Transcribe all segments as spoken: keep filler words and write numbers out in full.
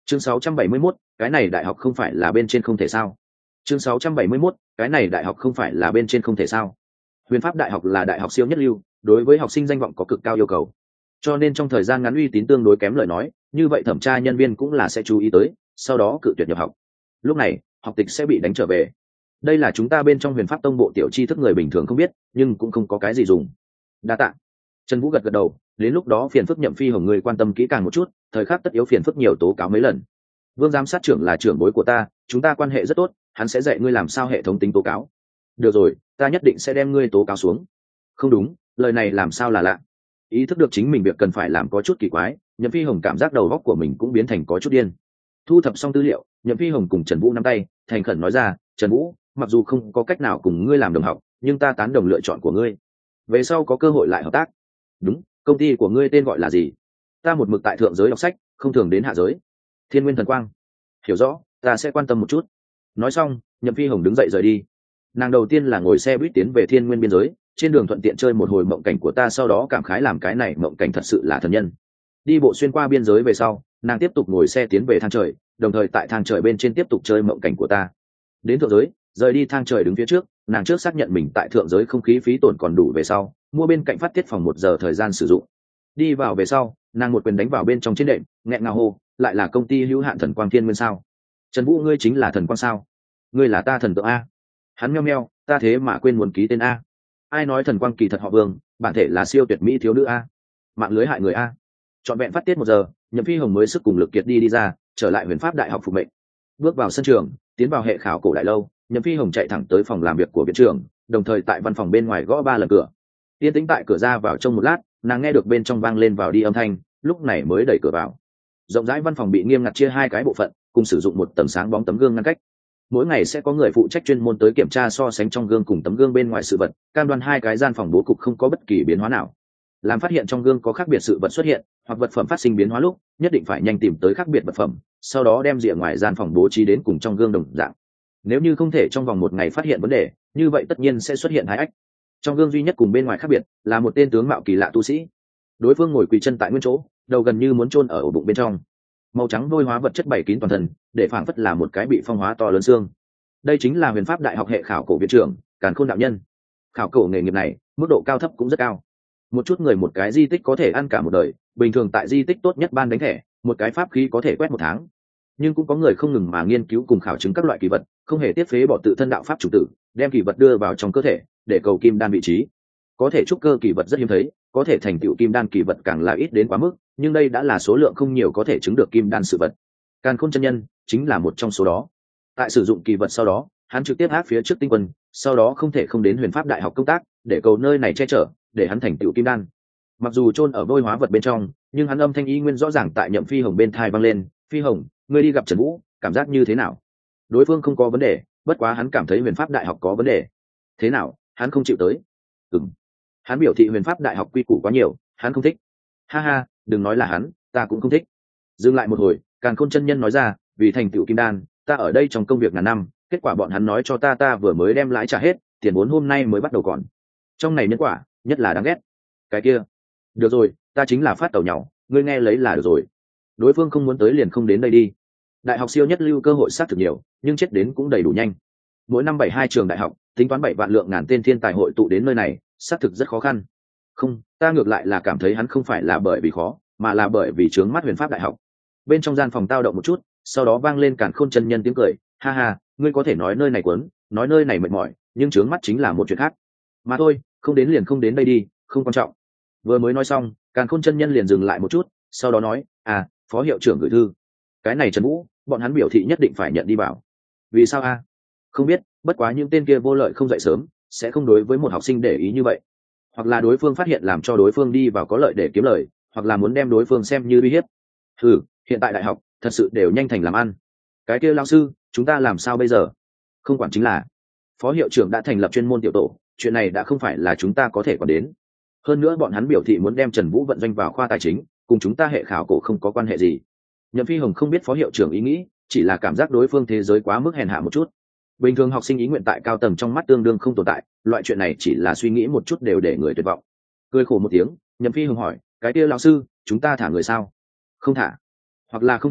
chương sáu trăm bảy mươi mốt, cái này đại học không phải là bên trên không thể sao. chương sáu trăm bảy mươi mốt, cái này đại học không phải là bên trên không thể sao. Huyền Pháp Đại học là đại học siêu nhất lưu, đối với học sinh danh vọng có cực cao yêu cầu, cho nên trong thời gian ngắn uy tín tương đối kém lời nói, như vậy thẩm tra nhân viên cũng là sẽ chú ý tới, sau đó cự tuyệt nhập học. Lúc này học tịch sẽ bị đánh trở về. Đây là chúng ta bên trong Huyền Pháp Tông bộ tiểu tri thức người bình thường không biết, nhưng cũng không có cái gì dùng. Đa tạ. Trần Vũ gật gật đầu, đến lúc đó phiền phức Nhậm Phi Hồng người quan tâm kỹ càng một chút, thời khắc tất yếu phiền phức nhiều tố cáo mấy lần. Vương giám sát trưởng là trưởng bối của ta, chúng ta quan hệ rất tốt, hắn sẽ dạy ngươi làm sao hệ thống tính tố cáo. Được rồi, ta nhất định sẽ đem ngươi tố cáo xuống. Không đúng, lời này làm sao là lạ. Ý thức được chính mình việc cần phải làm có chút kỳ quái, Nhậm Phi Hồng cảm giác đầu óc của mình cũng biến thành có chút điên. Thu thập xong tư liệu, Nhậm Phi Hồng cùng Trần Vũ nắm tay, thành khẩn nói ra, Trần Vũ, mặc dù không có cách nào cùng ngươi làm đồng học, nhưng ta tán đồng lựa chọn của ngươi. Về sau có cơ hội lại hợp tác. Đúng, công ty của ngươi tên gọi là gì? Ta một mực tại thượng giới đọc sách, không thường đến hạ giới. Thiên Nguyên Thần Quang. Hiểu rõ, ta sẽ quan tâm một chút. Nói xong, Nhậm Phi Hồng đứng dậy rời đi. Nàng đầu tiên là ngồi xe buýt tiến về Thiên Nguyên biên giới, trên đường thuận tiện chơi một hồi mộng cảnh của ta, sau đó cảm khái làm cái này mộng cảnh thật sự là thần nhân. Đi bộ xuyên qua biên giới về sau, nàng tiếp tục ngồi xe tiến về thang trời, đồng thời tại thang trời bên trên tiếp tục chơi mộng cảnh của ta. Đến thượng giới, rời đi thang trời đứng phía trước, nàng trước xác nhận mình tại thượng giới không khí phí tổn còn đủ về sau, mua bên cạnh phát tiết phòng một giờ thời gian sử dụng. Đi vào về sau, nàng một quyền đánh vào bên trong trên đệm, nghẹn ngào hô, lại là công ty hữu hạn Thần Quang Thiên Nguyên sao? Trần Vũ, ngươi chính là Thần Quang sao? Ngươi là ta thần tượng a? Hắn meo meo, ta thế mà quên muốn ký tên a. Ai nói Thần Quang kỳ thật họ Vương, bản thể là siêu tuyệt mỹ thiếu nữ a? Mạng lưới hại người a. Trọn vẹn phát tiết một giờ, Nhậm Phi Hồng mới sức cùng lực kiệt đi đi ra, trở lại Huyền Pháp Đại học phục mệnh. Bước vào sân trường, tiến vào hệ khảo cổ đại lâu, Nhậm Phi Hồng chạy thẳng tới phòng làm việc của viện trưởng, đồng thời tại văn phòng bên ngoài gõ ba lần cửa. Yên tĩnh tại cửa ra vào trong một lát, nàng nghe được bên trong vang lên vào đi âm thanh, lúc này mới đẩy cửa vào. Rộng rãi văn phòng bị nghiêm ngặt chia hai cái bộ phận, cùng sử dụng một tầng sáng bóng tấm gương ngăn cách. Mỗi ngày sẽ có người phụ trách chuyên môn tới kiểm tra so sánh trong gương cùng tấm gương bên ngoài sự vật, cam đoan hai cái gian phòng bố cục không có bất kỳ biến hóa nào. Làm phát hiện trong gương có khác biệt sự vật xuất hiện, hoặc vật phẩm phát sinh biến hóa lúc, nhất định phải nhanh tìm tới khác biệt vật phẩm, sau đó đem rìa ngoài gian phòng bố trí đến cùng trong gương đồng dạng. Nếu như không thể trong vòng một ngày phát hiện vấn đề, như vậy tất nhiên sẽ xuất hiện hai ách. Trong gương duy nhất cùng bên ngoài khác biệt là một tên tướng mạo kỳ lạ tu sĩ. Đối phương ngồi quỳ chân tại nguyên chỗ, đầu gần như muốn chôn ở ổ bụng bên trong. Màu trắng vôi hóa vật chất bảy kín toàn thân, để phảng phất là một cái bị phong hóa to lớn xương. Đây chính là Huyền Pháp Đại học hệ khảo cổ viện trưởng Càn Khôn đạo nhân. Khảo cổ nghề nghiệp này, mức độ cao thấp cũng rất cao. Một chút người một cái di tích có thể ăn cả một đời, bình thường tại di tích tốt nhất ban đánh thẻ, một cái pháp khí có thể quét một tháng. Nhưng cũng có người không ngừng mà nghiên cứu cùng khảo chứng các loại kỳ vật, không hề tiết phế bỏ tự thân đạo pháp chủ tử, đem kỳ vật đưa vào trong cơ thể, để cầu kim đan vị trí. Có thể trúc cơ kỳ vật rất hiếm thấy, có thể thành tựu kim đan kỳ vật càng là ít đến quá mức, nhưng đây đã là số lượng không nhiều có thể chứng được kim đan sự vật. Càn Khôn chân nhân chính là một trong số đó. Tại sử dụng kỳ vật sau đó, hắn trực tiếp áp phía trước tinh quân, sau đó không thể không đến Huyền Pháp Đại học công tác, để cầu nơi này che chở, để hắn thành tựu kim đan. Mặc dù chôn ở vôi hóa vật bên trong, nhưng hắn âm thanh ý nguyên rõ ràng tại Nhậm Phi Hồng bên tai vang lên, "Phi Hồng, ngươi đi gặp Trần Vũ, cảm giác như thế nào?" Đối phương không có vấn đề, bất quá hắn cảm thấy Huyền Pháp Đại học có vấn đề. Thế nào, hắn không chịu tới? Ừm. Hắn biểu thị Huyền Pháp Đại học quy củ quá nhiều, hắn không thích. Ha ha, đừng nói là hắn, ta cũng không thích. Dừng lại một hồi, Càn Khôn chân nhân nói ra, vì thành tựu kim đan, ta ở đây trong công việc ngàn năm, kết quả bọn hắn nói cho ta ta vừa mới đem lãi trả hết, tiền vốn hôm nay mới bắt đầu còn. Trong này nhân quả, nhất là đáng ghét. Cái kia, được rồi, ta chính là phát tàu nhỏ, ngươi nghe lấy là được rồi. Đối phương không muốn tới liền không đến đây đi. Đại học siêu nhất lưu cơ hội sát thực nhiều, nhưng chết đến cũng đầy đủ nhanh. Mỗi năm bảy hai trường đại học, tính toán bảy vạn lượng ngàn tên thiên tài hội tụ đến nơi này, sát thực rất khó khăn. Không, ta ngược lại là cảm thấy hắn không phải là bởi vì khó, mà là bởi vì trướng mắt Huyền Pháp Đại học. Bên trong gian phòng tao động một chút, sau đó vang lên Càn Khôn chân nhân tiếng cười, ha ha, ngươi có thể nói nơi này quấn, nói nơi này mệt mỏi, nhưng trướng mắt chính là một chuyện khác. Mà thôi, không đến liền không đến đây đi, không quan trọng. Vừa mới nói xong, Càn Khôn chân nhân liền dừng lại một chút, sau đó nói, à, phó hiệu trưởng gửi thư. Cái này Trần Vũ, bọn hắn biểu thị nhất định phải nhận đi vào. Vì sao a? Không biết, bất quá những tên kia vô lợi không dậy sớm, sẽ không đối với một học sinh để ý như vậy. Hoặc là đối phương phát hiện làm cho đối phương đi vào có lợi để kiếm lời, hoặc là muốn đem đối phương xem như uy hiếp. Ừ, hiện tại đại học thật sự đều nhanh thành làm ăn. Cái kia lao sư, chúng ta làm sao bây giờ? Không quản chính là phó hiệu trưởng đã thành lập chuyên môn tiểu tổ, chuyện này đã không phải là chúng ta có thể quản đến. Hơn nữa bọn hắn biểu thị muốn đem Trần Vũ vận doanh vào khoa tài chính, cùng chúng ta hệ khảo cổ không có quan hệ gì. Nhậm Phi Hồng không biết phó hiệu trưởng ý nghĩ, chỉ là cảm giác đối phương thế giới quá mức hèn hạ một chút. Bình thường học sinh ý nguyện tại cao tầng trong mắt tương đương không tồn tại, loại chuyện này chỉ là suy nghĩ một chút đều để người tuyệt vọng. Cười khổ một tiếng, Nhậm Phi Hồng hỏi, cái kia lão sư, chúng ta thả người sao? Không thả, hoặc là không thu,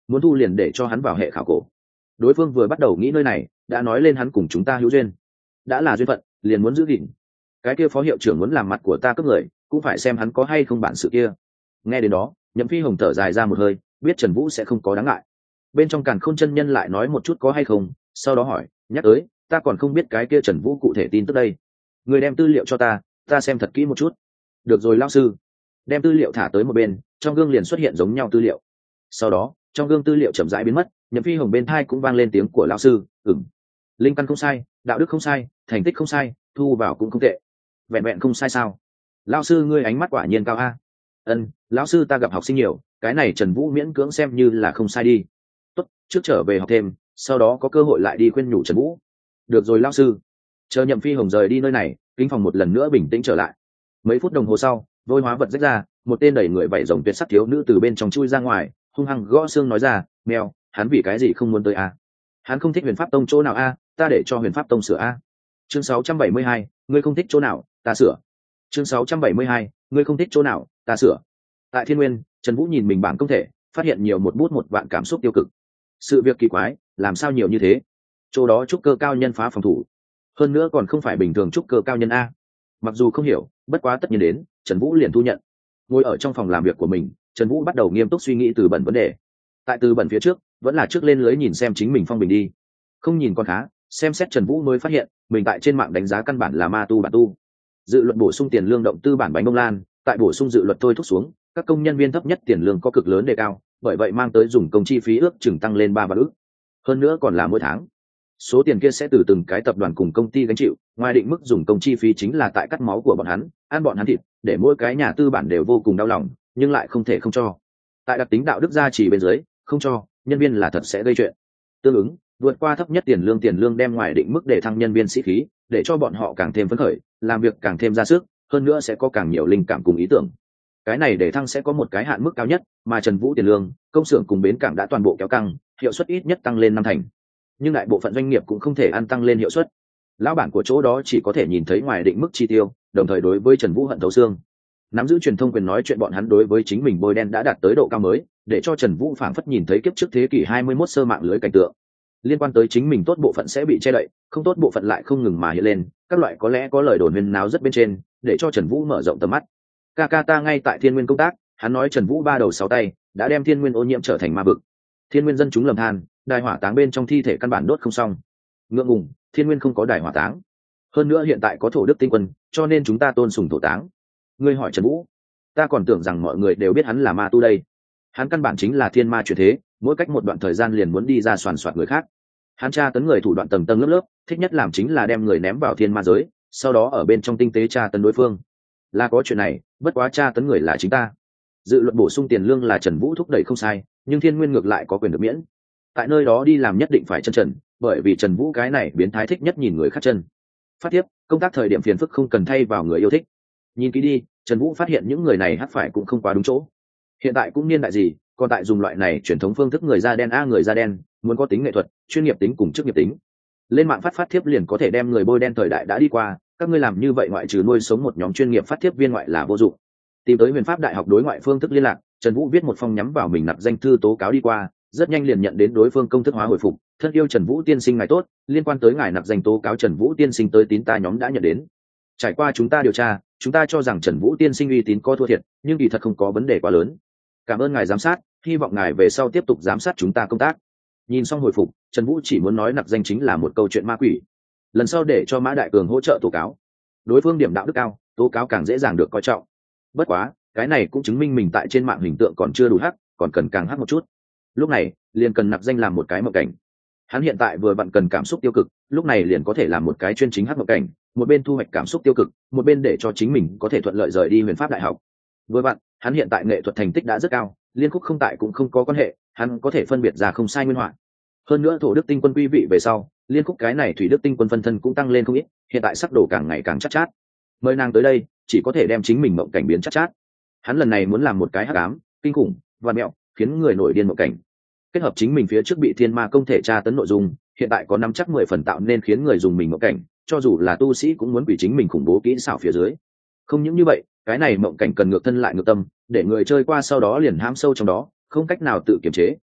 muốn thu liền để cho hắn vào hệ khảo cổ. Đối phương vừa bắt đầu nghĩ nơi này đã nói lên hắn cùng chúng ta hữu duyên, đã là duyên phận liền muốn giữ gìn. Cái kia phó hiệu trưởng muốn làm mặt của ta cướp người, cũng phải xem hắn có hay không bản sự kia. Nghe đến đó, Nhậm Phi Hồng thở dài ra một hơi, biết Trần Vũ sẽ không có đáng ngại. Bên trong Càn Khôn chân nhân lại nói một chút có hay không, sau đó hỏi, nhắc tới, ta còn không biết cái kia Trần Vũ cụ thể tin tức đây. Người đem tư liệu cho ta, ta xem thật kỹ một chút. Được rồi lão sư. Đem tư liệu thả tới một bên, trong gương liền xuất hiện giống nhau tư liệu. Sau đó, trong gương tư liệu chậm rãi biến mất, Nhậm Phi Hồng bên tai cũng vang lên tiếng của lão sư, "Ừm, linh căn không sai, đạo đức không sai, thành tích không sai, thu vào cũng không tệ. Vẹn vẹn không sai sao? Lão sư ngươi ánh mắt quả nhiên cao a." "Ân, lão sư ta gặp học sinh nhiều, cái này Trần Vũ miễn cưỡng xem như là không sai đi. Tốt, trước trở về học thêm, sau đó có cơ hội lại đi khuyên nhủ Trần Vũ." "Được rồi lão sư." Chờ Nhậm Phi Hồng rời đi nơi này, kinh phòng một lần nữa bình tĩnh trở lại. Mấy phút đồng hồ sau, vôi hóa vật rách ra, một tên đẩy người vảy rồng tuyệt sắc thiếu nữ từ bên trong chui ra ngoài, hung hăng gõ xương nói ra, "Mèo, hắn vì cái gì không muốn tới a? Hắn không thích Huyền Pháp Tông chỗ nào a, ta để cho Huyền Pháp Tông sửa a." Chương sáu trăm bảy mươi hai, ngươi không thích chỗ nào, ta sửa. Chương sáu trăm bảy mươi hai, ngươi không thích chỗ nào, ta sửa. Tại Thiên Nguyên, Trần Vũ nhìn mình bảng công thể, phát hiện nhiều một bút một vạn cảm xúc tiêu cực. Sự việc kỳ quái, làm sao nhiều như thế? Chỗ đó trúc cơ cao nhân phá phòng thủ, hơn nữa còn không phải bình thường trúc cơ cao nhân a. Mặc dù không hiểu, bất quá tất nhiên đến, Trần Vũ liền thu nhận. Ngồi ở trong phòng làm việc của mình, Trần Vũ bắt đầu nghiêm túc suy nghĩ từ bẩn vấn đề. Tại từ bẩn phía trước, vẫn là trước lên lưới nhìn xem chính mình phong bình đi. Không nhìn con khá, xem xét Trần Vũ mới phát hiện, mình tại trên mạng đánh giá căn bản là ma tu bản tu. Dự luật bổ sung tiền lương động tư bản bánh bông lan, tại bổ sung dự luật thôi thúc xuống, các công nhân viên thấp nhất tiền lương có cực lớn đề cao, bởi vậy mang tới dùng công chi phí ước chừng tăng lên ba vạn ức. Hơn nữa còn là mỗi tháng. Số tiền kia sẽ từ từng cái tập đoàn cùng công ty gánh chịu, ngoài định mức dùng công chi phí chính là tại cắt máu của bọn hắn, ăn bọn hắn thịt, để mỗi cái nhà tư bản đều vô cùng đau lòng, nhưng lại không thể không cho. Tại đặc tính đạo đức gia trì bên dưới, không cho, nhân viên là thật sẽ gây chuyện. Tương ứng, vượt qua thấp nhất tiền lương tiền lương đem ngoài định mức để thăng nhân viên sĩ khí, để cho bọn họ càng thêm phấn khởi, làm việc càng thêm ra sức, hơn nữa sẽ có càng nhiều linh cảm cùng ý tưởng. Cái này để thăng sẽ có một cái hạn mức cao nhất, mà Trần Vũ tiền lương, công xưởng cùng bến cảng đã toàn bộ kéo căng, hiệu suất ít nhất tăng lên năm thành. Nhưng đại bộ phận doanh nghiệp cũng không thể ăn tăng lên hiệu suất. Lão bản của chỗ đó chỉ có thể nhìn thấy ngoài định mức chi tiêu, đồng thời đối với Trần Vũ hận thấu xương. Nắm giữ truyền thông quyền nói chuyện bọn hắn đối với chính mình bôi đen đã đạt tới độ cao mới, để cho Trần Vũ phảng phất nhìn thấy kiếp trước thế kỷ hai mươi mốt sơ mạng lưới cảnh tượng. Liên quan tới chính mình tốt bộ phận sẽ bị che đậy, không tốt bộ phận lại không ngừng mà hiện lên, các loại có lẽ có lời đồn huyên náo rất bên trên, để cho Trần Vũ mở rộng tầm mắt. Kaka ta ngay tại Thiên Nguyên công tác, hắn nói Trần Vũ ba đầu sáu tay, đã đem Thiên Nguyên ô nhiễm trở thành ma vực. Thiên Nguyên dân chúng lầm than, đài hỏa táng bên trong thi thể căn bản đốt không xong. Ngượng ngùng, Thiên Nguyên không có đài hỏa táng. Hơn nữa hiện tại có thổ đức tinh quân, cho nên chúng ta tôn sùng thổ táng. Ngươi hỏi Trần Vũ, ta còn tưởng rằng mọi người đều biết hắn là ma tu đây. Hắn căn bản chính là thiên ma chuyển thế, mỗi cách một đoạn thời gian liền muốn đi ra soàn soạt người khác. Hắn tra tấn người thủ đoạn tầng tầng lớp lớp, thích nhất làm chính là đem người ném vào thiên ma giới, sau đó ở bên trong tinh tế tra tấn đối phương. Là có chuyện này, bất quá tra tấn người là chính ta. Dự luật bổ sung tiền lương là Trần Vũ thúc đẩy không sai, nhưng Thiên Nguyên ngược lại có quyền được miễn. Tại nơi đó đi làm nhất định phải chân trần, bởi vì Trần Vũ cái này biến thái thích nhất nhìn người khác chân. Phát tiếp, công tác thời điểm phiền phức không cần thay vào người yêu thích. Nhìn kỹ đi, Trần Vũ phát hiện những người này hát phải cũng không quá đúng chỗ. Hiện tại cũng niên đại gì, còn tại dùng loại này truyền thống phương thức người da đen a người da đen, muốn có tính nghệ thuật, chuyên nghiệp tính cùng chức nghiệp tính. Lên mạng phát phát thiếp liền có thể đem người bôi đen thời đại đã đi qua, các ngươi làm như vậy ngoại trừ nuôi sống một nhóm chuyên nghiệp phát thiếp viên ngoại là vô dụng. Tìm tới Huyền Pháp Đại học đối ngoại phương thức liên lạc, Trần Vũ viết một phong nhắm vào mình nạp danh thư tố cáo đi qua, rất nhanh liền nhận đến đối phương công thức hóa hồi phục, thân yêu Trần Vũ tiên sinh ngài tốt, liên quan tới ngài nạp danh tố cáo Trần Vũ tiên sinh tới tín ta nhóm đã nhận đến. Trải qua chúng ta điều tra, chúng ta cho rằng Trần Vũ tiên sinh uy tín có thua thiệt, nhưng kỳ thật không có vấn đề quá lớn. Cảm ơn ngài giám sát, hy vọng ngài về sau tiếp tục giám sát chúng ta công tác. Nhìn xong hồi phục, Trần Vũ chỉ muốn nói nạp danh chính là một câu chuyện ma quỷ. Lần sau để cho Mã Đại Cường hỗ trợ tố cáo. Đối phương điểm đạo đức cao, tố cáo càng dễ dàng được coi trọng. Bất quá, cái này cũng chứng minh mình tại trên mạng hình tượng còn chưa đủ hắc, còn cần càng hắc một chút. Lúc này, liền cần nạp danh làm một cái mộng cảnh. Hắn hiện tại vừa vặn cần cảm xúc tiêu cực, lúc này liền có thể làm một cái chuyên chính hắc mộng cảnh, một bên thu hoạch cảm xúc tiêu cực, một bên để cho chính mình có thể thuận lợi rời đi Huyền Pháp Đại học. Vừa vặn, hắn hiện tại nghệ thuật thành tích đã rất cao, liên khúc không tại cũng không có quan hệ, hắn có thể phân biệt ra không sai nguyên họa. Hơn nữa thổ đức tinh quân quý vị về sau, liên khúc cái này thủy đức tinh quân phân thân cũng tăng lên không ít, hiện tại sắc đồ càng ngày càng chắc chát, chát. Mời nàng tới đây, chỉ có thể đem chính mình mộng cảnh biến chắc chát, chát. Hắn lần này muốn làm một cái hắc ám, kinh khủng, và mẹo, khiến người nổi điên mộng cảnh. Kết hợp chính mình phía trước bị thiên ma công thể tra tấn nội dung, hiện tại có nắm chắc mười phần tạo nên khiến người dùng mình mộng cảnh, cho dù là tu sĩ cũng muốn bị chính mình khủng bố kỹ xảo phía dưới. Không những như vậy, cái này mộng cảnh cần ngược thân lại ngược tâm, để người chơi qua sau đó liền hãm sâu trong đó, không cách nào tự kiềm chế,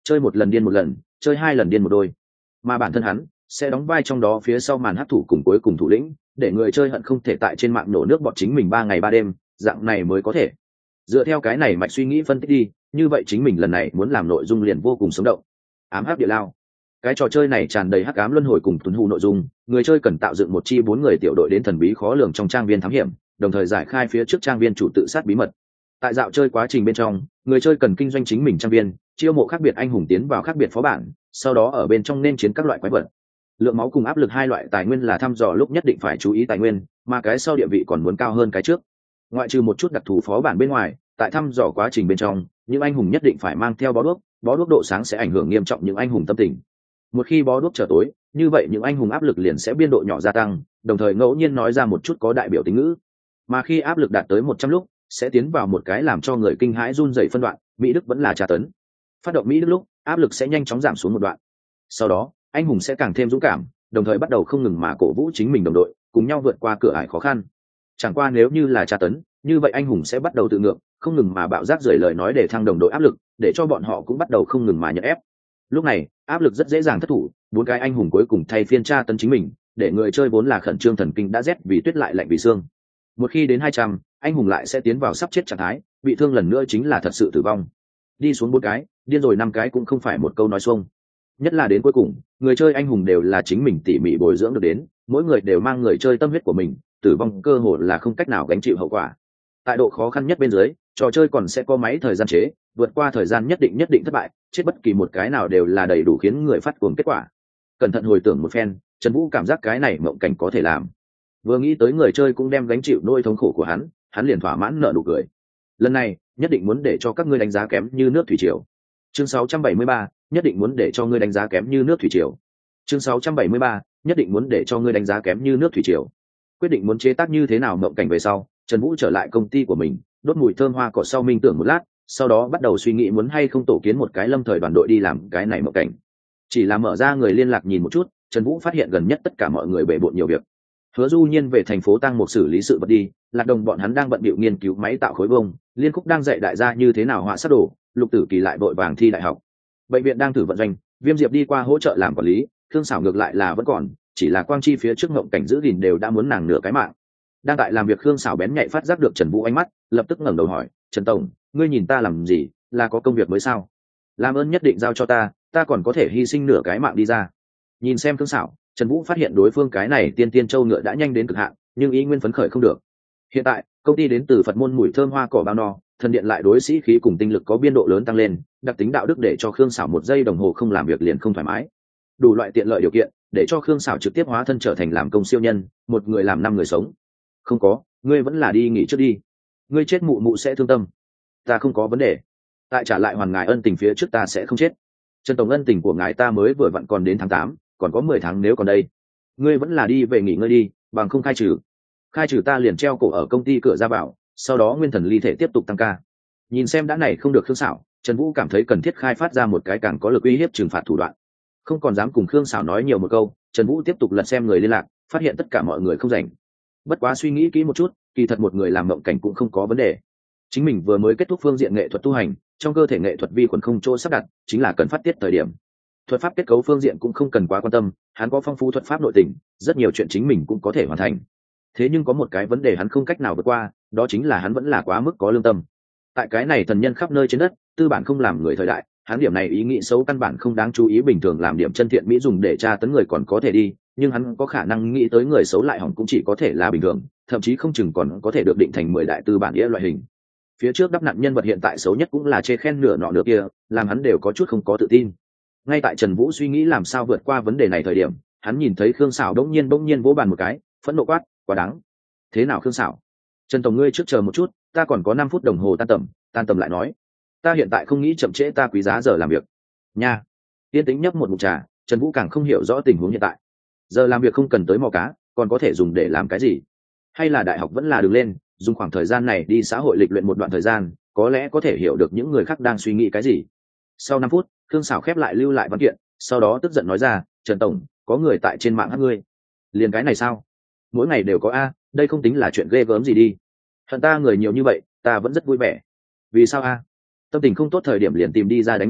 chơi một lần điên một lần, chơi hai lần điên một đôi. Mà bản thân hắn sẽ đóng vai trong đó phía sau màn hấp thủ cùng cuối cùng thủ lĩnh, để người chơi hận không thể tại trên mạng nổ nước bọt chính mình ba ngày ba đêm, dạng này mới có thể. Dựa theo cái này mạch suy nghĩ phân tích đi, như vậy chính mình lần này muốn làm nội dung liền vô cùng sống động. Ám hắc địa lao. Cái trò chơi này tràn đầy hắc ám luân hồi cùng tuấn hù nội dung, người chơi cần tạo dựng một chi bốn người tiểu đội đến thần bí khó lường trong trang viên thám hiểm, đồng thời giải khai phía trước trang viên chủ tự sát bí mật. Tại dạo chơi quá trình bên trong, người chơi cần kinh doanh chính mình trang viên, chiêu mộ khác biệt anh hùng tiến vào khác biệt phó bản, sau đó ở bên trong nên chiến các loại quái vật. Lượng máu cùng áp lực hai loại tài nguyên là thăm dò lúc nhất định phải chú ý tài nguyên, mà cái sau địa vị còn muốn cao hơn cái trước. Ngoại trừ một chút đặc thù phó bản bên ngoài, tại thăm dò quá trình bên trong, những anh hùng nhất định phải mang theo bó đuốc, bó đuốc độ sáng sẽ ảnh hưởng nghiêm trọng những anh hùng tâm tình. Một khi bó đuốc trở tối, như vậy những anh hùng áp lực liền sẽ biên độ nhỏ gia tăng, đồng thời ngẫu nhiên nói ra một chút có đại biểu tính ngữ. Mà khi áp lực đạt tới một trăm lúc, sẽ tiến vào một cái làm cho người kinh hãi run rẩy phân đoạn, mỹ đức vẫn là tra tấn. Phát động mỹ đức lúc, áp lực sẽ nhanh chóng giảm xuống một đoạn. Sau đó, anh hùng sẽ càng thêm dũng cảm, đồng thời bắt đầu không ngừng mà cổ vũ chính mình đồng đội, cùng nhau vượt qua cửa ải khó khăn. Chẳng qua nếu như là tra tấn, như vậy anh hùng sẽ bắt đầu tự ngược, không ngừng mà bạo rác rời lời nói để thăng đồng đội áp lực, để cho bọn họ cũng bắt đầu không ngừng mà nhận ép. Lúc này, áp lực rất dễ dàng thất thủ, bốn cái anh hùng cuối cùng thay phiên tra tấn chính mình, để người chơi vốn là khẩn trương thần kinh đã rét vì tuyết lại lạnh vì xương. Một khi đến hai trăm, anh hùng lại sẽ tiến vào sắp chết trạng thái, bị thương lần nữa chính là thật sự tử vong. Đi xuống bốn cái, điên rồi năm cái cũng không phải một câu nói xuông. Nhất là đến cuối cùng, người chơi anh hùng đều là chính mình tỉ mỉ bồi dưỡng được đến, mỗi người đều mang người chơi tâm huyết của mình, tử vong cơ hội là không cách nào gánh chịu hậu quả. Tại độ khó khăn nhất bên dưới, trò chơi còn sẽ có máy thời gian chế, vượt qua thời gian nhất định nhất định thất bại, chết bất kỳ một cái nào đều là đầy đủ khiến người phát cuồng kết quả. Cẩn thận hồi tưởng một phen, Trần Vũ cảm giác cái này mộng cảnh có thể làm. Vừa nghĩ tới người chơi cũng đem gánh chịu nỗi thống khổ của hắn, hắn liền thỏa mãn nở nụ cười. Lần này, nhất định muốn để cho các ngươi đánh giá kém như nước thủy triều. Chương sáu trăm bảy mươi ba, nhất định muốn để cho ngươi đánh giá kém như nước thủy triều. Chương sáu trăm bảy mươi ba, nhất định muốn để cho ngươi đánh giá kém như nước thủy triều. Quyết định muốn chế tác như thế nào mộng cảnh về sau, Trần Vũ trở lại công ty của mình, đốt mùi thơm hoa cỏ sau minh tưởng một lát, sau đó bắt đầu suy nghĩ muốn hay không tổ kiến một cái lâm thời đoàn đội đi làm cái này mộng cảnh. Chỉ là mở ra người liên lạc nhìn một chút, Trần Vũ phát hiện gần nhất tất cả mọi người bể bộn nhiều việc. Hứa Du Nhiên về thành phố Tăng Mục xử lý sự vật đi, Lạc Đồng bọn hắn đang bận bịu nghiên cứu máy tạo khối vông, Liên Khúc đang dạy đại gia như thế nào họa sát đồ, Lục Tử Kỳ lại vội vàng thi đại học. Bệnh viện đang thử vận doanh, Viêm Diệp đi qua hỗ trợ làm quản lý, Thương Sảo ngược lại là vẫn còn, chỉ là quang chi phía trước ngộng cảnh giữ gìn đều đã muốn nàng nửa cái mạng. Đang tại làm việc, Khương Sảo bén nhạy phát giác được Trần Vũ ánh mắt, lập tức ngẩng đầu hỏi, "Trần tổng, ngươi nhìn ta làm gì, là có công việc mới sao? Làm ơn nhất định giao cho ta, ta còn có thể hy sinh nửa cái mạng đi ra." Nhìn xem Khương Sảo, Trần Vũ phát hiện đối phương cái này tiên tiên châu ngựa đã nhanh đến cực hạn, nhưng ý nguyên phấn khởi không được. Hiện tại, công ty đến từ Phật môn mùi thơm hoa cỏ bao no, thần điện lại đối sĩ khí cùng tinh lực có biên độ lớn tăng lên, đặc tính đạo đức để cho Khương Sảo một giây đồng hồ không làm việc liền không thoải mái. Đủ loại tiện lợi điều kiện, để cho Khương Sảo trực tiếp hóa thân trở thành làm công siêu nhân, một người làm năm người sống. Không có, ngươi vẫn là đi nghỉ trước đi. Ngươi chết mụ mụ sẽ thương tâm. Ta không có vấn đề. Tại trả lại hoàn ngài ân tình phía trước ta sẽ không chết. Trần tổng, ân tình của ngài ta mới vừa vặn còn đến tháng tám, còn có mười tháng nếu còn đây. Ngươi vẫn là đi về nghỉ ngơi đi, bằng không khai trừ. Khai trừ ta liền treo cổ ở công ty cửa ra vào, sau đó nguyên thần ly thể tiếp tục tăng ca. Nhìn xem đã này không được Khương Sảo, Trần Vũ cảm thấy cần thiết khai phát ra một cái càng có lực uy hiếp trừng phạt thủ đoạn. Không còn dám cùng Khương Sảo nói nhiều một câu, Trần Vũ tiếp tục lật xem người liên lạc, phát hiện tất cả mọi người không rảnh. Bất quá suy nghĩ kỹ một chút, kỳ thật một người làm mộng cảnh cũng không có vấn đề. Chính mình vừa mới kết thúc phương diện nghệ thuật tu hành, trong cơ thể nghệ thuật vi khuẩn không chỗ sắp đặt, chính là cần phát tiết thời điểm. Thuật pháp kết cấu phương diện cũng không cần quá quan tâm, hắn có phong phú thuật pháp nội tình, rất nhiều chuyện chính mình cũng có thể hoàn thành. Thế nhưng có một cái vấn đề hắn không cách nào vượt qua, đó chính là hắn vẫn là quá mức có lương tâm. Tại cái này thần nhân khắp nơi trên đất, tư bản không làm người thời đại, hắn điểm này ý nghĩ xấu căn bản không đáng chú ý, bình thường làm điểm chân thiện mỹ dùng để tra tấn người còn có thể đi, nhưng hắn có khả năng nghĩ tới người xấu lại hỏng cũng chỉ có thể là bình thường, thậm chí không chừng còn có thể được định thành mười đại tư bản nghĩa loại hình. Phía trước đắp nặn nhân vật hiện tại xấu nhất cũng là chê khen nửa nọ nửa kia, làm hắn đều có chút không có tự tin. Ngay tại Trần Vũ suy nghĩ làm sao vượt qua vấn đề này thời điểm, hắn nhìn thấy Khương Sảo đống nhiên bỗng nhiên vỗ bàn một cái, phẫn nộ quát, "Quá đáng." "Thế nào Khương Sảo? Trần tổng, ngươi trước chờ một chút, ta còn có năm phút đồng hồ tan tầm." Tan tầm lại nói, "Ta hiện tại không nghĩ chậm trễ ta quý giá giờ làm việc." Nha. Tiên tính nhấp một ngụm trà, Trần Vũ càng không hiểu rõ tình huống hiện tại. Giờ làm việc không cần tới mò cá, còn có thể dùng để làm cái gì? Hay là đại học vẫn là đường lên, dùng khoảng thời gian này đi xã hội lịch luyện một đoạn thời gian, có lẽ có thể hiểu được những người khác đang suy nghĩ cái gì. Sau năm phút, Khương Sảo khép lại lưu lại văn kiện, sau đó tức giận nói ra, "Trần tổng, có người tại trên mạng hát ngươi." "Liền cái này sao? Mỗi ngày đều có a, đây không tính là chuyện ghê gớm gì đi. Hận ta người nhiều như vậy, ta vẫn rất vui vẻ." "Vì sao a?" "Tâm tình không tốt thời điểm liền tìm đi ra đánh một trận,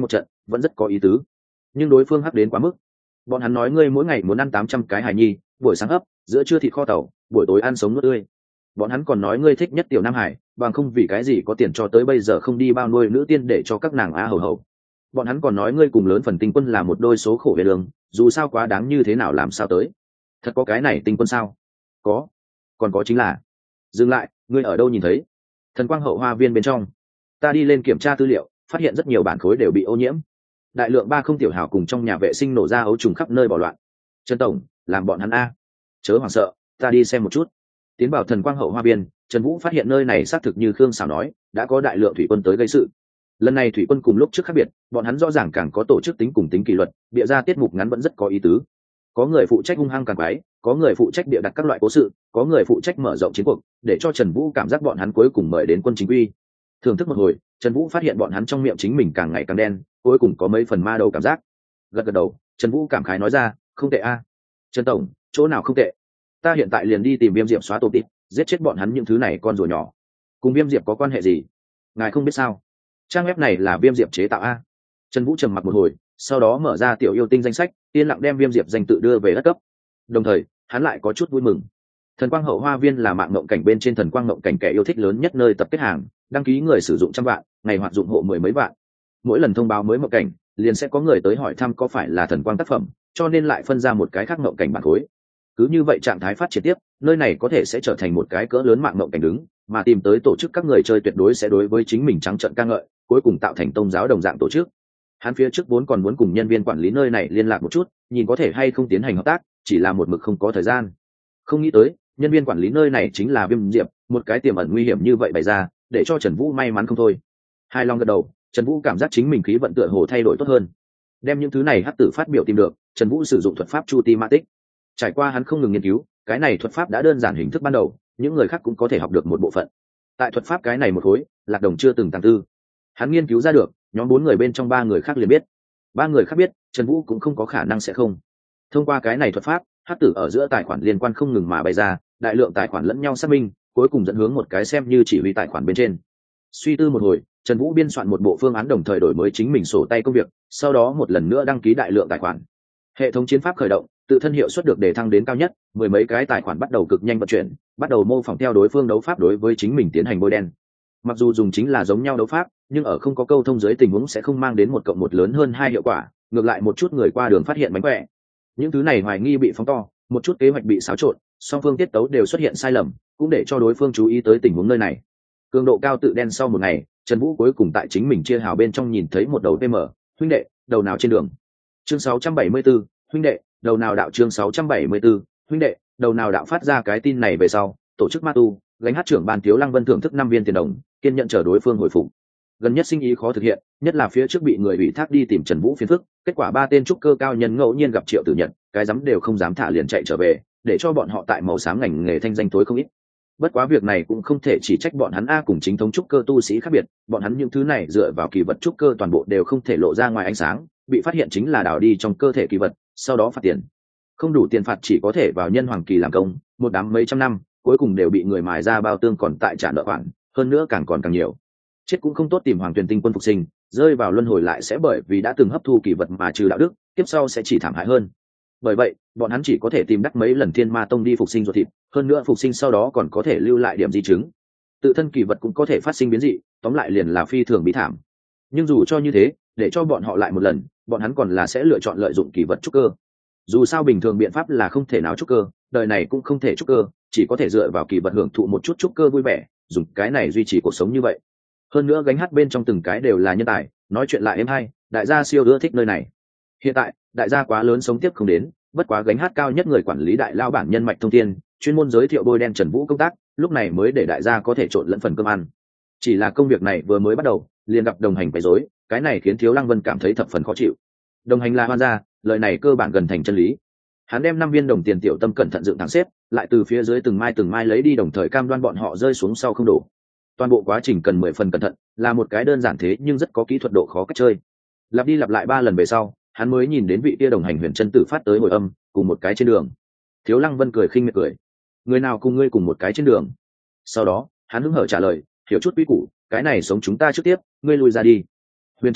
vẫn rất có ý tứ, nhưng đối phương hắc đến quá mức. Bọn hắn nói ngươi mỗi ngày muốn ăn tám trăm cái hài nhi, buổi sáng hấp, giữa trưa thịt kho tàu, buổi tối ăn sống nuốt tươi. Bọn hắn còn nói ngươi thích nhất tiểu nam hải, bằng không vì cái gì có tiền cho tới bây giờ không đi bao nuôi nữ tiên để cho các nàng á hầu hầu. Bọn hắn còn nói ngươi cùng lớn phần tinh quân là một đôi số khổ về đường, dù sao quá đáng như thế nào làm sao tới. Thật có cái này tinh quân sao? Có. Còn có chính là, dừng lại, ngươi ở đâu nhìn thấy? Thần quang hậu hoa viên bên trong. Ta đi lên kiểm tra tư liệu, phát hiện rất nhiều bản khối đều bị ô nhiễm, đại lượng ba không tiểu hào cùng trong nhà vệ sinh nổ ra ấu trùng khắp nơi bỏ loạn. Trần tổng, làm bọn hắn a, chớ hoảng sợ, ta đi xem một chút. Tiến vào thần quang hậu hoa viên, Trần Vũ phát hiện nơi này xác thực như Khương Sảo nói, đã có đại lượng thủy quân tới gây sự. Lần này thủy quân cùng lúc trước khác biệt, bọn hắn rõ ràng càng có tổ chức tính cùng tính kỷ luật, bịa ra tiết mục ngắn vẫn rất có ý tứ. Có người phụ trách hung hăng càng quái, có người phụ trách bịa đặt các loại cố sự, có người phụ trách mở rộng chiến cuộc, để cho Trần Vũ cảm giác bọn hắn cuối cùng mời đến quân chính quy. Thưởng thức một hồi, Trần Vũ phát hiện bọn hắn trong miệng chính mình càng ngày càng đen, cuối cùng có mấy phần ma đầu cảm giác. Gật gật đầu, Trần Vũ cảm khái nói ra, không tệ a. Trần tổng, chỗ nào không tệ? Ta hiện tại liền đi tìm Viêm Diệp xóa tổ tịp, giết chết bọn hắn những thứ này con rùa nhỏ. Cùng Viêm Diệp có quan hệ gì? Ngài không biết sao? Trang web này là Viêm Diệp chế tạo a. Trần Vũ trầm mặc một hồi, sau đó mở ra tiểu yêu tinh danh sách, yên lặng đem Viêm Diệp danh tự đưa về đất cấp. Đồng thời, hắn lại có chút vui mừng. Thần Quang Hậu Hoa Viên là mạng ngộng cảnh bên trên Thần Quang ngộng cảnh kẻ yêu thích lớn nhất nơi tập kết hàng, đăng ký người sử dụng trăm vạn, ngày hoạt dụng hộ mười mấy vạn. Mỗi lần thông báo mới ngộng cảnh, liền sẽ có người tới hỏi thăm có phải là thần quang tác phẩm, cho nên lại phân ra một cái khác ngộng cảnh bản khối. Cứ như vậy trạng thái phát triển tiếp, nơi này có thể sẽ trở thành một cái cỡ lớn mạng ngộng cảnh đứng, mà tìm tới tổ chức các người chơi tuyệt đối sẽ đối với chính mình trắng trợn ca ngợi, cuối cùng tạo thành tôn giáo đồng dạng tổ chức. Hắn phía trước vốn còn muốn cùng nhân viên quản lý nơi này liên lạc một chút, nhìn có thể hay không tiến hành hợp tác, chỉ là một mực không có thời gian. Không nghĩ tới, nhân viên quản lý nơi này chính là Viêm Diệp, một cái tiềm ẩn nguy hiểm như vậy bày ra, để cho Trần Vũ may mắn không thôi. Hai long gật đầu, Trần Vũ cảm giác chính mình khí vận tựa hồ thay đổi tốt hơn. Đem những thứ này hắc tử phát biểu tìm được, Trần Vũ sử dụng thuật pháp Chu Ti Ma Tích. Trải qua hắn không ngừng nghiên cứu, cái này thuật pháp đã đơn giản hình thức ban đầu, những người khác cũng có thể học được một bộ phận. Tại thuật pháp cái này một khối, Lạc Đồng chưa từng tàng tư. Hắn nghiên cứu ra được, nhóm bốn người bên trong ba người khác liền biết. Ba người khác biết, Trần Vũ cũng không có khả năng sẽ không. Thông qua cái này thuật pháp, hắc tử ở giữa tài khoản liên quan không ngừng mà bày ra, đại lượng tài khoản lẫn nhau xác minh, cuối cùng dẫn hướng một cái xem như chỉ huy tài khoản bên trên. Suy tư một hồi, Trần Vũ biên soạn một bộ phương án đồng thời đổi mới chính mình sổ tay công việc, sau đó một lần nữa đăng ký đại lượng tài khoản. Hệ thống chiến pháp khởi động, tự thân hiệu suất được đề thăng đến cao nhất, mười mấy cái tài khoản bắt đầu cực nhanh vận chuyển, bắt đầu mô phỏng theo đối phương đấu pháp đối với chính mình tiến hành bôi đen. Mặc dù dùng chính là giống nhau đấu pháp, nhưng ở không có câu thông dưới tình huống sẽ không mang đến một cộng một lớn hơn hai hiệu quả, ngược lại một chút người qua đường phát hiện mánh khỏe. Những thứ này hoài nghi bị phóng to, một chút kế hoạch bị xáo trộn, song phương tiết tấu đều xuất hiện sai lầm, cũng để cho đối phương chú ý tới tình huống nơi này. Cường độ cao tự đen sau một ngày, Trần Vũ cuối cùng tại chính mình chia hào bên trong nhìn thấy một đầu pê em, huynh đệ, đầu nào trên đường. Chương sáu trăm bảy mươi 74, huynh đệ, đầu nào đạo chương sáu trăm bảy mươi 74, huynh đệ, đầu nào đạo phát ra cái tin này về sau, tổ chức ma tu, gánh hát trưởng ban Thiếu Lăng Vân thưởng thức năm viên tiền đồng, kiên nhận chờ đối phương hồi phục. Gần nhất sinh ý khó thực hiện, nhất là phía trước bị người ủy thác đi tìm Trần Vũ phiền phức, kết quả ba tên trúc cơ cao nhân ngẫu nhiên gặp Triệu Tử Nhật, cái dám đều không dám thả liền chạy trở về, để cho bọn họ tại màu xám ngành nghề thanh danh tối không ít. Bất quá việc này cũng không thể chỉ trách bọn hắn a cùng chính thống trúc cơ tu sĩ khác biệt, bọn hắn những thứ này dựa vào kỳ vật trúc cơ toàn bộ đều không thể lộ ra ngoài ánh sáng, bị phát hiện chính là đào đi trong cơ thể kỳ vật, sau đó phạt tiền. Không đủ tiền phạt chỉ có thể vào nhân hoàng kỳ làm công, một đám mấy trăm năm, cuối cùng đều bị người mài ra bao tương còn tại trả nợ khoản, hơn nữa càng còn càng nhiều. Chết cũng không tốt tìm Hoàng Tuyền Tinh Quân phục sinh, rơi vào luân hồi lại sẽ bởi vì đã từng hấp thu kỳ vật mà trừ đạo đức, tiếp sau sẽ chỉ thảm hại hơn. Bởi vậy, bọn hắn chỉ có thể tìm đắc mấy lần Thiên Ma Tông đi phục sinh ruột thịt, hơn nữa phục sinh sau đó còn có thể lưu lại điểm di chứng. Tự thân kỳ vật cũng có thể phát sinh biến dị, tóm lại liền là phi thường bí thảm. Nhưng dù cho như thế, để cho bọn họ lại một lần, bọn hắn còn là sẽ lựa chọn lợi dụng kỳ vật trúc cơ. Dù sao bình thường biện pháp là không thể nào trúc cơ, đời này cũng không thể trúc cơ, chỉ có thể dựa vào kỳ vật hưởng thụ một chút trúc cơ vui vẻ, dùng cái này duy trì cuộc sống như vậy. Hơn nữa gánh hát bên trong từng cái đều là nhân tài, nói chuyện lại êm hay, đại gia siêu ưa thích nơi này. Hiện tại, đại gia quá lớn sống tiếp không đến, bất quá gánh hát cao nhất người quản lý đại lao bản nhân mạch thông thiên, chuyên môn giới thiệu bôi đen Trần Vũ công tác, lúc này mới để đại gia có thể trộn lẫn phần cơm ăn. Chỉ là công việc này vừa mới bắt đầu, liền gặp đồng hành quấy rối, cái này khiến Thiếu Lăng Vân cảm thấy thập phần khó chịu. Đồng hành là Hoan gia, lời này cơ bản gần thành chân lý. Hắn đem năm viên đồng tiền tiểu tâm cẩn thận dựng thẳng xếp, lại từ phía dưới từng mai từng mai lấy đi đồng thời cam đoan bọn họ rơi xuống sau không đổ. Toàn bộ quá trình cần mười phần cẩn thận, là một cái đơn giản thế nhưng rất có kỹ thuật độ khó cách chơi. Lặp đi lặp lại ba lần về sau, hắn mới nhìn đến vị tia đồng hành Huyền Chân Tử phát tới hồi âm, cùng một cái trên đường. Thiếu Lăng Vân cười khinh miệt cười, người nào cùng ngươi cùng một cái trên đường? Sau đó, hắn hứng hở trả lời, hiểu chút quý củ, cái này sống chúng ta trước tiếp, ngươi lùi ra đi. Huyền Chân Tử,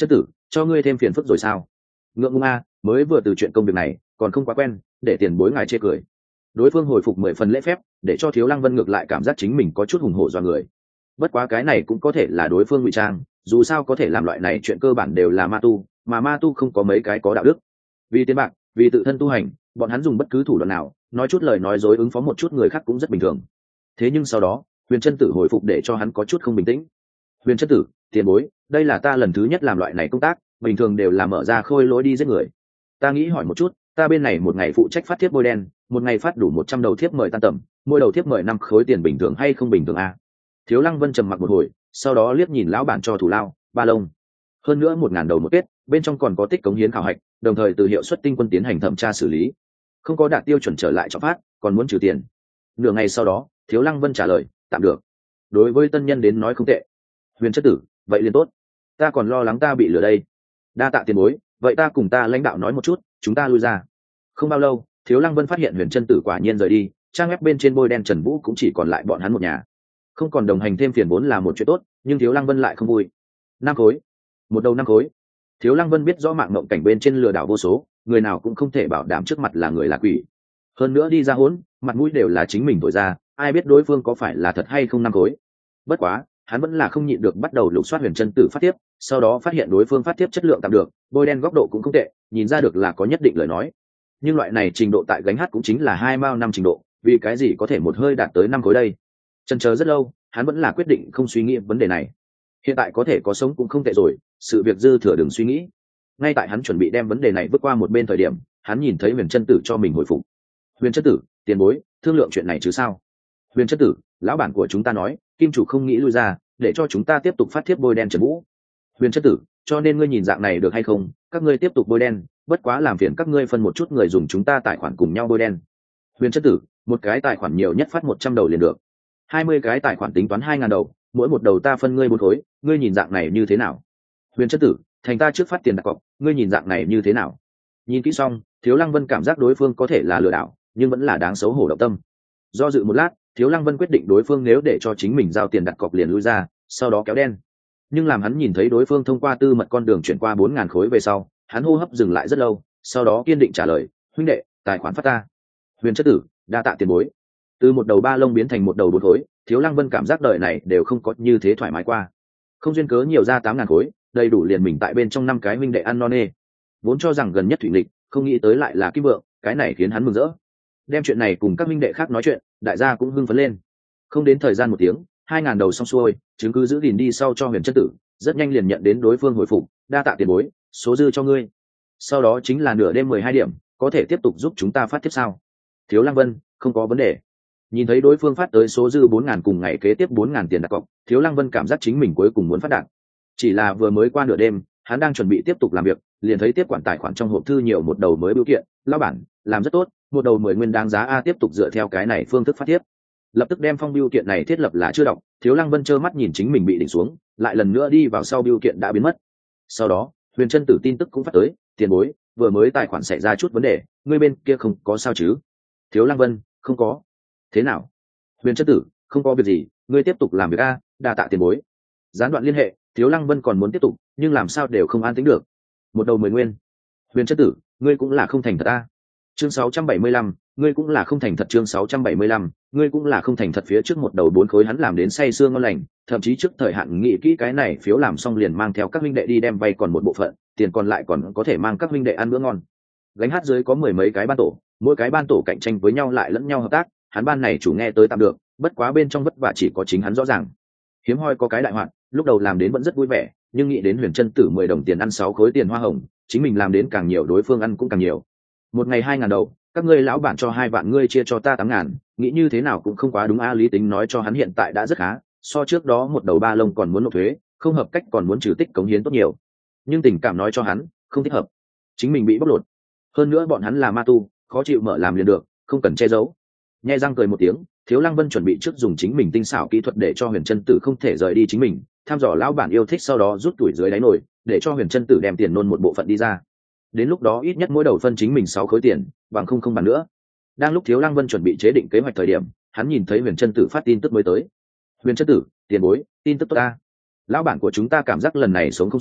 cho ngươi thêm phiền phức rồi sao? Ngượng ngùng a, mới vừa từ chuyện công việc này còn không quá quen, để tiền bối ngài chê cười. Đối phương hồi phục mười phần lễ phép, để cho Thiếu Lăng Vân ngược lại cảm giác chính mình có chút hùng hổ do người. Bất quá cái này cũng có thể là đối phương ngụy trang, dù sao có thể làm loại này chuyện cơ bản đều là ma tu, mà ma tu không có mấy cái có đạo đức. Vì tiền bạc, vì tự thân tu hành, bọn hắn dùng bất cứ thủ đoạn nào, nói chút lời nói dối ứng phó một chút người khác cũng rất bình thường. Thế nhưng sau đó, Huyền Chân Tử hồi phục để cho hắn có chút không bình tĩnh. Huyền Chân Tử, tiền bối, đây là ta lần thứ nhất làm loại này công tác, bình thường đều là mở ra khôi lỗi đi giết người. Ta nghĩ hỏi một chút, ta bên này một ngày phụ trách phát thiếp bôi đen, một ngày phát đủ một trăm đầu thiếp mời tan tầm, mỗi đầu thiếp mời năm khối tiền bình thường hay không bình thường a? Thiếu Lăng Vân trầm mặc một hồi, sau đó liếc nhìn lão bản cho thủ lao, ba lông. Hơn nữa một ngàn đầu một kết, bên trong còn có tích cống hiến khảo hạch, đồng thời từ hiệu suất tinh quân tiến hành thẩm tra xử lý. Không có đạt tiêu chuẩn trở lại cho phát, còn muốn trừ tiền. Nửa ngày sau đó, Thiếu Lăng Vân trả lời, tạm được. Đối với tân nhân đến nói không tệ. Huyền Chất Tử, vậy liền tốt. Ta còn lo lắng ta bị lừa đây. Đa tạ tiền bối, vậy ta cùng ta lãnh đạo nói một chút, chúng ta lui ra. Không bao lâu, Thiếu Lăng Vân phát hiện Huyền Chân Tử quả nhiên rời đi, trang web bên trên bôi đen Trần Vũ cũng chỉ còn lại bọn hắn một nhà. Không còn đồng hành thêm phiền vốn là một chuyện tốt, nhưng Thiếu Lăng Vân lại không vui. Năm khối, một đầu năm khối. Thiếu Lăng Vân biết rõ mạng mộng cảnh bên trên lừa đảo vô số, người nào cũng không thể bảo đảm trước mặt là người là quỷ. Hơn nữa đi ra hỗn, mặt mũi đều là chính mình thổi ra, ai biết đối phương có phải là thật hay không năm khối. Bất quá, hắn vẫn là không nhịn được bắt đầu lục soát Huyền Chân Tử phát tiếp, sau đó phát hiện đối phương phát tiếp chất lượng tạm được, bôi đen góc độ cũng không tệ, nhìn ra được là có nhất định lời nói. Nhưng loại này trình độ tại gánh hát cũng chính là hai mao năm trình độ, vì cái gì có thể một hơi đạt tới năm khối đây? Chần chờ rất lâu, hắn vẫn là quyết định không suy nghĩ vấn đề này. Hiện tại có thể có sống cũng không tệ rồi, sự việc dư thừa đừng suy nghĩ. Ngay tại hắn chuẩn bị đem vấn đề này vứt qua một bên thời điểm, hắn nhìn thấy Huyền Chân Tử cho mình hồi phục. Huyền Chân Tử, tiền bối, thương lượng chuyện này chứ sao? Huyền Chân Tử, lão bản của chúng ta nói, kim chủ không nghĩ lui ra, để cho chúng ta tiếp tục phát thiếp bôi đen Trần Vũ. Huyền Chân Tử, cho nên ngươi nhìn dạng này được hay không? Các ngươi tiếp tục bôi đen, bất quá làm phiền các ngươi phân một chút người dùng chúng ta tài khoản cùng nhau bôi đen. Huyền Chân Tử, một cái tài khoản nhiều nhất phát một trăm đầu liền được. Hai mươi cái tài khoản tính toán hai ngàn đầu, mỗi một đầu ta phân ngươi bốn khối, ngươi nhìn dạng này như thế nào? Huyền Chân Tử, thành ta trước phát tiền đặt cọc, ngươi nhìn dạng này như thế nào? Nhìn kỹ xong, Thiếu Lăng Vân cảm giác đối phương có thể là lừa đảo, nhưng vẫn là đáng xấu hổ động tâm. Do dự một lát, Thiếu Lăng Vân quyết định đối phương nếu để cho chính mình giao tiền đặt cọc liền lui ra, sau đó kéo đen. Nhưng làm hắn nhìn thấy đối phương thông qua tư mật con đường chuyển qua bốn ngàn khối về sau, hắn hô hấp dừng lại rất lâu, sau đó kiên định trả lời, huynh đệ, tài khoản phát ta. Huyền Chất Tử, đa tạ tiền bối. Từ một đầu ba lông biến thành một đầu bốn khối, Thiếu Lăng Vân cảm giác đời này đều không có như thế thoải mái qua. Không duyên cớ nhiều ra tám ngàn khối, đầy đủ liền mình tại bên trong năm cái huynh đệ ăn no nê. Vốn cho rằng gần nhất Thủy Nghịch, không nghĩ tới lại là Kim Vượng, cái này khiến hắn mừng rỡ. Đem chuyện này cùng các huynh đệ khác nói chuyện, đại gia cũng hưng phấn lên. Không đến thời gian một tiếng, hai ngàn đầu xong xuôi, chứng cứ giữ gìn đi sau cho Huyền Chất Tử, rất nhanh liền nhận đến đối phương hồi phục, đa tạ tiền bối, số dư cho ngươi. Sau đó chính là nửa đêm mười hai điểm, có thể tiếp tục giúp chúng ta phát tiếp sao? Thiếu Lăng Vân, không có vấn đề. Nhìn thấy đối phương phát tới số dư bốn ngàn cùng ngày kế tiếp bốn ngàn tiền đặt cọc, Thiếu Lăng Vân cảm giác chính mình cuối cùng muốn phát đạt. Chỉ là vừa mới qua nửa đêm, hắn đang chuẩn bị tiếp tục làm việc, liền thấy tiếp quản tài khoản trong hộp thư nhiều một đầu mới biểu kiện, lão bản, làm rất tốt, một đầu mười nguyên đáng giá a, tiếp tục dựa theo cái này phương thức phát tiếp. Lập tức đem phong biểu kiện này thiết lập là chưa đọc, Thiếu Lăng Vân trơ mắt nhìn chính mình bị đỉnh xuống, lại lần nữa đi vào sau biểu kiện đã biến mất. Sau đó, Huyền Chân Tử tin tức cũng phát tới, tiền bối, vừa mới tài khoản xảy ra chút vấn đề, ngươi bên kia không có sao chứ? Thiếu Lăng Vân, không có. Thế nào? Huyền Chân Tử, không có việc gì, ngươi tiếp tục làm việc a, đa tạ tiền bối. Gián đoạn liên hệ, Thiếu Lăng Vân còn muốn tiếp tục, nhưng làm sao đều không an tính được. Một đầu mười nguyên. Huyền Chân Tử, ngươi cũng là không thành thật a. Chương sáu trăm bảy mươi lăm, ngươi cũng là không thành thật. Chương sáu trăm bảy mươi lăm, ngươi cũng là không thành thật. Phía trước một đầu bốn khối hắn làm đến say sưa ngon lành, thậm chí trước thời hạn nghĩ kỹ cái này phiếu làm xong liền mang theo các huynh đệ đi đem vay còn một bộ phận, tiền còn lại còn có thể mang các huynh đệ ăn bữa ngon. Gánh hát dưới có mười mấy cái ban tổ, mỗi cái ban tổ cạnh tranh với nhau lại lẫn nhau hợp tác, hắn ban này chủ nghe tới tạm được, bất quá bên trong vất vả chỉ có chính hắn rõ ràng. Hiếm hoi có cái đại hoạn, lúc đầu làm đến vẫn rất vui vẻ, nhưng nghĩ đến Huyền Chân Tử mười đồng tiền ăn sáu khối tiền hoa hồng, chính mình làm đến càng nhiều đối phương ăn cũng càng nhiều. Một ngày hai ngàn đầu, các ngươi lão bản cho hai vạn, ngươi chia cho ta tám ngàn, nghĩ như thế nào cũng không quá đúng a. Lý Tính nói cho hắn hiện tại đã rất khá, so trước đó một đầu ba lông còn muốn nộp thuế, không hợp cách còn muốn trừ tích cống hiến tốt nhiều. Nhưng tình cảm nói cho hắn, không thích hợp. Chính mình bị bóc lột. Hơn nữa bọn hắn là ma tu, khó chịu mở làm liền được, không cần che giấu. Nhe răng cười một tiếng, Thiếu Lăng Vân chuẩn bị trước dùng chính mình tinh xảo kỹ thuật để cho Huyền Chân Tử không thể rời đi chính mình, tham dò lão bản yêu thích, sau đó rút tuổi dưới đáy nồi, để cho Huyền Chân Tử đem tiền nôn một bộ phận đi ra. Đến lúc đó ít nhất mỗi đầu phân chính mình sáu khối tiền, bằng không không bàn nữa. Đang lúc Thiếu Lăng Vân chuẩn bị chế định kế hoạch thời điểm, hắn nhìn thấy Huyền Chân Tử phát tin tức mới tới. Huyền Chân Tử, tiền bối, tin tức tốt ta. Lão bản của chúng ta cảm giác lần này sống không sai,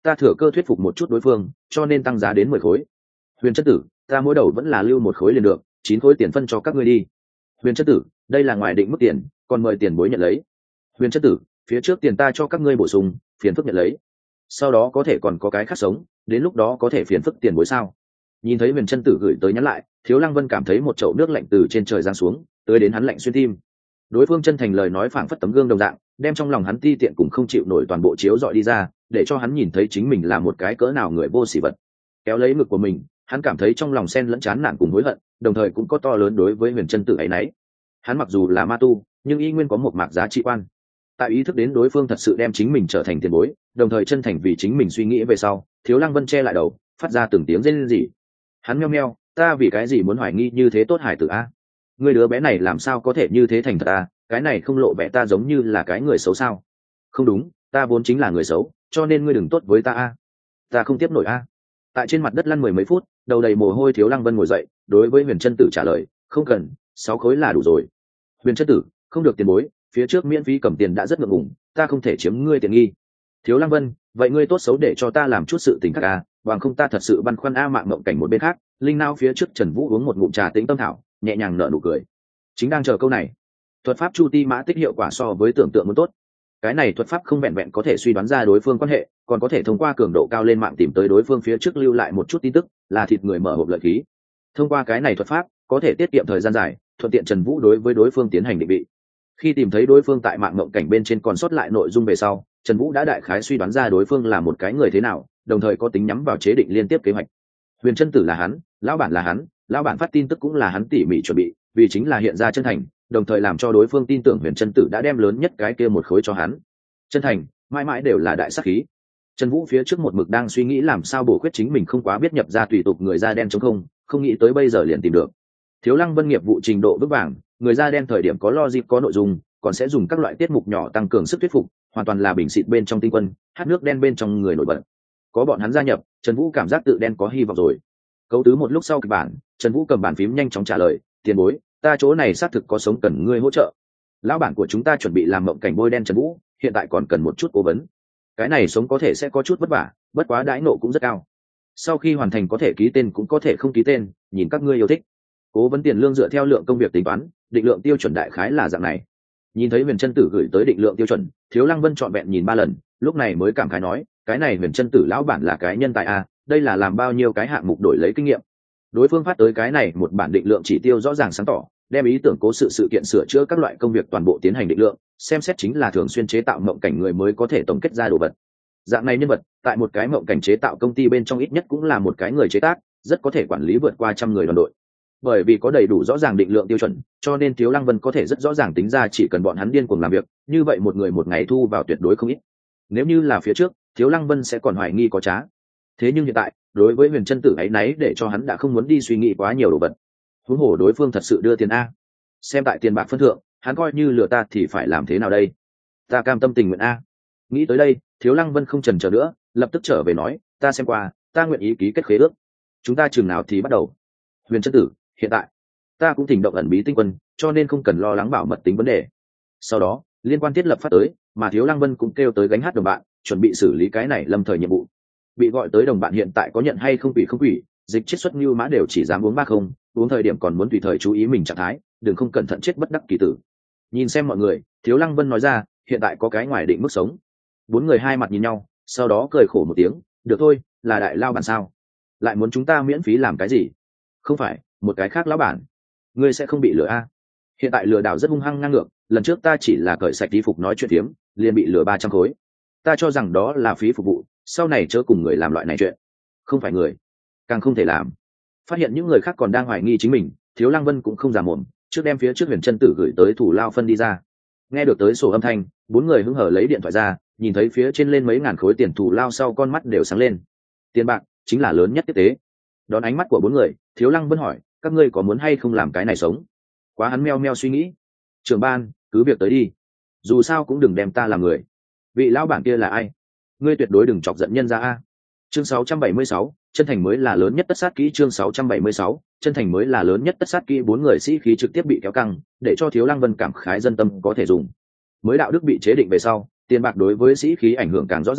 ta thừa cơ thuyết phục một chút đối phương cho nên tăng giá đến mười khối. Huyền chất tử, ta mỗi đầu vẫn là lưu một khối liền được, chín khối tiền phân cho các ngươi đi. Huyền chất tử, đây là ngoài định mức tiền, còn mời tiền bối nhận lấy. Huyền chất tử, phía trước tiền ta cho các ngươi bổ sung, phiền phức nhận lấy, sau đó có thể còn có cái khác sống, đến lúc đó có thể phiền phức tiền bối sao? Nhìn thấy Huyền chân tử gửi tới nhắn lại, Thiếu Lăng Vân cảm thấy một chậu nước lạnh từ trên trời giáng xuống, tới đến hắn lạnh xuyên tim. Đối phương chân thành lời nói phảng phất tấm gương đồng dạng, đem trong lòng hắn ti tiện cùng không chịu nổi toàn bộ chiếu dọi đi ra, để cho hắn nhìn thấy chính mình là một cái cỡ nào người vô sỉ vật. Kéo lấy ngực của mình, hắn cảm thấy trong lòng xen lẫn chán nản cùng hối hận, đồng thời cũng có to lớn đối với Huyền chân tử ấy nấy. Hắn mặc dù là ma tu, nhưng y nguyên có một mạc giá trị quan. Tại ý thức đến đối phương thật sự đem chính mình trở thành tiền bối, đồng thời chân thành vì chính mình suy nghĩ về sau, Thiếu Lăng Vân che lại đầu, phát ra từng tiếng rên rỉ. Hắn meo meo, ta vì cái gì muốn hoài nghi như thế tốt hải tử a? Người đứa bé này làm sao có thể như thế thành thật a? Cái này không lộ vẻ ta giống như là cái người xấu sao? Không đúng, ta vốn chính là người xấu, cho nên ngươi đừng tốt với ta a. Ta không tiếp nổi a. Tại trên mặt đất lăn mười mấy phút, đầu đầy mồ hôi Thiếu Lăng Vân ngồi dậy, đối với Huyền chân tử trả lời, không cần, sáu khối là đủ rồi. Huyền chân tử, không được tiền bối, phía trước miễn phí cầm tiền đã rất ngượng ngùng, ta không thể chiếm ngươi tiền nghi. Thiếu Lăng Vân, vậy ngươi tốt xấu để cho ta làm chút sự tình khác à, bằng không ta thật sự băn khoăn a. Mạng mộng cảnh một bên khác, linh nao phía trước Trần Vũ uống một ngụm trà tĩnh tâm thảo, nhẹ nhàng nở nụ cười, chính đang chờ câu này. Thuật pháp Chu Ti Mã Tích hiệu quả so với tưởng tượng muốn tốt. Cái này thuật pháp không vẹn vẹn có thể suy đoán ra đối phương quan hệ, còn có thể thông qua cường độ cao lên mạng tìm tới đối phương phía trước lưu lại một chút tin tức, là thịt người mở hộp lợi khí. Thông qua cái này thuật pháp, có thể tiết kiệm thời gian dài, thuận tiện Trần Vũ đối với đối phương tiến hành định vị. Khi tìm thấy đối phương tại mạng mộng cảnh bên trên còn sót lại nội dung về sau, Trần Vũ đã đại khái suy đoán ra đối phương là một cái người thế nào, đồng thời có tính nhắm vào chế định liên tiếp kế hoạch. Huyền chân tử là hắn, lão bản là hắn, lão bản phát tin tức cũng là hắn tỉ mỉ chuẩn bị, vì chính là hiện ra chân thành, đồng thời làm cho đối phương tin tưởng Huyền chân tử đã đem lớn nhất cái kia một khối cho hắn. Chân thành, mãi mãi đều là đại sắc khí. Trần Vũ phía trước một mực đang suy nghĩ làm sao bổ khuyết chính mình không quá biết nhập ra tùy tục người da đen chống không, không nghĩ tới bây giờ liền tìm được. Thiếu Lăng Vân nghiệp vụ trình độ vững vàng, người da đen thời điểm có logic có nội dung, còn sẽ dùng các loại tiết mục nhỏ tăng cường sức thuyết phục, hoàn toàn là bình xịt bên trong tinh quân, hát nước đen bên trong người nổi bật. Có bọn hắn gia nhập, Trần Vũ cảm giác tự đen có hy vọng rồi. Cấu tứ một lúc sau kịch bản, Trần Vũ cầm bàn phím nhanh chóng trả lời, tiền bối, ta chỗ này xác thực có sống cần ngươi hỗ trợ. Lão bản của chúng ta chuẩn bị làm mộng cảnh bôi đen Trần Vũ, hiện tại còn cần một chút cố vấn. Cái này sống có thể sẽ có chút vất vả, bất quá đãi nộ cũng rất cao. Sau khi hoàn thành có thể ký tên cũng có thể không ký tên, nhìn các ngươi yêu thích. Cố vấn tiền lương dựa theo lượng công việc tính toán, định lượng tiêu chuẩn đại khái là dạng này. Nhìn thấy Huyền chân tử gửi tới định lượng tiêu chuẩn, Thiếu Lăng Vân trọn vẹn nhìn ba lần, lúc này mới cảm khái nói, cái này Huyền chân tử lão bản là cái nhân tài a, đây là làm bao nhiêu cái hạng mục đổi lấy kinh nghiệm. Đối phương phát tới cái này một bản định lượng chỉ tiêu rõ ràng sáng tỏ, đem ý tưởng cố sự sự kiện sửa chữa các loại công việc toàn bộ tiến hành định lượng, xem xét chính là thường xuyên chế tạo mộng cảnh người mới có thể tổng kết ra đồ vật. Dạng này nhân vật, tại một cái mộng cảnh chế tạo công ty bên trong ít nhất cũng là một cái người chế tác, rất có thể quản lý vượt qua trăm người đoàn đội. Bởi vì có đầy đủ rõ ràng định lượng tiêu chuẩn, cho nên Thiếu Lăng Vân có thể rất rõ ràng tính ra chỉ cần bọn hắn điên cuồng làm việc, như vậy một người một ngày thu vào tuyệt đối không ít. Nếu như là phía trước, Thiếu Lăng Vân sẽ còn hoài nghi có trá. Thế nhưng hiện tại, đối với Huyền chân tử ấy nấy để cho hắn đã không muốn đi suy nghĩ quá nhiều đồ vật. Huống hồ đối phương thật sự đưa tiền a. Xem tại tiền bạc phân thượng, hắn coi như lừa ta thì phải làm thế nào đây? Ta cam tâm tình nguyện a. Nghĩ tới đây, Thiếu Lăng Vân không chần chờ nữa, lập tức trở về nói, ta xem qua, ta nguyện ý ký kết khế ước. Chúng ta chừng nào thì bắt đầu? Huyền chân tử, hiện tại ta cũng thỉnh động ẩn bí tinh quân, cho nên không cần lo lắng bảo mật tính vấn đề. Sau đó liên quan thiết lập phát tới, mà Thiếu Lăng Vân cũng kêu tới gánh hát đồng bạn, chuẩn bị xử lý cái này lâm thời nhiệm vụ. Bị gọi tới đồng bạn hiện tại có nhận hay không quỷ không quỷ, dịch chiết xuất như mã đều chỉ dám uống ba không, uống thời điểm còn muốn tùy thời chú ý mình trạng thái, đừng không cẩn thận chết bất đắc kỳ tử. Nhìn xem mọi người, Thiếu Lăng Vân nói ra, hiện tại có cái ngoài định mức sống. Bốn người hai mặt nhìn nhau, sau đó cười khổ một tiếng, được thôi, là đại lao bản sao? Lại muốn chúng ta miễn phí làm cái gì? Không phải, một cái khác lão bản. Ngươi sẽ không bị lừa a? Hiện tại lừa đảo rất hung hăng ngang ngược, lần trước ta chỉ là cởi sạch đi phục nói chuyện phiếm, liền bị lừa ba trăm khối. Ta cho rằng đó là phí phục vụ, sau này chớ cùng người làm loại này chuyện. Không phải người, càng không thể làm. Phát hiện những người khác còn đang hoài nghi chính mình, Thiếu Lăng Vân cũng không giả mồm, trước đem phía trước Huyền chân tử gửi tới thủ lao phân đi ra. Nghe được tới sổ âm thanh, bốn người hứng hở lấy điện thoại ra, nhìn thấy phía trên lên mấy ngàn khối tiền thủ lao sau con mắt đều sáng lên. Tiền bạc chính là lớn nhất tiếp tế. Đón ánh mắt của bốn người, Thiếu Lăng Vân hỏi, các ngươi có muốn hay không làm cái này sống? Quá hắn meo meo suy nghĩ. Trưởng ban, cứ việc tới đi, dù sao cũng đừng đem ta làm người. Vị lão bản kia là ai? Ngươi tuyệt đối đừng chọc giận nhân ra a. Chương sáu trăm bảy mươi sáu, chân thành mới là lớn nhất tất sát kỹ. Chương sáu trăm bảy mươi sáu, chân thành mới là lớn nhất tất sát kỹ. Bốn người sĩ khí trực tiếp bị kéo căng, để cho Thiếu Lăng Vân cảm khái dân tâm có thể dùng. Mới đạo đức bị chế định về sau, tiền bạc đối với sĩ khí ảnh hưởng càng rõ ràng,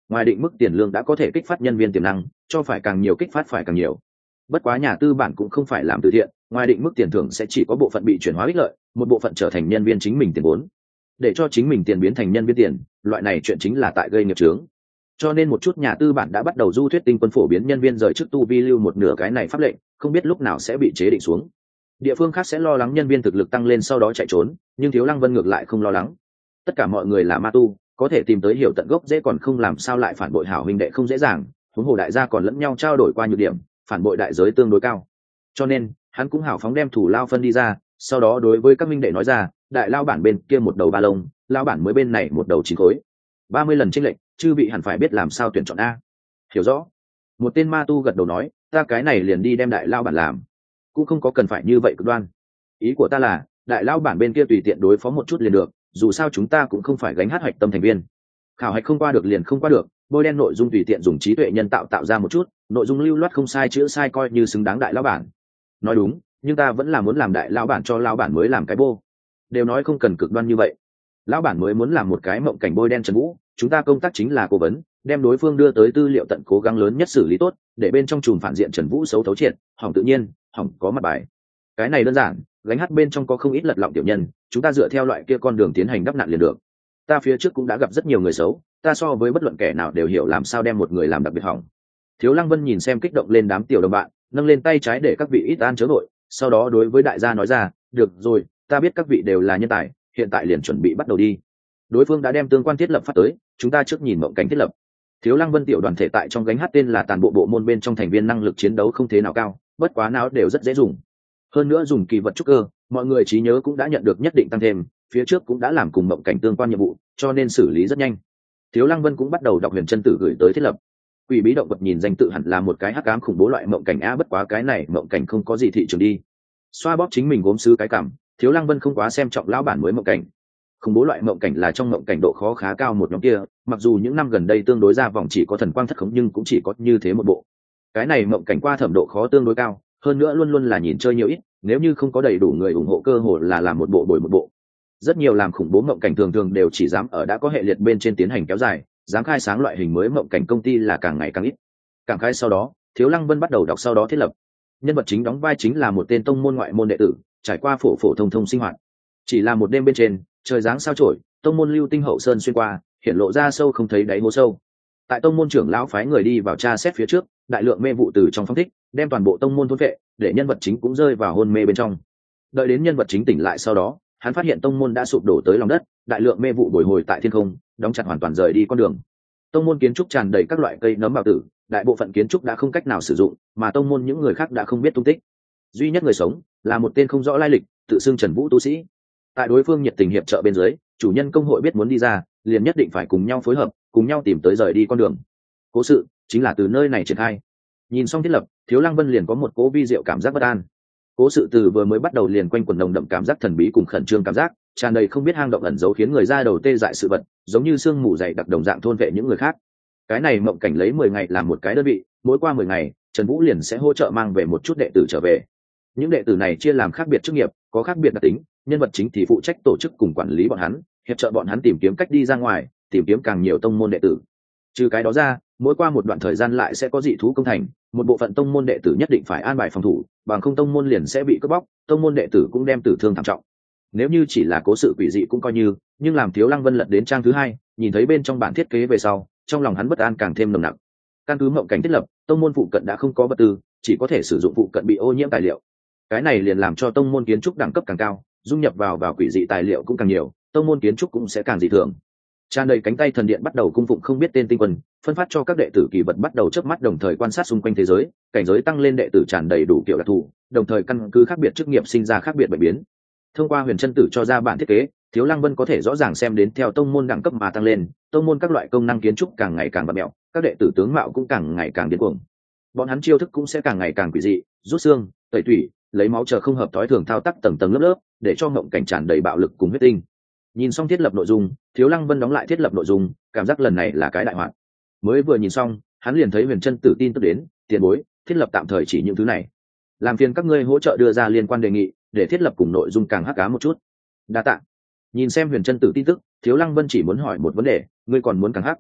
ngoài định mức tiền lương đã có thể kích phát nhân viên tiềm năng, cho phải càng nhiều kích phát phải càng nhiều. Bất quá nhà tư bản cũng không phải làm từ thiện, ngoài định mức tiền thưởng sẽ chỉ có bộ phận bị chuyển hóa ích lợi, một bộ phận trở thành nhân viên chính mình tiền vốn. Để cho chính mình tiền biến thành nhân viên tiền, loại này chuyện chính là tại gây nghiệp chướng. Cho nên một chút nhà tư bản đã bắt đầu du thuyết tinh quân phổ biến nhân viên rời chức tu vi lưu một nửa cái này pháp lệnh, không biết lúc nào sẽ bị chế định xuống. Địa phương khác sẽ lo lắng nhân viên thực lực tăng lên sau đó chạy trốn, nhưng Thiếu Lăng Vân ngược lại không lo lắng. Tất cả mọi người là ma tu, có thể tìm tới hiểu tận gốc dễ, còn không làm sao lại phản bội hảo huynh đệ không dễ dàng, huống hồ đại gia còn lẫn nhau trao đổi qua nhược điểm, phản bội đại giới tương đối cao. Cho nên hắn cũng hào phóng đem thủ lao phân đi ra, sau đó đối với các minh đệ nói ra, đại lao bản bên kia một đầu ba lông, lao bản mới bên này một đầu chín khối, ba mươi lần chênh lệch, chư vị hẳn phải biết làm sao tuyển chọn a. Hiểu rõ. Một tên ma tu gật đầu nói, ta cái này liền đi đem đại lao bản làm, cũng không có cần phải như vậy cực đoan. Ý của ta là đại lao bản bên kia tùy tiện đối phó một chút liền được, dù sao chúng ta cũng không phải gánh hát hoạch tâm thành viên. Khảo hạch không qua được liền không qua được, bôi đen nội dung tùy tiện dùng trí tuệ nhân tạo tạo ra một chút, nội dung lưu loát không sai chữ sai coi như xứng đáng đại lao bản. Nói đúng, nhưng ta vẫn là muốn làm đại lao bản cho lao bản mới làm cái bô. Đều nói không cần cực đoan như vậy. Lão bản mới muốn làm một cái mộng cảnh bôi đen Trần Vũ, chúng ta công tác chính là cố vấn, đem đối phương đưa tới tư liệu tận cố gắng lớn nhất xử lý tốt, để bên trong chùm phản diện Trần Vũ xấu thấu triệt, hỏng tự nhiên, hỏng có mặt bài. Cái này đơn giản, gánh hát bên trong có không ít lật lọng tiểu nhân, chúng ta dựa theo loại kia con đường tiến hành đắp nạn liền được. Ta phía trước cũng đã gặp rất nhiều người xấu, ta so với bất luận kẻ nào đều hiểu làm sao đem một người làm đặc biệt hỏng. Thiếu Lăng Vân nhìn xem kích động lên đám tiểu đồng bạn, nâng lên tay trái để các vị ít an chớ nội, sau đó đối với đại gia nói ra, được rồi, ta biết các vị đều là nhân tài, hiện tại liền chuẩn bị bắt đầu đi. Đối phương đã đem tương quan thiết lập phát tới, chúng ta trước nhìn mộng cảnh thiết lập. Thiếu Lăng Vân tiểu đoàn thể tại trong gánh hát tên là toàn bộ bộ môn bên trong thành viên năng lực chiến đấu không thế nào cao, bất quá não đều rất dễ dùng. Hơn nữa dùng kỳ vật trúc cơ, mọi người trí nhớ cũng đã nhận được nhất định tăng thêm, phía trước cũng đã làm cùng mộng cảnh tương quan nhiệm vụ, cho nên xử lý rất nhanh. Thiếu Lăng Vân cũng bắt đầu đọc huyền chân tử gửi tới thiết lập. Quỷ bí động vật nhìn danh tự hẳn là một cái hắc ám khủng bố loại mộng cảnh a, bất quá cái này mộng cảnh không có gì thị trường đi. Xoa bóp chính mình gốm sứ cái cảm, Thiếu Lăng Vân không quá xem trọng lão bản mới mộng cảnh. Khủng bố loại mộng cảnh là trong mộng cảnh độ khó khá cao một nhóm kia, mặc dù những năm gần đây tương đối ra vòng chỉ có thần quang thất khống nhưng cũng chỉ có như thế một bộ. Cái này mộng cảnh qua thẩm độ khó tương đối cao, hơn nữa luôn luôn là nhìn chơi nhiều ít, nếu như không có đầy đủ người ủng hộ cơ hội là làm một bộ đổi một bộ. Rất nhiều làm khủng bố mộng cảnh thường thường đều chỉ dám ở đã có hệ liệt bên trên tiến hành kéo dài, dám khai sáng loại hình mới mộng cảnh công ty là càng ngày càng ít. Càng khai sau đó, Thiếu Lăng Vân bắt đầu đọc sau đó thiết lập. Nhân vật chính đóng vai chính là một tên tông môn ngoại môn đệ tử, trải qua phổ phổ thông thông sinh hoạt. Chỉ là một đêm bên trên, trời giáng sao chổi, tông môn lưu tinh hậu sơn xuyên qua, hiện lộ ra sâu không thấy đáy hố sâu. Tại tông môn trưởng lão phái người đi vào tra xét phía trước, đại lượng mê vụ từ trong phong thích, đem toàn bộ tông môn thôn vệ, để nhân vật chính cũng rơi vào hôn mê bên trong. Đợi đến nhân vật chính tỉnh lại sau đó, hắn phát hiện tông môn đã sụp đổ tới lòng đất, đại lượng mê vụ bồi hồi tại thiên không, đóng chặt hoàn toàn rời đi con đường. Tông môn kiến trúc tràn đầy các loại cây nấm bào tử, đại bộ phận kiến trúc đã không cách nào sử dụng, mà tông môn những người khác đã không biết tung tích. Duy nhất người sống là một tên không rõ lai lịch, tự xưng Trần Vũ tu sĩ. Tại đối phương nhiệt tình hiệp trợ bên dưới, chủ nhân công hội biết muốn đi ra, liền nhất định phải cùng nhau phối hợp, cùng nhau tìm tới rời đi con đường. Cố sự chính là từ nơi này triển khai. Nhìn xong thiết lập, Thiếu Lăng Vân liền có một cố vi diệu cảm giác bất an. Cố sự từ vừa mới bắt đầu liền quanh quẩn nồng đậm cảm giác thần bí cùng khẩn trương cảm giác, tràn đầy không biết hang động ẩn giấu khiến người ra đầu tê dại sự vật, giống như sương mù dày đặc đồng dạng thôn vệ những người khác. Cái này mộng cảnh lấy mười ngày làm một cái đơn vị, mỗi qua mười ngày, Trần Vũ liền sẽ hỗ trợ mang về một chút đệ tử trở về. Những đệ tử này chia làm khác biệt chức nghiệp, có khác biệt đặc tính, nhân vật chính thì phụ trách tổ chức cùng quản lý bọn hắn, hiệp trợ bọn hắn tìm kiếm cách đi ra ngoài, tìm kiếm càng nhiều tông môn đệ tử. Trừ cái đó ra, mỗi qua một đoạn thời gian lại sẽ có dị thú công thành, một bộ phận tông môn đệ tử nhất định phải an bài phòng thủ, bằng không tông môn liền sẽ bị cướp bóc, tông môn đệ tử cũng đem tử thương thảm trọng. Nếu như chỉ là cố sự quỷ dị cũng coi như, nhưng làm Thiếu Lăng Vân lật đến trang thứ hai, nhìn thấy bên trong bản thiết kế về sau, trong lòng hắn bất an càng thêm nồng nặc. Căn cứ mộng cảnh thiết lập, tông môn phụ cận đã không có vật tư, chỉ có thể sử dụng phụ cận bị ô nhiễm tài liệu. Cái này liền làm cho tông môn kiến trúc đẳng cấp càng cao, dung nhập vào vào quỷ dị tài liệu cũng càng nhiều, tông môn kiến trúc cũng sẽ càng dị thường. Tràn đầy cánh tay thần điện bắt đầu cung phụng không biết tên tinh quân, phân phát cho các đệ tử kỳ vật bắt đầu chớp mắt đồng thời quan sát xung quanh thế giới, cảnh giới tăng lên đệ tử tràn đầy đủ kiểu đặc thù, đồng thời căn cứ khác biệt chức nghiệp sinh ra khác biệt bệnh biến. Thông qua huyền chân tử cho ra bản thiết kế, Thiếu Lăng Vân có thể rõ ràng xem đến theo tông môn đẳng cấp mà tăng lên, tông môn các loại công năng kiến trúc càng ngày càng bạt mẹo, các đệ tử tướng mạo cũng càng ngày càng điên cuồng. Bọn hắn chiêu thức cũng sẽ càng ngày càng quỷ dị, rút xương, tẩy thủy, lấy máu chờ không hợp thói thường thao tác tầng tầng lớp lớp, để cho ngộng cảnh tràn đầy bạo lực cùng huyết tinh. Nhìn xong thiết lập nội dung, Thiếu Lăng Vân đóng lại thiết lập nội dung, cảm giác lần này là cái đại hoạt. Mới vừa nhìn xong, hắn liền thấy huyền chân tử tin tức đến, tiền bối, thiết lập tạm thời chỉ những thứ này, làm phiền các ngươi hỗ trợ đưa ra liên quan đề nghị, để thiết lập cùng nội dung càng hắc ám một chút. Đa tạ. Nhìn xem huyền chân tử tin tức, Thiếu Lăng Vân chỉ muốn hỏi một vấn đề, ngươi còn muốn càng hắc?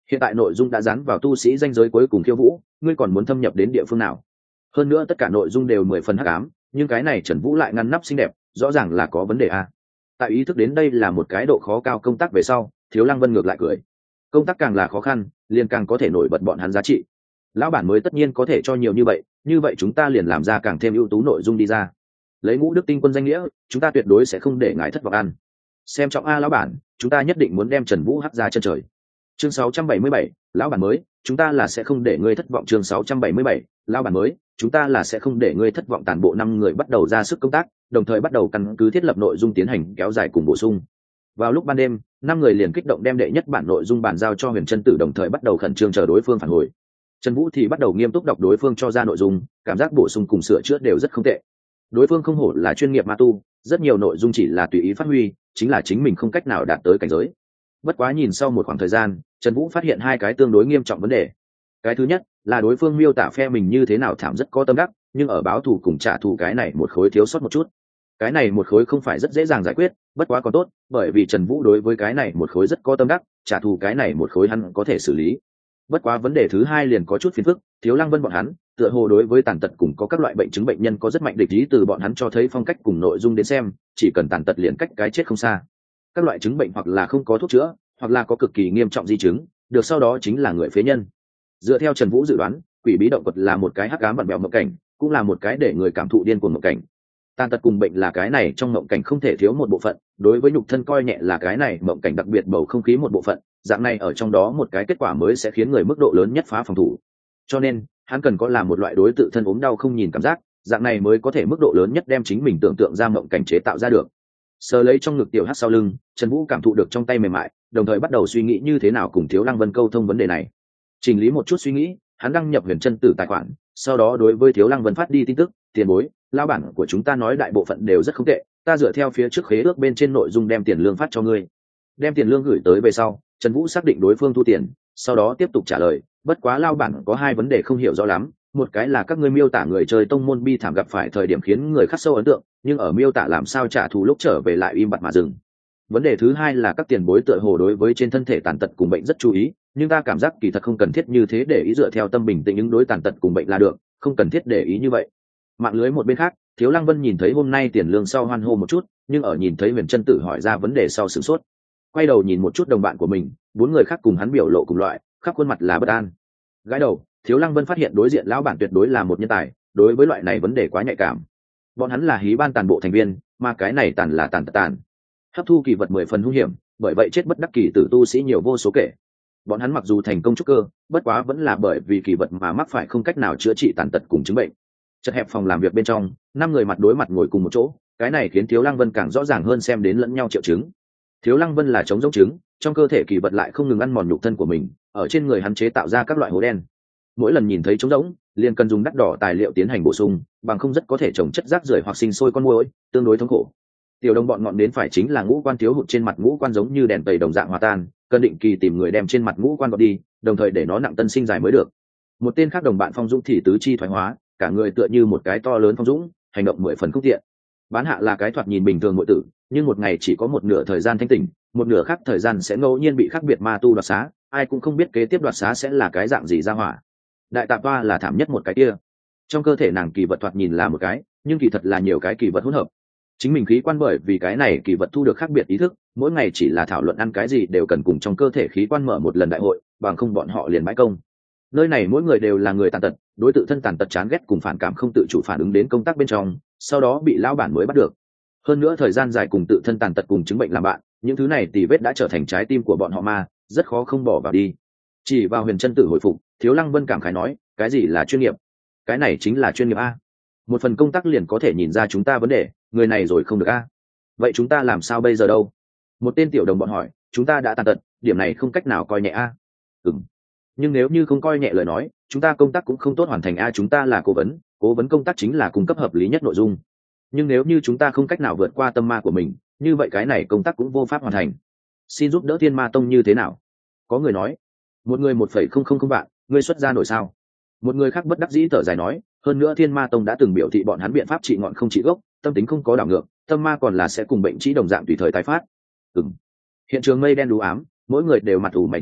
hiện tại nội dung đã dán vào tu sĩ danh giới cuối cùng khiêu vũ, ngươi còn muốn thâm nhập đến địa phương nào? Hơn nữa tất cả nội dung đều mười phần hắc ám, nhưng cái này Trần Vũ lại ngăn nắp xinh đẹp, rõ ràng là có vấn đề a. Tại ý thức đến đây là một cái độ khó cao công tác về sau, Thiếu Lăng Vân ngược lại cười. Công tác càng là khó khăn, liền càng có thể nổi bật bọn hắn giá trị. Lão bản mới tất nhiên có thể cho nhiều như vậy, như vậy chúng ta liền làm ra càng thêm ưu tú nội dung đi ra. Lấy Ngũ Đức Tinh Quân danh nghĩa, chúng ta tuyệt đối sẽ không để ngài thất vọng ăn. Xem trọng a lão bản, chúng ta nhất định muốn đem Trần Vũ hắc ra chân trời. Chương sáu trăm bảy mươi bảy, lão bản mới, chúng ta là sẽ không để ngươi thất vọng. Chương sáu trăm bảy mươi bảy, lão bản mới, chúng ta là sẽ không để ngươi thất vọng. Toàn bộ năm người bắt đầu ra sức công tác, đồng thời bắt đầu căn cứ thiết lập nội dung tiến hành kéo dài cùng bổ sung. Vào lúc ban đêm, năm người liền kích động đem đệ nhất bản nội dung bàn giao cho Huyền Trân Tử, đồng thời bắt đầu khẩn trương chờ đối phương phản hồi. Trần Vũ thì bắt đầu nghiêm túc đọc đối phương cho ra nội dung, cảm giác bổ sung cùng sửa chữa đều rất không tệ. Đối phương không hổ là chuyên nghiệp ma tu, rất nhiều nội dung chỉ là tùy ý phát huy, chính là chính mình không cách nào đạt tới cảnh giới. Bất quá nhìn sau một khoảng thời gian, Trần Vũ phát hiện hai cái tương đối nghiêm trọng vấn đề. Cái thứ nhất là đối phương miêu tả phe mình như thế nào thảm rất có tâm đắc, nhưng ở báo thù cùng trả thù cái này một khối thiếu sót một chút. Cái này một khối không phải rất dễ dàng giải quyết, bất quá còn tốt, bởi vì Trần Vũ đối với cái này một khối rất có tâm đắc, trả thù cái này một khối hắn có thể xử lý. Bất quá vấn đề thứ hai liền có chút phiền phức, Thiếu Lăng Vân bọn hắn tựa hồ đối với tàn tật cùng có các loại bệnh chứng bệnh nhân có rất mạnh địch ý, từ bọn hắn cho thấy phong cách cùng nội dung đến xem, chỉ cần tàn tật liền cách cái chết không xa. Các loại chứng bệnh hoặc là không có thuốc chữa, hoặc là có cực kỳ nghiêm trọng di chứng, được sau đó chính là người phế nhân. Dựa theo Trần Vũ dự đoán, quỷ bí động vật là một cái hắc ám vặn vẹo mộng cảnh, cũng là một cái để người cảm thụ điên cuồng mộng cảnh. Tàn tật cùng bệnh là cái này trong mộng cảnh không thể thiếu một bộ phận, đối với nhục thân coi nhẹ là cái này mộng cảnh đặc biệt bầu không khí một bộ phận, dạng này ở trong đó một cái kết quả mới sẽ khiến người mức độ lớn nhất phá phòng thủ. Cho nên hắn cần có là một loại đối tự thân ốm đau không nhìn cảm giác, dạng này mới có thể mức độ lớn nhất đem chính mình tưởng tượng ra mộng cảnh chế tạo ra được. Sờ lấy trong ngực tiểu hắc sau lưng, Trần Vũ cảm thụ được trong tay mềm mại, đồng thời bắt đầu suy nghĩ như thế nào cùng Thiếu Lăng Vân câu thông vấn đề này. Chỉnh lý một chút suy nghĩ, hắn đăng nhập Huyền Trân Tử tài khoản, sau đó đối với Thiếu Lăng Vân phát đi tin tức: tiền bối, lão bản của chúng ta nói đại bộ phận đều rất không tệ, ta dựa theo phía trước khế ước bên trên nội dung đem tiền lương phát cho ngươi. Đem tiền lương gửi tới về sau, Trần Vũ xác định đối phương thu tiền, sau đó tiếp tục trả lời: bất quá lão bản có hai vấn đề không hiểu rõ lắm, một cái là các ngươi miêu tả người chơi tông môn bi thảm gặp phải thời điểm khiến người khắc sâu ấn tượng, nhưng ở miêu tả làm sao trả thù lúc trở về lại im bặt mà dừng. Vấn đề thứ hai là các tiền bối tựa hồ đối với trên thân thể tàn tật cùng bệnh rất chú ý, nhưng ta cảm giác kỳ thật không cần thiết như thế, để ý dựa theo tâm bình tĩnh ứng đối tàn tật cùng bệnh là được, không cần thiết để ý như vậy. Mạng lưới một bên khác, Thiếu Lăng Vân nhìn thấy hôm nay tiền lương sau hoan hô một chút, nhưng ở nhìn thấy Huyền Trân Tử hỏi ra vấn đề sau sửng sốt. Quay đầu nhìn một chút đồng bạn của mình, bốn người khác cùng hắn biểu lộ cùng loại, khắp khuôn mặt là bất an. Gãi đầu, Thiếu Lăng Vân phát hiện đối diện lão bản tuyệt đối là một nhân tài, đối với loại này vấn đề quá nhạy cảm. Bọn hắn là hí ban tàn bộ thành viên, mà cái này tàn là tàn tật tàn, hấp thu kỳ vật mười phần hung hiểm, bởi vậy chết bất đắc kỳ tử tu sĩ nhiều vô số kể. Bọn hắn mặc dù thành công trúc cơ, bất quá vẫn là bởi vì kỳ vật mà mắc phải không cách nào chữa trị tàn tật cùng chứng bệnh. Chật hẹp phòng làm việc bên trong, năm người mặt đối mặt ngồi cùng một chỗ, cái này khiến Thiếu Lăng Vân càng rõ ràng hơn xem đến lẫn nhau triệu chứng. Thiếu Lăng Vân là chống giống trứng, trong cơ thể kỳ vật lại không ngừng ăn mòn nhục thân của mình, ở trên người hắn chế tạo ra các loại hố đen. Mỗi lần nhìn thấy trống rỗng, liền cần dùng đắt đỏ tài liệu tiến hành bổ sung, bằng không rất có thể trồng chất rác rưởi hoặc sinh sôi con muỗi, tương đối thống khổ. Tiểu đồng bọn ngọn đến phải chính là ngũ quan thiếu hụt trên mặt ngũ quan giống như đèn tẩy đồng dạng hòa tan, cần định kỳ tìm người đem trên mặt ngũ quan gọt đi, đồng thời để nó nặng tân sinh dài mới được. Một tên khác đồng bạn Phong Dũng thì tứ chi thoái hóa, cả người tựa như một cái to lớn Phong Dũng, hành động mười phần không tiện. Bán hạ là cái thoạt nhìn bình thường muội tử, nhưng một ngày chỉ có một nửa thời gian thanh tỉnh, một nửa khác thời gian sẽ ngẫu nhiên bị khác biệt ma tu đoạt xá, ai cũng không biết kế tiếp đoạt xá sẽ là cái dạng gì ra hỏa. Đại tạp toa là thảm nhất một cái kia, trong cơ thể nàng kỳ vật thoạt nhìn là một cái, nhưng kỳ thật là nhiều cái kỳ vật hỗn hợp. Chính mình khí quan bởi vì cái này kỳ vật thu được khác biệt ý thức, mỗi ngày chỉ là thảo luận ăn cái gì đều cần cùng trong cơ thể khí quan mở một lần đại hội, bằng không bọn họ liền bãi công. Nơi này mỗi người đều là người tàn tật, đối tự thân tàn tật chán ghét cùng phản cảm không tự chủ phản ứng đến công tác bên trong, sau đó bị lão bản mới bắt được. Hơn nữa thời gian dài cùng tự thân tàn tật cùng chứng bệnh làm bạn, những thứ này tì vết đã trở thành trái tim của bọn họ ma, rất khó không bỏ vào đi. Chỉ vào Huyền Trân Tử hồi phục, Thiếu Lăng Vân cảm khái nói, cái gì là chuyên nghiệp? Cái này chính là chuyên nghiệp a. Một phần công tác liền có thể nhìn ra chúng ta vấn đề, người này rồi không được a. Vậy chúng ta làm sao bây giờ đâu? Một tên tiểu đồng bọn hỏi, chúng ta đã tàn tật, điểm này không cách nào coi nhẹ a. Ừm. Nhưng nếu như không coi nhẹ lời nói, chúng ta công tác cũng không tốt hoàn thành a, chúng ta là cố vấn, cố vấn công tác chính là cung cấp hợp lý nhất nội dung. Nhưng nếu như chúng ta không cách nào vượt qua tâm ma của mình, như vậy cái này công tác cũng vô pháp hoàn thành. Xin giúp đỡ Thiên Ma Tông như thế nào? Có người nói, một người một phẩy không không không vạn, ngươi xuất ra nổi sao? Một người khác bất đắc dĩ thở dài nói, hơn nữa Thiên Ma Tông đã từng biểu thị bọn hắn biện pháp trị ngọn không trị gốc, tâm tính không có đảo ngược, tâm ma còn là sẽ cùng bệnh trĩ đồng dạng tùy thời tái phát. Ừm. Hiện trường mây đen đú ám, mỗi người đều mặt ủ mày trao,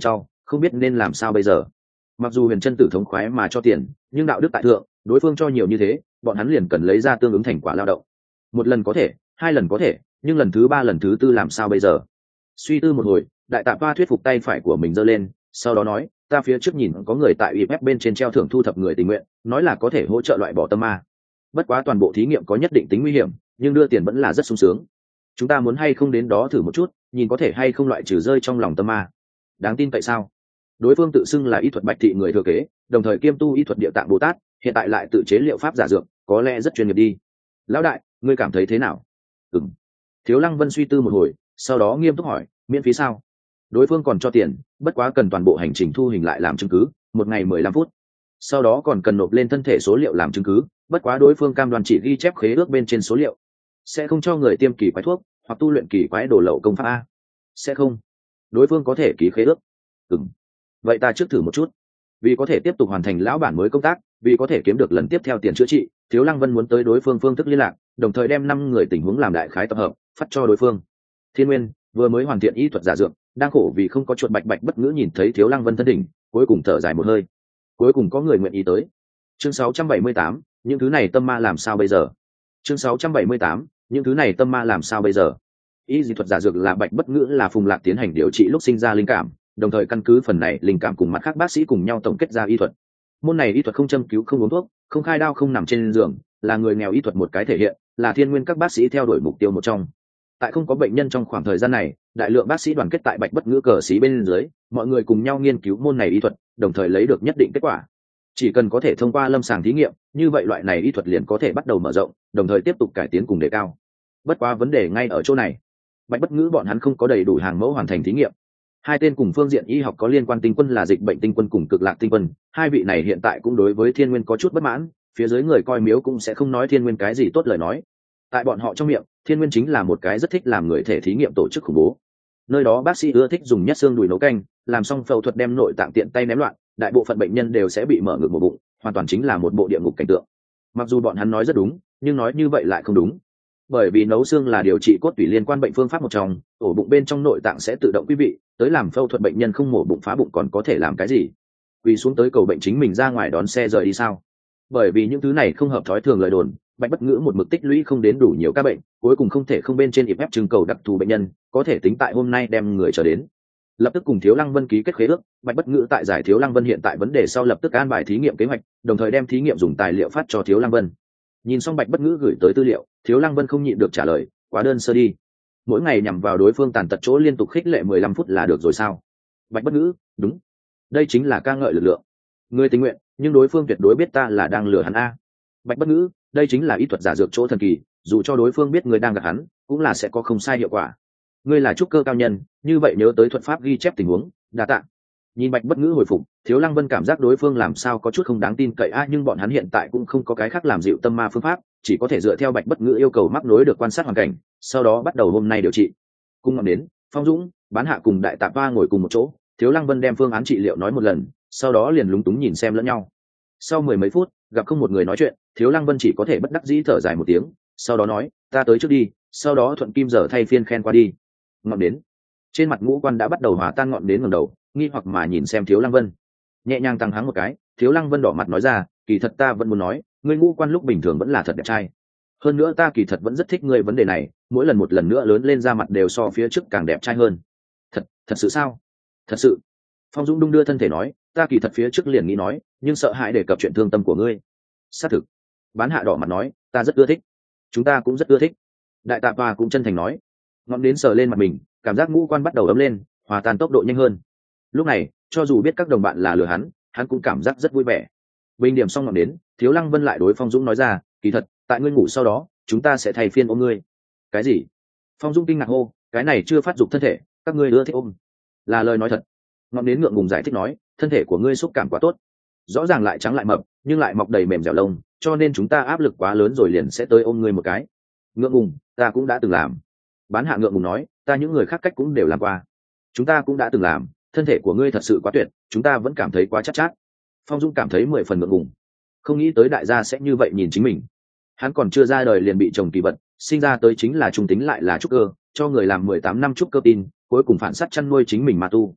không biết nên làm sao bây giờ. Mặc dù huyền chân tử thống khoái mà cho tiền, nhưng đạo đức tại thượng, đối phương cho nhiều như thế, bọn hắn liền cần lấy ra tương ứng thành quả lao động. Một lần có thể, hai lần có thể, nhưng lần thứ ba lần thứ tư làm sao bây giờ? Suy tư một hồi, đại tạp ba thuyết phục tay phải của mình giơ lên, sau đó nói, ta phía trước nhìn có người tại ủy ép bên trên treo thưởng thu thập người tình nguyện, nói là có thể hỗ trợ loại bỏ tâm ma. Bất quá toàn bộ thí nghiệm có nhất định tính nguy hiểm, nhưng đưa tiền vẫn là rất sung sướng. Chúng ta muốn hay không đến đó thử một chút, nhìn có thể hay không loại trừ rơi trong lòng tâm ma. Đáng tin tại sao? Đối phương tự xưng là y thuật bạch thị người thừa kế, đồng thời kiêm tu y thuật địa tạng bồ tát, hiện tại lại tự chế liệu pháp giả dược, có lẽ rất chuyên nghiệp đi. Lão đại, ngươi cảm thấy thế nào? Ừm. Thiếu Lăng Vân suy tư một hồi, sau đó nghiêm túc hỏi, miễn phí sao? Đối phương còn cho tiền, bất quá cần toàn bộ hành trình thu hình lại làm chứng cứ, một ngày mười lăm phút. Sau đó còn cần nộp lên thân thể số liệu làm chứng cứ, bất quá đối phương cam đoan chỉ ghi chép khế ước bên trên số liệu, sẽ không cho người tiêm kỳ quái thuốc hoặc tu luyện kỳ quái đồ lậu công pháp a. Sẽ không. Đối phương có thể ký khế ước. Ừm. Vậy ta trước thử một chút. Vì có thể tiếp tục hoàn thành lão bản mới công tác, vì có thể kiếm được lần tiếp theo tiền chữa trị, Thiếu Lăng Vân muốn tới đối phương phương thức liên lạc, đồng thời đem năm người tình huống làm đại khái tập hợp, phát cho đối phương. Thiên Nguyên vừa mới hoàn thiện y thuật giả dược, đang khổ vì không có chuột bạch bạch bất ngữ nhìn thấy Thiếu Lăng Vân thân hình, cuối cùng thở dài một hơi. Cuối cùng có người nguyện ý tới. Chương sáu trăm bảy mươi tám, những thứ này tâm ma làm sao bây giờ? Chương sáu trăm bảy mươi tám, những thứ này tâm ma làm sao bây giờ? Y dị thuật giả dược là bạch bất ngữ là Phùng Lạc tiến hành điều trị lúc sinh ra linh cảm, đồng thời căn cứ phần này linh cảm cùng mặt khác bác sĩ cùng nhau tổng kết ra y thuật. Môn này y thuật không châm cứu, không uống thuốc, không khai đao, không nằm trên giường, là người nghèo y thuật một cái thể hiện, là Thiên Nguyên các bác sĩ theo đuổi mục tiêu một trong. Tại không có bệnh nhân trong khoảng thời gian này, đại lượng bác sĩ đoàn kết tại bạch bất ngữ cờ sĩ bên dưới, mọi người cùng nhau nghiên cứu môn này y thuật, đồng thời lấy được nhất định kết quả. Chỉ cần có thể thông qua lâm sàng thí nghiệm, như vậy loại này y thuật liền có thể bắt đầu mở rộng, đồng thời tiếp tục cải tiến cùng đề cao. Bất quá vấn đề ngay ở chỗ này, bạch bất ngữ bọn hắn không có đầy đủ hàng mẫu hoàn thành thí nghiệm. Hai tên cùng phương diện y học có liên quan tinh quân là dịch bệnh tinh quân cùng cực lạc tinh quân, hai vị này hiện tại cũng đối với Thiên Nguyên có chút bất mãn, phía dưới người coi miếu cũng sẽ không nói Thiên Nguyên cái gì tốt lời nói. Tại bọn họ trong miệng, Thiên Nguyên chính là một cái rất thích làm người thể thí nghiệm tổ chức khủng bố. Nơi đó bác sĩ ưa thích dùng nhất xương đùi nấu canh, làm xong phẫu thuật đem nội tạng tiện tay ném loạn, đại bộ phận bệnh nhân đều sẽ bị mở ngực một bụng, hoàn toàn chính là một bộ địa ngục cảnh tượng. Mặc dù bọn hắn nói rất đúng, nhưng nói như vậy lại không đúng. Bởi vì nấu xương là điều trị cốt tủy liên quan bệnh phương pháp một trong, ổ bụng bên trong nội tạng sẽ tự động quý vị, tới làm phẫu thuật bệnh nhân không mổ bụng phá bụng còn có thể làm cái gì? Quỳ xuống tới cầu bệnh chính mình ra ngoài đón xe rời đi sao? Bởi vì những thứ này không hợp thói thường lời đồn, bạch bất ngữ một mực tích lũy không đến đủ nhiều các bệnh, cuối cùng không thể không bên trên ép ép trưng cầu đặc thù bệnh nhân, có thể tính tại hôm nay đem người trở đến. Lập tức cùng Thiếu Lăng Vân ký kết khế ước, bạch bất ngữ tại giải Thiếu Lăng Vân hiện tại vấn đề sau lập tức an bài thí nghiệm kế hoạch, đồng thời đem thí nghiệm dùng tài liệu phát cho Thiếu Lăng Vân. Nhìn xong bạch bất ngữ gửi tới tư liệu, Thiếu Lăng Vân không nhịn được trả lời, quá đơn sơ đi. Mỗi ngày nhằm vào đối phương tàn tật chỗ liên tục khích lệ mười lăm phút là được rồi sao? Bạch bất ngữ, đúng, đây chính là ca ngợi lực lượng. Người tình nguyện, nhưng đối phương tuyệt đối biết ta là đang lừa hắn a. Bạch bất ngữ, đây chính là y thuật giả dược chỗ thần kỳ, dù cho đối phương biết người đang gạt hắn, cũng là sẽ có không sai hiệu quả. Ngươi là trúc cơ cao nhân, như vậy nhớ tới thuật pháp ghi chép tình huống, đa tạ. Nhìn bạch bất ngữ hồi phục, Thiếu Lăng Vân cảm giác đối phương làm sao có chút không đáng tin cậy a, nhưng bọn hắn hiện tại cũng không có cái khác làm dịu tâm ma phương pháp, chỉ có thể dựa theo bạch bất ngữ yêu cầu mắc nối được quan sát hoàn cảnh, sau đó bắt đầu hôm nay điều trị. Cung ngọn đến, Phong Dũng, Bán Hạ cùng đại tạp ba ngồi cùng một chỗ, Thiếu Lăng Vân đem phương án trị liệu nói một lần, sau đó liền lúng túng nhìn xem lẫn nhau. Sau mười mấy phút, gặp không một người nói chuyện, Thiếu Lăng Vân chỉ có thể bất đắc dĩ thở dài một tiếng, sau đó nói, ta tới trước đi, sau đó thuận kim giờ thay phiên khen qua đi. Ngọn đến, trên mặt ngũ quan đã bắt đầu hòa tan, ngọn đến ngẩng đầu, nghi hoặc mà nhìn xem Thiếu Lăng Vân, nhẹ nhàng tăng hắng một cái. Thiếu Lăng Vân đỏ mặt nói ra, kỳ thật ta vẫn muốn nói, ngươi ngũ quan lúc bình thường vẫn là thật đẹp trai, hơn nữa ta kỳ thật vẫn rất thích ngươi vấn đề này, mỗi lần một lần nữa lớn lên ra mặt đều so phía trước càng đẹp trai hơn. Thật, thật sự sao? Thật sự. Phong Dũng đung đưa thân thể nói, ta kỳ thật phía trước liền nghĩ nói, nhưng sợ hãi đề cập chuyện thương tâm của ngươi. Xác thực. Bán Hạ đỏ mặt nói, ta rất ưa thích. Chúng ta cũng rất ưa thích. Đại Tạp Hoa cũng chân thành nói. Ngọn đến sờ lên mặt mình, cảm giác ngũ quan bắt đầu ấm lên, hòa tan tốc độ nhanh hơn. Lúc này, cho dù biết các đồng bạn là lừa hắn, hắn cũng cảm giác rất vui vẻ. Bình điểm xong ngọn đến, Thiếu Lăng Vân lại đối Phong Dũng nói ra, kỳ thật, tại ngươi ngủ sau đó, chúng ta sẽ thay phiên ôm ngươi. Cái gì? Phong Dũng kinh ngạc hô, cái này chưa phát dục thân thể, các ngươi ưa thích ôm? Là lời nói thật. Ngọn đến ngượng ngùng giải thích nói, thân thể của ngươi xúc cảm quá tốt, rõ ràng lại trắng lại mập, nhưng lại mọc đầy mềm dẻo lông, cho nên chúng ta áp lực quá lớn rồi liền sẽ tới ôm ngươi một cái. Ngượng ngùng, ta cũng đã từng làm. Bán Hạ ngượng ngùng nói, ta những người khác cách cũng đều làm qua. Chúng ta cũng đã từng làm, thân thể của ngươi thật sự quá tuyệt, chúng ta vẫn cảm thấy quá chắc chát. Phong Dung cảm thấy mười phần ngượng ngùng, không nghĩ tới đại gia sẽ như vậy nhìn chính mình. Hắn còn chưa ra đời liền bị chồng kỳ vật, sinh ra tới chính là trung tính lại là trúc cơ, cho người làm mười tám năm trúc cơ tin, cuối cùng phản sát chăn nuôi chính mình mà tu.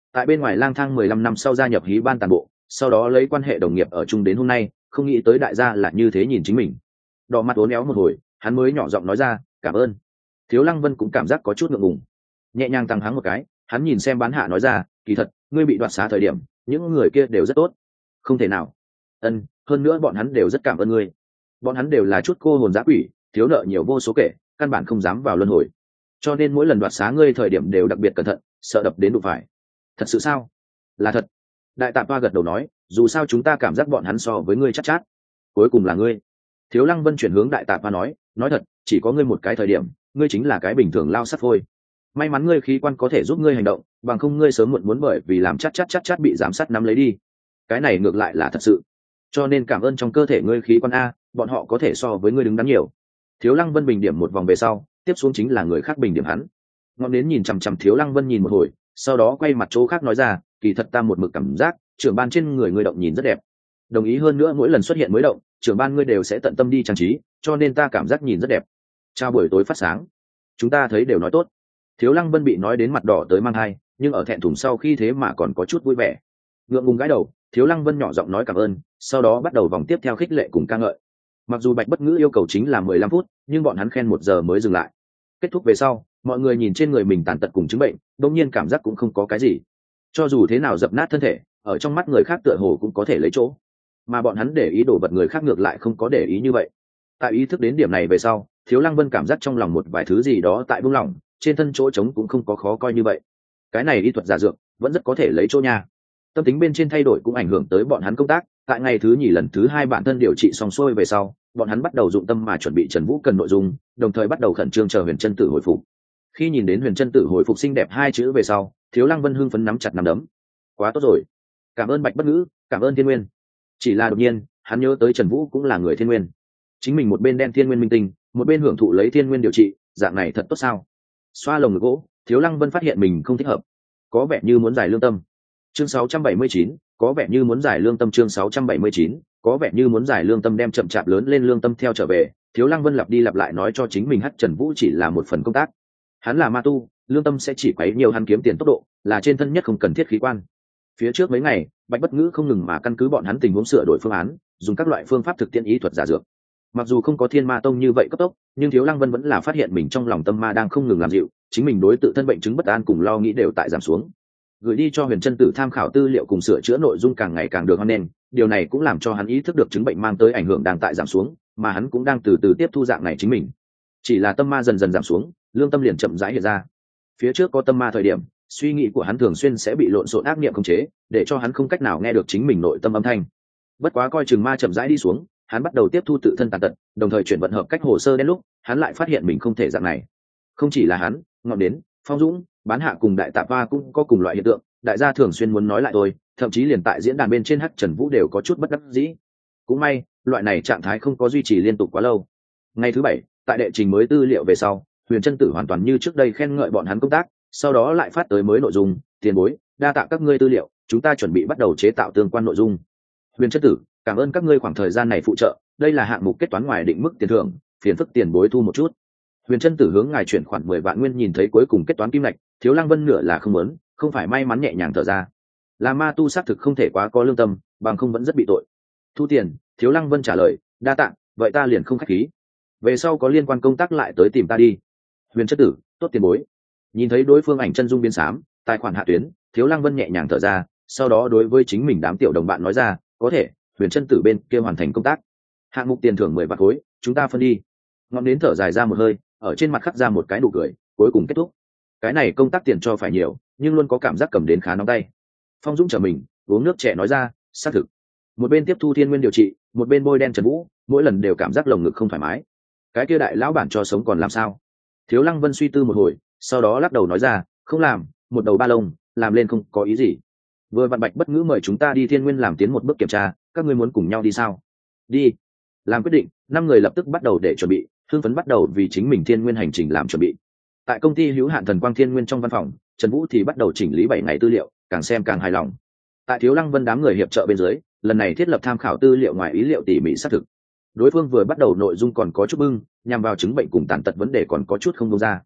tại bên ngoài lang thang mười lăm năm sau gia nhập hí ban tàn bộ, sau đó lấy quan hệ đồng nghiệp ở chung đến hôm nay, không nghĩ tới đại gia là như thế nhìn chính mình. Đỏ mặt uốn éo một hồi, hắn mới nhỏ giọng nói ra, cảm ơn. Thiếu Lăng Vân cũng cảm giác có chút ngượng ngùng, nhẹ nhàng tăng hắng một cái, hắn nhìn xem bán hạ nói ra, kỳ thật ngươi bị đoạt xá thời điểm những người kia đều rất tốt. Không thể nào. Ân, hơn nữa bọn hắn đều rất cảm ơn ngươi. Bọn hắn đều là chút cô hồn dã quỷ, thiếu nợ nhiều vô số kể, căn bản không dám vào luân hồi, cho nên mỗi lần đoạt xá ngươi thời điểm đều đặc biệt cẩn thận, sợ đập đến đụng phải. Thật sự sao? Là thật. Đại Tạp Toa gật đầu nói, dù sao chúng ta cảm giác bọn hắn so với ngươi chắc chát, chát cuối cùng là ngươi. Thiếu Lăng Vân chuyển hướng Đại Tạp Toa nói, nói thật, chỉ có ngươi một cái thời điểm, ngươi chính là cái bình thường lao sắt phôi. May mắn ngươi khí quan có thể giúp ngươi hành động, bằng không ngươi sớm muộn muốn bởi vì làm chắc chắc chắc chắc bị giám sát nắm lấy đi. Cái này ngược lại là thật sự. Cho nên cảm ơn trong cơ thể ngươi khí quan a, bọn họ có thể so với ngươi đứng đắn nhiều. Thiếu Lăng Vân bình điểm một vòng về sau, tiếp xuống chính là người khác bình điểm hắn. Ngọn đến nhìn chằm chằm Thiếu Lăng Vân nhìn một hồi, sau đó quay mặt chỗ khác nói ra, kỳ thật ta một mực cảm giác trưởng ban trên người ngươi động nhìn rất đẹp. Đồng ý, hơn nữa mỗi lần xuất hiện mới động, trưởng ban ngươi đều sẽ tận tâm đi trang trí, cho nên ta cảm giác nhìn rất đẹp. Chào buổi tối phát sáng, chúng ta thấy đều nói tốt. Thiếu Lăng Vân bị nói đến mặt đỏ tới mang hai, nhưng ở thẹn thùng sau khi thế mà còn có chút vui vẻ. Ngượng ngùng gãi đầu, Thiếu Lăng Vân nhỏ giọng nói cảm ơn, sau đó bắt đầu vòng tiếp theo khích lệ cùng ca ngợi. Mặc dù Bạch Bất Ngữ yêu cầu chính là mười lăm phút, nhưng bọn hắn khen một giờ mới dừng lại. Kết thúc về sau, mọi người nhìn trên người mình tàn tật cùng chứng bệnh, đột nhiên cảm giác cũng không có cái gì. Cho dù thế nào dập nát thân thể, ở trong mắt người khác tựa hồ cũng có thể lấy chỗ, mà bọn hắn để ý đồ vật người khác ngược lại không có để ý như vậy. Tại ý thức đến điểm này về sau, Thiếu Lăng Vân cảm giác trong lòng một vài thứ gì đó tại buông lỏng, trên thân chỗ trống cũng không có khó coi như vậy. Cái này y thuật giả dược vẫn rất có thể lấy chỗ nha. Tâm tính bên trên thay đổi cũng ảnh hưởng tới bọn hắn công tác. Tại ngày thứ nhì lần thứ hai bản thân điều trị xong xuôi về sau, bọn hắn bắt đầu dụng tâm mà chuẩn bị Trần Vũ cần nội dung, đồng thời bắt đầu khẩn trương chờ Huyền Chân Tử hồi phục. Khi nhìn đến Huyền Chân Tử hồi phục xinh đẹp hai chữ về sau, Thiếu Lăng Vân hưng phấn nắm chặt nắm đấm. Quá tốt rồi, cảm ơn Bạch Bất Ngữ, cảm ơn Thiên Nguyên. Chỉ là đột nhiên hắn nhớ tới Trần Vũ cũng là người Thiên Nguyên, chính mình một bên đen Thiên Nguyên minh tinh, một bên hưởng thụ lấy Thiên Nguyên điều trị, dạng này thật tốt sao? Xoa lồng ngực gỗ, Thiếu Lăng Vân phát hiện mình không thích hợp, có vẻ như muốn giải lương tâm. Chương sáu trăm bảy mươi chín, có vẻ như muốn giải lương tâm. Chương sáu trăm bảy mươi chín, có vẻ như muốn giải lương tâm, đem chậm chạp lớn lên lương tâm theo trở về. Thiếu Lăng Vân lặp đi lặp lại nói cho chính mình hắt Trần Vũ chỉ là một phần công tác, hắn là ma tu, lương tâm sẽ chỉ quấy nhiều hắn kiếm tiền tốc độ, là trên thân nhất không cần thiết khí quan. Phía trước mấy ngày, Bạch Bất Ngữ không ngừng mà căn cứ bọn hắn tình huống sửa đổi phương án, dùng các loại phương pháp thực tiễn ý thuật giả dược. Mặc dù không có Thiên Ma Tông như vậy cấp tốc, nhưng Thiếu Lăng Vân vẫn là phát hiện mình trong lòng tâm ma đang không ngừng làm dịu, chính mình đối tự thân bệnh chứng bất an cùng lo nghĩ đều tại giảm xuống. Gửi đi cho Huyền Chân Tử tham khảo tư liệu cùng sửa chữa nội dung càng ngày càng được hoan nghênh, điều này cũng làm cho hắn ý thức được chứng bệnh mang tới ảnh hưởng đang tại giảm xuống, mà hắn cũng đang từ từ tiếp thu dạng này chính mình. Chỉ là tâm ma dần dần giảm xuống, lương tâm liền chậm rãi hiện ra. Phía trước có tâm ma thời điểm, suy nghĩ của hắn thường xuyên sẽ bị lộn xộn ác niệm khống chế, để cho hắn không cách nào nghe được chính mình nội tâm âm thanh. Bất quá coi chừng ma chậm rãi đi xuống, hắn bắt đầu tiếp thu tự thân tàn tật, đồng thời chuyển vận hợp cách hồ sơ đến lúc, hắn lại phát hiện mình không thể dạng này. Không chỉ là hắn, Ngọn Đến, Phong Dũng, Bán Hạ cùng Đại Tạp Toa cũng có cùng loại hiện tượng, đại gia thường xuyên muốn nói lại thôi, thậm chí liền tại diễn đàn bên trên hắc Trần Vũ đều có chút bất đắc dĩ. Cũng may, loại này trạng thái không có duy trì liên tục quá lâu. Ngày thứ bảy, tại đệ trình mới tư liệu về sau, Huyền Chân Tử hoàn toàn như trước đây khen ngợi bọn hắn công tác, sau đó lại phát tới mới nội dung, tiền bối, đa tạ các ngươi tư liệu, chúng ta chuẩn bị bắt đầu chế tạo tương quan nội dung. Huyền Chân Tử, cảm ơn các ngươi khoảng thời gian này phụ trợ, đây là hạng mục kết toán ngoài định mức tiền thưởng, phiền phức tiền bối thu một chút. Huyền Chân Tử hướng ngài chuyển khoản mười vạn nguyên, nhìn thấy cuối cùng kết toán kim ngạch, Thiếu Lăng Vân nửa là không muốn, không phải may mắn nhẹ nhàng thở ra. Là ma tu xác thực không thể quá có lương tâm, bằng không vẫn rất bị tội. Thu tiền, Thiếu Lăng Vân trả lời, đa tạ, vậy ta liền không khách khí. Về sau có liên quan công tác lại tới tìm ta đi. Huyền Chân Tử, tốt tiền bối. Nhìn thấy đối phương ảnh chân dung biến xám, tài khoản hạ tuyến, Thiếu Lăng Vân nhẹ nhàng thở ra, sau đó đối với chính mình đám tiểu đồng bạn nói ra, có thể, Huyền Chân Tử bên kia hoàn thành công tác, hạng mục tiền thưởng mười vạn khối, chúng ta phân đi. Ngọn Đến thở dài ra một hơi, ở trên mặt khắc ra một cái nụ cười, cuối cùng kết thúc. Cái này công tác tiền cho phải nhiều, nhưng luôn có cảm giác cầm đến khá nóng tay. Phong Dũng trở mình, uống nước trẻ nói ra, xác thực. Một bên tiếp thu Thiên Nguyên điều trị, một bên bôi đen Trần Vũ, mỗi lần đều cảm giác lồng ngực không thoải mái. Cái kia đại lão bản cho sống còn làm sao? Thiếu Lăng Vân suy tư một hồi, sau đó lắc đầu nói ra, không làm, một đầu ba lông, làm lên không có ý gì. Vừa vặn Bạch Bất Ngữ mời chúng ta đi Thiên Nguyên làm tiến một bước kiểm tra, các ngươi muốn cùng nhau đi sao? Đi. Làm quyết định, năm người lập tức bắt đầu để chuẩn bị, hưng phấn bắt đầu vì chính mình Thiên Nguyên hành trình làm chuẩn bị. Tại công ty hữu hạn Thần Quang Thiên Nguyên trong văn phòng, Trần Vũ thì bắt đầu chỉnh lý bảy ngày tư liệu, càng xem càng hài lòng. Tại Thiếu Lăng Vân đám người hiệp trợ bên dưới, lần này thiết lập tham khảo tư liệu ngoài ý liệu tỉ mỉ xác thực. Đối phương vừa bắt đầu nội dung còn có chút bưng, nhằm vào chứng bệnh cùng tàn tật vấn đề còn có chút không đông ra.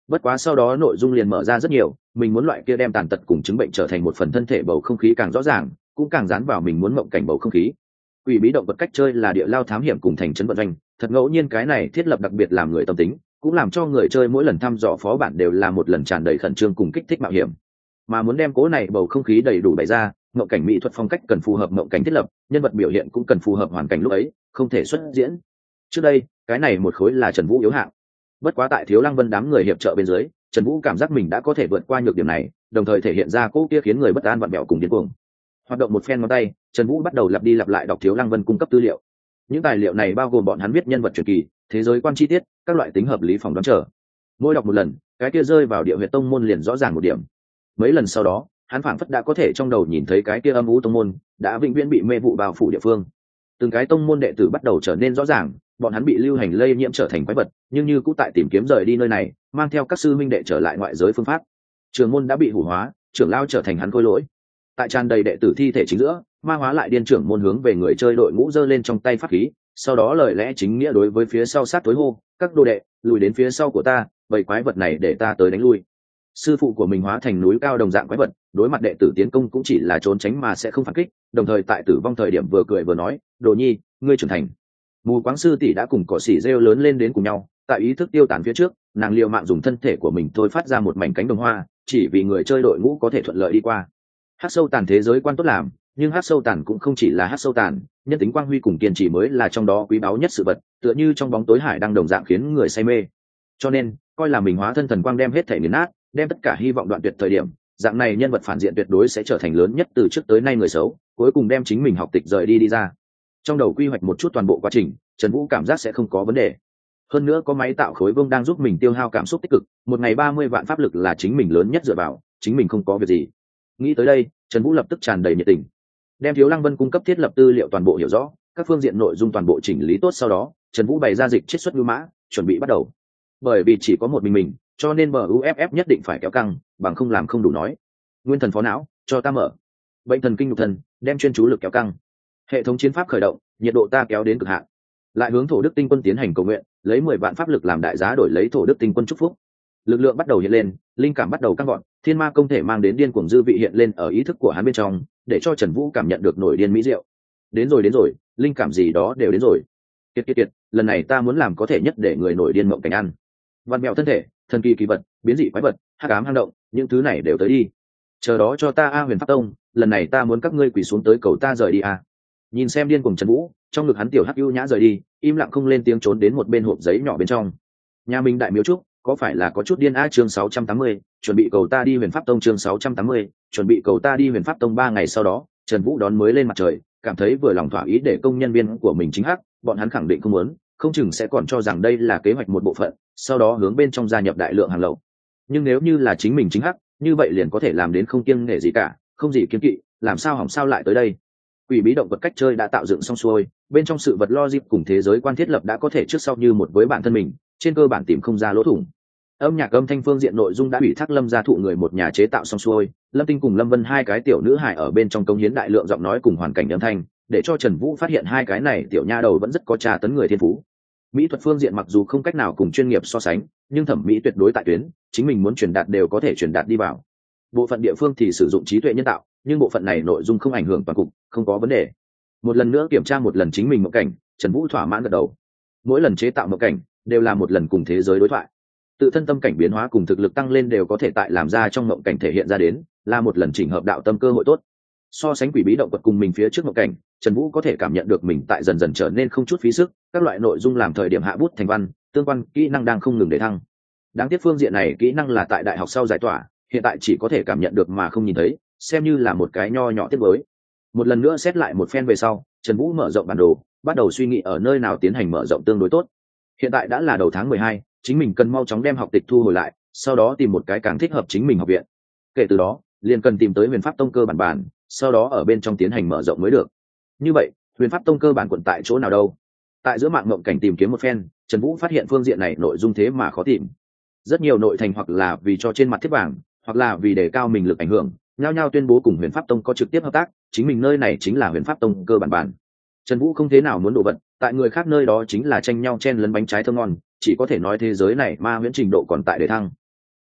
Bất quá sau đó nội dung liền mở ra rất nhiều, mình muốn loại kia đem tàn tật cùng chứng bệnh trở thành một phần thân thể bầu không khí càng rõ ràng, cũng càng dán vào mình muốn mộng cảnh bầu không khí. Quỷ bí động vật cách chơi là địa lao thám hiểm cùng thành trấn vận doanh, thật ngẫu nhiên cái này thiết lập đặc biệt làm người tâm tính, cũng làm cho người chơi mỗi lần thăm dò phó bản đều là một lần tràn đầy khẩn trương cùng kích thích mạo hiểm. Mà muốn đem cố này bầu không khí đầy đủ bày ra, mộng cảnh mỹ thuật phong cách cần phù hợp mộng cảnh thiết lập, nhân vật biểu hiện cũng cần phù hợp hoàn cảnh lúc ấy, không thể xuất diễn. Trước đây, cái này một khối là Trần Vũ yếu hạng. Bất quá tại Thiếu Lăng Vân đám người hiệp trợ bên dưới, Trần Vũ cảm giác mình đã có thể vượt qua nhược điểm này, đồng thời thể hiện ra cố kia khiến người bất an vặn vẹo cùng điên cuồng. Hoạt động một phen ngón tay, Trần Vũ bắt đầu lặp đi lặp lại đọc Thiếu Lăng Vân cung cấp tư liệu. Những tài liệu này bao gồm bọn hắn viết nhân vật truyền kỳ, thế giới quan chi tiết, các loại tính hợp lý phỏng đoán trở. Mỗi đọc một lần, cái kia rơi vào địa huyệt tông môn liền rõ ràng một điểm. Mấy lần sau đó, hắn phảng phất đã có thể trong đầu nhìn thấy cái kia âm u tông môn đã vĩnh viễn bị mê vụ bao phủ địa phương. Từng cái tông môn đệ tử bắt đầu trở nên rõ ràng, bọn hắn bị lưu hành lây nhiễm trở thành quái vật, nhưng như cũ tại tìm kiếm rời đi nơi này, mang theo các sư minh đệ trở lại ngoại giới phương pháp. Trường môn đã bị hủ hóa, trưởng lao trở thành hắn khôi lỗi. Tại tràn đầy đệ tử thi thể chính giữa, ma hóa lại điên trưởng môn hướng về người chơi đội ngũ giơ lên trong tay pháp khí, sau đó lời lẽ chính nghĩa đối với phía sau sát tối hô, các đồ đệ, lùi đến phía sau của ta, vậy quái vật này để ta tới đánh lui. Sư phụ của mình hóa thành núi cao đồng dạng quái vật, đối mặt đệ tử tiến công cũng chỉ là trốn tránh mà sẽ không phản kích, đồng thời tại tử vong thời điểm vừa cười vừa nói, đồ nhi, ngươi trưởng thành. Mù Quáng sư tỷ đã cùng cỏ xỉ rêu lớn lên đến cùng nhau, tại ý thức tiêu tán phía trước, nàng liều mạng dùng thân thể của mình thôi phát ra một mảnh cánh đồng hoa, chỉ vì người chơi đội ngũ có thể thuận lợi đi qua. Hắc sâu tàn thế giới quan tốt làm, nhưng hắc sâu tàn cũng không chỉ là hắc sâu tàn, nhân tính quang huy cùng kiên trì mới là trong đó quý báu nhất sự vật, tựa như trong bóng tối hải đang đồng dạng khiến người say mê. Cho nên, coi là mình hóa thân thần quang đem hết thể nghiền nát, đem tất cả hy vọng đoạn tuyệt thời điểm, dạng này nhân vật phản diện tuyệt đối sẽ trở thành lớn nhất từ trước tới nay người xấu, cuối cùng đem chính mình học tịch rời đi đi ra. Trong đầu quy hoạch một chút toàn bộ quá trình, Trần Vũ cảm giác sẽ không có vấn đề. Hơn nữa có máy tạo khối vương đang giúp mình tiêu hao cảm xúc tích cực, một ngày ba mươi vạn pháp lực là chính mình lớn nhất dựa vào, chính mình không có việc gì. Nghĩ tới đây, Trần Vũ lập tức tràn đầy nhiệt tình. Đem Thiếu Lăng Vân cung cấp thiết lập tư liệu toàn bộ hiểu rõ, các phương diện nội dung toàn bộ chỉnh lý tốt sau đó, Trần Vũ bày ra dịch chiết xuất ngưu mã, chuẩn bị bắt đầu. Bởi vì chỉ có một mình mình, cho nên bờ u ép ép nhất định phải kéo căng, bằng không làm không đủ nói. Nguyên thần phó não, cho ta mở. Bệnh thần kinh nhục thần, đem chuyên chú lực kéo căng. Hệ thống chiến pháp khởi động, nhiệt độ ta kéo đến cực hạn. Lại hướng Thổ Đức Tinh Quân tiến hành cầu nguyện, lấy mười vạn pháp lực làm đại giá đổi lấy Thổ Đức Tinh Quân chúc phúc. Lực lượng bắt đầu hiện lên, linh cảm bắt đầu căng gọn, thiên ma công thể mang đến điên cuồng dư vị hiện lên ở ý thức của hắn bên trong, để cho Trần Vũ cảm nhận được nổi điên mỹ diệu. Đến rồi đến rồi, linh cảm gì đó đều đến rồi. Kiệt kiệt kiệt, lần này ta muốn làm có thể nhất để người nổi điên mộng cảnh ăn. Vạn mèo thân thể, thần kỳ kỳ vật, biến dị quái vật, hắc ám hang động, những thứ này đều tới đi. Chờ đó cho ta a Huyền Pháp Tông, lần này ta muốn các ngươi quỳ xuống tới cầu ta rời đi a. Nhìn xem điên cuồng Trần Vũ, trong ngực hắn tiểu hắc ưu nhã rời đi, im lặng không lên tiếng trốn đến một bên hộp giấy nhỏ bên trong. Nhà mình đại miếu trúc, có phải là có chút điên a? Chương sáu trăm tám mươi, chuẩn bị cầu ta đi Huyền Pháp Tông. Chương sáu trăm tám mươi, chuẩn bị cầu ta đi Huyền Pháp Tông. Ba ngày sau đó, Trần Vũ đón mới lên mặt trời, cảm thấy vừa lòng thỏa ý để công nhân viên của mình chính hắc, bọn hắn khẳng định không muốn, không chừng sẽ còn cho rằng đây là kế hoạch một bộ phận, sau đó hướng bên trong gia nhập đại lượng hàng lậu. Nhưng nếu như là chính mình chính hắc, như vậy liền có thể làm đến không kiêng nể gì cả, không gì kiêng kỵ, làm sao hỏng sao lại tới đây. Quỷ bí động vật cách chơi đã tạo dựng xong xuôi, bên trong sự vật logic cùng thế giới quan thiết lập đã có thể trước sau như một với bản thân mình, trên cơ bản tìm không ra lỗ thủng. Âm nhạc âm thanh phương diện nội dung đã ủy thác Lâm gia thụ người một nhà chế tạo xong xuôi, Lâm Tinh cùng Lâm Vân hai cái tiểu nữ hài ở bên trong công hiến đại lượng giọng nói cùng hoàn cảnh âm thanh, để cho Trần Vũ phát hiện hai cái này tiểu nha đầu vẫn rất có trà tấn người thiên phú. Mỹ thuật phương diện mặc dù không cách nào cùng chuyên nghiệp so sánh, nhưng thẩm mỹ tuyệt đối tại tuyến, chính mình muốn truyền đạt đều có thể truyền đạt đi vào. Bộ phận địa phương thì sử dụng trí tuệ nhân tạo, nhưng bộ phận này nội dung không ảnh hưởng toàn cục, không có vấn đề. Một lần nữa kiểm tra một lần chính mình mộng cảnh, Trần Vũ thỏa mãn gật đầu. Mỗi lần chế tạo mộng cảnh đều là một lần cùng thế giới đối thoại. Tự thân tâm cảnh biến hóa cùng thực lực tăng lên đều có thể tại làm ra trong mộng cảnh thể hiện ra đến, là một lần chỉnh hợp đạo tâm cơ hội tốt. So sánh quỷ bí động vật cùng mình phía trước mộng cảnh, Trần Vũ có thể cảm nhận được mình tại dần dần trở nên không chút phí sức, các loại nội dung làm thời điểm hạ bút thành văn, tương quan kỹ năng đang không ngừng để thăng. Đáng tiếc phương diện này kỹ năng là tại đại học sau giải tỏa, hiện tại chỉ có thể cảm nhận được mà không nhìn thấy, xem như là một cái nho nhỏ tiếc nuối. Một lần nữa xét lại một phen về sau, Trần Vũ mở rộng bản đồ, bắt đầu suy nghĩ ở nơi nào tiến hành mở rộng tương đối tốt. Hiện tại đã là đầu tháng mười hai, chính mình cần mau chóng đem học tịch thu hồi lại, sau đó tìm một cái càng thích hợp chính mình học viện. Kể từ đó, liền cần tìm tới Huyền Pháp Tông cơ bản bản, sau đó ở bên trong tiến hành mở rộng mới được. Như vậy, Huyền Pháp Tông cơ bản quận tại chỗ nào đâu? Tại giữa mạng mộng cảnh tìm kiếm một phen, Trần Vũ phát hiện phương diện này nội dung thế mà khó tìm. Rất nhiều nội thành hoặc là vì cho trên mặt thiết vàng, hoặc là vì đề cao mình lực ảnh hưởng, nhao nhao tuyên bố cùng Huyền Pháp Tông có trực tiếp hợp tác, chính mình nơi này chính là Huyền Pháp Tông cơ bản bản. Trần Vũ không thế nào muốn đồ vật, tại người khác nơi đó chính là tranh nhau chen lấn bánh trái thơm ngon, chỉ có thể nói thế giới này ma huyễn trình độ còn tại để thăng.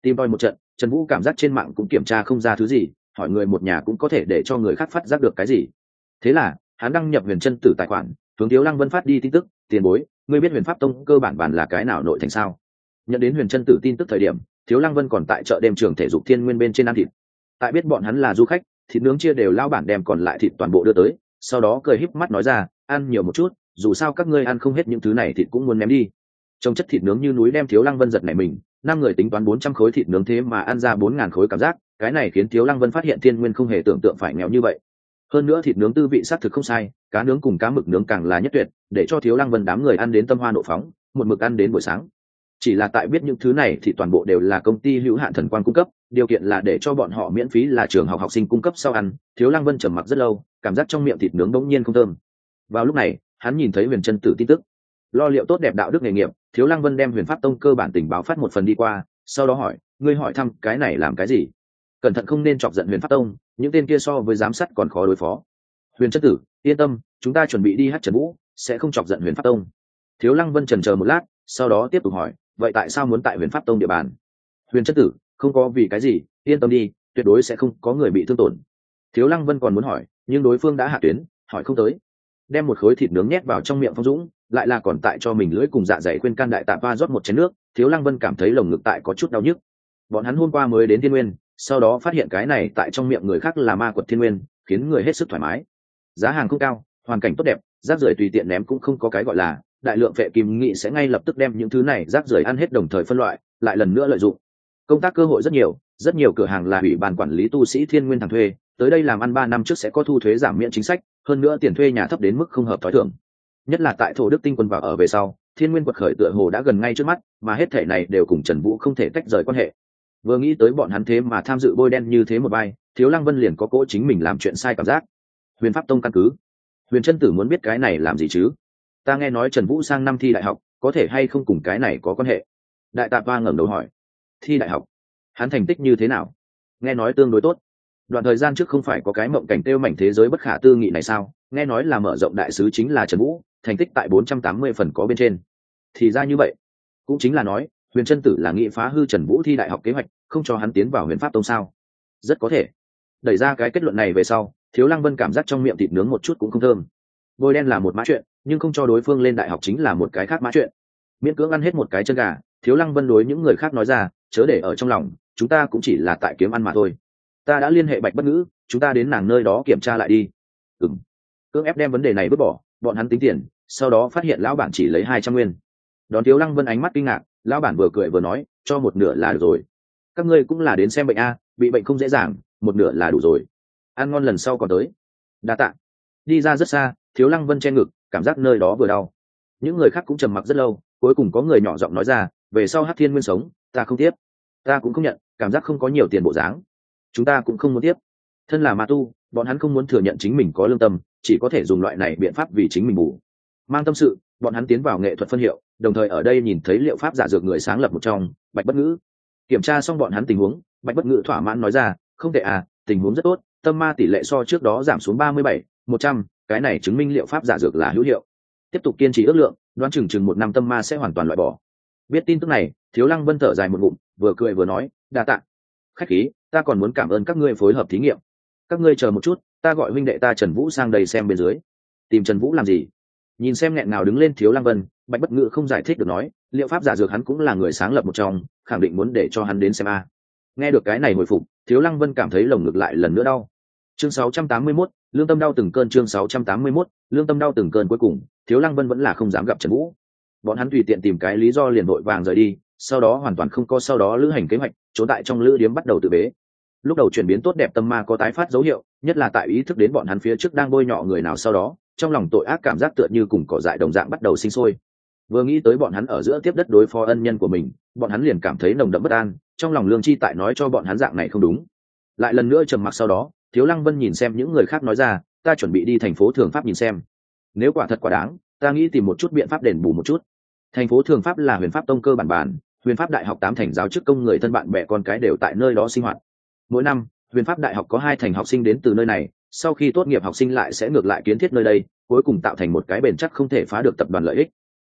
Tìm tòi một trận, Trần Vũ cảm giác trên mạng cũng kiểm tra không ra thứ gì, hỏi người một nhà cũng có thể để cho người khác phát giác được cái gì. Thế là hắn đăng nhập Huyền Chân Tử tài khoản, hướng Thiếu Lăng Vân phát đi tin tức: tiền bối, ngươi biết Huyền Pháp Tông cơ bản bản là cái nào nội thành sao? Nhận đến Huyền Chân Tử tin tức thời điểm, Thiếu Lăng Vân còn tại chợ đêm trường thể dục Thiên Nguyên bên trên ăn thịt. Tại biết bọn hắn là du khách, thịt nướng chia đều lao bản đem còn lại thịt toàn bộ đưa tới, sau đó cười híp mắt nói ra: ăn nhiều một chút, dù sao các ngươi ăn không hết những thứ này thịt cũng muốn ném đi. Trong chất thịt nướng như núi đem Thiếu Lăng Vân giật nảy mình, năm người tính toán bốn trăm khối thịt nướng thế mà ăn ra bốn ngàn khối cảm giác, cái này khiến Thiếu Lăng Vân phát hiện Thiên Nguyên không hề tưởng tượng phải nghèo như vậy. Hơn nữa thịt nướng tư vị sắc thực không sai, cá nướng cùng cá mực nướng càng là nhất tuyệt, để cho Thiếu Lăng Vân đám người ăn đến tâm hoa nộ phóng, một mực ăn đến buổi sáng. Chỉ là tại biết những thứ này thì toàn bộ đều là công ty hữu hạn Thần Quang cung cấp, điều kiện là để cho bọn họ miễn phí là trường học học sinh cung cấp sau ăn. Thiếu Lăng Vân trầm mặc rất lâu, cảm giác trong miệng thịt nướng bỗng nhiên không thơm. Vào lúc này, hắn nhìn thấy Huyền Chân Tử tin tức, lo liệu tốt đẹp đạo đức nghề nghiệp. Thiếu Lăng Vân đem Huyền Pháp Tông cơ bản tình báo phát một phần đi qua, sau đó hỏi: ngươi hỏi thăm cái này làm cái gì? Cẩn thận không nên chọc giận Huyền Pháp Tông, những tên kia so với giám sát còn khó đối phó. Huyền Chân Tử, yên tâm, chúng ta chuẩn bị đi hát Trần Vũ, sẽ không chọc giận Huyền Pháp Tông. Thiếu Lăng Vân chần chờ một lát, sau đó tiếp tục hỏi: vậy tại sao muốn tại Huyền Pháp Tông địa bàn? Huyền Chân Tử, không có vì cái gì, yên tâm đi, tuyệt đối sẽ không có người bị thương tổn. Thiếu Lăng Vân còn muốn hỏi, nhưng đối phương đã hạ tuyến, hỏi không tới. Đem một khối thịt nướng nhét vào trong miệng Phong Dũng, lại là còn tại cho mình lưỡi cùng dạ dày khuyên can đại tạ va rót một chén nước. Thiếu Lăng Vân cảm thấy lồng ngực tại có chút đau nhức. Bọn hắn hôm qua mới đến Thiên Nguyên, sau đó phát hiện cái này tại trong miệng người khác là ma quật Thiên Nguyên, khiến người hết sức thoải mái. Giá hàng không cao, hoàn cảnh tốt đẹp, rác rưởi tùy tiện ném cũng không có cái gọi là, đại lượng vệ kim nghị sẽ ngay lập tức đem những thứ này rác rưởi ăn hết đồng thời phân loại, lại lần nữa lợi dụng. Công tác cơ hội rất nhiều, rất nhiều cửa hàng là ủy ban quản lý tu sĩ Thiên Nguyên thằng thuê, tới đây làm ăn ba năm trước sẽ có thu thuế giảm miễn chính sách, hơn nữa tiền thuê nhà thấp đến mức không hợp thói thường. Nhất là tại Thổ Đức Tinh Quân vào ở về sau, Thiên Nguyên quật khởi tựa hồ đã gần ngay trước mắt, mà hết thể này đều cùng Trần Vũ không thể tách rời quan hệ. Vừa nghĩ tới bọn hắn thế mà tham dự bôi đen như thế một bài, Thiếu Lăng Vân liền có cỗ chính mình làm chuyện sai cảm giác. Huyền Pháp Tông căn cứ, Huyền Chân Tử muốn biết cái này làm gì chứ? Ta nghe nói Trần Vũ sang năm thi đại học, có thể hay không cùng cái này có quan hệ? Đại Tạp Ba ngẩng đầu hỏi. Thi đại học? Hắn thành tích như thế nào? Nghe nói tương đối tốt. Đoạn thời gian trước không phải có cái mộng cảnh tiêu mảnh thế giới bất khả tư nghị này sao? Nghe nói là mở rộng đại sứ chính là Trần Vũ, thành tích tại bốn trăm tám mươi phần có bên trên. Thì ra như vậy, cũng chính là nói, Huyền Chân Tử là nghị phá hư Trần Vũ thi đại học kế hoạch, không cho hắn tiến vào Huyền Pháp Tông sao? Rất có thể. Đẩy ra cái kết luận này về sau, Thiếu Lăng Vân cảm giác trong miệng thịt nướng một chút cũng không thơm. Bôi đen là một mã chuyện, nhưng không cho đối phương lên đại học chính là một cái khác mã chuyện. Miễn cưỡng ăn hết một cái chân gà, Thiếu Lăng Vân đối những người khác nói ra, chớ để ở trong lòng, chúng ta cũng chỉ là tại kiếm ăn mà thôi. Ta đã liên hệ Bạch Bất Ngữ, chúng ta đến nàng nơi đó kiểm tra lại đi. Ừm. Cưỡng ép đem vấn đề này vứt bỏ, bọn hắn tính tiền, sau đó phát hiện lão bản chỉ lấy hai trăm nguyên. Đón Thiếu Lăng Vân ánh mắt kinh ngạc, lão bản vừa cười vừa nói, cho một nửa là được rồi. Các ngươi cũng là đến xem bệnh a, bị bệnh không dễ dàng, một nửa là đủ rồi. Ăn ngon lần sau còn tới. Đa tạ. Đi ra rất xa, Thiếu Lăng Vân che ngực, cảm giác nơi đó vừa đau. Những người khác cũng trầm mặc rất lâu, cuối cùng có người nhỏ giọng nói ra, về sau Hát Thiên Nguyên sống, ta không tiếp. Ta cũng không nhận, cảm giác không có nhiều tiền bộ dáng. Chúng ta cũng không muốn tiếp. Thân là ma tu, bọn hắn không muốn thừa nhận chính mình có lương tâm, chỉ có thể dùng loại này biện pháp vì chính mình bù. Mang tâm sự, bọn hắn tiến vào nghệ thuật phân hiệu, đồng thời ở đây nhìn thấy liệu pháp giả dược người sáng lập một trong, Bạch Bất Ngữ. Kiểm tra xong bọn hắn tình huống, Bạch Bất Ngữ thỏa mãn nói ra, không tệ à, tình huống rất tốt, tâm ma tỷ lệ so trước đó giảm xuống ba mươi bảy, một trăm, cái này chứng minh liệu pháp giả dược là hữu hiệu. Tiếp tục kiên trì ước lượng, đoán chừng chừng một năm tâm ma sẽ hoàn toàn loại bỏ. Biết tin tức này, Thiếu Lăng Vân thở dài một ngụm, vừa cười vừa nói, đa tạ. Khách khí, ta còn muốn cảm ơn các ngươi phối hợp thí nghiệm. Các ngươi chờ một chút, ta gọi huynh đệ ta Trần Vũ sang đây xem bên dưới. Tìm Trần Vũ làm gì? Nhìn xem nghẹn nào đứng lên Thiếu Lăng Vân, Bạch Bất Ngữ không giải thích được nói, liệu pháp giả dược hắn cũng là người sáng lập một trong, khẳng định muốn để cho hắn đến xem a. Nghe được cái này hồi phục, Thiếu Lăng Vân cảm thấy lồng ngực lại lần nữa đau. Chương sáu trăm tám mươi mốt, lương tâm đau từng cơn. Chương sáu trăm tám mươi mốt, lương tâm đau từng cơn. Cuối cùng, Thiếu Lăng Vân vẫn là không dám gặp Trần Vũ. Bọn hắn tùy tiện tìm cái lý do liền vội vàng rời đi, sau đó hoàn toàn không có sau đó lữ hành kế hoạch, trốn tại trong lữ điếm bắt đầu tự bế. Lúc đầu chuyển biến tốt đẹp tâm ma có tái phát dấu hiệu, nhất là tại ý thức đến bọn hắn phía trước đang bôi nhọ người nào, sau đó trong lòng tội ác cảm giác tựa như cùng cỏ dại đồng dạng bắt đầu sinh sôi. Vừa nghĩ tới bọn hắn ở giữa tiếp đất đối phó ân nhân của mình, bọn hắn liền cảm thấy nồng đậm bất an, trong lòng lương chi tại nói cho bọn hắn dạng này không đúng. Lại lần nữa trầm mặc, sau đó Thiếu Lăng Vân nhìn xem những người khác nói ra, ta chuẩn bị đi thành phố Thường Pháp nhìn xem, nếu quả thật quá đáng, ta nghĩ tìm một chút biện pháp đền bù một chút. Thành phố Thường Pháp là Huyền Pháp Tông cơ bản bản, Huyền Pháp Đại học tám thành giáo chức công người thân bạn bè con cái đều tại nơi đó sinh hoạt. Mỗi năm, Huyền Pháp Đại học có hai thành học sinh đến từ nơi này, sau khi tốt nghiệp học sinh lại sẽ ngược lại kiến thiết nơi đây, cuối cùng tạo thành một cái bền chắc không thể phá được tập đoàn lợi ích.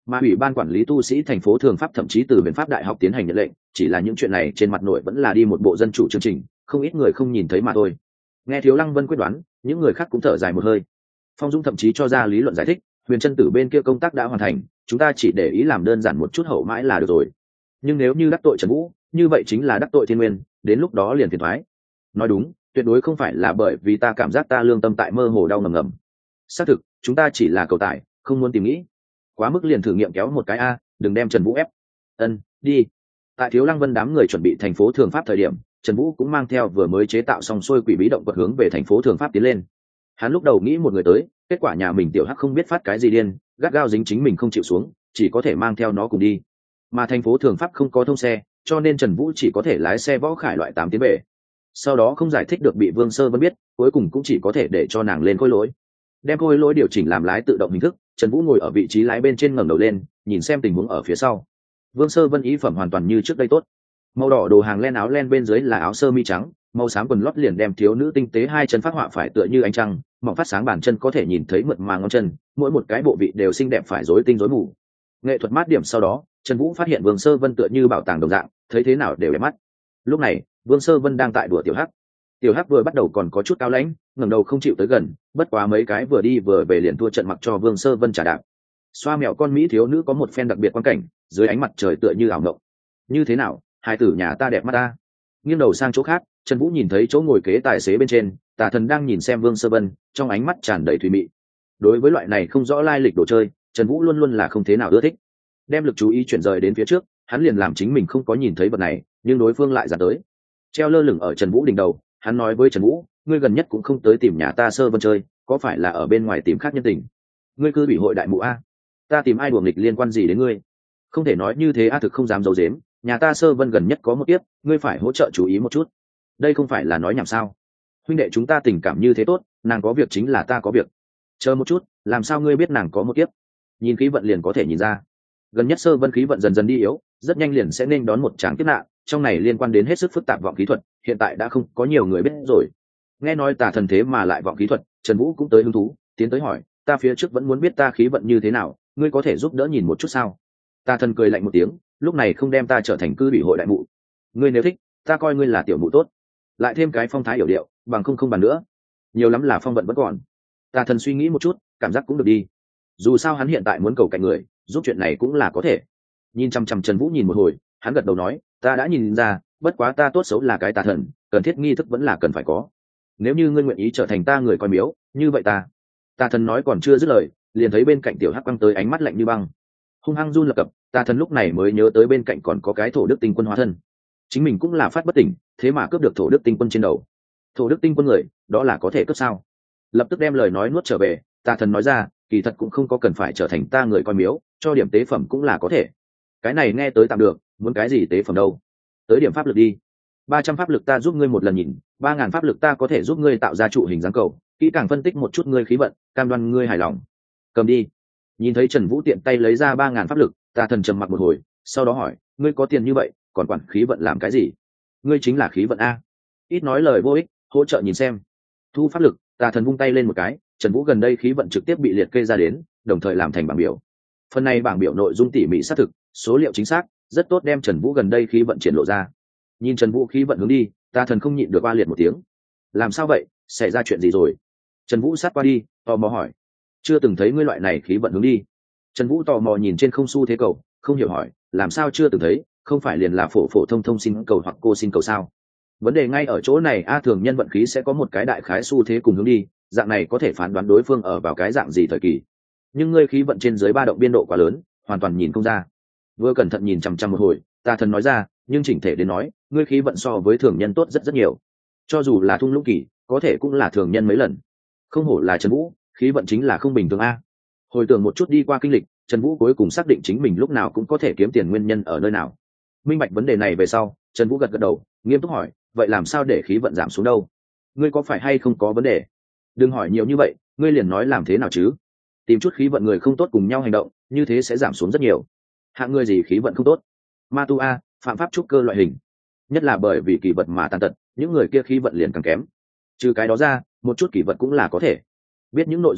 mà ủy ban quản lý tu sĩ thành phố Thường Pháp thậm chí từ Huyền Pháp Đại học tiến hành nhận lệnh, chỉ là những chuyện này trên mặt nội vẫn là đi một bộ dân chủ chương trình, không ít người không nhìn thấy mà thôi. Nghe Thiếu Lăng Vân quyết đoán, những người khác cũng thở dài một hơi. Phong Dung thậm chí cho ra lý luận giải thích, Huyền Chân Tử bên kia công tác đã hoàn thành, chúng ta chỉ để ý làm đơn giản một chút hậu mãi là được rồi. Nhưng nếu như đắc tội Trần Vũ, như vậy chính là đắc tội Thiên Nguyên, đến lúc đó liền phiền toái. Nói đúng, tuyệt đối không phải là bởi vì ta cảm giác ta lương tâm tại mơ hồ đau ngầm ngầm. Xác thực, chúng ta chỉ là cầu tài, không muốn tìm nghĩ. Quá mức liền thử nghiệm kéo một cái a, đừng đem Trần Vũ ép. Ân, đi. Tại Thiếu Lăng Vân đám người chuẩn bị thành phố Thường Pháp thời điểm, Trần Vũ cũng mang theo vừa mới chế tạo xong xuôi quỷ bí động quật hướng về thành phố Thường Pháp tiến lên. Hắn lúc đầu nghĩ một người tới, kết quả nhà mình tiểu hắc không biết phát cái gì điên, gắt gao dính chính mình không chịu xuống, chỉ có thể mang theo nó cùng đi. Mà thành phố Thường Pháp không có thông xe, cho nên Trần Vũ chỉ có thể lái xe võ khải loại tám tiến về. Sau đó không giải thích được bị Vương Sơ Vân biết, cuối cùng cũng chỉ có thể để cho nàng lên khối lỗi. Đem khối lỗi điều chỉnh làm lái tự động hình thức, Trần Vũ ngồi ở vị trí lái bên trên ngẩng đầu lên, nhìn xem tình huống ở phía sau. Vương Sơ Vân ý phẩm hoàn toàn như trước đây tốt. Màu đỏ đồ hàng len áo len bên dưới là áo sơ mi trắng, màu xám quần lót liền đem thiếu nữ tinh tế hai chân phát họa phải tựa như ánh trăng, mỏng phát sáng bàn chân có thể nhìn thấy mượt mà ngón chân, mỗi một cái bộ vị đều xinh đẹp phải rối tinh rối mù. Nghệ thuật mát điểm sau đó, Trần Vũ phát hiện Vương Sơ Vân tựa như bảo tàng đồng dạng, thấy thế nào đều đẹp mắt. Lúc này, Vương Sơ Vân đang tại đùa tiểu hắc. Tiểu hắc vừa bắt đầu còn có chút cao lãnh, ngẩng đầu không chịu tới gần, bất quá mấy cái vừa đi vừa về liền thua trận mặc cho Vương Sơ Vân trả đạp. Xoa mèo con mỹ thiếu nữ có một phen đặc biệt quan cảnh, dưới ánh mặt trời tựa như ảo ngộng. Như thế nào, hai tử nhà ta đẹp mắt ta. Nghiêng đầu sang chỗ khác, Trần Vũ nhìn thấy chỗ ngồi kế tài xế bên trên, Tà Thần đang nhìn xem Vương Sơ Vân, trong ánh mắt tràn đầy thùy mị. Đối với loại này không rõ lai lịch đồ chơi, Trần Vũ luôn luôn là không thế nào ưa thích. Đem lực chú ý chuyển rời đến phía trước, hắn liền làm chính mình không có nhìn thấy vật này, nhưng đối phương lại dán tới. Treo lơ lửng ở Trần Vũ đỉnh đầu, hắn nói với Trần Vũ, ngươi gần nhất cũng không tới tìm nhà ta Sơ Vân chơi, có phải là ở bên ngoài tìm khác nhân tình? Ngươi cứ bị hội đại mụ a, ta tìm ai đùa nghịch liên quan gì đến ngươi? Không thể nói như thế a, thực không dám giấu giếm, nhà ta Sơ Vân gần nhất có một tiếp, ngươi phải hỗ trợ chú ý một chút. Đây không phải là nói nhảm sao? Huynh đệ chúng ta tình cảm như thế tốt, nàng có việc chính là ta có việc. Chờ một chút, làm sao ngươi biết nàng có một tiếp? Nhìn khí vận liền có thể nhìn ra. Gần nhất Sơ Vân khí vận dần dần đi yếu, rất nhanh liền sẽ nên đón một tràng kiếp nạn, trong này liên quan đến hết sức phức tạp vọng khí thuật, hiện tại đã không có nhiều người biết rồi. Nghe nói Tà Thần thế mà lại vọng khí thuật, Trần Vũ cũng tới hứng thú, tiến tới hỏi, ta phía trước vẫn muốn biết ta khí vận như thế nào, ngươi có thể giúp đỡ nhìn một chút sao? Tà Thần cười lạnh một tiếng, lúc này không đem ta trở thành cư bị hội đại mụ. Ngươi nếu thích, ta coi ngươi là tiểu mụ tốt. Lại thêm cái phong thái hiểu điệu, bằng không không bàn nữa. Nhiều lắm là phong vận vẫn còn. Tà Thần suy nghĩ một chút, cảm giác cũng được đi. Dù sao hắn hiện tại muốn cầu cạnh người, giúp chuyện này cũng là có thể. Nhìn chăm chăm Trần Vũ nhìn một hồi, hắn gật đầu nói, ta đã nhìn ra, bất quá ta tốt xấu là cái Tà Thần, cần thiết nghi thức vẫn là cần phải có. Nếu như ngươi nguyện ý trở thành ta người coi miếu, như vậy ta. Tà Thần nói còn chưa dứt lời, liền thấy bên cạnh tiểu hắc băng tới ánh mắt lạnh như băng. Hung hăng run lập cập, Tà Thần lúc này mới nhớ tới bên cạnh còn có cái thổ đức tinh quân hóa thân. Chính mình cũng là phát bất tỉnh, thế mà cướp được thổ đức tinh quân trên đầu. Thổ đức tinh quân người, đó là có thể cướp sao? Lập tức đem lời nói nuốt trở về, Tà Thần nói ra, kỳ thật cũng không có cần phải trở thành ta người coi miếu, cho điểm tế phẩm cũng là có thể. Cái này nghe tới tạm được, muốn cái gì tế phẩm đâu? Tới điểm pháp lực đi. Ba trăm pháp lực ta giúp ngươi một lần nhìn, ba ngàn pháp lực ta có thể giúp ngươi tạo ra trụ hình dáng cầu, kỹ càng phân tích một chút ngươi khí vận, cam đoan ngươi hài lòng. Cầm đi. Nhìn thấy Trần Vũ tiện tay lấy ra ba ngàn pháp lực, Tà Thần trầm mặc một hồi, sau đó hỏi, ngươi có tiền như vậy, còn quản khí vận làm cái gì? Ngươi chính là khí vận a. Ít nói lời vô ích, hỗ trợ nhìn xem. Thu pháp lực, Tà Thần vung tay lên một cái, Trần Vũ gần đây khí vận trực tiếp bị liệt kê ra đến, đồng thời làm thành bảng biểu. Phần này bảng biểu nội dung tỉ mỉ xác thực, số liệu chính xác, rất tốt đem Trần Vũ gần đây khí vận triển lộ ra. Nhìn Trần Vũ khí vận hướng đi, Tà Thần không nhịn được oa liệt một tiếng. Làm sao vậy, xảy ra chuyện gì rồi? Trần Vũ sát qua đi, tò mò hỏi. Chưa từng thấy ngươi loại này khí vận hướng đi. Trần Vũ tò mò nhìn trên không xu thế cầu, không hiểu hỏi, làm sao chưa từng thấy, không phải liền là phổ phổ thông thông xin cầu hoặc cô xin cầu sao? Vấn đề ngay ở chỗ này a, thường nhân vận khí sẽ có một cái đại khái xu thế cùng hướng đi, dạng này có thể phán đoán đối phương ở vào cái dạng gì thời kỳ. Nhưng ngươi khí vận trên dưới ba động biên độ quá lớn, hoàn toàn nhìn không ra. Vừa cẩn thận nhìn chằm chằm một hồi, Tà Thần nói ra, nhưng chỉnh thể đến nói, ngươi khí vận so với thường nhân tốt rất rất nhiều. Cho dù là thung lũng kỳ, có thể cũng là thường nhân mấy lần. Không hổ là Trần Vũ, khí vận chính là không bình thường a. Hồi tưởng một chút đi qua kinh lịch, Trần Vũ cuối cùng xác định chính mình lúc nào cũng có thể kiếm tiền nguyên nhân ở nơi nào. Minh bạch vấn đề này về sau, Trần Vũ gật gật đầu, nghiêm túc hỏi, vậy làm sao để khí vận giảm xuống đâu? Ngươi có phải hay không có vấn đề? Đừng hỏi nhiều như vậy, ngươi liền nói làm thế nào chứ? Tìm chút khí vận người không tốt cùng nhau hành động, như thế sẽ giảm xuống rất nhiều. Hạng người gì khí vận không tốt? Ma tu a, phạm pháp trúc cơ loại hình. Nhất là bởi vì kỳ vật mà tàn tật, những người kia khí vận liền càng kém. Trừ cái đó ra, một chút kỳ vật cũng là có thể. Biết những nội dung này,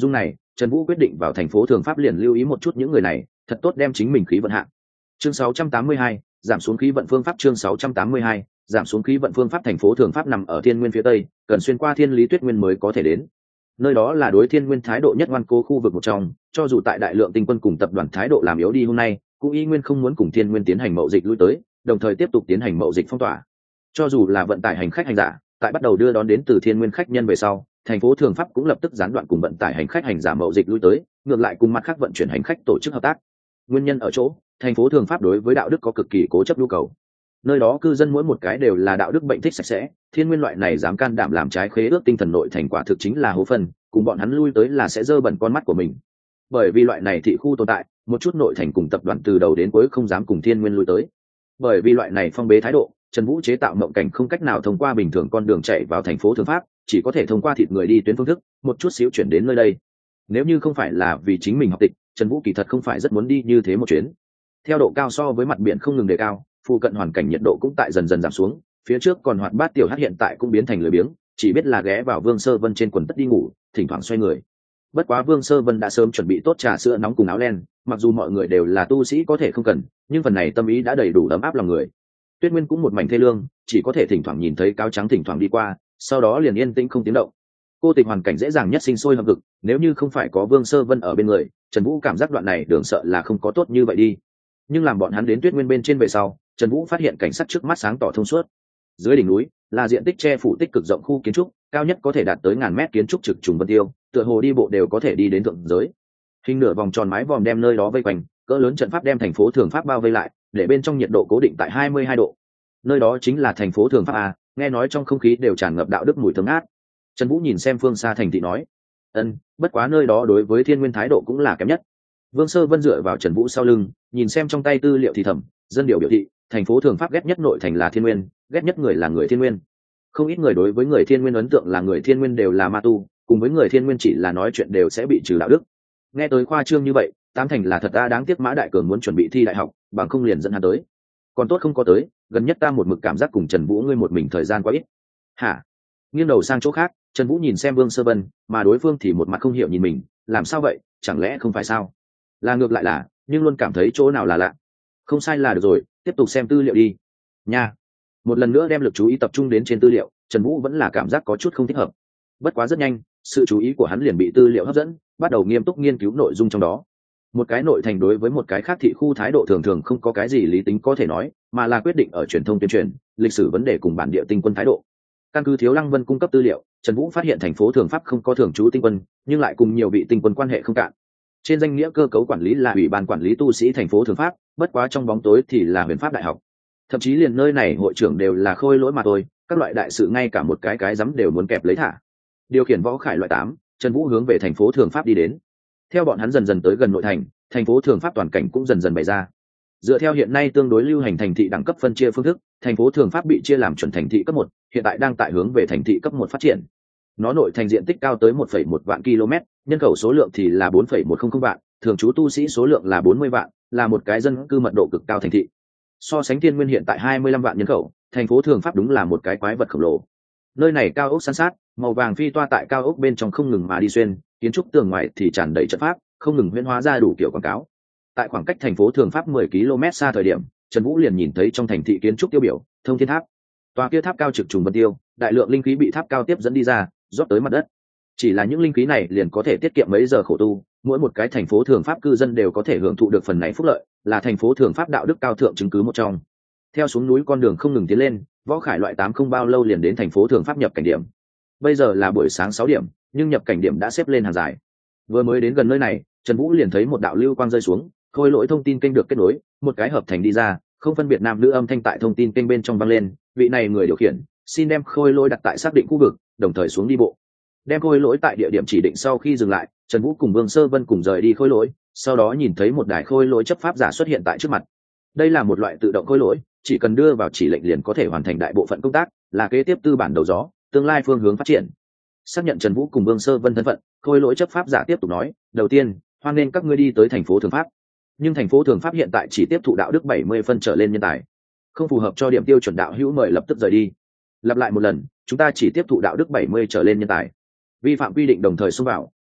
Trần Vũ quyết định vào thành phố Thường Pháp liền lưu ý một chút những người này, thật tốt đem chính mình khí vận hạ. Chương sáu trăm tám mươi hai, giảm xuống khí vận phương pháp. Chương sáu trăm tám mươi hai, giảm xuống khí vận phương pháp. Thành phố Thường Pháp nằm ở Thiên Nguyên phía tây, cần xuyên qua Thiên Lý Tuyết Nguyên mới có thể đến. Nơi đó là đối Thiên Nguyên thái độ nhất ngoan cố khu vực một trong, cho dù tại đại lượng tinh quân cùng tập đoàn thái độ làm yếu đi hôm nay, cũng y nguyên không muốn cùng Thiên Nguyên tiến hành mậu dịch lui tới, đồng thời tiếp tục tiến hành mậu dịch phong tỏa. Cho dù là vận tải hành khách hành giả, tại bắt đầu đưa đón đến từ Thiên Nguyên khách nhân về sau, thành phố Thường Pháp cũng lập tức gián đoạn cùng vận tải hành khách hành giả mậu dịch lui tới, ngược lại cùng mặt khác vận chuyển hành khách tổ chức hợp tác. Nguyên nhân ở chỗ, thành phố Thường Pháp đối với đạo đức có cực kỳ cố chấp nhu cầu. Nơi đó cư dân mỗi một cái đều là đạo đức bệnh thích sạch sẽ, Thiên Nguyên loại này dám can đảm làm trái khế ước tinh thần nội thành quả thực chính là hố phân, cùng bọn hắn lui tới là sẽ dơ bẩn con mắt của mình. Bởi vì loại này thị khu tồn tại, một chút nội thành cùng tập đoàn từ đầu đến cuối không dám cùng Thiên Nguyên lui tới. Bởi vì loại này phong bế thái độ, Trần Vũ chế tạo mộng cảnh không cách nào thông qua bình thường con đường chạy vào thành phố Thường Pháp, chỉ có thể thông qua thịt người đi tuyến phương thức, một chút xíu chuyển đến nơi đây. Nếu như không phải là vì chính mình học tịch, Trần Vũ kỳ thật không phải rất muốn đi như thế một chuyến. Theo độ cao so với mặt biển không ngừng đề cao, phụ cận hoàn cảnh nhiệt độ cũng tại dần dần giảm xuống, phía trước còn hoạt bát tiểu hắc hiện tại cũng biến thành lười biếng, chỉ biết là ghé vào Vương Sơ Vân trên quần tất đi ngủ, thỉnh thoảng xoay người. Bất quá Vương Sơ Vân đã sớm chuẩn bị tốt trà sữa nóng cùng áo len, mặc dù mọi người đều là tu sĩ có thể không cần, nhưng phần này tâm ý đã đầy đủ ấm áp lòng người. Tuyết Nguyên cũng một mảnh thê lương, chỉ có thể thỉnh thoảng nhìn thấy cáo trắng thỉnh thoảng đi qua, sau đó liền yên tĩnh không tiếng động. Cô tịch hoàn cảnh dễ dàng nhất sinh sôi hâm hực, nếu như không phải có Vương Sơ Vân ở bên người, Trần Vũ cảm giác đoạn này đường sợ là không có tốt như vậy đi. Nhưng làm bọn hắn đến Tuyết Nguyên bên trên về sau, Trần Vũ phát hiện cảnh sắc trước mắt sáng tỏ thông suốt. Dưới đỉnh núi là diện tích che phủ tích cực rộng khu kiến trúc, cao nhất có thể đạt tới ngàn mét kiến trúc trực trùng vân tiêu, tựa hồ đi bộ đều có thể đi đến thượng giới. Hình nửa vòng tròn mái vòm đem nơi đó vây quanh, cỡ lớn trận pháp đem thành phố Thường Pháp bao vây lại, để bên trong nhiệt độ cố định tại hai mươi hai độ. Nơi đó chính là thành phố Thường Pháp a, nghe nói trong không khí đều tràn ngập đạo đức mùi thơm ngát. Trần Vũ nhìn xem phương xa thành thị nói, ân, bất quá nơi đó đối với Thiên Nguyên thái độ cũng là kém nhất. Vương Sơ Vân dựa vào Trần Vũ sau lưng, nhìn xem trong tay tư liệu thì thầm, dân điều biểu thị, thành phố Thường Pháp ghét nhất nội thành là Thiên Nguyên, ghét nhất người là người Thiên Nguyên. Không ít người đối với người Thiên Nguyên ấn tượng là người Thiên Nguyên đều là ma tu, cùng với người Thiên Nguyên chỉ là nói chuyện đều sẽ bị trừ đạo đức. Nghe tới khoa trương như vậy, tám thành là thật ta đáng tiếc Mã Đại Cường muốn chuẩn bị thi đại học, bằng không liền dẫn hắn tới. Còn tốt không có tới, gần nhất ta một mực cảm giác cùng Trần Vũ ngươi một mình thời gian quá ít. Hả? Nghiêng đầu sang chỗ khác, Trần Vũ nhìn xem Vương Sơ Vân, mà đối phương thì một mặt không hiểu nhìn mình, làm sao vậy, chẳng lẽ không phải sao? Là ngược lại là, nhưng luôn cảm thấy chỗ nào là lạ. Không sai là được rồi, tiếp tục xem tư liệu đi. Nha. Một lần nữa đem lực chú ý tập trung đến trên tư liệu, Trần Vũ vẫn là cảm giác có chút không thích hợp. Bất quá rất nhanh, sự chú ý của hắn liền bị tư liệu hấp dẫn, bắt đầu nghiêm túc nghiên cứu nội dung trong đó. Một cái nội thành đối với một cái khác thị khu thái độ thường thường không có cái gì lý tính có thể nói, mà là quyết định ở truyền thông tuyên truyền, lịch sử vấn đề cùng bản địa tinh quân thái độ. Căn cứ Thiếu Lăng Vân cung cấp tư liệu, Trần Vũ phát hiện thành phố Thường Pháp không có thường trú tinh quân, nhưng lại cùng nhiều vị tinh quân quan hệ không cạn. Trên danh nghĩa cơ cấu quản lý là ủy ban quản lý tu sĩ thành phố Thường Pháp, bất quá trong bóng tối thì là Huyền Pháp Đại học. Thậm chí liền nơi này hội trưởng đều là khôi lỗi mà thôi, các loại đại sự ngay cả một cái cái rắm đều muốn kẹp lấy thả. Điều khiển võ khải loại tám, Trần Vũ hướng về thành phố Thường Pháp đi đến. Theo bọn hắn dần dần tới gần nội thành, thành phố Thường Pháp toàn cảnh cũng dần dần bày ra. Dựa theo hiện nay tương đối lưu hành thành thị đẳng cấp phân chia phương thức, thành phố Thường Pháp bị chia làm chuẩn thành thị cấp một, hiện tại đang tại hướng về thành thị cấp một phát triển. Nó nội thành diện tích cao tới một phẩy một vạn km, nhân khẩu số lượng thì là bốn phẩy một không không vạn, thường trú tu sĩ số lượng là bốn mươi vạn, là một cái dân cư mật độ cực cao thành thị. So sánh Thiên Nguyên hiện tại hai mươi lăm vạn nhân khẩu, thành phố Thường Pháp đúng là một cái quái vật khổng lồ. Nơi này cao ốc san sát, màu vàng phi toa tại cao ốc bên trong không ngừng mà đi xuyên, kiến trúc tường ngoài thì tràn đầy trận pháp, không ngừng huyễn hóa ra đủ kiểu quảng cáo. Tại khoảng cách thành phố Thường Pháp mười ki lô mét xa thời điểm, Trần Vũ liền nhìn thấy trong thành thị kiến trúc tiêu biểu, Thông Thiên Tháp. Tòa kia tháp cao trực trùng vân tiêu, đại lượng linh khí bị tháp cao tiếp dẫn đi ra, rót tới mặt đất. Chỉ là những linh khí này liền có thể tiết kiệm mấy giờ khổ tu, mỗi một cái thành phố Thường Pháp cư dân đều có thể hưởng thụ được phần này phúc lợi, là thành phố Thường Pháp đạo đức cao thượng chứng cứ một trong. Theo xuống núi con đường không ngừng tiến lên, võ khải loại tám không bao lâu liền đến thành phố Thường Pháp nhập cảnh điểm. Bây giờ là buổi sáng sáu điểm, nhưng nhập cảnh điểm đã xếp lên hàng dài. Vừa mới đến gần nơi này, Trần Vũ liền thấy một đạo lưu quang rơi xuống, khôi lỗi thông tin kênh được kết nối, một cái hợp thành đi ra, không phân biệt nam nữ âm thanh tại thông tin kênh bên trong vang lên, vị này người điều khiển, xin đem khôi lỗi đặt tại xác định khu vực, đồng thời xuống đi bộ. Đem khôi lỗi tại địa điểm chỉ định sau khi dừng lại, Trần Vũ cùng Vương Sơ Vân cùng rời đi khôi lỗi, sau đó nhìn thấy một đài khôi lỗi chấp pháp giả xuất hiện tại trước mặt. Đây là một loại tự động khôi lỗi, chỉ cần đưa vào chỉ lệnh liền có thể hoàn thành đại bộ phận công tác, là kế tiếp tư bản đầu gió, tương lai phương hướng phát triển. Xác nhận Trần Vũ cùng Vương Sơ Vân thân phận, khôi lỗi chấp pháp giả tiếp tục nói, đầu tiên, hoan nên các ngươi đi tới thành phố Thường Pháp. Nhưng thành phố Thường Pháp hiện tại chỉ tiếp thụ đạo đức bảy mươi phân trở lên nhân tài, không phù hợp cho điểm tiêu chuẩn đạo hữu mời lập tức rời đi. Lặp lại một lần, chúng ta chỉ tiếp thụ đạo đức bảy mươi trở lên nhân tài. Vi phạm quy định đồng thời xông vào,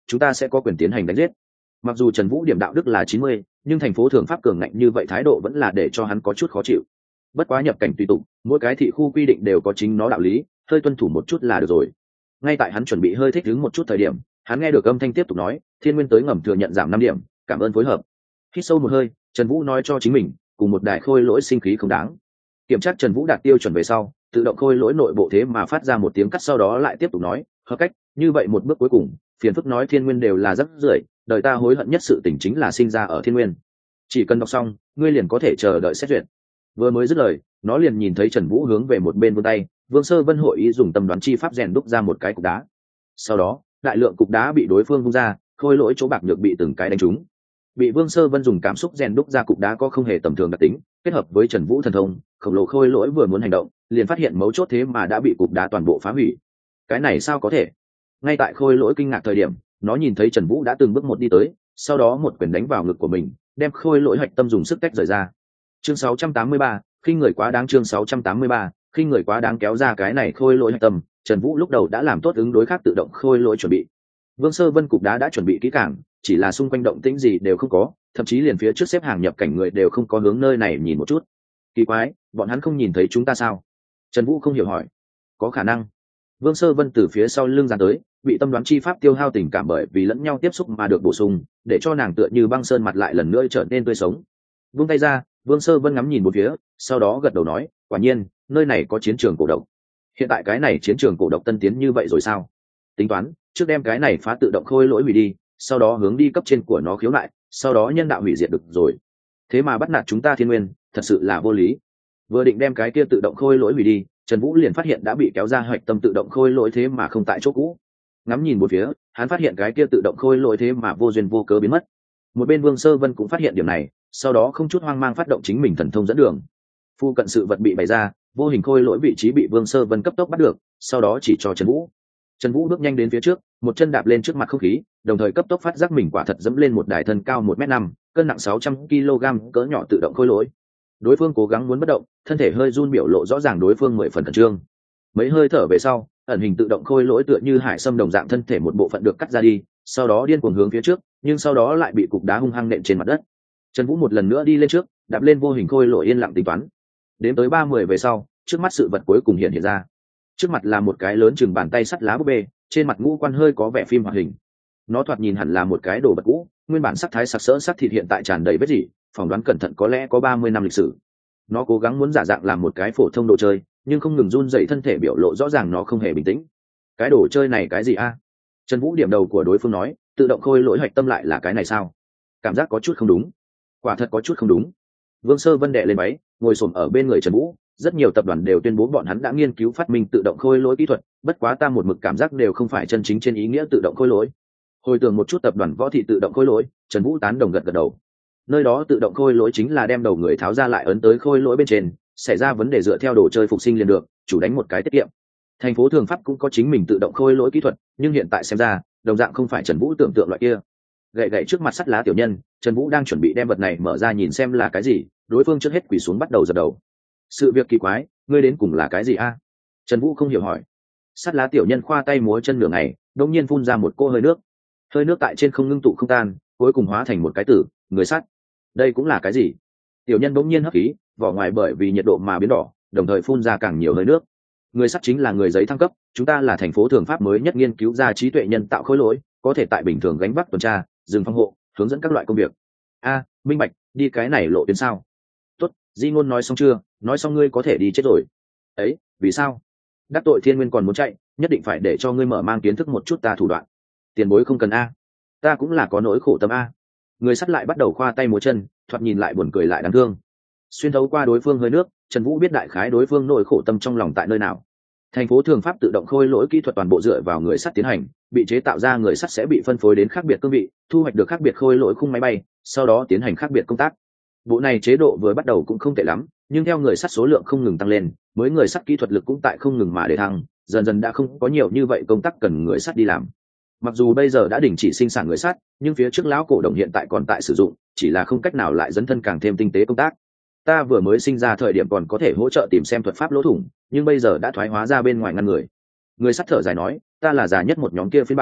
chúng ta sẽ có quyền tiến hành đánh giết. Mặc dù Trần Vũ điểm đạo đức là chín mươi, nhưng thành phố thường pháp cường ngạnh như vậy thái độ vẫn là để cho hắn có chút khó chịu. Bất quá nhập cảnh tùy tục, mỗi cái thị khu quy định đều có chính nó đạo lý, hơi tuân thủ một chút là được rồi. Ngay tại hắn chuẩn bị hơi thích ứng một chút thời điểm, hắn nghe được âm thanh tiếp tục nói, Thiên Nguyên tới ngầm thừa nhận giảm năm điểm, cảm ơn phối hợp. Hít sâu một hơi, Trần Vũ nói cho chính mình, cùng một đài khôi lỗi sinh khí không đáng. Kiểm tra Trần Vũ đạt tiêu chuẩn về sau, tự động khôi lỗi nội bộ thế mà phát ra một tiếng cắt, sau đó lại tiếp tục nói, hợp cách, như vậy một bước cuối cùng, phiền phức nói Thiên Nguyên đều là rất rưởi, đời ta hối hận nhất sự tình chính là sinh ra ở Thiên Nguyên. Chỉ cần đọc xong, ngươi liền có thể chờ đợi xét duyệt. Vừa mới dứt lời, nó liền nhìn thấy Trần Vũ hướng về một bên vươn tay, Vương Sơ Vân hội ý dùng tâm đoán chi pháp rèn đúc ra một cái cục đá. Sau đó, đại lượng cục đá bị đối phương vung ra, khôi lỗi chỗ bạc nhược bị từng cái đánh trúng. Bị Vương Sơ Vân dùng cảm xúc rèn đúc ra cục đá có không hề tầm thường đặc tính, kết hợp với Trần Vũ thần thông, khổng lồ khôi lỗi vừa muốn hành động, liền phát hiện mấu chốt thế mà đã bị cục đá toàn bộ phá hủy. Cái này sao có thể? Ngay tại khôi lỗi kinh ngạc thời điểm, nó nhìn thấy Trần Vũ đã từng bước một đi tới, sau đó một quyền đánh vào ngực của mình, đem khôi lỗi hạch tâm dùng sức tách rời ra. Chương sáu trăm tám mươi ba, khinh người quá đáng. Chương sáu trăm tám mươi ba, khinh người quá đáng. Kéo ra cái này khôi lỗi hạch tâm, Trần Vũ lúc đầu đã làm tốt ứng đối khác tự động khôi lỗi chuẩn bị. Vương Sơ Vân cục đá đã chuẩn bị kỹ càng, chỉ là xung quanh động tĩnh gì đều không có, thậm chí liền phía trước xếp hàng nhập cảnh người đều không có hướng nơi này nhìn một chút. Kỳ quái, bọn hắn không nhìn thấy chúng ta sao? Trần Vũ không hiểu hỏi. Có khả năng. Vương Sơ Vân từ phía sau lưng dán tới, bị tâm đoán chi pháp tiêu hao tình cảm bởi vì lẫn nhau tiếp xúc mà được bổ sung, để cho nàng tựa như băng sơn mặt lại lần nữa trở nên tươi sống. Vung tay ra, Vương Sơ Vân ngắm nhìn một phía, sau đó gật đầu nói, quả nhiên, nơi này có chiến trường cổ độc. Hiện tại cái này chiến trường cổ độc tân tiến như vậy rồi sao? Tính toán, trước đem cái này phá tự động khôi lỗi hủy đi, sau đó hướng đi cấp trên của nó khiếu nại, sau đó nhân đạo hủy diệt được rồi. Thế mà bắt nạt chúng ta Thiên Nguyên, thật sự là vô lý. Vừa định đem cái kia tự động khôi lỗi hủy đi, Trần Vũ liền phát hiện đã bị kéo ra hoạch tâm tự động khôi lỗi thế mà không tại chỗ cũ. Ngắm nhìn một phía, hắn phát hiện cái kia tự động khôi lỗi thế mà vô duyên vô cớ biến mất. Một bên Vương Sơ Vân cũng phát hiện điểm này, sau đó không chút hoang mang phát động chính mình thần thông dẫn đường. Phu cận sự vật bị bày ra, vô hình khôi lỗi vị trí bị Vương Sơ Vân cấp tốc bắt được, sau đó chỉ cho Trần Vũ. Trần Vũ bước nhanh đến phía trước, một chân đạp lên trước mặt không khí, đồng thời cấp tốc phát giác mình quả thật dẫm lên một đài thân cao một mét năm, cân nặng sáu trăm ki lô gam cỡ nhỏ tự động khôi lỗi. Đối phương cố gắng muốn bất động, thân thể hơi run biểu lộ rõ ràng đối phương mười phần khẩn trương. Mấy hơi thở về sau, ẩn hình tự động khôi lỗi tựa như hải sâm đồng dạng thân thể một bộ phận được cắt ra đi, sau đó điên cuồng hướng phía trước, nhưng sau đó lại bị cục đá hung hăng nện trên mặt đất. Trần Vũ một lần nữa đi lên trước, đạp lên vô hình khôi lỗi yên lặng tính toán. Đến tới ba mươi về sau, trước mắt sự vật cuối cùng hiện hiện ra. Trước mặt là một cái lớn chừng bàn tay sắt lá búp bê, trên mặt ngũ quan hơi có vẻ phim hoạt hình. Nó thoạt nhìn hẳn là một cái đồ vật cũ, nguyên bản sắc thái sặc sỡ sắc thịt hiện tại tràn đầy vết rỉ, phỏng đoán cẩn thận có lẽ có ba mươi năm lịch sử. Nó cố gắng muốn giả dạng làm một cái phổ thông đồ chơi, nhưng không ngừng run rẩy thân thể biểu lộ rõ ràng nó không hề bình tĩnh. Cái đồ chơi này cái gì a? Trần Vũ điểm đầu của đối phương nói, tự động khôi lỗi hoạch tâm lại là cái này sao? Cảm giác có chút không đúng. Quả thật có chút không đúng. Vương Sơ Vân đệ lên váy, ngồi xổm ở bên người Trần Vũ, rất nhiều tập đoàn đều tuyên bố bọn hắn đã nghiên cứu phát minh tự động khôi lỗi kỹ thuật, bất quá ta một mực cảm giác đều không phải chân chính trên ý nghĩa tự động khôi lỗi. Hồi tưởng một chút tập đoàn võ thị tự động khôi lỗi, Trần Vũ tán đồng gật gật đầu. Nơi đó tự động khôi lỗi chính là đem đầu người tháo ra lại ấn tới khôi lỗi bên trên, xảy ra vấn đề dựa theo đồ chơi phục sinh liền được, chủ đánh một cái tiết kiệm. Thành phố Thường Pháp cũng có chính mình tự động khôi lỗi kỹ thuật, nhưng hiện tại xem ra, đồng dạng không phải Trần Vũ tưởng tượng loại kia. Gậy gậy trước mặt sắt lá tiểu nhân, Trần Vũ đang chuẩn bị đem vật này mở ra nhìn xem là cái gì, đối phương trước hết quỳ xuống bắt đầu giật đầu. Sự việc kỳ quái, ngươi đến cùng là cái gì a? Trần Vũ không hiểu hỏi. Sắt lá tiểu nhân khoa tay múa chân nửa ngày, đột nhiên phun ra một cô hơi nước. Hơi nước tại trên không ngưng tụ không tan, cuối cùng hóa thành một cái tử, người sắt. Đây cũng là cái gì? Tiểu nhân bỗng nhiên hấp khí, vỏ ngoài bởi vì nhiệt độ mà biến đỏ, đồng thời phun ra càng nhiều hơi nước. Người sắt chính là người giấy thăng cấp, chúng ta là thành phố Thường Pháp mới nhất nghiên cứu ra trí tuệ nhân tạo khối lỗi, có thể tại bình thường gánh vác tuần tra, dừng phòng hộ, hướng dẫn các loại công việc. A, minh bạch, đi cái này lộ tuyến sao? Tốt, Di Ngôn nói xong chưa? Nói xong ngươi có thể đi chết rồi. Ấy, vì sao? Đắc tội Thiên Nguyên còn muốn chạy, nhất định phải để cho ngươi mở mang kiến thức một chút ta thủ đoạn. Tiền bối không cần a, ta cũng là có nỗi khổ tâm a. Người sắt lại bắt đầu khoa tay múa chân, thoạt nhìn lại buồn cười lại đáng thương. Xuyên thấu qua đối phương hơi nước, Trần Vũ biết đại khái đối phương nỗi khổ tâm trong lòng tại nơi nào. Thành phố Thường Pháp tự động khôi lỗi kỹ thuật toàn bộ dựa vào người sắt tiến hành, bị chế tạo ra người sắt sẽ bị phân phối đến khác biệt cương vị, thu hoạch được khác biệt khôi lỗi khung máy bay, sau đó tiến hành khác biệt công tác. Bộ này chế độ vừa bắt đầu cũng không tệ lắm, nhưng theo người sắt số lượng không ngừng tăng lên, mới người sắt kỹ thuật lực cũng tại không ngừng mà để thăng, dần dần đã không có nhiều như vậy công tác cần người sắt đi làm. Mặc dù bây giờ đã đình chỉ sinh sản người sắt, nhưng phía trước lão cổ đồng hiện tại còn tại sử dụng, chỉ là không cách nào lại dấn thân càng thêm tinh tế công tác. Ta vừa mới sinh ra thời điểm còn có thể hỗ trợ tìm xem thuật pháp lỗ thủng, nhưng bây giờ đã thoái hóa ra bên ngoài ngăn người. Người sắt thở dài nói, ta là già nhất một nhóm kia phiên bản,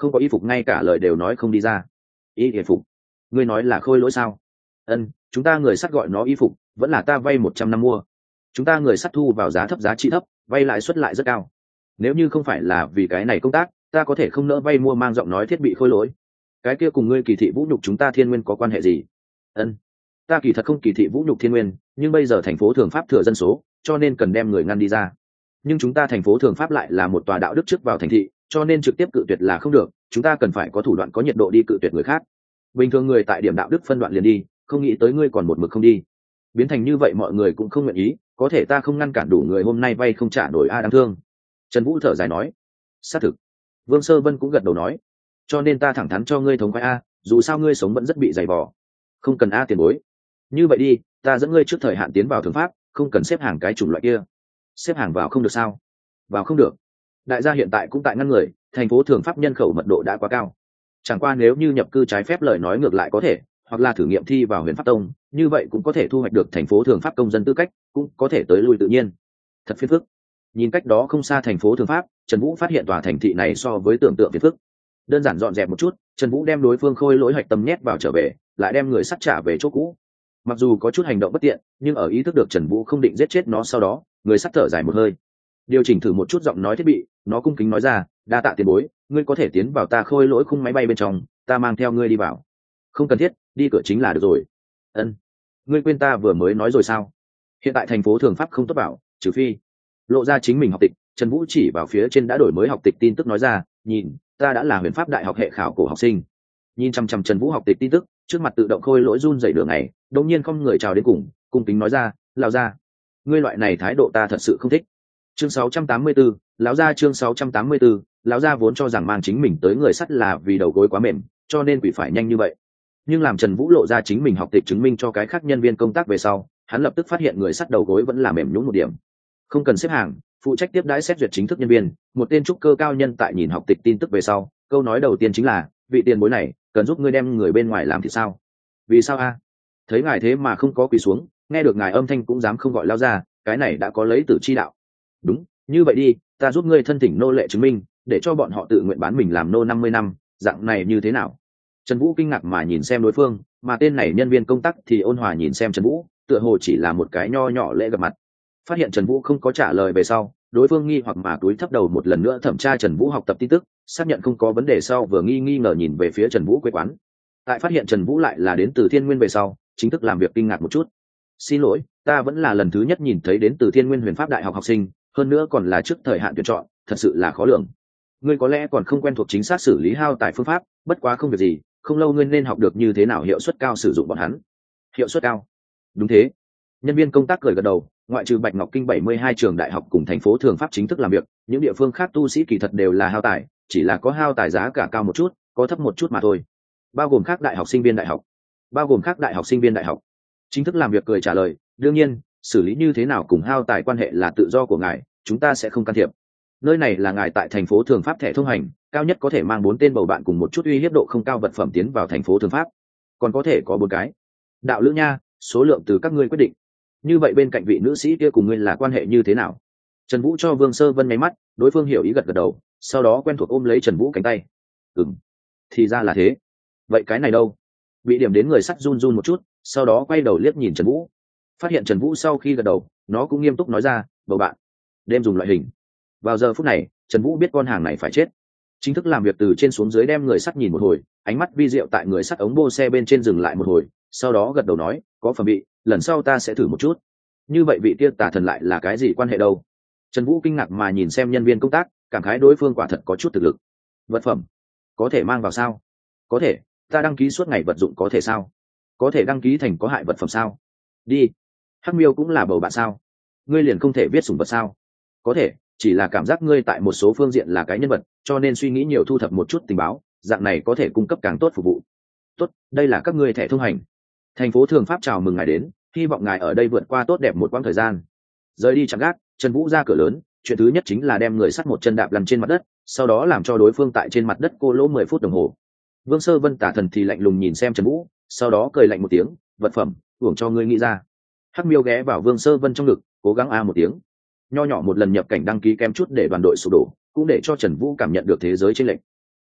không có y phục ngay cả lời đều nói không đi ra. Y y phục? Ngươi nói là khôi lỗi sao? Ân, chúng ta người sắt gọi nó y phục, vẫn là ta vay một trăm năm mua. Chúng ta người sắt thu vào giá thấp giá trị thấp, vay lãi suất lại rất cao. Nếu như không phải là vì cái này công tác, ta có thể không nỡ vay mua mang giọng nói thiết bị khôi lỗi. Cái kia cùng ngươi kỳ thị vũ nhục chúng ta Thiên Nguyên có quan hệ gì? Ân, ta kỳ thật không kỳ thị vũ nhục Thiên Nguyên, nhưng bây giờ thành phố Thường Pháp thừa dân số, cho nên cần đem người ngăn đi ra. Nhưng chúng ta thành phố Thường Pháp lại là một tòa đạo đức trước vào thành thị, cho nên trực tiếp cự tuyệt là không được, chúng ta cần phải có thủ đoạn có nhiệt độ đi cự tuyệt người khác. Bình thường người tại điểm đạo đức phân đoạn liền đi, không nghĩ tới ngươi còn một mực không đi, biến thành như vậy mọi người cũng không nguyện ý, có thể ta không ngăn cản đủ người hôm nay vay không trả nổi a đáng thương. Trần Vũ thở dài nói. Xác thực. Vương Sơ Vân cũng gật đầu nói. Cho nên ta thẳng thắn cho ngươi thống khoái a, dù sao ngươi sống vẫn rất bị dày vò. Không cần a tiền bối. Như vậy đi, ta dẫn ngươi trước thời hạn tiến vào Thường Pháp, không cần xếp hàng cái chủng loại kia. Xếp hàng vào không được sao? Vào không được. Đại gia hiện tại cũng tại ngăn người, thành phố Thường Pháp nhân khẩu mật độ đã quá cao. Chẳng qua nếu như nhập cư trái phép lời nói ngược lại có thể, hoặc là thử nghiệm thi vào Huyền Pháp Tông, như vậy cũng có thể thu hoạch được thành phố Thường Pháp công dân tư cách, cũng có thể tới lui tự nhiên. Thật phiền phức. Nhìn cách đó không xa thành phố Thường Pháp, Trần Vũ phát hiện tòa thành thị này so với tưởng tượng phiền phức. Đơn giản dọn dẹp một chút, Trần Vũ đem đối phương khôi lỗi hạch tâm nhét vào trở về, lại đem người sắt trả về chỗ cũ. Mặc dù có chút hành động bất tiện, nhưng ở ý thức được Trần Vũ không định giết chết nó sau đó, người sắt thở dài một hơi. Điều chỉnh thử một chút giọng nói thiết bị, nó cung kính nói ra, đa tạ tiền bối, ngươi có thể tiến vào ta khôi lỗi khung máy bay bên trong, ta mang theo ngươi đi vào. Không cần thiết, đi cửa chính là được rồi. Ân, ngươi quên ta vừa mới nói rồi sao? Hiện tại thành phố Thường Pháp không tốt bảo, trừ phi lộ ra chính mình học tịch. Trần Vũ chỉ vào phía trên đã đổi mới học tịch tin tức nói ra, nhìn, ta đã là Huyền Pháp Đại học hệ khảo cổ học sinh. Nhìn chăm chăm Trần Vũ học tịch tin tức, trước mặt tự động khôi lỗi run rẩy đường này, đột nhiên không người chào đến cùng, cung kính nói ra, lão gia, ngươi loại này thái độ ta thật sự không thích. Chương sáu trăm tám mươi tư, lão gia chương sáu trăm tám mươi tư, lão gia vốn cho rằng mang chính mình tới người sắt là vì đầu gối quá mềm, cho nên quỷ phải nhanh như vậy. Nhưng làm Trần Vũ lộ ra chính mình học tịch chứng minh cho cái khác nhân viên công tác về sau, hắn lập tức phát hiện người sắt đầu gối vẫn là mềm nhũn một điểm. Không cần xếp hàng, phụ trách tiếp đãi xét duyệt chính thức nhân viên, một tên trúc cơ cao nhân tại nhìn học tịch tin tức về sau, câu nói đầu tiên chính là, vị tiền bối này, cần giúp ngươi đem người bên ngoài làm thì sao? Vì sao a? Thấy ngài thế mà không có quỳ xuống, nghe được ngài âm thanh cũng dám không gọi lao ra, cái này đã có lấy tử chi đạo. Đúng, như vậy đi, ta giúp ngươi thân thỉnh nô lệ chứng minh, để cho bọn họ tự nguyện bán mình làm nô năm mươi năm, dạng này như thế nào? Trần Vũ kinh ngạc mà nhìn xem đối phương, mà tên này nhân viên công tác thì ôn hòa nhìn xem Trần Vũ, tựa hồ chỉ là một cái nho nhỏ lễ gặp mặt. Phát hiện Trần Vũ không có trả lời về sau, đối phương nghi hoặc mà cúi thấp đầu một lần nữa thẩm tra Trần Vũ học tập tin tức, xác nhận không có vấn đề sau vừa nghi nghi ngờ nhìn về phía Trần Vũ quê quán. Tại phát hiện Trần Vũ lại là đến từ Thiên Nguyên về sau, chính thức làm việc kinh ngạc một chút. Xin lỗi, ta vẫn là lần thứ nhất nhìn thấy đến từ Thiên Nguyên Huyền Pháp Đại học học sinh, hơn nữa còn là trước thời hạn tuyển chọn, thật sự là khó lường. Ngươi có lẽ còn không quen thuộc chính xác xử lý hao tài phương pháp, bất quá không việc gì, không lâu ngươi nên học được như thế nào hiệu suất cao sử dụng bọn hắn. Hiệu suất cao? Đúng thế. Nhân viên công tác cười gật đầu, ngoại trừ Bạch Ngọc Kinh bảy mươi hai trường đại học cùng thành phố Thường Pháp chính thức làm việc, những địa phương khác tu sĩ kỳ thật đều là hao tài, chỉ là có hao tài giá cả cao một chút, có thấp một chút mà thôi. Bao gồm khác đại học sinh viên đại học. Bao gồm khác đại học sinh viên đại học. Chính thức làm việc cười trả lời, đương nhiên, xử lý như thế nào cùng hao tài quan hệ là tự do của ngài, chúng ta sẽ không can thiệp. Nơi này là ngài tại thành phố Thường Pháp thẻ thông hành, cao nhất có thể mang bốn tên bầu bạn cùng một chút uy hiếp độ không cao vật phẩm tiến vào thành phố Thường Pháp, còn có thể có bốn cái. Đạo lữ nha, số lượng từ các ngươi quyết định. Như vậy bên cạnh vị nữ sĩ kia cùng ngươi là quan hệ như thế nào? Trần Vũ cho Vương Sơ Vân nháy mắt, đối phương hiểu ý gật gật đầu, sau đó quen thuộc ôm lấy Trần Vũ cánh tay. Ừm, thì ra là thế. Vậy cái này đâu? Bị điểm đến người sắt run run một chút, sau đó quay đầu liếc nhìn Trần Vũ. Phát hiện Trần Vũ sau khi gật đầu, nó cũng nghiêm túc nói ra, bầu bạn, đêm dùng loại hình. Vào giờ phút này, Trần Vũ biết con hàng này phải chết. Chính thức làm việc từ trên xuống dưới đem người sắt nhìn một hồi, ánh mắt vi diệu tại người sắt ống bô xe bên trên dừng lại một hồi, sau đó gật đầu nói, có phẩm bị, lần sau ta sẽ thử một chút. Như vậy vị kia tà thần lại là cái gì quan hệ đâu? Trần Vũ kinh ngạc mà nhìn xem nhân viên công tác, cảm khái đối phương quả thật có chút thực lực. Vật phẩm có thể mang vào sao? Có thể, ta đăng ký suốt ngày vật dụng có thể sao? Có thể đăng ký thành có hại vật phẩm sao? Đi. Hắc miêu cũng là bầu bạn sao? Ngươi liền không thể viết sủng vật sao? Có thể, chỉ là cảm giác ngươi tại một số phương diện là cái nhân vật, cho nên suy nghĩ nhiều thu thập một chút tình báo, dạng này có thể cung cấp càng tốt phục vụ. Tốt, đây là các ngươi thẻ thông hành. Thành phố Thường Pháp chào mừng ngài đến, hy vọng ngài ở đây vượt qua tốt đẹp một quãng thời gian. Rời đi chạm gác, Trần Vũ ra cửa lớn, chuyện thứ nhất chính là đem người sắt một chân đạp lăn trên mặt đất, sau đó làm cho đối phương tại trên mặt đất cô lỗ mười phút đồng hồ. Vương Sơ Vân tả thần thì lạnh lùng nhìn xem Trần Vũ, sau đó cười lạnh một tiếng, vật phẩm, hưởng cho ngươi nghĩ ra. Hắc miêu ghé vào Vương Sơ Vân trong ngực, cố gắng a một tiếng. Nho nhỏ một lần nhập cảnh đăng ký kém chút để đoàn đội sụp đổ, cũng để cho Trần Vũ cảm nhận được thế giới chênh lệch.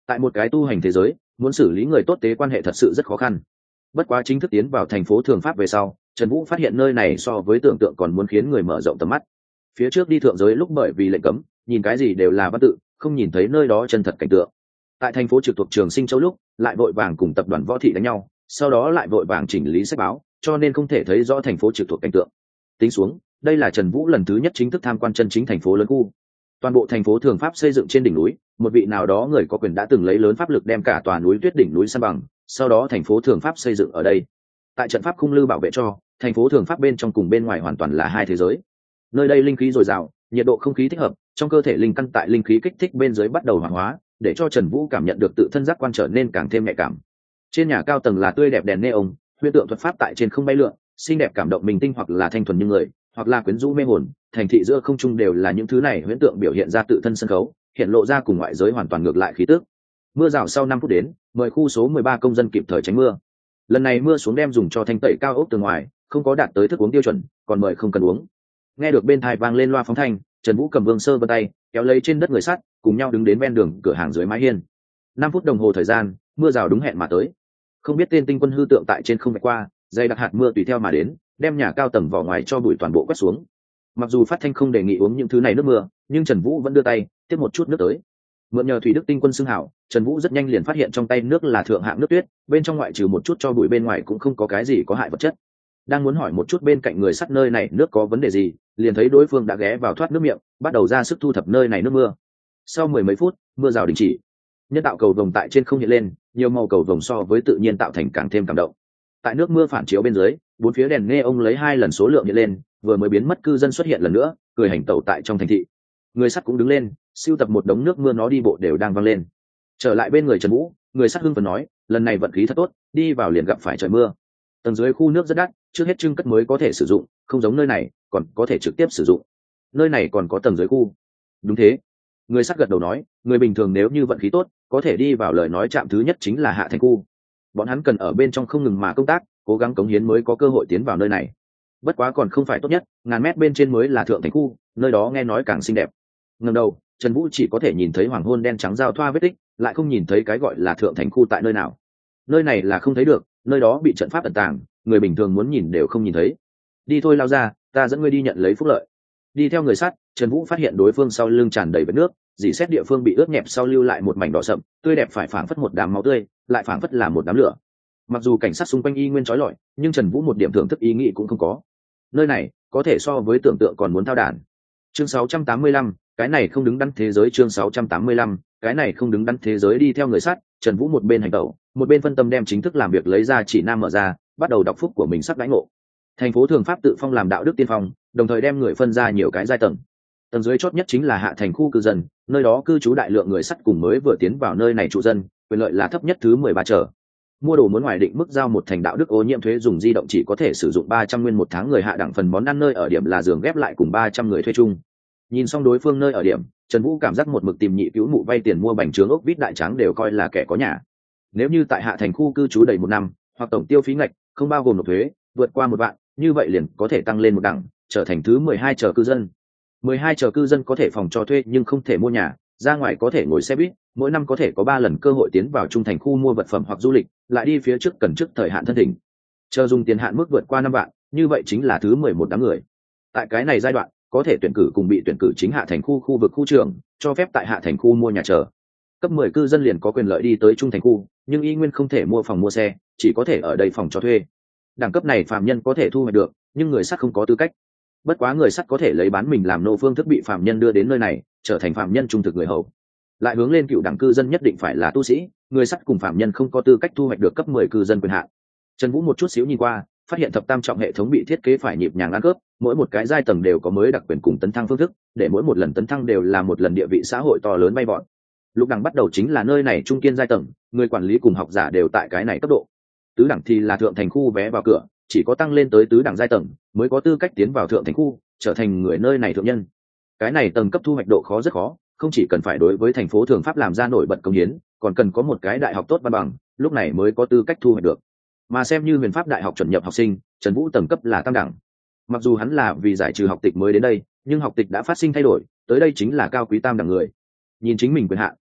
Tại một cái tu hành thế giới, muốn xử lý người tốt tế quan hệ thật sự rất khó khăn. Bất quá chính thức tiến vào thành phố Thường Pháp về sau, Trần Vũ phát hiện nơi này so với tưởng tượng còn muốn khiến người mở rộng tầm mắt. Phía trước đi thượng giới lúc bởi vì lệnh cấm, nhìn cái gì đều là văn tự, không nhìn thấy nơi đó chân thật cảnh tượng. Tại thành phố trực thuộc Trường Sinh Châu lúc, lại vội vàng cùng tập đoàn Võ Thị đánh nhau, sau đó lại vội vàng chỉnh lý sách báo, cho nên không thể thấy rõ thành phố trực thuộc cảnh tượng. Tính xuống, đây là Trần Vũ lần thứ nhất chính thức tham quan chân chính thành phố lớn khu. Toàn bộ thành phố Thường Pháp xây dựng trên đỉnh núi, một vị nào đó người có quyền đã từng lấy lớn pháp lực đem cả tòa núi tuyết đỉnh núi san bằng, sau đó thành phố Thường Pháp xây dựng ở đây. Tại trận pháp khung lư bảo vệ cho, thành phố Thường Pháp bên trong cùng bên ngoài hoàn toàn là hai thế giới. Nơi đây linh khí dồi dào, nhiệt độ không khí thích hợp, trong cơ thể linh căn tại linh khí kích thích bên dưới bắt đầu hoạt hóa, để cho Trần Vũ cảm nhận được tự thân giác quan trở nên càng thêm nhạy cảm. Trên nhà cao tầng là tươi đẹp đèn neon, huyễn tượng thuật pháp tại trên không bay lượn, xinh đẹp cảm động mình tinh hoặc là thanh thuần như người, hoặc là quyến rũ mê hồn, thành thị giữa không trung đều là những thứ này huyễn tượng biểu hiện ra tự thân sân khấu, hiện lộ ra cùng ngoại giới hoàn toàn ngược lại khí tức. Mưa rào sau năm phút đến, mời khu số mười ba công dân kịp thời tránh mưa. Lần này mưa xuống đem dùng cho thanh tẩy cao ốc từ ngoài, không có đạt tới thức uống tiêu chuẩn, còn mời không cần uống. Nghe được bên tai vang lên loa phóng thanh, Trần Vũ cầm Vương Sơ vân tay, kéo lấy trên đất người sắt, cùng nhau đứng đến ven đường cửa hàng dưới mái hiên. Năm phút đồng hồ thời gian, mưa rào đúng hẹn mà tới. Không biết tên tinh quân hư tượng tại trên không vạch qua, dày đặc hạt mưa tùy theo mà đến, đem nhà cao tầng vỏ ngoài cho bụi toàn bộ quét xuống. Mặc dù phát thanh không đề nghị uống những thứ này nước mưa, nhưng Trần Vũ vẫn đưa tay tiếp một chút nước tới. Mượn nhờ thủy đức tinh quân xưng hảo, Trần Vũ rất nhanh liền phát hiện trong tay nước là thượng hạng nước tuyết, bên trong ngoại trừ một chút cho bụi bên ngoài cũng không có cái gì có hại vật chất. Đang muốn hỏi một chút bên cạnh người sắt nơi này nước có vấn đề gì, liền thấy đối phương đã ghé vào thoát nước miệng, bắt đầu ra sức thu thập nơi này nước mưa. Sau mười mấy phút, mưa rào đình chỉ. Nhân tạo cầu vồng tại trên không hiện lên, nhiều màu cầu vồng so với tự nhiên tạo thành càng thêm cảm động. Tại nước mưa phản chiếu bên dưới, bốn phía đèn nghe ông lấy hai lần số lượng hiện lên, vừa mới biến mất cư dân xuất hiện lần nữa, cười hành tẩu tại trong thành thị. Người sắt cũng đứng lên, siêu tập một đống nước mưa nó đi bộ đều đang văng lên. Trở lại bên người Trần Vũ, người sắt hưng phấn nói, lần này vận khí thật tốt, đi vào liền gặp phải trời mưa. Tầng dưới khu nước rất đắt, trước hết trưng cất mới có thể sử dụng, không giống nơi này, còn có thể trực tiếp sử dụng. Nơi này còn có tầng dưới khu. Đúng thế. Người sắt gật đầu nói, người bình thường nếu như vận khí tốt, có thể đi vào lời nói chạm thứ nhất chính là hạ thành khu. Bọn hắn cần ở bên trong không ngừng mà công tác, cố gắng cống hiến mới có cơ hội tiến vào nơi này. Bất quá còn không phải tốt nhất, ngàn mét bên trên mới là thượng thành khu, nơi đó nghe nói càng xinh đẹp. Ngẩng đầu, Trần Vũ chỉ có thể nhìn thấy hoàng hôn đen trắng giao thoa vết tích, lại không nhìn thấy cái gọi là thượng thành khu tại nơi nào. Nơi này là không thấy được, nơi đó bị trận pháp ẩn tàng, người bình thường muốn nhìn đều không nhìn thấy. Đi thôi lao ra, ta dẫn ngươi đi nhận lấy phúc lợi. Đi theo người sắt, Trần Vũ phát hiện đối phương sau lưng tràn đầy vết nước, dì xét địa phương bị ướt nhẹp sau lưu lại một mảnh đỏ sậm, tươi đẹp phải phảng phất một đám máu tươi, lại phảng phất là một đám lửa. Mặc dù cảnh sát xung quanh y nguyên trói lọi, nhưng Trần Vũ một điểm thưởng thức ý nghĩ cũng không có. Nơi này có thể so với tưởng tượng còn muốn thao đản. Chương sáu trăm tám mươi lăm, cái này không đứng đắn thế giới. Chương sáu trăm tám mươi lăm, cái này không đứng đắn thế giới. Đi theo người sát, Trần Vũ một bên hành tẩu, một bên phân tâm đem chính thức làm việc lấy ra chỉ nam mở ra, bắt đầu đọc phúc của mình sắp đãi ngộ. Thành phố Thường Pháp tự phong làm đạo đức tiên phong, đồng thời đem người phân ra nhiều cái giai tầng. Tầng dưới chót nhất chính là hạ thành khu cư dân, nơi đó cư trú đại lượng người sắt cùng mới vừa tiến vào nơi này trụ dân, quyền lợi là thấp nhất thứ mười ba trở. Mua đồ muốn ngoài định mức giao một thành đạo đức ô nhiễm thuế, dùng di động chỉ có thể sử dụng ba trăm nguyên một tháng, người hạ đẳng phần món ăn nơi ở điểm là giường ghép lại cùng ba trăm người thuê chung. Nhìn xong đối phương nơi ở điểm, Trần Vũ cảm giác một mực tìm nhị cứu mụ vay tiền mua bánh trướng ốc vít đại tráng đều coi là kẻ có nhà. Nếu như tại hạ thành khu cư trú đầy một năm, hoặc tổng tiêu phí ngạch không bao gồm nộp thuế vượt qua một vạn, như vậy liền có thể tăng lên một đẳng, trở thành thứ mười hai chờ cư dân. mười hai chờ cư dân có thể phòng cho thuê nhưng không thể mua nhà, ra ngoài có thể ngồi xe buýt, mỗi năm có thể có ba lần cơ hội tiến vào trung thành khu mua vật phẩm hoặc du lịch, lại đi phía trước cần trước thời hạn thân thỉnh. Chờ dùng tiền hạn mức vượt qua năm vạn, như vậy chính là thứ mười một đám người. Tại cái này giai đoạn, có thể tuyển cử cùng bị tuyển cử chính hạ thành khu khu vực khu trưởng, cho phép tại hạ thành khu mua nhà chờ. Cấp mười cư dân liền có quyền lợi đi tới trung thành khu, nhưng y nguyên không thể mua phòng mua xe, chỉ có thể ở đây phòng cho thuê. Đẳng cấp này phạm nhân có thể thu hoạch được, nhưng người sắt không có tư cách. Bất quá người sắt có thể lấy bán mình làm nô phương thức bị phạm nhân đưa đến nơi này, trở thành phạm nhân trung thực người hầu. Lại hướng lên cựu đẳng cư dân nhất định phải là tu sĩ, người sắt cùng phạm nhân không có tư cách thu hoạch được cấp mười cư dân quyền hạn. Trần Vũ một chút xíu nhìn qua, phát hiện thập tam trọng hệ thống bị thiết kế phải nhịp nhàng ăn cướp, mỗi một cái giai tầng đều có mới đặc quyền cùng tấn thăng phương thức, để mỗi một lần tấn thăng đều là một lần địa vị xã hội to lớn bay vọt. Lục đẳng bắt đầu chính là nơi này trung kiên giai tầng, người quản lý cùng học giả đều tại cái này cấp độ. Tứ đẳng thì là thượng thành khu vé vào cửa, chỉ có tăng lên tới tứ đẳng giai tầng mới có tư cách tiến vào thượng thành khu, trở thành người nơi này thượng nhân. Cái này tầng cấp thu hoạch độ khó rất khó, không chỉ cần phải đối với thành phố Thường Pháp làm ra nổi bật công hiến, còn cần có một cái đại học tốt văn bằng, lúc này mới có tư cách thu hoạch được. Mà xem như Huyền Pháp đại học chuẩn nhập học sinh, Trần Vũ tầng cấp là tam đẳng. Mặc dù hắn là vì giải trừ học tịch mới đến đây, nhưng học tịch đã phát sinh thay đổi, tới đây chính là cao quý tam đẳng người. Nhìn chính mình quyền hạn,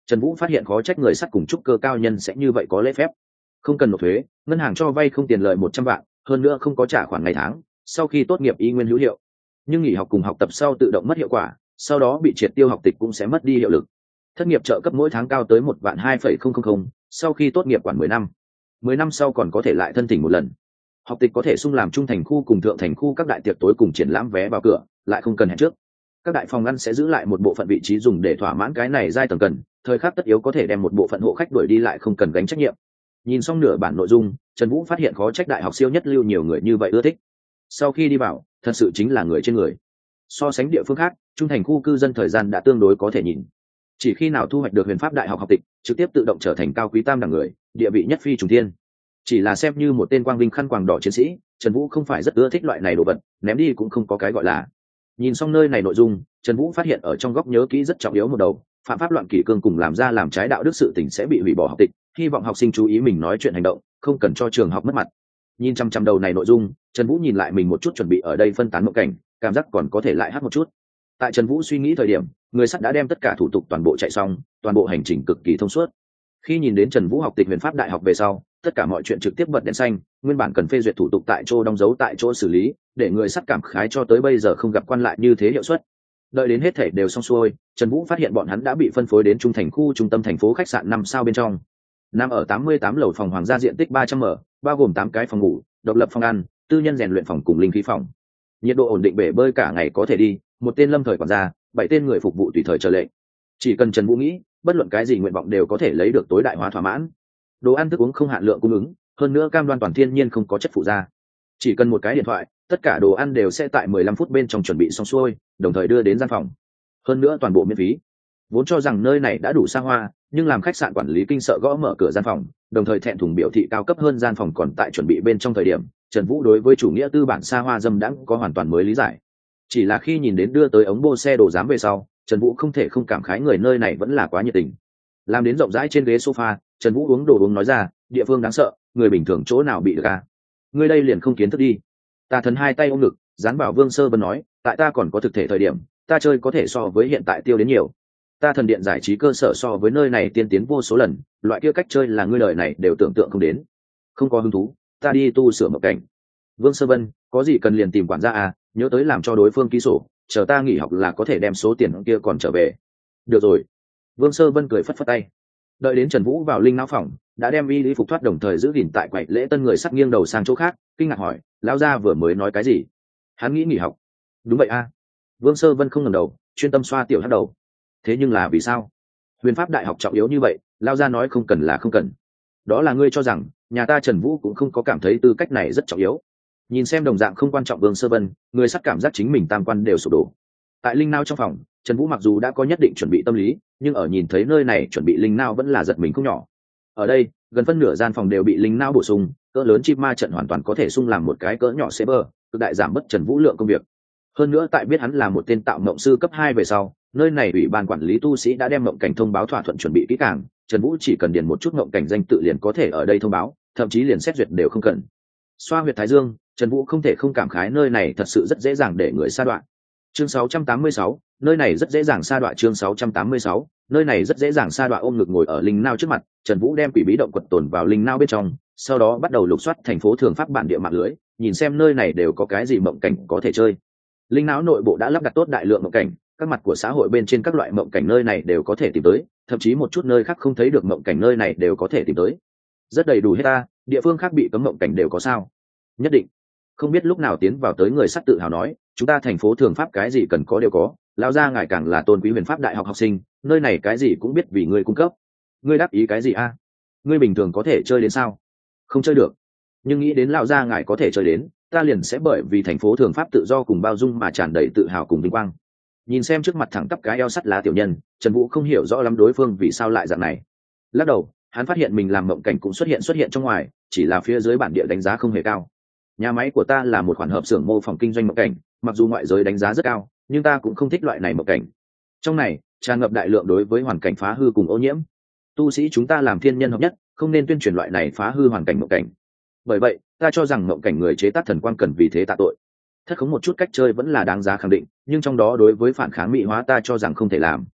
Trần Vũ phát hiện khó trách người sắt cùng trúc cơ cao nhân sẽ như vậy có lễ phép, không cần nộp thuế, ngân hàng cho vay không tiền lợi một trăm vạn, hơn nữa không có trả khoản ngày tháng, sau khi tốt nghiệp y nguyên hữu hiệu. Nhưng nghỉ học cùng học tập sau tự động mất hiệu quả, sau đó bị triệt tiêu học tịch cũng sẽ mất đi hiệu lực. Thất nghiệp trợ cấp mỗi tháng cao tới một vạn hai phẩy không không không, sau khi tốt nghiệp quản mười năm. mười năm sau còn có thể lại thân thỉnh một lần. Học tịch có thể sung làm trung thành khu cùng thượng thành khu các đại tiệc tối cùng triển lãm vé vào cửa, lại không cần hẹn trước. Các đại phòng ngăn sẽ giữ lại một bộ phận vị trí dùng để thỏa mãn cái này giai tầng cần, thời khắc tất yếu có thể đem một bộ phận hộ khách đuổi đi lại không cần gánh trách nhiệm. Nhìn xong nửa bản nội dung, Trần Vũ phát hiện khó trách đại học siêu nhất lưu nhiều người như vậy ưa thích. Sau khi đi vào, thật sự chính là người trên người. So sánh địa phương khác, trung thành khu cư dân thời gian đã tương đối có thể nhìn. Chỉ khi nào thu hoạch được huyền pháp đại học học tịch, trực tiếp tự động trở thành cao quý tam đẳng người, địa vị nhất phi trùng thiên. Chỉ là xem như một tên quang vinh khăn quàng đỏ chiến sĩ, Trần Vũ không phải rất ưa thích loại này đồ vật, ném đi cũng không có cái gọi là. Nhìn xong nơi này nội dung, Trần Vũ phát hiện ở trong góc nhớ kỹ rất trọng yếu một đầu, phạm pháp loạn kỷ cương cùng làm ra làm trái đạo đức sự tình sẽ bị hủy bỏ học tịch, hy vọng học sinh chú ý mình nói chuyện hành động, không cần cho trường học mất mặt. Nhìn chăm chăm đầu này nội dung, Trần Vũ nhìn lại mình một chút chuẩn bị ở đây phân tán mộng cảnh, cảm giác còn có thể lại hát một chút. Tại Trần Vũ suy nghĩ thời điểm, người sắt đã đem tất cả thủ tục toàn bộ chạy xong, toàn bộ hành trình cực kỳ thông suốt. Khi nhìn đến Trần Vũ học tịch huyền pháp đại học về sau, tất cả mọi chuyện trực tiếp bật đèn xanh, nguyên bản cần phê duyệt thủ tục tại chỗ đóng dấu tại chỗ xử lý, để người sắt cảm khái cho tới bây giờ không gặp quan lại như thế hiệu suất. Đợi đến hết thể đều xong xuôi, Trần Vũ phát hiện bọn hắn đã bị phân phối đến trung thành khu trung tâm thành phố khách sạn năm sao bên trong. Nằm ở tám mươi tám lầu phòng hoàng gia diện tích ba trăm m, bao gồm tám cái phòng ngủ, độc lập phòng ăn, tư nhân rèn luyện phòng cùng linh khí phòng. Nhiệt độ ổn định, bể bơi cả ngày có thể đi, một tên lâm thời quản gia, bảy tên người phục vụ tùy thời chờ lệnh. Chỉ cần Trần Vũ nghĩ, bất luận cái gì nguyện vọng đều có thể lấy được tối đại hóa thỏa mãn. Đồ ăn thức uống không hạn lượng cung ứng, hơn nữa cam đoan toàn thiên nhiên không có chất phụ gia. Chỉ cần một cái điện thoại, tất cả đồ ăn đều sẽ tại mười lăm phút bên trong chuẩn bị xong xuôi, đồng thời đưa đến gian phòng. Hơn nữa toàn bộ miễn phí. Vốn cho rằng nơi này đã đủ xa hoa, nhưng làm khách sạn quản lý kinh sợ gõ mở cửa gian phòng, đồng thời thẹn thùng biểu thị cao cấp hơn gian phòng còn tại chuẩn bị bên trong thời điểm, Trần Vũ đối với chủ nghĩa tư bản xa hoa dâm đãng có hoàn toàn mới lý giải. Chỉ là khi nhìn đến đưa tới ống bô xe đồ giám về sau, Trần Vũ không thể không cảm khái người nơi này vẫn là quá nhiệt tình. Làm đến rộng rãi trên ghế sofa, Trần Vũ uống đồ uống nói ra, địa phương đáng sợ, người bình thường chỗ nào bị được à? Ngươi đây liền không kiến thức đi. Tà Thần hai tay ôm ngực, dán vào Vương Sơ Vân nói, tại ta còn có thực thể thời điểm, ta chơi có thể so với hiện tại tiêu đến nhiều. Ta Thần điện giải trí cơ sở so với nơi này tiên tiến vô số lần, loại kia cách chơi là ngươi lời này đều tưởng tượng không đến. Không có hứng thú, ta đi tu sửa một cảnh. Vương Sơ Vân, có gì cần liền tìm quản gia à, nhớ tới làm cho đối phương ký sổ, chờ ta nghỉ học là có thể đem số tiền kia còn trở về. Được rồi. Vương Sơ Vân cười phất phất tay. Đợi đến Trần Vũ vào linh não phòng, đã đem y lý phục thoát đồng thời giữ gìn tại quầy lễ tân, người sắt nghiêng đầu sang chỗ khác, kinh ngạc hỏi, lão gia vừa mới nói cái gì? Hắn nghĩ nghỉ học. Đúng vậy a. Vương Sơ Vân không ngẩng đầu, chuyên tâm xoa tiểu hắc đầu. Thế nhưng là vì sao? Huyền pháp đại học trọng yếu như vậy, lão gia nói không cần là không cần. Đó là ngươi cho rằng, nhà ta Trần Vũ cũng không có cảm thấy tư cách này rất trọng yếu. Nhìn xem đồng dạng không quan trọng Vương Sơ Vân, người sắt cảm giác chính mình tam quan đều sụp đổ. Tại linh não trong phòng, Trần Vũ mặc dù đã có nhất định chuẩn bị tâm lý, nhưng ở nhìn thấy nơi này chuẩn bị linh não vẫn là giật mình không nhỏ. Ở đây, gần phân nửa gian phòng đều bị linh não bổ sung, cỡ lớn chim ma trận hoàn toàn có thể sung làm một cái cỡ nhỏ server, cực đại giảm bớt Trần Vũ lượng công việc. Hơn nữa tại biết hắn là một tên tạo mộng sư cấp hai về sau, nơi này ủy ban quản lý tu sĩ đã đem mộng cảnh thông báo thỏa thuận chuẩn bị kỹ càng, Trần Vũ chỉ cần điền một chút mộng cảnh danh tự liền có thể ở đây thông báo, thậm chí liền xét duyệt đều không cần. Xoa huyệt thái dương, Trần Vũ không thể không cảm khái nơi này thật sự rất dễ dàng để người sa đoạn. Chương sáu trăm tám mươi sáu, nơi này rất dễ dàng sa đoạn. Chương sáu trăm tám mươi sáu, nơi này rất dễ dàng sa đoạn. Ôm ngực ngồi ở linh nao trước mặt, Trần Vũ đem quỷ bí động quật tồn vào linh nao bên trong, sau đó bắt đầu lục soát thành phố thường pháp bản địa mạng lưới, nhìn xem nơi này đều có cái gì mộng cảnh có thể chơi. Linh não nội bộ đã lắp đặt tốt đại lượng mộng cảnh, các mặt của xã hội bên trên các loại mộng cảnh nơi này đều có thể tìm tới, thậm chí một chút nơi khác không thấy được mộng cảnh nơi này đều có thể tìm tới. Rất đầy đủ hết ta, địa phương khác bị cấm mộng cảnh đều có sao? Nhất định. Không biết lúc nào tiến vào tới người sắt tự hào nói, chúng ta thành phố thường pháp cái gì cần có đều có, lão gia ngài càng là tôn quý huyền pháp đại học học sinh, nơi này cái gì cũng biết vì ngươi cung cấp. Ngươi đáp ý cái gì a? Ngươi bình thường có thể chơi đến sao? Không chơi được. Nhưng nghĩ đến lão gia ngài có thể chơi đến, ta liền sẽ bởi vì thành phố thường pháp tự do cùng bao dung mà tràn đầy tự hào cùng vinh quang. Nhìn xem trước mặt thẳng tắp cái eo sắt lá tiểu nhân, Trần Vũ không hiểu rõ lắm đối phương vì sao lại dạng này. Lắc đầu, hắn phát hiện mình làm mộng cảnh cũng xuất hiện xuất hiện trong ngoài, chỉ là phía dưới bản địa đánh giá không hề cao. Nhà máy của ta là một khoản hợp xưởng mô phỏng kinh doanh mộng cảnh, mặc dù ngoại giới đánh giá rất cao, nhưng ta cũng không thích loại này mộng cảnh. Trong này tràn ngập đại lượng đối với hoàn cảnh phá hư cùng ô nhiễm. Tu sĩ chúng ta làm thiên nhân hợp nhất, không nên tuyên truyền loại này phá hư hoàn cảnh mộng cảnh. Bởi vậy, ta cho rằng mộng cảnh người chế tác thần quang cần vì thế tạ tội. Thất khống một chút cách chơi vẫn là đáng giá khẳng định, nhưng trong đó đối với phản kháng mỹ hóa ta cho rằng không thể làm.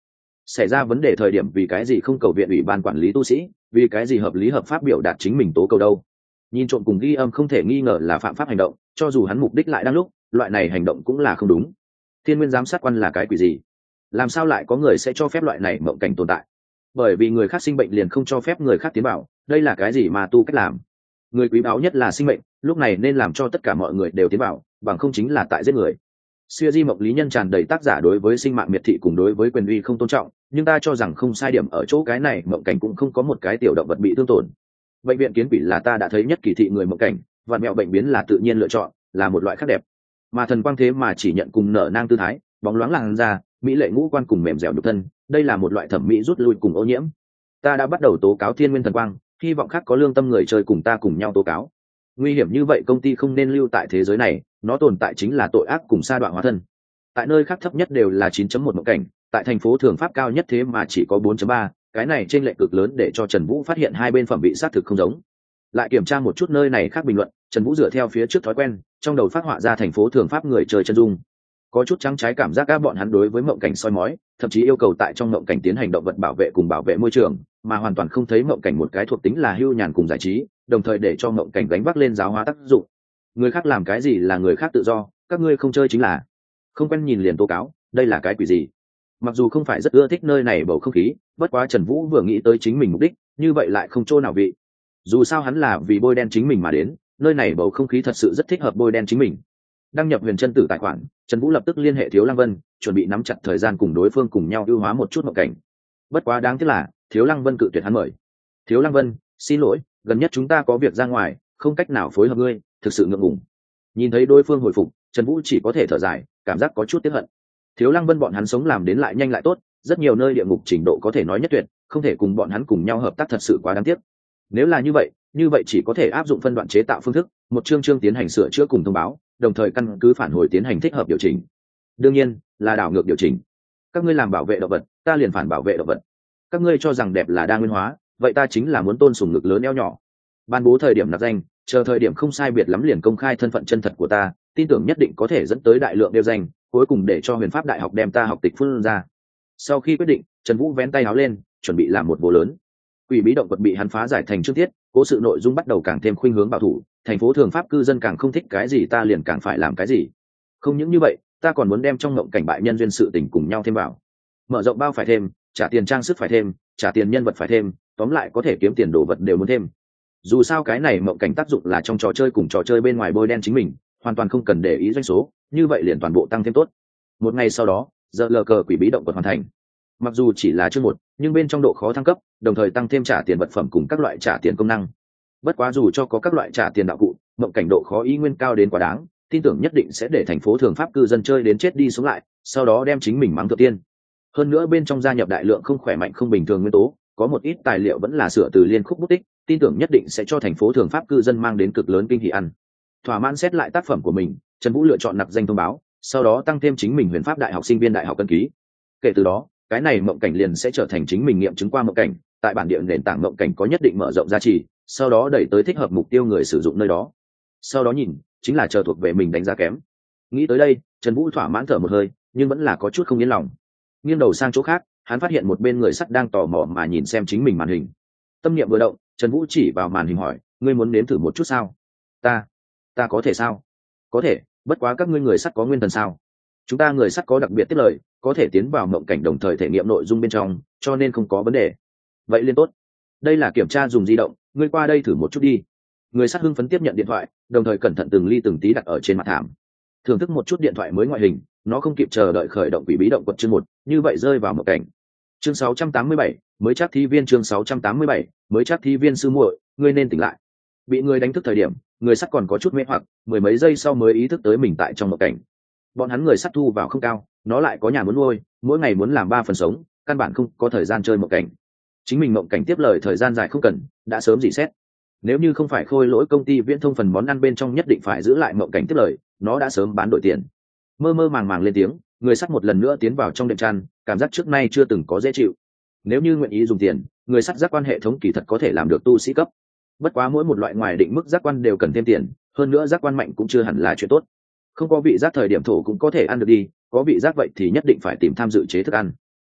Xảy ra vấn đề thời điểm vì cái gì không cầu viện ủy ban quản lý tu sĩ, vì cái gì hợp lý hợp pháp biểu đạt chính mình tố cầu đâu? Nhìn trộm cùng ghi âm không thể nghi ngờ là phạm pháp hành động, cho dù hắn mục đích lại đang lúc, loại này hành động cũng là không đúng. Thiên nguyên giám sát quan là cái quỷ gì? Làm sao lại có người sẽ cho phép loại này mộng cảnh tồn tại? Bởi vì người khác sinh bệnh liền không cho phép người khác tiến vào, đây là cái gì mà tu cách làm? Người quý báu nhất là sinh mệnh, lúc này nên làm cho tất cả mọi người đều tiến vào, bằng không chính là tại giết người. Siêu di mộng lý nhân tràn đầy tác giả đối với sinh mạng miệt thị cùng đối với quyền uy không tôn trọng, nhưng ta cho rằng không sai điểm ở chỗ cái này mộng cảnh cũng không có một cái tiểu động vật bị thương tổn. Bệnh viện kiến quỷ là ta đã thấy nhất kỳ thị người mộng cảnh, vạn mẹo bệnh biến là tự nhiên lựa chọn, là một loại khác đẹp. Mà thần quang thế mà chỉ nhận cùng nở nang tư thái, bóng loáng làn da, mỹ lệ ngũ quan cùng mềm dẻo nhục thân, đây là một loại thẩm mỹ rút lui cùng ô nhiễm. Ta đã bắt đầu tố cáo thiên nguyên thần quang, hy vọng khác có lương tâm người chơi cùng ta cùng nhau tố cáo. Nguy hiểm như vậy công ty không nên lưu tại thế giới này, nó tồn tại chính là tội ác cùng sa đoạn hóa thân. Tại nơi khác thấp nhất đều là chín chấm một mộng cảnh, tại thành phố thường pháp cao nhất thế mà chỉ có bốn chấm ba, cái này trên lệch cực lớn để cho Trần Vũ phát hiện hai bên phẩm vị xác thực không giống. Lại kiểm tra một chút nơi này khác bình luận, Trần Vũ dựa theo phía trước thói quen, trong đầu phát họa ra thành phố thường pháp người chơi chân dung. Có chút trắng trái cảm giác các bọn hắn đối với mộng cảnh soi mói, thậm chí yêu cầu tại trong mộng cảnh tiến hành động vật bảo vệ cùng bảo vệ môi trường, mà hoàn toàn không thấy mộng cảnh một cái thuộc tính là hưu nhàn cùng giải trí, đồng thời để cho mộng cảnh gánh vác lên giáo hóa tác dụng. Người khác làm cái gì là người khác tự do, các ngươi không chơi chính là không quen nhìn liền tố cáo, đây là cái quỷ gì? Mặc dù không phải rất ưa thích nơi này bầu không khí, bất quá Trần Vũ vừa nghĩ tới chính mình mục đích, như vậy lại không chỗ nào vị. Dù sao hắn là vì bôi đen chính mình mà đến, nơi này bầu không khí thật sự rất thích hợp bôi đen chính mình. Đăng nhập Huyền Chân Tử tài khoản, Trần Vũ lập tức liên hệ Thiếu Lăng Vân, chuẩn bị nắm chặt thời gian cùng đối phương cùng nhau ưu hóa một chút mộng cảnh. Bất quá đáng tiếc là, Thiếu Lăng Vân cự tuyệt hắn mời. Thiếu Lăng Vân, xin lỗi, gần nhất chúng ta có việc ra ngoài, không cách nào phối hợp ngươi, thực sự ngượng ngùng. Nhìn thấy đối phương hồi phục, Trần Vũ chỉ có thể thở dài, cảm giác có chút tiếc hận. Thiếu Lăng Vân bọn hắn sống làm đến lại nhanh lại tốt, rất nhiều nơi địa ngục trình độ có thể nói nhất tuyệt, không thể cùng bọn hắn cùng nhau hợp tác thật sự quá đáng tiếc. Nếu là như vậy, như vậy chỉ có thể áp dụng phân đoạn chế tạo phương thức, một chương chương tiến hành sửa chữa cùng thông báo, đồng thời căn cứ phản hồi tiến hành thích hợp điều chỉnh. Đương nhiên, là đảo ngược điều chỉnh. Các ngươi làm bảo vệ động vật, ta liền phản bảo vệ động vật. Các ngươi cho rằng đẹp là đa nguyên hóa, vậy ta chính là muốn tôn sùng ngực lớn eo nhỏ. Ban bố thời điểm nạp danh, chờ thời điểm không sai biệt lắm liền công khai thân phận chân thật của ta, tin tưởng nhất định có thể dẫn tới đại lượng đeo danh, cuối cùng để cho Huyền Pháp Đại học đem ta học tịch phun ra. Sau khi quyết định, Trần Vũ vén tay áo lên, chuẩn bị làm một vụ lớn. Quỷ bí động vật bị hắn phá giải thành chương tiết, cố sự nội dung bắt đầu càng thêm khuynh hướng bảo thủ, thành phố thường pháp cư dân càng không thích cái gì ta liền càng phải làm cái gì. Không những như vậy, ta còn muốn đem trong ngộng cảnh bại nhân duyên sự tình cùng nhau thêm vào. Mở rộng bao phải thêm, trả tiền trang sức phải thêm, trả tiền nhân vật phải thêm, tóm lại có thể kiếm tiền đồ vật đều muốn thêm. Dù sao cái này mộng cảnh tác dụng là trong trò chơi cùng trò chơi bên ngoài bôi đen chính mình, hoàn toàn không cần để ý doanh số, như vậy liền toàn bộ tăng thêm tốt. Một ngày sau đó, giờ lờ cờ quỷ bí động vật hoàn thành. Mặc dù chỉ là chương một, nhưng bên trong độ khó thăng cấp, đồng thời tăng thêm trả tiền vật phẩm cùng các loại trả tiền công năng. Bất quá dù cho có các loại trả tiền đạo cụ, mộng cảnh độ khó ý nguyên cao đến quá đáng, tin tưởng nhất định sẽ để thành phố thường pháp cư dân chơi đến chết đi sống lại, sau đó đem chính mình mắng thượng tiên. Hơn nữa bên trong gia nhập đại lượng không khỏe mạnh không bình thường nguyên tố, có một ít tài liệu vẫn là sửa từ liên khúc bút tích, tin tưởng nhất định sẽ cho thành phố thường pháp cư dân mang đến cực lớn kinh hỉ ăn. Thỏa mãn xét lại tác phẩm của mình, Trần Vũ lựa chọn nạp danh thông báo, sau đó tăng thêm chính mình Huyền Pháp Đại học sinh viên đại học cân ký. Kể từ đó, cái này mộng cảnh liền sẽ trở thành chính mình nghiệm chứng qua mộng cảnh, tại bản địa nền tảng mộng cảnh có nhất định mở rộng giá trị, sau đó đẩy tới thích hợp mục tiêu người sử dụng nơi đó. Sau đó nhìn, chính là chờ thuộc về mình đánh giá kém. Nghĩ tới đây, Trần Vũ thỏa mãn thở một hơi, nhưng vẫn là có chút không yên lòng. Nghiêng đầu sang chỗ khác, hắn phát hiện một bên người sắt đang tò mò mà nhìn xem chính mình màn hình. Tâm niệm vừa động, Trần Vũ chỉ vào màn hình hỏi, ngươi muốn nếm thử một chút sao? Ta, ta có thể sao? Có thể, bất quá các ngươi người sắt có nguyên thần sao? Chúng ta người sắt có đặc biệt tiết lời, có thể tiến vào mộng cảnh đồng thời thể nghiệm nội dung bên trong, cho nên không có vấn đề. Vậy liên tốt. Đây là kiểm tra dùng di động, ngươi qua đây thử một chút đi. Người sắt hưng phấn tiếp nhận điện thoại, đồng thời cẩn thận từng ly từng tí đặt ở trên mặt thảm. Thưởng thức một chút điện thoại mới ngoại hình, nó không kịp chờ đợi khởi động quỷ bí động quật chương một, như vậy rơi vào mộng cảnh. Chương sáu trăm tám mươi bảy, mới chắc thi viên chương sáu trăm tám mươi bảy, mới chắc thi viên sư muội, ngươi nên tỉnh lại. Bị người đánh thức thời điểm, người sắt còn có chút mê hoặc, mười mấy giây sau mới ý thức tới mình tại trong mộng cảnh. Bọn hắn người sắt thu vào không cao, nó lại có nhà muốn nuôi, mỗi ngày muốn làm ba phần sống, căn bản không có thời gian chơi mộng cảnh. Chính mình mộng cảnh tiếp lời thời gian dài không cần, đã sớm dị xét. Nếu như không phải khôi lỗi công ty viễn thông phần món ăn bên trong nhất định phải giữ lại mộng cảnh tiếp lời, nó đã sớm bán đổi tiền. Mơ mơ màng màng lên tiếng, người sắt một lần nữa tiến vào trong đệm chăn, cảm giác trước nay chưa từng có dễ chịu. Nếu như nguyện ý dùng tiền, người sắt giác quan hệ thống kỳ thật có thể làm được tu sĩ cấp. Bất quá mỗi một loại ngoài định mức giác quan đều cần thêm tiền, hơn nữa giác quan mạnh cũng chưa hẳn là chuyện tốt. Không có vị giác thời điểm thổ cũng có thể ăn được đi, có vị giác vậy thì nhất định phải tìm tham dự chế thức ăn.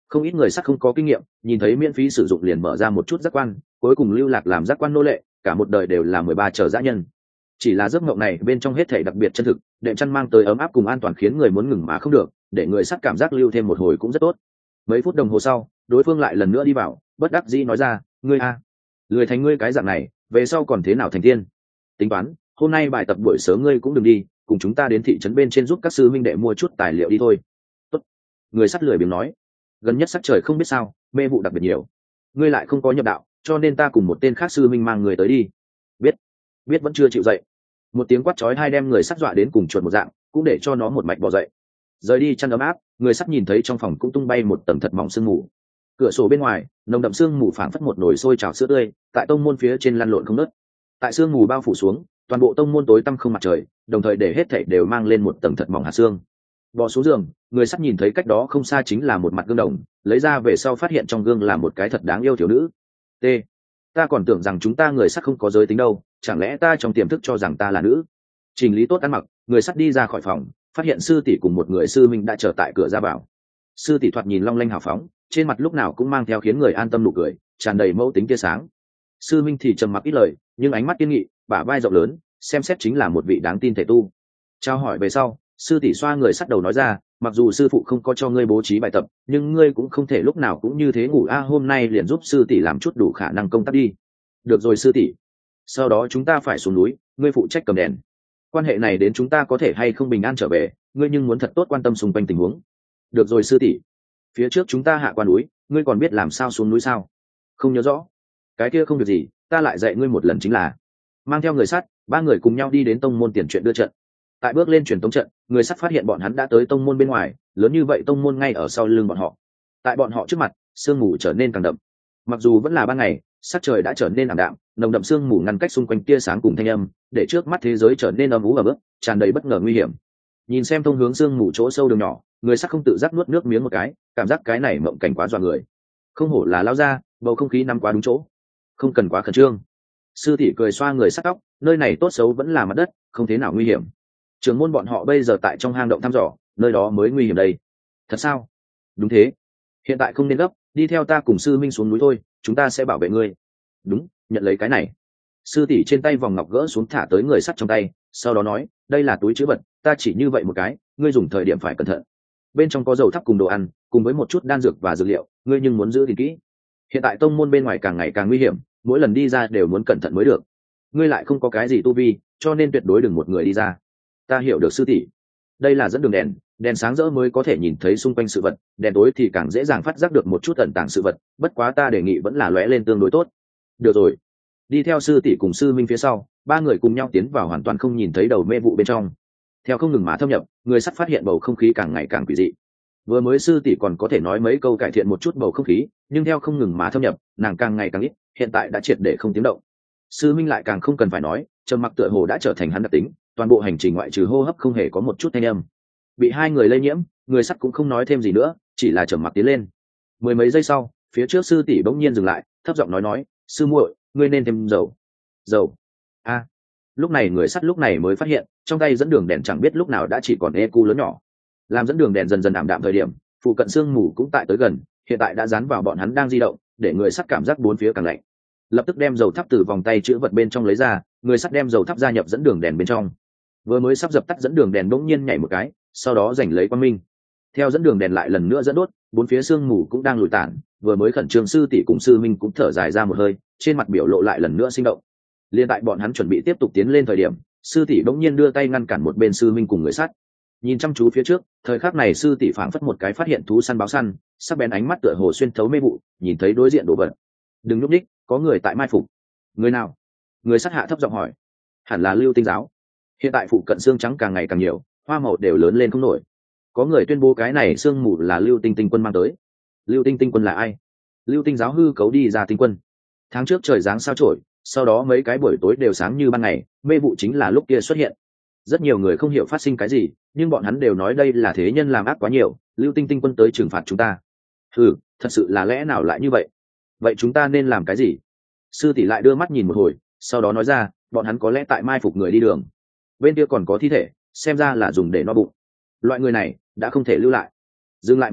Không ít người sắt không có kinh nghiệm, nhìn thấy miễn phí sử dụng liền mở ra một chút giác quan, cuối cùng lưu lạc làm giác quan nô lệ, cả một đời đều là mười ba chờ dã nhân. Chỉ là giấc mộng này bên trong hết thảy đặc biệt chân thực, đệm chăn mang tới ấm áp cùng an toàn khiến người muốn ngừng mà không được, để người sắt cảm giác lưu thêm một hồi cũng rất tốt. Mấy phút đồng hồ sau, đối phương lại lần nữa đi vào, bất đắc dĩ nói ra, ngươi a, lười thành ngươi cái dạng này, về sau còn thế nào thành tiên? Tính toán, hôm nay bài tập buổi sớm ngươi cũng đừng đi, cùng chúng ta đến thị trấn bên trên giúp các sư minh đệ mua chút tài liệu đi thôi. Tốt. Người sắt lười biếng nói, gần nhất sắc trời không biết sao, mê vụ đặc biệt nhiều, ngươi lại không có nhập đạo, cho nên ta cùng một tên khác sư minh mang người tới đi. Biết. Biết vẫn chưa chịu dậy. Một tiếng quát chói hai đem người sắt dọa đến cùng chuột một dạng, cũng để cho nó một mạch bò dậy. Rời đi chăn ấm áp, người sắt nhìn thấy trong phòng cũng tung bay một tầng thật mỏng sương mù. Cửa sổ bên ngoài, nồng đậm sương mù phảng phất một nồi sôi trào sữa tươi, tại tông môn phía trên lăn lộn không ngớt. Tại sương mù bao phủ xuống, toàn bộ tông môn tối tăm không mặt trời, đồng thời để hết thảy đều mang lên một tầng thật mỏng hạt sương. Bò xuống giường, người sắt nhìn thấy cách đó không xa chính là một mặt gương đồng, lấy ra về sau phát hiện trong gương là một cái thật đáng yêu thiếu nữ. T. Ta còn tưởng rằng chúng ta người sắt không có giới tính đâu, chẳng lẽ ta trong tiềm thức cho rằng ta là nữ? Chỉnh lý tốt ăn mặc, người sắt đi ra khỏi phòng, phát hiện sư tỷ cùng một người sư minh đã chờ tại cửa ra vào. Sư tỷ thoạt nhìn long lanh hào phóng, trên mặt lúc nào cũng mang theo khiến người an tâm nụ cười, tràn đầy mẫu tính tia sáng. Sư minh thì trầm mặc ít lời, nhưng ánh mắt kiên nghị, bả vai rộng lớn, xem xét chính là một vị đáng tin thể tu. Trao hỏi về sau, sư tỷ xoa người sắt đầu nói ra, mặc dù sư phụ không có cho ngươi bố trí bài tập, nhưng ngươi cũng không thể lúc nào cũng như thế ngủ a, hôm nay liền giúp sư tỷ làm chút đủ khả năng công tác đi. Được rồi sư tỷ. Sau đó chúng ta phải xuống núi, ngươi phụ trách cầm đèn. Quan hệ này đến chúng ta có thể hay không bình an trở về, ngươi nhưng muốn thật tốt quan tâm xung quanh tình huống. Được rồi sư tỷ. Phía trước chúng ta hạ qua núi, ngươi còn biết làm sao xuống núi sao? Không nhớ rõ. Cái kia không việc gì, ta lại dạy ngươi một lần chính là. Mang theo người sắt, ba người cùng nhau đi đến tông môn tiền chuyện đưa trận. Tại bước lên truyền tống trận, người sắt phát hiện bọn hắn đã tới tông môn bên ngoài, lớn như vậy tông môn ngay ở sau lưng bọn họ. Tại bọn họ trước mặt, sương mù trở nên càng đậm. Mặc dù vẫn là ban ngày, sắc trời đã trở nên ảm đạm, nồng đậm sương mù ngăn cách xung quanh tia sáng cùng thanh âm, để trước mắt thế giới trở nên âm u và bức, tràn đầy bất ngờ nguy hiểm. Nhìn xem thông hướng sương mù chỗ sâu đường nhỏ, người sắt không tự giác nuốt nước miếng một cái, cảm giác cái này mộng cảnh quá dọa người. Không hổ là lao ra, bầu không khí nằm quá đúng chỗ, không cần quá khẩn trương. Sư tỷ cười xoa người sắt tóc, nơi này tốt xấu vẫn là mặt đất, không thế nào nguy hiểm. Trưởng môn bọn họ bây giờ tại trong hang động thăm dò, nơi đó mới nguy hiểm đây. Thật sao? Đúng thế. Hiện tại không nên gấp, đi theo ta cùng sư minh xuống núi thôi, chúng ta sẽ bảo vệ ngươi. Đúng, nhận lấy cái này. Sư tỷ trên tay vòng ngọc gỡ xuống thả tới người sắt trong tay, sau đó nói, đây là túi trữ vật, ta chỉ như vậy một cái, ngươi dùng thời điểm phải cẩn thận. Bên trong có dầu thắp cùng đồ ăn, cùng với một chút đan dược và dược liệu, ngươi nhưng muốn giữ gìn kỹ. Hiện tại tông môn bên ngoài càng ngày càng nguy hiểm, mỗi lần đi ra đều muốn cẩn thận mới được. Ngươi lại không có cái gì tu vi, cho nên tuyệt đối đừng một người đi ra. Ta hiểu được sư tỷ. Đây là dẫn đường đèn, đèn sáng rỡ mới có thể nhìn thấy xung quanh sự vật, đèn tối thì càng dễ dàng phát giác được một chút ẩn tàng sự vật, bất quá ta đề nghị vẫn là lóe lên tương đối tốt. Được rồi. Đi theo sư tỷ cùng sư minh phía sau, ba người cùng nhau tiến vào hoàn toàn không nhìn thấy đầu mê vụ bên trong. Theo không ngừng mà thâm nhập, người sắt phát hiện bầu không khí càng ngày càng quỷ dị. Vừa mới sư tỷ còn có thể nói mấy câu cải thiện một chút bầu không khí, nhưng theo không ngừng mà thâm nhập, nàng càng ngày càng ít, hiện tại đã triệt để không tiếng động. Sư minh lại càng không cần phải nói, trầm mặc tựa hồ đã trở thành hắn đặc tính, toàn bộ hành trình ngoại trừ hô hấp không hề có một chút thanh âm. Bị hai người lây nhiễm, người sắt cũng không nói thêm gì nữa, chỉ là trầm mặc tiến lên. Mười mấy giây sau, phía trước sư tỷ bỗng nhiên dừng lại, thấp giọng nói nói, sư muội, ngươi nên thêm dầu. Dầu? A. Lúc này người sắt lúc này mới phát hiện, trong tay dẫn đường đèn chẳng biết lúc nào đã chỉ còn e cu lớn nhỏ. Làm dẫn đường đèn dần dần ảm đạm thời điểm, phụ cận sương mù cũng tại tới gần, hiện tại đã dán vào bọn hắn đang di động, để người sắt cảm giác bốn phía càng lạnh. Lập tức đem dầu thắp từ vòng tay chữ vật bên trong lấy ra, người sắt đem dầu thắp gia nhập dẫn đường đèn bên trong. Vừa mới sắp dập tắt dẫn đường đèn bỗng nhiên nhảy một cái, sau đó giành lấy quang minh. Theo dẫn đường đèn lại lần nữa dẫn đốt, bốn phía sương mù cũng đang lùi tản, vừa mới khẩn trương sư tỷ cùng sư minh cũng thở dài ra một hơi, trên mặt biểu lộ lại lần nữa sinh động. Liên tại bọn hắn chuẩn bị tiếp tục tiến lên thời điểm, sư tỷ bỗng nhiên đưa tay ngăn cản một bên sư minh cùng người sắt. Nhìn chăm chú phía trước, thời khắc này sư tỷ phảng phất một cái phát hiện thú săn báo săn, sắc bén ánh mắt tựa hồ xuyên thấu mê vụ, nhìn thấy đối diện đồ vật. Đừng nhúc nhích, có người tại mai phục. Người nào? Người sắt hạ thấp giọng hỏi. Hẳn là Lưu Tinh giáo. Hiện tại phụ cận xương trắng càng ngày càng nhiều, hoa màu đều lớn lên không nổi. Có người tuyên bố cái này xương mù là Lưu Tinh Tinh quân mang tới. Lưu Tinh Tinh quân là ai? Lưu Tinh giáo hư cấu đi ra tinh quân. Tháng trước trời giáng sao chổi, sau đó mấy cái buổi tối đều sáng như ban ngày, mê vụ chính là lúc kia xuất hiện. Rất nhiều người không hiểu phát sinh cái gì, nhưng bọn hắn đều nói đây là thế nhân làm ác quá nhiều, Lưu Tinh Tinh quân tới trừng phạt chúng ta. Ừ, thật sự là lẽ nào lại như vậy? Vậy chúng ta nên làm cái gì? Sư tỷ lại đưa mắt nhìn một hồi, sau đó nói ra, bọn hắn có lẽ tại mai phục người đi đường. Bên kia còn có thi thể, xem ra là dùng để no bụng. Loại người này đã không thể lưu lại. Dừng lại một chút,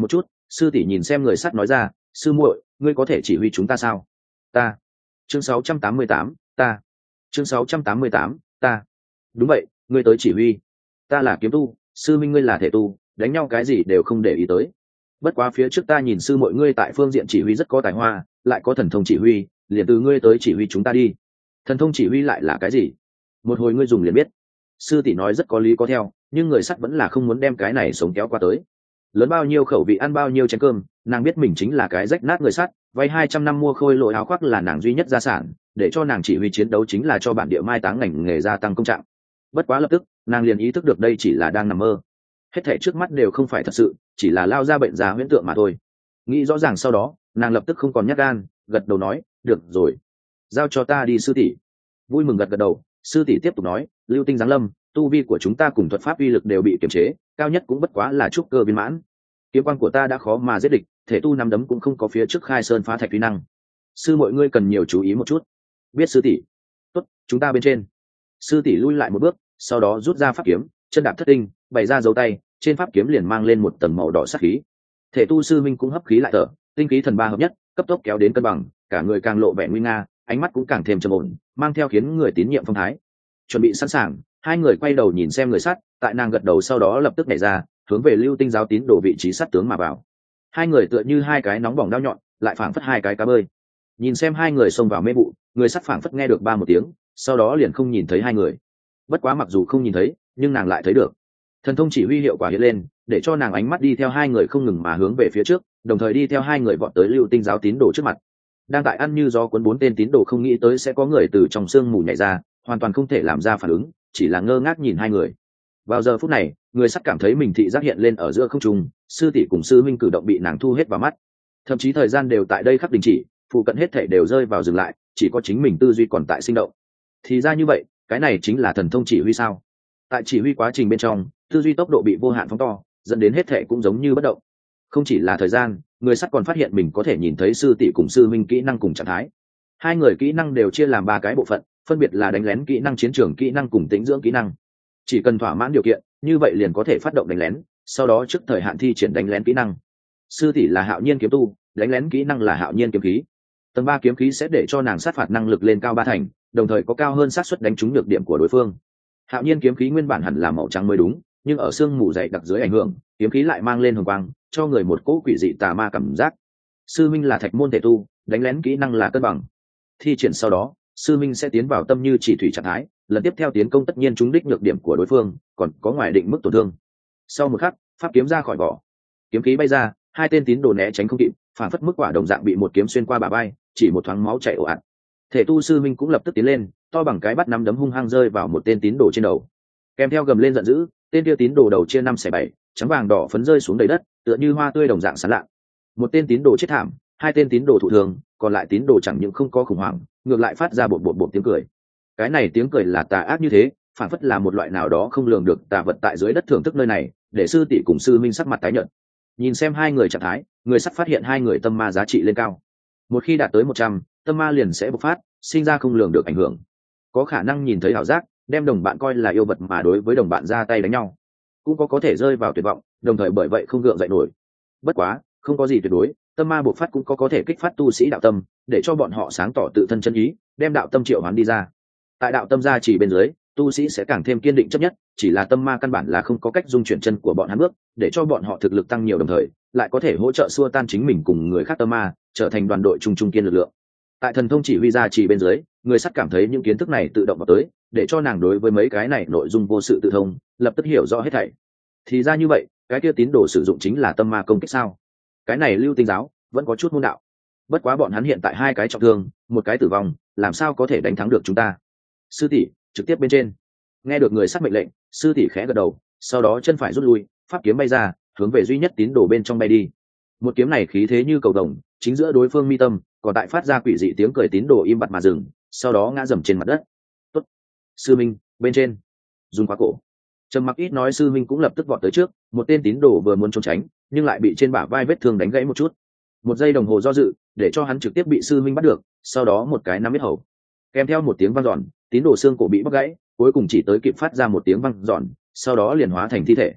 Sư tỷ nhìn xem người sắt nói ra, sư muội, ngươi có thể chỉ huy chúng ta sao? Ta. Chương sáu trăm tám mươi tám, ta. Chương sáu trăm tám mươi tám, ta. Đúng vậy, ngươi tới chỉ huy. Ta là kiếm tu, sư minh ngươi là thể tu, đánh nhau cái gì đều không để ý tới. Bất quá phía trước ta nhìn sư muội ngươi tại phương diện chỉ huy rất có tài hoa, lại có thần thông chỉ huy, liền từ ngươi tới chỉ huy chúng ta đi. Thần thông chỉ huy lại là cái gì? Một hồi ngươi dùng liền biết. Sư tỷ nói rất có lý có theo, nhưng người sắt vẫn là không muốn đem cái này sống kéo qua tới. Lớn bao nhiêu khẩu vị ăn bao nhiêu chén cơm, nàng biết mình chính là cái rách nát người sắt, vay hai trăm năm mua khôi lỗi áo khoác là nàng duy nhất gia sản, để cho nàng chỉ huy chiến đấu chính là cho bản địa mai táng ngành nghề gia tăng công trạng. Bất quá lập tức nàng liền ý thức được đây chỉ là đang nằm mơ, hết thảy trước mắt đều không phải thật sự, chỉ là lao ra bệnh già huyễn tượng mà thôi. Nghĩ rõ ràng sau đó, nàng lập tức không còn nhát gan, gật đầu nói, được rồi, giao cho ta đi sư tỷ. Vui mừng gật gật đầu, sư tỷ tiếp tục nói, lưu tinh giáng lâm, tu vi của chúng ta cùng thuật pháp uy lực đều bị kiềm chế, cao nhất cũng bất quá là trúc cơ viên mãn. Kiếm quan của ta đã khó mà giết địch, thể tu nắm đấm cũng không có phía trước khai sơn phá thạch uy năng. Sư mọi ngươi cần nhiều chú ý một chút. Biết sư tỷ. Tốt, chúng ta bên trên. Sư tỷ lui lại một bước, sau đó rút ra pháp kiếm, chân đạp thất tinh, bày ra dấu tay, trên pháp kiếm liền mang lên một tầng màu đỏ sắc khí. Thể tu sư minh cũng hấp khí lại thở, tinh khí thần ba hợp nhất, cấp tốc kéo đến cân bằng, cả người càng lộ vẻ nguy nga, ánh mắt cũng càng thêm trầm ổn, mang theo khiến người tín nhiệm phong thái. Chuẩn bị sẵn sàng, hai người quay đầu nhìn xem người sắt, tại nàng gật đầu sau đó lập tức nhảy ra, hướng về lưu tinh giáo tín đổ vị trí sát tướng mà vào. Hai người tựa như hai cái nóng bỏng đao nhọn, lại phảng phất hai cái cá bơi. Nhìn xem hai người xông vào mê vụ, người sắt phảng phất nghe được ba một tiếng, sau đó liền không nhìn thấy hai người. Bất quá mặc dù không nhìn thấy, nhưng nàng lại thấy được. Thần thông chỉ huy hiệu quả hiện lên, để cho nàng ánh mắt đi theo hai người không ngừng mà hướng về phía trước, đồng thời đi theo hai người vọt tới lưu tinh giáo tín đồ trước mặt. Đang tại ăn như gió cuốn bốn tên tín đồ không nghĩ tới sẽ có người từ trong sương mù nhảy ra, hoàn toàn không thể làm ra phản ứng, chỉ là ngơ ngác nhìn hai người. Vào giờ phút này, người sắt cảm thấy mình thị giác hiện lên ở giữa không trung, sư tỷ cùng sư minh cử động bị nàng thu hết vào mắt, thậm chí thời gian đều tại đây khắc đình chỉ, phụ cận hết thể đều rơi vào dừng lại, chỉ có chính mình tư duy còn tại sinh động. Thì ra như vậy, cái này chính là thần thông chỉ huy sao? Tại chỉ huy quá trình bên trong, tư duy tốc độ bị vô hạn phóng to, dẫn đến hết thể cũng giống như bất động. Không chỉ là thời gian, người sắt còn phát hiện mình có thể nhìn thấy sư tỷ cùng sư minh kỹ năng cùng trạng thái. Hai người kỹ năng đều chia làm ba cái bộ phận, phân biệt là đánh lén kỹ năng, chiến trường kỹ năng cùng tĩnh dưỡng kỹ năng. Chỉ cần thỏa mãn điều kiện, như vậy liền có thể phát động đánh lén, sau đó trước thời hạn thi triển đánh lén kỹ năng. Sư tỷ là hạo nhiên kiếm tu, đánh lén kỹ năng là hạo nhiên kiếm khí. Tầng ba kiếm khí sẽ để cho nàng sát phạt năng lực lên cao ba thành, đồng thời có cao hơn xác suất đánh trúng nhược điểm của đối phương. Hạo nhiên kiếm khí nguyên bản hẳn là màu trắng mới đúng, nhưng ở sương mù dày đặc dưới ảnh hưởng, kiếm khí lại mang lên hồng quang, cho người một cỗ quỷ dị tà ma cảm giác. Sư minh là thạch môn thể tu, đánh lén kỹ năng là cân bằng. Thi triển sau đó, sư minh sẽ tiến vào tâm như chỉ thủy trạng thái, lần tiếp theo tiến công tất nhiên trúng đích nhược điểm của đối phương, còn có ngoài định mức tổn thương. Sau một khắc, pháp kiếm ra khỏi vỏ, kiếm khí bay ra, hai tên tín đồ né tránh không kịp, phản phất mức quả đồng dạng bị một kiếm xuyên qua bả vai, chỉ một thoáng máu chảy ồ ạt. Thể tu sư minh cũng lập tức tiến lên, to bằng cái bắt nắm đấm hung hăng rơi vào một tên tín đồ trên đầu, kèm theo gầm lên giận dữ, tên kia tín đồ đầu chia năm xẻ bảy, trắng vàng đỏ phấn rơi xuống đầy đất, tựa như hoa tươi đồng dạng sáng lạ. Một tên tín đồ chết thảm, hai tên tín đồ thụ thương, còn lại tín đồ chẳng những không có khủng hoảng, ngược lại phát ra bột bột bột tiếng cười. Cái này tiếng cười là tà ác như thế, phản phất là một loại nào đó không lường được tà vật tại dưới đất thưởng thức nơi này, để sư tỷ cùng sư minh sắc mặt tái nhợt. Nhìn xem hai người trạng thái, người sắp phát hiện hai người tâm ma giá trị lên cao. Một khi đạt tới một trăm, tâm ma liền sẽ bộc phát, sinh ra không lường được ảnh hưởng. Có khả năng nhìn thấy ảo giác, đem đồng bạn coi là yêu vật mà đối với đồng bạn ra tay đánh nhau. Cũng có có thể rơi vào tuyệt vọng, đồng thời bởi vậy không gượng dậy nổi. Bất quá, không có gì tuyệt đối, tâm ma bộc phát cũng có có thể kích phát tu sĩ đạo tâm, để cho bọn họ sáng tỏ tự thân chân ý, đem đạo tâm triệu hoán đi ra. Tại đạo tâm gia chỉ bên dưới, tu sĩ sẽ càng thêm kiên định chấp nhất, chỉ là tâm ma căn bản là không có cách dung chuyển chân của bọn hắn bước, để cho bọn họ thực lực tăng nhiều đồng thời, lại có thể hỗ trợ xua tan chính mình cùng người khác tâm ma, trở thành đoàn đội trung trung kiên lực lượng. Tại thần thông chỉ huy gia chỉ bên dưới, người sắt cảm thấy những kiến thức này tự động vào tới, để cho nàng đối với mấy cái này nội dung vô sự tự thông, lập tức hiểu rõ hết thảy. Thì ra như vậy, cái kia tín đồ sử dụng chính là tâm ma công kích sao? Cái này lưu tinh giáo vẫn có chút môn đạo. Bất quá bọn hắn hiện tại hai cái trọng thương, một cái tử vong, làm sao có thể đánh thắng được chúng ta? Sư tỷ, trực tiếp bên trên. Nghe được người sắt mệnh lệnh, sư tỷ khẽ gật đầu, sau đó chân phải rút lui, pháp kiếm bay ra, hướng về duy nhất tín đồ bên trong bay đi. Một kiếm này khí thế như cầu vồng, chính giữa đối phương mi tâm, còn tại phát ra quỷ dị tiếng cười, tín đồ im bặt mà dừng, sau đó ngã dầm trên mặt đất. Tốt, sư minh, bên trên. Dùng khóa cổ. Trầm mặc ít nói, sư minh cũng lập tức vọt tới trước, một tên tín đồ vừa muốn trốn tránh, nhưng lại bị trên bả vai vết thương đánh gãy một chút. Một giây đồng hồ do dự, để cho hắn trực tiếp bị sư minh bắt được, sau đó một cái nắm biết hầu, kèm theo một tiếng vang dọn, tín đồ xương cổ bị bóc gãy, cuối cùng chỉ tới kịp phát ra một tiếng vang dọn, sau đó liền hóa thành thi thể.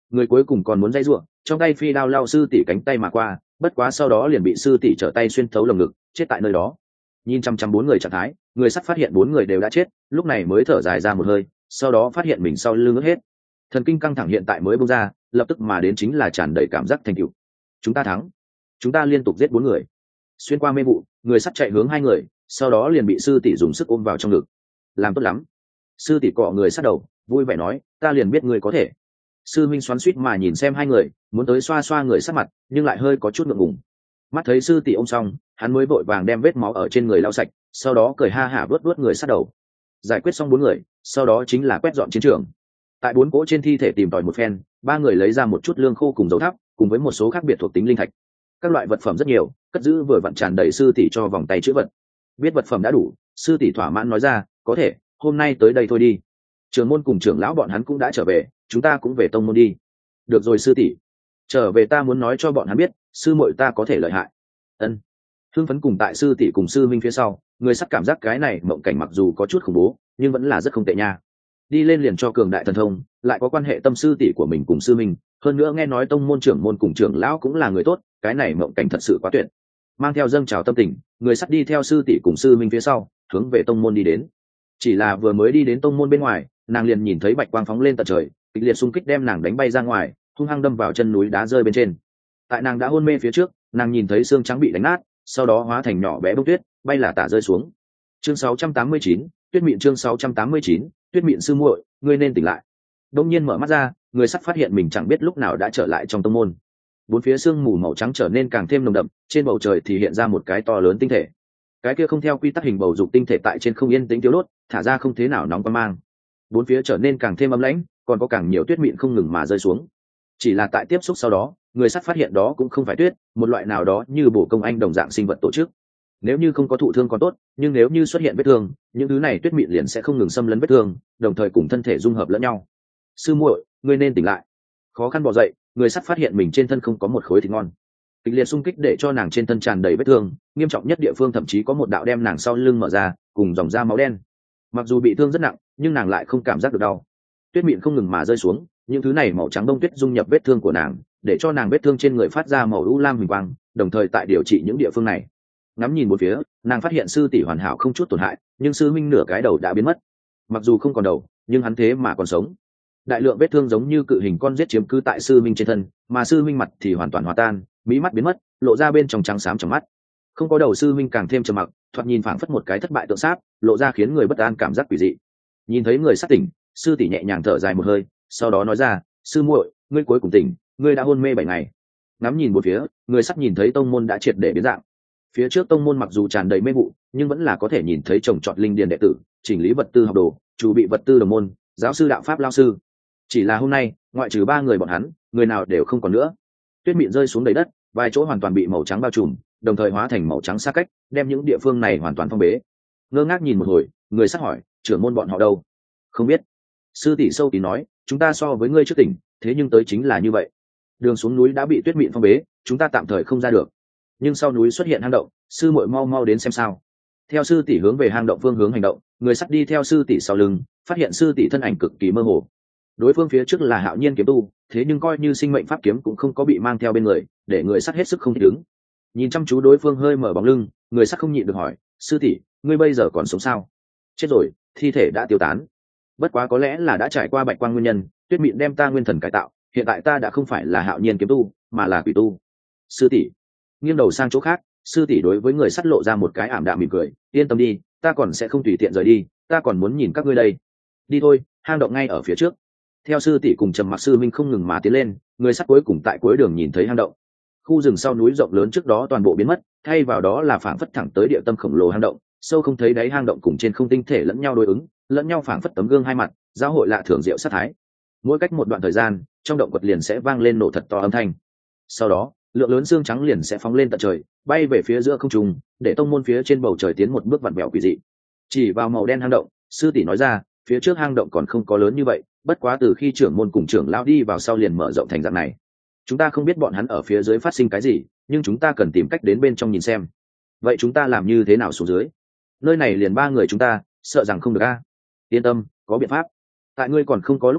người cuối cùng còn muốn dây ruộng, trong tay phi đao lao sư tỷ cánh tay mà qua, bất quá sau đó liền bị sư tỷ trở tay xuyên thấu lồng ngực, chết tại nơi đó. Nhìn chăm chăm bốn người trạng thái, người sắt phát hiện bốn người đều đã chết, lúc này mới thở dài ra một hơi, sau đó phát hiện mình sau lưng ướt hết. Thần kinh căng thẳng hiện tại mới bung ra, lập tức mà đến chính là tràn đầy cảm giác thành tựu. Chúng ta thắng, chúng ta liên tục giết bốn người. Xuyên qua mê vụ, người sắt chạy hướng hai người, sau đó liền bị sư tỷ dùng sức ôm vào trong ngực. Làm tốt lắm. Sư tỷ cọ người sát đầu, vui vẻ nói, ta liền biết ngươi có thể. Sư minh xoắn xuýt mà nhìn xem hai người, muốn tới xoa xoa người sát mặt, nhưng lại hơi có chút ngượng ngùng. Mắt thấy sư tỷ ôm xong, hắn mới vội vàng đem vết máu ở trên người lau sạch, sau đó cười ha hả vớt vớt người sát đầu. Giải quyết xong bốn người, sau đó chính là quét dọn chiến trường. Tại bốn cỗ trên thi thể tìm tòi một phen, ba người lấy ra một chút lương khô cùng dấu thắp, cùng với một số khác biệt thuộc tính linh thạch. Các loại vật phẩm rất nhiều, cất giữ vừa vặn tràn đầy sư tỷ cho vòng tay chữ vật. Biết vật phẩm đã đủ, sư tỷ thỏa mãn nói ra, có thể, hôm nay tới đây thôi đi. Trưởng môn cùng trưởng lão bọn hắn cũng đã trở về, chúng ta cũng về tông môn đi. Được rồi sư tỷ, trở về ta muốn nói cho bọn hắn biết, sư muội ta có thể lợi hại. Ân. Hưng phấn cùng tại sư tỷ cùng sư minh phía sau, người sắp cảm giác cái này mộng cảnh mặc dù có chút khủng bố, nhưng vẫn là rất không tệ nha. Đi lên liền cho cường đại thần thông, lại có quan hệ tâm sư tỷ của mình cùng sư minh, hơn nữa nghe nói tông môn trưởng môn cùng trưởng lão cũng là người tốt, cái này mộng cảnh thật sự quá tuyệt. Mang theo dâng trào tâm tình, người sắp đi theo sư tỷ cùng sư minh phía sau, hướng về tông môn đi đến. Chỉ là vừa mới đi đến tông môn bên ngoài, nàng liền nhìn thấy bạch quang phóng lên tận trời, kịch liệt xung kích đem nàng đánh bay ra ngoài, hung hăng đâm vào chân núi đá rơi bên trên. Tại nàng đã hôn mê phía trước, nàng nhìn thấy xương trắng bị đánh nát, sau đó hóa thành nhỏ bé bông tuyết, bay là tả rơi xuống. Chương sáu trăm tám mươi chín, Tuyết Mịn chương sáu trăm tám mươi chín, Tuyết Mịn sư muội, ngươi nên tỉnh lại. Đông nhiên mở mắt ra, người sắp phát hiện mình chẳng biết lúc nào đã trở lại trong tông môn. Bốn phía sương mù màu trắng trở nên càng thêm nồng đậm, trên bầu trời thì hiện ra một cái to lớn tinh thể. Cái kia không theo quy tắc hình bầu dục tinh thể tại trên không yên tĩnh thiếu đốt, thả ra không thế nào nóng qua mang. Bốn phía trở nên càng thêm ấm lãnh, còn có càng nhiều tuyết mịn không ngừng mà rơi xuống. Chỉ là tại tiếp xúc sau đó, người sắt phát hiện đó cũng không phải tuyết, một loại nào đó như bổ công anh đồng dạng sinh vật tổ chức. Nếu như không có thụ thương còn tốt, nhưng nếu như xuất hiện vết thương, những thứ này tuyết mịn liền sẽ không ngừng xâm lấn vết thương, đồng thời cùng thân thể dung hợp lẫn nhau. Sư muội, ngươi nên tỉnh lại. Khó khăn bò dậy, người sắt phát hiện mình trên thân không có một khối thịt ngon. Kịch liệt xung kích để cho nàng trên thân tràn đầy vết thương, nghiêm trọng nhất địa phương thậm chí có một đạo đem nàng sau lưng mở ra, cùng dòng da máu đen. Mặc dù bị thương rất nặng, nhưng nàng lại không cảm giác được đau. Tuyết mịn không ngừng mà rơi xuống, những thứ này màu trắng bông tuyết dung nhập vết thương của nàng, để cho nàng vết thương trên người phát ra màu u lam huỳnh quang, đồng thời tại điều trị những địa phương này. Ngắm nhìn một phía, nàng phát hiện sư tỷ hoàn hảo không chút tổn hại, nhưng sư minh nửa cái đầu đã biến mất. Mặc dù không còn đầu, nhưng hắn thế mà còn sống. Đại lượng vết thương giống như cự hình con giết chiếm cứ tại sư minh trên thân, mà sư minh mặt thì hoàn toàn hòa tan, mí mắt biến mất, lộ ra bên trong trắng xám trong mắt. Không có đầu sư minh càng thêm trầm mặc, thoạt nhìn phảng phất một cái thất bại tượng sáp, lộ ra khiến người bất an cảm giác quỷ dị. Nhìn thấy người sát tỉnh, sư tỷ nhẹ nhàng thở dài một hơi, sau đó nói ra, sư muội, ngươi cuối cùng tỉnh, ngươi đã hôn mê bảy ngày. Ngắm nhìn một phía, người sắp nhìn thấy tông môn đã triệt để biến dạng. Phía trước tông môn mặc dù tràn đầy mê vụ, nhưng vẫn là có thể nhìn thấy trồng trọt linh điền đệ tử, chỉnh lý vật tư học đồ, chủ bị vật tư đồng môn, giáo sư đạo pháp lao sư. Chỉ là hôm nay, ngoại trừ ba người bọn hắn, người nào đều không còn nữa. Tuyết mịn rơi xuống đầy đất, vài chỗ hoàn toàn bị màu trắng bao trùm, đồng thời hóa thành màu trắng xa cách, đem những địa phương này hoàn toàn phong bế. Ngơ ngác nhìn một hồi, người sắc hỏi, trưởng môn bọn họ đâu? Không biết. Sư tỷ sâu kín nói, chúng ta so với ngươi trước tỉnh, thế nhưng tới chính là như vậy. Đường xuống núi đã bị tuyết mịn phong bế, chúng ta tạm thời không ra được. Nhưng sau núi xuất hiện hang động, sư muội mau mau đến xem sao. Theo sư tỷ hướng về hang động phương hướng hành động, người sắt đi theo sư tỷ sau lưng, phát hiện sư tỷ thân ảnh cực kỳ mơ hồ. Đối phương phía trước là Hạo Nhiên kiếm tu, thế nhưng coi như sinh mệnh pháp kiếm cũng không có bị mang theo bên người, để người sắt hết sức không thích ứng. Nhìn chăm chú đối phương hơi mở bóng lưng, người sắt không nhịn được hỏi, sư tỷ, ngươi bây giờ còn sống sao? Chết rồi, thi thể đã tiêu tán. Bất quá có lẽ là đã trải qua bạch quang nguyên nhân, tuyết mịn đem ta nguyên thần cải tạo, hiện tại ta đã không phải là Hạo Nhiên kiếm tu, mà là quỷ tu. Sư tỷ. Nghiêng đầu sang chỗ khác, sư tỷ đối với người sắt lộ ra một cái ảm đạm mỉm cười, yên tâm đi, ta còn sẽ không tùy tiện rời đi, ta còn muốn nhìn các ngươi đây. Đi thôi, hang động ngay ở phía trước. Theo sư tỷ cùng trầm mặc sư minh không ngừng mà tiến lên, người sắt cuối cùng tại cuối đường nhìn thấy hang động. Khu rừng sau núi rộng lớn trước đó toàn bộ biến mất, thay vào đó là phảng phất thẳng tới địa tâm khổng lồ hang động, sâu không thấy đáy hang động cùng trên không tinh thể lẫn nhau đối ứng, lẫn nhau phảng phất tấm gương hai mặt, giao hội lạ thường diệu sát thái. Mỗi cách một đoạn thời gian, trong động quật liền sẽ vang lên nổ thật to âm thanh. Sau đó, lượng lớn xương trắng liền sẽ phóng lên tận trời, bay về phía giữa không trung, để tông môn phía trên bầu trời tiến một bước vặn vẹo quỷ dị. Chỉ vào màu đen hang động, sư tỷ nói ra, phía trước hang động còn không có lớn như vậy, bất quá từ khi trưởng môn cùng trưởng lão đi vào sau liền mở rộng thành dạng này. Chúng ta không biết bọn hắn ở phía dưới phát sinh cái gì, nhưng chúng ta cần tìm cách đến bên trong nhìn xem. Vậy chúng ta làm như thế nào xuống dưới? Nơi này liền ba người chúng ta, sợ rằng không được a. Yên tâm, có biện pháp. Tại ngươi còn không có lúc tỉnh,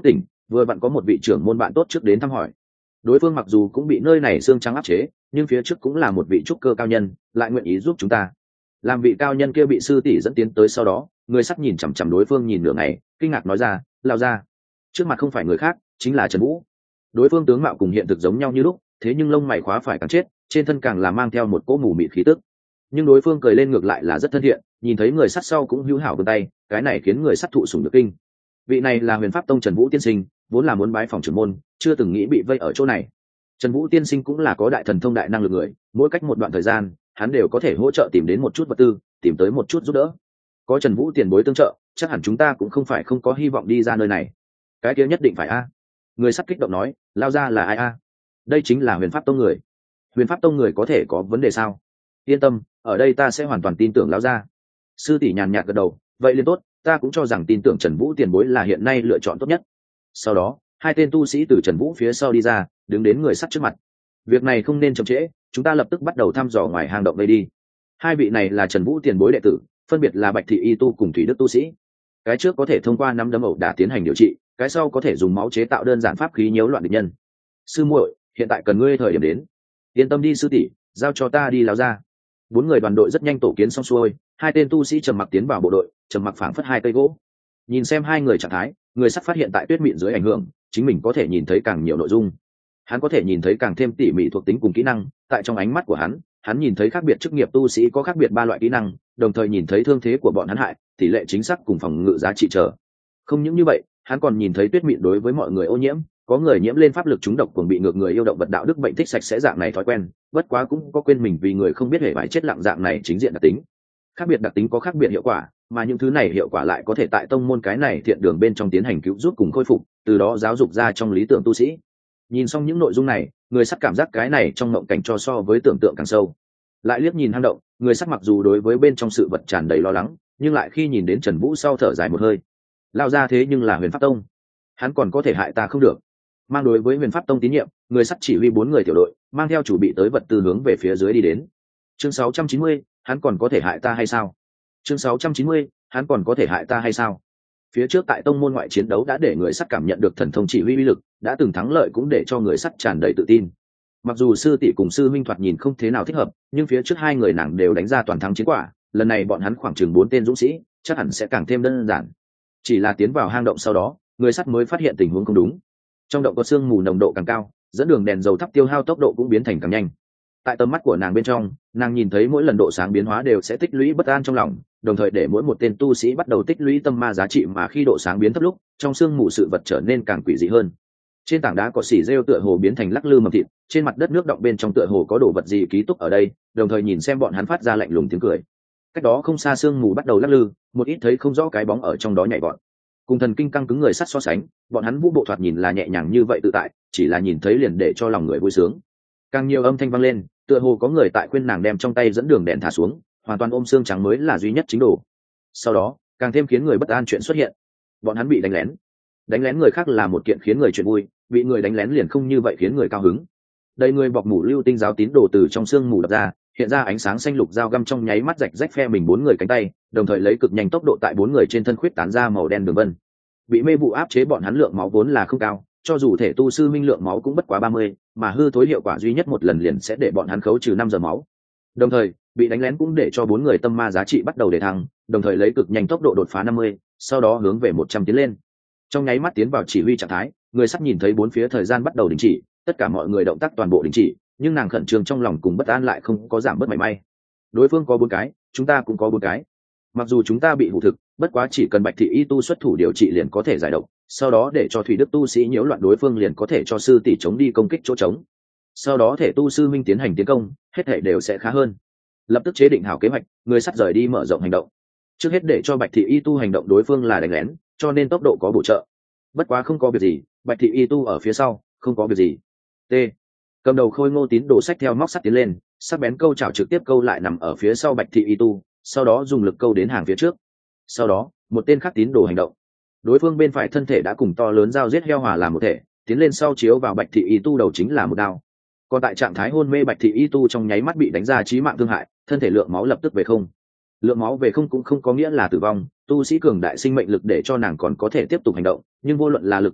vừa vặn có một vị trưởng môn bạn tốt trước đến thăm hỏi. Đối phương mặc dù cũng bị nơi này xương trắng áp chế, nhưng phía trước cũng là một vị trúc cơ cao nhân, lại nguyện ý giúp chúng ta. Làm vị cao nhân kia bị sư tỷ dẫn tiến tới sau đó, người sắt nhìn chằm chằm đối phương nhìn nửa ngày, kinh ngạc nói ra, lao ra. Trước mặt không phải người khác, chính là Trần Vũ. Đối phương tướng mạo cùng hiện thực giống nhau như lúc, thế nhưng lông mày khóa phải càng chết, trên thân càng là mang theo một cỗ mù mịt khí tức. Nhưng đối phương cười lên ngược lại là rất thân thiện, nhìn thấy người sắt sau cũng hữu hảo vươn tay, cái này khiến người sắt thụ sủng được kinh. Vị này là Huyền Pháp Tông Trần Vũ tiên sinh, vốn là muốn bái phòng trưởng môn, chưa từng nghĩ bị vây ở chỗ này. Trần Vũ tiên sinh cũng là có đại thần thông đại năng lực người, mỗi cách một đoạn thời gian, hắn đều có thể hỗ trợ tìm đến một chút vật tư, tìm tới một chút giúp đỡ. Có Trần Vũ tiền bối tương trợ, chắc hẳn chúng ta cũng không phải không có hy vọng đi ra nơi này. Cái kia nhất định phải a. Người sắt kích động nói, lao ra là ai a? Đây chính là Huyền Pháp Tông người. Huyền Pháp Tông người có thể có vấn đề sao? Yên tâm, ở đây ta sẽ hoàn toàn tin tưởng lao ra. Sư tỷ nhàn nhạt gật đầu, vậy liền tốt, ta cũng cho rằng tin tưởng Trần Vũ tiền bối là hiện nay lựa chọn tốt nhất. Sau đó, hai tên tu sĩ từ Trần Vũ phía sau đi ra, đứng đến người sắt trước mặt. Việc này không nên chậm trễ, chúng ta lập tức bắt đầu thăm dò ngoài hang động đây đi. Hai vị này là Trần Vũ tiền bối đệ tử, phân biệt là Bạch Thị Y tu cùng Thủy Đức tu sĩ. Cái trước có thể thông qua năm đấm ẩu đả tiến hành điều trị, cái sau có thể dùng máu chế tạo đơn giản pháp khí nhiễu loạn địch nhân. Sư muội, hiện tại cần ngươi thời điểm đến. Yên tâm đi sư tỷ, giao cho ta đi lao ra. Bốn người đoàn đội rất nhanh tổ kiến xong xuôi, hai tên tu sĩ trầm mặc tiến vào bộ đội, trầm mặc phảng phất hai cây gỗ. Nhìn xem hai người trạng thái, người sắt phát hiện tại tuyết mịn dưới ảnh hưởng, chính mình có thể nhìn thấy càng nhiều nội dung. Hắn có thể nhìn thấy càng thêm tỉ mỉ thuộc tính cùng kỹ năng, tại trong ánh mắt của hắn, hắn nhìn thấy khác biệt chức nghiệp tu sĩ có khác biệt ba loại kỹ năng, đồng thời nhìn thấy thương thế của bọn hắn hại, tỷ lệ chính xác cùng phòng ngự giá trị trở. Không những như vậy, hắn còn nhìn thấy tuyết mịn đối với mọi người ô nhiễm, có người nhiễm lên pháp lực trúng độc cùng bị ngược người yêu động vật đạo đức bệnh thích sạch sẽ dạng này thói quen, bất quá cũng có quên mình vì người không biết hề phải chết lặng dạng này chính diện đặc tính. Khác biệt đặc tính có khác biệt hiệu quả, mà những thứ này hiệu quả lại có thể tại tông môn cái này thiện đường bên trong tiến hành cứu giúp cùng khôi phục, từ đó giáo dục ra trong lý tưởng tu sĩ. Nhìn xong những nội dung này, người sắt cảm giác cái này trong mộng cảnh cho so với tưởng tượng càng sâu. Lại liếc nhìn hang động, người sắt mặc dù đối với bên trong sự vật tràn đầy lo lắng, nhưng lại khi nhìn đến Trần Vũ sau thở dài một hơi. Lao ra thế nhưng là Huyền Pháp Tông, hắn còn có thể hại ta không được. Mang đối với Huyền Pháp Tông tín nhiệm, người sắt chỉ huy bốn người tiểu đội, mang theo chủ bị tới vật tư hướng về phía dưới đi đến. Chương sáu trăm chín mươi, hắn còn có thể hại ta hay sao? Chương sáu trăm chín mươi, hắn còn có thể hại ta hay sao? Phía trước tại tông môn ngoại chiến đấu đã để người sắt cảm nhận được thần thông chỉ huy uy lực, đã từng thắng lợi cũng để cho người sắt tràn đầy tự tin. Mặc dù sư tỷ cùng sư minh thoạt nhìn không thế nào thích hợp, nhưng phía trước hai người nàng đều đánh ra toàn thắng chiến quả, lần này bọn hắn khoảng chừng bốn tên dũng sĩ, chắc hẳn sẽ càng thêm đơn giản. Chỉ là tiến vào hang động sau đó, người sắt mới phát hiện tình huống không đúng. Trong động có sương mù nồng độ càng cao, dẫn đường đèn dầu thắp tiêu hao tốc độ cũng biến thành càng nhanh. Tại tầm mắt của nàng bên trong, nàng nhìn thấy mỗi lần độ sáng biến hóa đều sẽ tích lũy bất an trong lòng, đồng thời để mỗi một tên tu sĩ bắt đầu tích lũy tâm ma giá trị, mà khi độ sáng biến thấp lúc, trong sương mù sự vật trở nên càng quỷ dị hơn. Trên tảng đá cỏ xỉ rêu tựa hồ biến thành lắc lư mầm thịt, trên mặt đất nước động bên trong tựa hồ có đồ vật gì ký túc ở đây, đồng thời nhìn xem bọn hắn phát ra lạnh lùng tiếng cười. Cách đó không xa sương mù bắt đầu lắc lư, một ít thấy không rõ cái bóng ở trong đó nhảy vọt. Cùng thần kinh căng cứng người sắt so sánh, bọn hắn vũ bộ thoạt nhìn là nhẹ nhàng như vậy tự tại, chỉ là nhìn thấy liền để cho lòng người vui sướng. Càng nhiều âm thanh vang lên, tựa hồ có người tại khuyên nàng đem trong tay dẫn đường đèn thả xuống, hoàn toàn ôm xương trắng mới là duy nhất chính đồ. Sau đó, càng thêm khiến người bất an chuyện xuất hiện. Bọn hắn bị đánh lén. Đánh lén người khác là một kiện khiến người chuyện vui, bị người đánh lén liền không như vậy khiến người cao hứng. Đây người bọc mũ lưu tinh giáo tín đồ từ trong xương mù đập ra, hiện ra ánh sáng xanh lục dao găm trong nháy mắt rạch rách phe mình bốn người cánh tay, đồng thời lấy cực nhanh tốc độ tại bốn người trên thân khuyết tán ra màu đen đường vân. Bị mê vụ áp chế bọn hắn lượng máu vốn là không cao, cho dù thể tu sư minh lượng máu cũng bất quá ba mươi, mà hư thối hiệu quả duy nhất một lần liền sẽ để bọn hắn khấu trừ năm giờ máu. Đồng thời, bị đánh lén cũng để cho bốn người tâm ma giá trị bắt đầu để thăng, đồng thời lấy cực nhanh tốc độ đột phá năm mươi, sau đó hướng về một trăm tiến lên. Trong nháy mắt tiến vào chỉ huy trạng thái, người sắp nhìn thấy bốn phía thời gian bắt đầu đình chỉ, tất cả mọi người động tác toàn bộ đình chỉ, nhưng nàng khẩn trương trong lòng cùng bất an lại không có giảm bớt mảy may. Đối phương có bốn cái, chúng ta cũng có bốn cái. Mặc dù chúng ta bị hủ thực, bất quá chỉ cần Bạch Thị Y tu xuất thủ điều trị liền có thể giải độc, sau đó để cho Thủy Đức tu sĩ nhiễu loạn đối phương liền có thể cho sư tỷ chống đi công kích chỗ trống. Sau đó thể tu sư minh tiến hành tiến công, hết thể đều sẽ khá hơn. Lập tức chế định hảo kế hoạch, người sắp rời đi mở rộng hành động. Trước hết để cho Bạch Thị Y tu hành động đối phương là đánh lén, cho nên tốc độ có bổ trợ. Bất quá không có việc gì, Bạch Thị Y tu ở phía sau, không có việc gì. T. Cầm đầu Khôi Ngô tín đồ sách theo móc sắt tiến lên, sắc bén câu chảo trực tiếp câu lại nằm ở phía sau Bạch Thị Y tu, sau đó dùng lực câu đến hàng phía trước. Sau đó, một tên khác tín đồ hành động. Đối phương bên phải thân thể đã cùng to lớn dao giết heo hòa làm một thể, tiến lên sau chiếu vào Bạch Thị Y tu đầu chính là một đao. Còn tại trạng thái hôn mê Bạch Thị Y tu trong nháy mắt bị đánh ra chí mạng thương hại, thân thể lượng máu lập tức về không. Lượng máu về không cũng không có nghĩa là tử vong, tu sĩ cường đại sinh mệnh lực để cho nàng còn có thể tiếp tục hành động, nhưng vô luận là lực công kích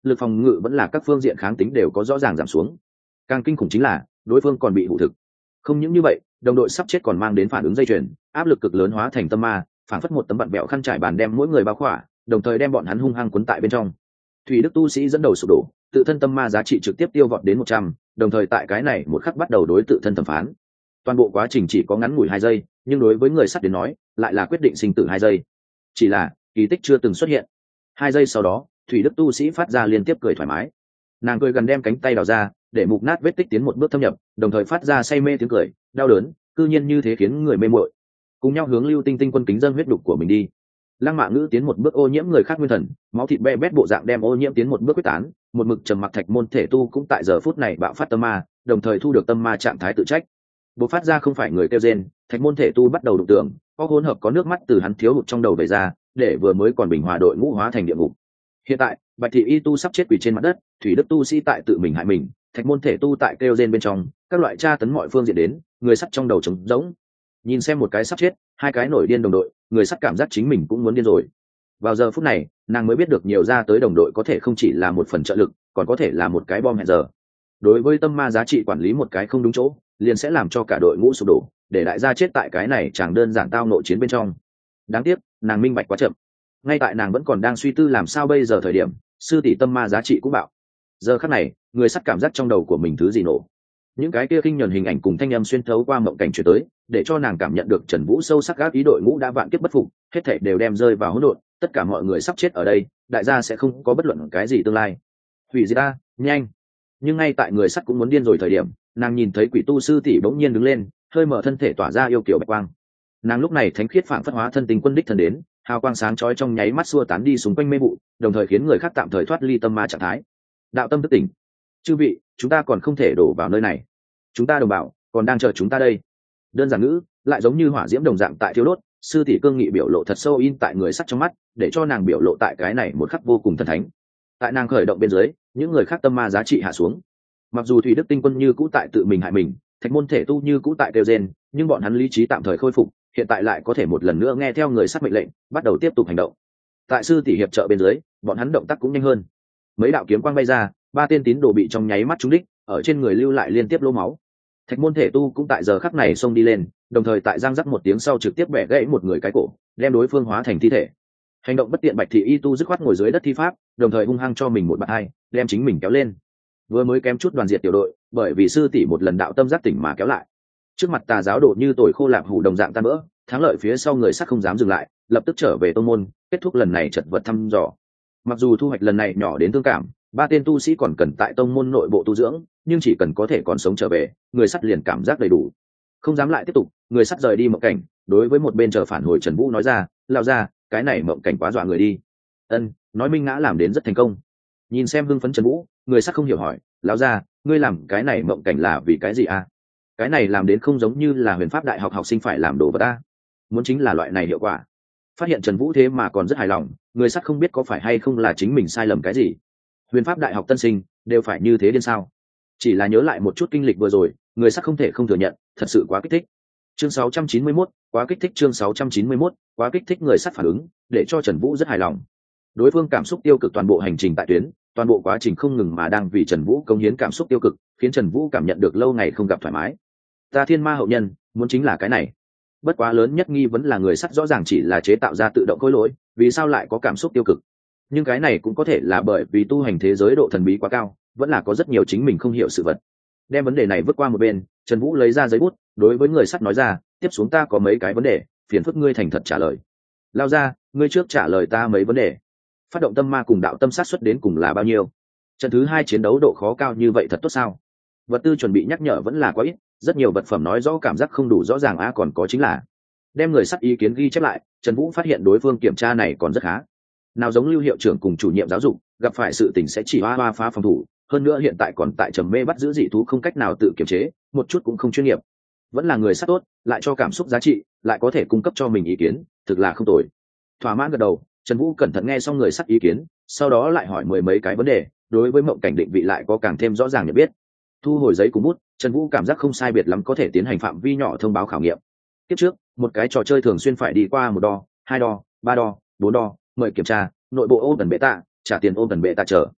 lực phòng ngự vẫn là các phương diện kháng tính đều có rõ ràng giảm xuống. Càng kinh khủng chính là đối phương còn bị hụ thực. Không những như vậy, đồng đội sắp chết còn mang đến phản ứng dây chuyền, áp lực cực lớn hóa thành tâm ma, phản phất một tấm vặn bẹo khăn trải bàn đem mỗi người bao khỏa, đồng thời đem bọn hắn hung hăng cuốn tại bên trong. Thủy Đức tu sĩ dẫn đầu sụp đổ, tự thân tâm ma giá trị trực tiếp tiêu vọt đến một trăm, đồng thời tại cái này một khắc bắt đầu đối tự thân thẩm phán. Toàn bộ quá trình chỉ có ngắn ngủi hai giây, nhưng đối với người sắt đến nói, lại là quyết định sinh tử hai giây. Chỉ là kỳ tích chưa từng xuất hiện. Hai giây sau đó, Thủy Đức tu sĩ phát ra liên tiếp cười thoải mái. Nàng cười gần đem cánh tay đào ra, để mục nát vết tích tiến một bước thâm nhập, đồng thời phát ra say mê tiếng cười, đau đớn, cư nhiên như thế khiến người mê muội. Cùng nhau hướng Lưu Tinh Tinh quân kính dâng huyết đục của mình đi. Lăng Mạ Ngữ tiến một bước ô nhiễm người khác nguyên thần, máu thịt be bét bộ dạng đem ô nhiễm tiến một bước quyết tán, một mực trầm mặc Thạch Môn Thể Tu cũng tại giờ phút này bạo phát tâm ma, đồng thời thu được tâm ma trạng thái tự trách. Bộ phát ra không phải người kêu rên, Thạch Môn Thể Tu bắt đầu đụng tưởng, có hỗn hợp có nước mắt từ hắn thiếu hụt trong đầu về ra, để vừa mới còn bình hòa đội ngũ hóa thành địa ngục. Hiện tại, Bạch Thị Y Tu sắp chết quỳ trên mặt đất, Thủy Đức tu sĩ tại tự mình hại mình, Thạch Môn Thể Tu tại kêu rên bên trong, các loại tra tấn mọi phương diện đến, người sắt trong đầu trống rỗng. Nhìn xem một cái sắp chết, hai cái nổi điên đồng đội, người sắt cảm giác chính mình cũng muốn điên rồi. Vào giờ phút này, nàng mới biết được nhiều ra tới đồng đội có thể không chỉ là một phần trợ lực, còn có thể là một cái bom hẹn giờ. Đối với tâm ma giá trị quản lý một cái không đúng chỗ, liền sẽ làm cho cả đội ngũ sụp đổ, để đại gia chết tại cái này chẳng đơn giản tao nội chiến bên trong. Đáng tiếc, nàng minh bạch quá chậm. Ngay tại nàng vẫn còn đang suy tư làm sao bây giờ thời điểm, sư tỷ tâm ma giá trị cũng bạo. Giờ khắc này, người sắt cảm giác trong đầu của mình thứ gì nổ. Những cái kia kinh nhẫn hình ảnh cùng thanh âm xuyên thấu qua mộng cảnh truyền tới, để cho nàng cảm nhận được Trần Vũ sâu sắc gác ý đội ngũ đã vạn kiếp bất phục, hết thảy đều đem rơi vào hỗn độn, tất cả mọi người sắp chết ở đây, đại gia sẽ không có bất luận cái gì tương lai. Hủy diệt ta, nhanh! Nhưng ngay tại người sắt cũng muốn điên rồi thời điểm, nàng nhìn thấy quỷ tu sư tỷ bỗng nhiên đứng lên, hơi mở thân thể tỏa ra yêu kiều bạch quang. Nàng lúc này thánh khiết phảng phất hóa thân tình quân đích thần đến, hào quang sáng chói trong nháy mắt xua tán đi xung quanh mê vụ, đồng thời khiến người khác tạm thời thoát ly tâm ma trạng thái. Đạo tâm thức tỉnh. Chư vị, chúng ta còn không thể đổ vào nơi này. Chúng ta đồng bào còn đang chờ chúng ta đây. Đơn giản ngữ lại giống như hỏa diễm đồng dạng tại thiêu đốt, sư tỷ cương nghị biểu lộ thật sâu in tại người sắt trong mắt, để cho nàng biểu lộ tại cái này một khắc vô cùng thần thánh. Tại nàng khởi động bên dưới, những người khác tâm ma giá trị hạ xuống. Mặc dù Thủy Đức tinh quân như cũ tại tự mình hại mình, Thạch Môn Thể Tu như cũ tại kêu rên, nhưng bọn hắn lý trí tạm thời khôi phục, hiện tại lại có thể một lần nữa nghe theo người sắt mệnh lệnh, bắt đầu tiếp tục hành động. Tại sư tỷ hiệp trợ bên dưới, bọn hắn động tác cũng nhanh hơn. Mấy đạo kiếm quang bay ra, ba tên tín đồ bị trong nháy mắt trúng đích, ở trên người lưu lại liên tiếp lỗ máu. Thạch Môn Thể Tu cũng tại giờ khắc này xông đi lên, đồng thời tại giang rắc một tiếng sau trực tiếp bẻ gãy một người cái cổ, đem đối phương hóa thành thi thể. Hành động bất tiện Bạch Thị Y Tu dứt khoát ngồi dưới đất thi pháp, đồng thời hung hăng cho mình một bạt hai, đem chính mình kéo lên. Vừa mới kém chút đoàn diệt tiểu đội, bởi vì sư tỷ một lần đạo tâm giác tỉnh mà kéo lại. Trước mặt tà giáo đồ như tồi khô lạp hủ đồng dạng tan vỡ, thắng lợi phía sau người sắc không dám dừng lại, lập tức trở về tông môn, kết thúc lần này chật vật thăm dò. Mặc dù thu hoạch lần này nhỏ đến thương cảm, ba tên tu sĩ còn cần tại tông môn nội bộ tu dưỡng, nhưng chỉ cần có thể còn sống trở về, người sắt liền cảm giác đầy đủ, không dám lại tiếp tục. Người sắt rời đi mộng cảnh, đối với một bên chờ phản hồi Trần Vũ nói ra, lao ra, cái này mộng cảnh quá dọa người đi. Ân, nói Minh Ngã làm đến rất thành công. Nhìn xem hưng phấn Trần Vũ, người sắt không hiểu hỏi, lão ra, ngươi làm cái này mộng cảnh là vì cái gì à? Cái này làm đến không giống như là Huyền Pháp Đại học học sinh phải làm đồ vật ta, muốn chính là loại này hiệu quả. Phát hiện Trần Vũ thế mà còn rất hài lòng, người sắt không biết có phải hay không là chính mình sai lầm cái gì. Huyền Pháp Đại học tân sinh đều phải như thế điên sao? Chỉ là nhớ lại một chút kinh lịch vừa rồi, người sắt không thể không thừa nhận, thật sự quá kích thích. Chương sáu trăm chín mươi mốt, quá kích thích. Chương sáu trăm chín mươi mốt, quá kích thích. Người sắt phản ứng, để cho Trần Vũ rất hài lòng. Đối phương cảm xúc tiêu cực toàn bộ hành trình tại tuyến, toàn bộ quá trình không ngừng mà đang vì Trần Vũ cống hiến cảm xúc tiêu cực, khiến Trần Vũ cảm nhận được lâu ngày không gặp thoải mái. Ta thiên ma hậu nhân, muốn chính là cái này. Bất quá lớn nhất nghi vấn là người sắt rõ ràng chỉ là chế tạo ra tự động khối lỗi, vì sao lại có cảm xúc tiêu cực? Nhưng cái này cũng có thể là bởi vì tu hành thế giới độ thần bí quá cao, vẫn là có rất nhiều chính mình không hiểu sự vật. Đem vấn đề này vứt qua một bên, Trần Vũ lấy ra giấy bút, đối với người sắt nói ra, tiếp xuống ta có mấy cái vấn đề, phiền phức ngươi thành thật trả lời. Lao ra, ngươi trước trả lời ta mấy vấn đề. Phát động tâm ma cùng đạo tâm sát xuất đến cùng là bao nhiêu? Trận thứ hai chiến đấu độ khó cao như vậy thật tốt sao? Vật tư chuẩn bị nhắc nhở vẫn là quá ít, rất nhiều vật phẩm nói rõ cảm giác không đủ rõ ràng á, còn có chính là đem người sắt ý kiến ghi chép lại. Trần Vũ phát hiện đối phương kiểm tra này còn rất khá. Nào giống Lưu hiệu trưởng cùng chủ nhiệm giáo dục, gặp phải sự tình sẽ chỉ hoa hoa phá phòng thủ, hơn nữa hiện tại còn tại trầm mê bắt giữ dị thú không cách nào tự kiểm chế, một chút cũng không chuyên nghiệp. Vẫn là người sắt tốt, lại cho cảm xúc giá trị, lại có thể cung cấp cho mình ý kiến, thực là không tồi. Thỏa mãn gật đầu, Trần Vũ cẩn thận nghe xong người sắt ý kiến, sau đó lại hỏi mười mấy cái vấn đề, đối với mộng cảnh định vị lại có càng thêm rõ ràng nhận biết. Thu hồi giấy cùng bút, Trần Vũ cảm giác không sai biệt lắm có thể tiến hành phạm vi nhỏ thông báo khảo nghiệm. Tiếp trước, một cái trò chơi thường xuyên phải đi qua một đo, hai đo, ba đo, bốn đo, mời kiểm tra, nội bộ ôm tần bệ tạ, trả tiền ôm tần bệ tạ chờ.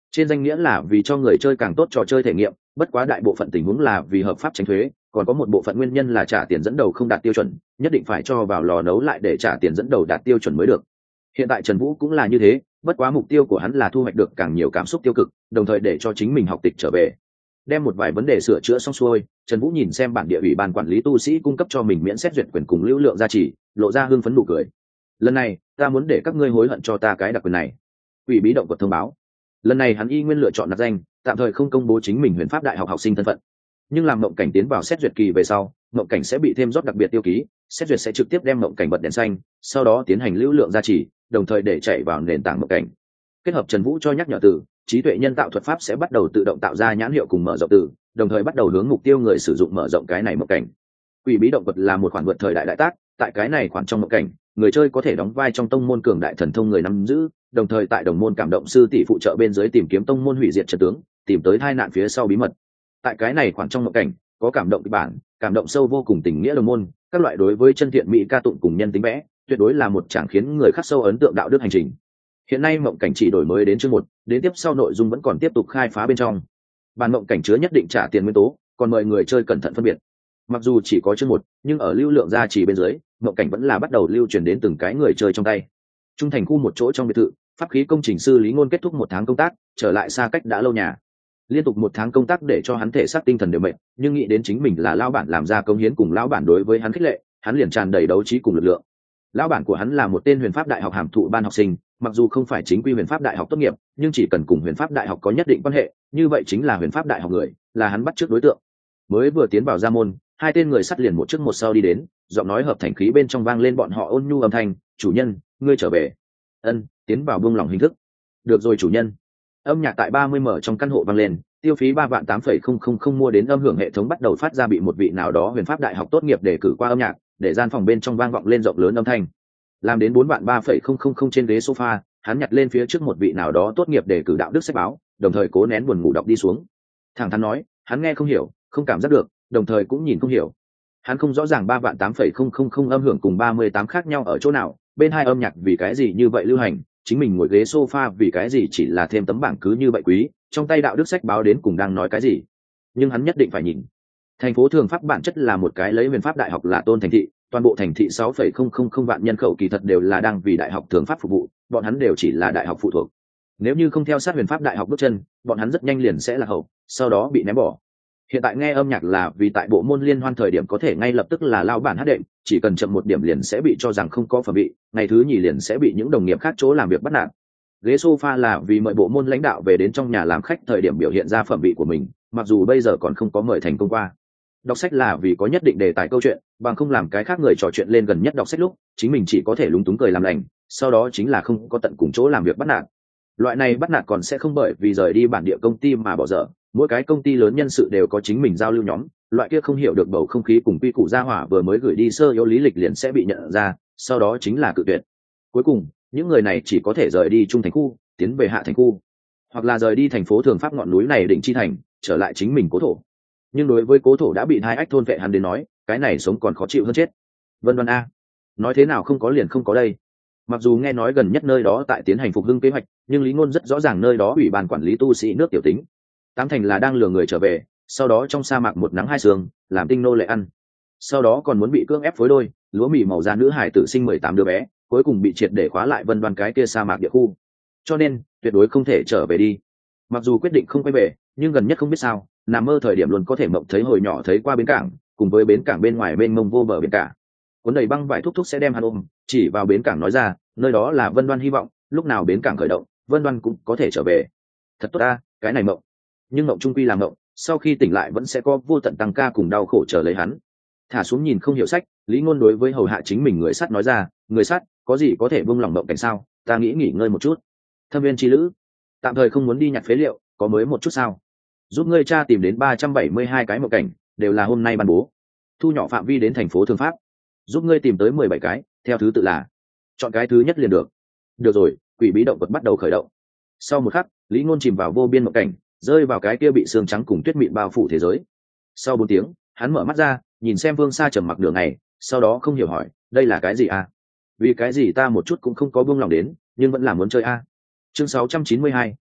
trên danh nghĩa là vì cho người chơi càng tốt trò chơi thể nghiệm, bất quá đại bộ phận tình huống là vì hợp pháp tránh thuế, còn có một bộ phận nguyên nhân là trả tiền dẫn đầu không đạt tiêu chuẩn, nhất định phải cho vào lò nấu lại để trả tiền dẫn đầu đạt tiêu chuẩn mới được. Hiện tại Trần Vũ cũng là như thế, bất quá mục tiêu của hắn là thu hoạch được càng nhiều cảm xúc tiêu cực, đồng thời để cho chính mình học tịch trở về. Đem một vài vấn đề sửa chữa xong xuôi, Trần Vũ nhìn xem bản địa ủy ban quản lý tu sĩ cung cấp cho mình miễn xét duyệt quyền cùng lưu lượng gia trì, lộ ra hưng phấn nụ cười. Lần này, ta muốn để các ngươi hối hận cho ta cái đặc quyền này. Ủy bí động vật thông báo. Lần này hắn y nguyên lựa chọn nạp danh, tạm thời không công bố chính mình Huyền Pháp Đại học học sinh thân phận. Nhưng làm mộng cảnh tiến vào xét duyệt kỳ về sau, mộng cảnh sẽ bị thêm rót đặc biệt tiêu ký, xét duyệt sẽ trực tiếp đem mộng cảnh bật đèn xanh, sau đó tiến hành lưu lượng gia trì, đồng thời để chạy vào nền tảng mộng cảnh. Kết hợp Trần Vũ cho nhắc nhở từ, trí tuệ nhân tạo thuật pháp sẽ bắt đầu tự động tạo ra nhãn hiệu cùng mở rộng từ, đồng thời bắt đầu hướng mục tiêu người sử dụng mở rộng cái này mộng cảnh. Quỷ bí động vật là một khoản vượt thời đại đại tác, tại cái này khoản trong mộng cảnh, người chơi có thể đóng vai trong tông môn cường đại thần thông người nắm giữ, đồng thời tại đồng môn cảm động sư tỷ phụ trợ bên dưới tìm kiếm tông môn hủy diệt trận tướng, tìm tới tai nạn phía sau bí mật. Tại cái này khoản trong mộng cảnh, có cảm động kịch bản, cảm động sâu vô cùng tình nghĩa đồng môn, các loại đối với chân thiện mỹ ca tụng cùng nhân tính vẽ, tuyệt đối là một tràng khiến người khắc sâu ấn tượng đạo đức hành trình. Hiện nay mộng cảnh chỉ đổi mới đến chương một, đến tiếp sau nội dung vẫn còn tiếp tục khai phá bên trong. Bản mộng cảnh chứa nhất định trả tiền nguyên tố, còn mời người chơi cẩn thận phân biệt. Mặc dù chỉ có chương một, nhưng ở lưu lượng gia trì bên dưới, mộng cảnh vẫn là bắt đầu lưu truyền đến từng cái người chơi trong tay. Trung thành khu một chỗ trong biệt thự, pháp khí công trình sư Lý Ngôn kết thúc một tháng công tác, trở lại xa cách đã lâu nhà. Liên tục một tháng công tác để cho hắn thể xác tinh thần đều mệt, nhưng nghĩ đến chính mình là lão bản làm ra công hiến cùng lão bản đối với hắn khích lệ, hắn liền tràn đầy đấu trí cùng lực lượng. Lão bản của hắn là một tên Huyền Pháp Đại học hàm thụ ban học sinh, mặc dù không phải chính quy Huyền Pháp Đại học tốt nghiệp, nhưng chỉ cần cùng Huyền Pháp Đại học có nhất định quan hệ, như vậy chính là Huyền Pháp Đại học người, là hắn bắt trước đối tượng. Mới vừa tiến vào gia môn, hai tên người sắt liền một trước một sau đi đến, giọng nói hợp thành khí bên trong vang lên bọn họ ôn nhu âm thanh, "Chủ nhân, ngươi trở về." Ân, tiến vào buông lỏng hình thức. "Được rồi chủ nhân." Âm nhạc tại ba mươi mở trong căn hộ vang lên, tiêu phí ba vạn tám phẩy không không không mua đến âm hưởng hệ thống bắt đầu phát ra bị một vị nào đó Huyền Pháp Đại học tốt nghiệp để cử qua âm nhạc, để gian phòng bên trong vang vọng lên rộng lớn âm thanh. Làm đến bốn vạn ba phẩy không không không trên ghế sofa, hắn nhặt lên phía trước một vị nào đó tốt nghiệp để cử đạo đức sách báo, đồng thời cố nén buồn ngủ đọc đi xuống. Thẳng thắn nói, hắn nghe không hiểu, không cảm giác được, đồng thời cũng nhìn không hiểu. Hắn không rõ ràng ba vạn tám phẩy không không không âm hưởng cùng ba mươi tám khác nhau ở chỗ nào, bên hai âm nhạc vì cái gì như vậy lưu hành, chính mình ngồi ghế sofa vì cái gì chỉ là thêm tấm bảng cứ như vậy quý, trong tay đạo đức sách báo đến cùng đang nói cái gì. Nhưng hắn nhất định phải nhìn. Thành phố Thường Pháp bản chất là một cái lấy Huyền Pháp Đại học là tôn thành thị, toàn bộ thành thị sáu phẩy không không không vạn nhân khẩu kỳ thật đều là đang vì Đại học Thường Pháp phục vụ, bọn hắn đều chỉ là đại học phụ thuộc. Nếu như không theo sát Huyền Pháp Đại học bước chân, bọn hắn rất nhanh liền sẽ là hậu, sau đó bị ném bỏ. Hiện tại nghe âm nhạc là vì tại bộ môn liên hoan thời điểm có thể ngay lập tức là lao bản hát đệm, chỉ cần chậm một điểm liền sẽ bị cho rằng không có phẩm vị, ngày thứ nhì liền sẽ bị những đồng nghiệp khác chỗ làm việc bắt nạt. Ghế sofa là vì mời bộ môn lãnh đạo về đến trong nhà làm khách thời điểm biểu hiện ra phẩm vị của mình, mặc dù bây giờ còn không có mời thành công qua. Đọc sách là vì có nhất định đề tài câu chuyện, bằng không làm cái khác người trò chuyện lên gần nhất đọc sách lúc, chính mình chỉ có thể lúng túng cười làm lành, sau đó chính là không có tận cùng chỗ làm việc bắt nạt. Loại này bắt nạt còn sẽ không bởi vì rời đi bản địa công ty mà bỏ dở, mỗi cái công ty lớn nhân sự đều có chính mình giao lưu nhóm, loại kia không hiểu được bầu không khí cùng quy củ gia hỏa vừa mới gửi đi sơ yếu lý lịch liền sẽ bị nhận ra, sau đó chính là cự tuyệt. Cuối cùng, những người này chỉ có thể rời đi trung thành khu, tiến về hạ thành khu, hoặc là rời đi thành phố Thường Pháp ngọn núi này đỉnh chi thành, trở lại chính mình cố thổ. Nhưng đối với cố thổ đã bị hai ách thôn vệ hắn đến nói, cái này sống còn khó chịu hơn chết. Vân Vân a, nói thế nào không có liền không có đây. Mặc dù nghe nói gần nhất nơi đó tại tiến hành phục hưng kế hoạch, nhưng Lý Ngôn rất rõ ràng nơi đó ủy ban quản lý tu sĩ nước tiểu tính, tám thành là đang lừa người trở về, sau đó trong sa mạc một nắng hai sương, làm tinh nô lệ ăn, sau đó còn muốn bị cưỡng ép phối đôi, lúa mì màu da nữ hải tử sinh mười tám đứa bé, cuối cùng bị triệt để khóa lại Vân Đoan cái kia sa mạc địa khu. Cho nên tuyệt đối không thể trở về đi. Mặc dù quyết định không quay về, nhưng gần nhất không biết sao, nằm mơ thời điểm luôn có thể mộng thấy hồi nhỏ thấy qua bến cảng, cùng với bến cảng bên ngoài mênh mông vô bờ biển cả. Cuốn đầy băng vải thúc thúc sẽ đem hắn ôm, chỉ vào bến cảng nói ra, nơi đó là Vân Đoan hy vọng, lúc nào bến cảng khởi động, Vân Đoan cũng có thể trở về. Thật tốt ta, cái này mộng. Nhưng mộng trung quy là mộng, sau khi tỉnh lại vẫn sẽ có vô tận tăng ca cùng đau khổ chờ lấy hắn. Thả xuống nhìn không hiểu sách, Lý Ngôn đối với hầu hạ chính mình người sắt nói ra, người sắt, có gì có thể buông lòng mộng cảnh sao, ta nghĩ nghỉ ngơi một chút. Thâm viên chi lữ, tạm thời không muốn đi nhặt phế liệu, có mới một chút sao? Giúp ngươi cha tìm đến ba trăm bảy mươi hai cái mộng cảnh, đều là hôm nay ban bố. Thu nhỏ phạm vi đến thành phố Thường Pháp. Giúp ngươi tìm tới mười bảy cái, theo thứ tự là, chọn cái thứ nhất liền được. Được rồi, quỷ bí động vật bắt đầu khởi động. Sau một khắc, Lý Ngôn chìm vào vô biên mộng cảnh, rơi vào cái kia bị xương trắng cùng tuyết mịn bao phủ thế giới. Sau bốn tiếng, hắn mở mắt ra, nhìn xem phương xa trầm mặc nửa ngày, sau đó không hiểu hỏi, đây là cái gì à? Vì cái gì ta một chút cũng không có buông lòng đến, nhưng vẫn là muốn chơi a. Chương sáu trăm chín mươi hai,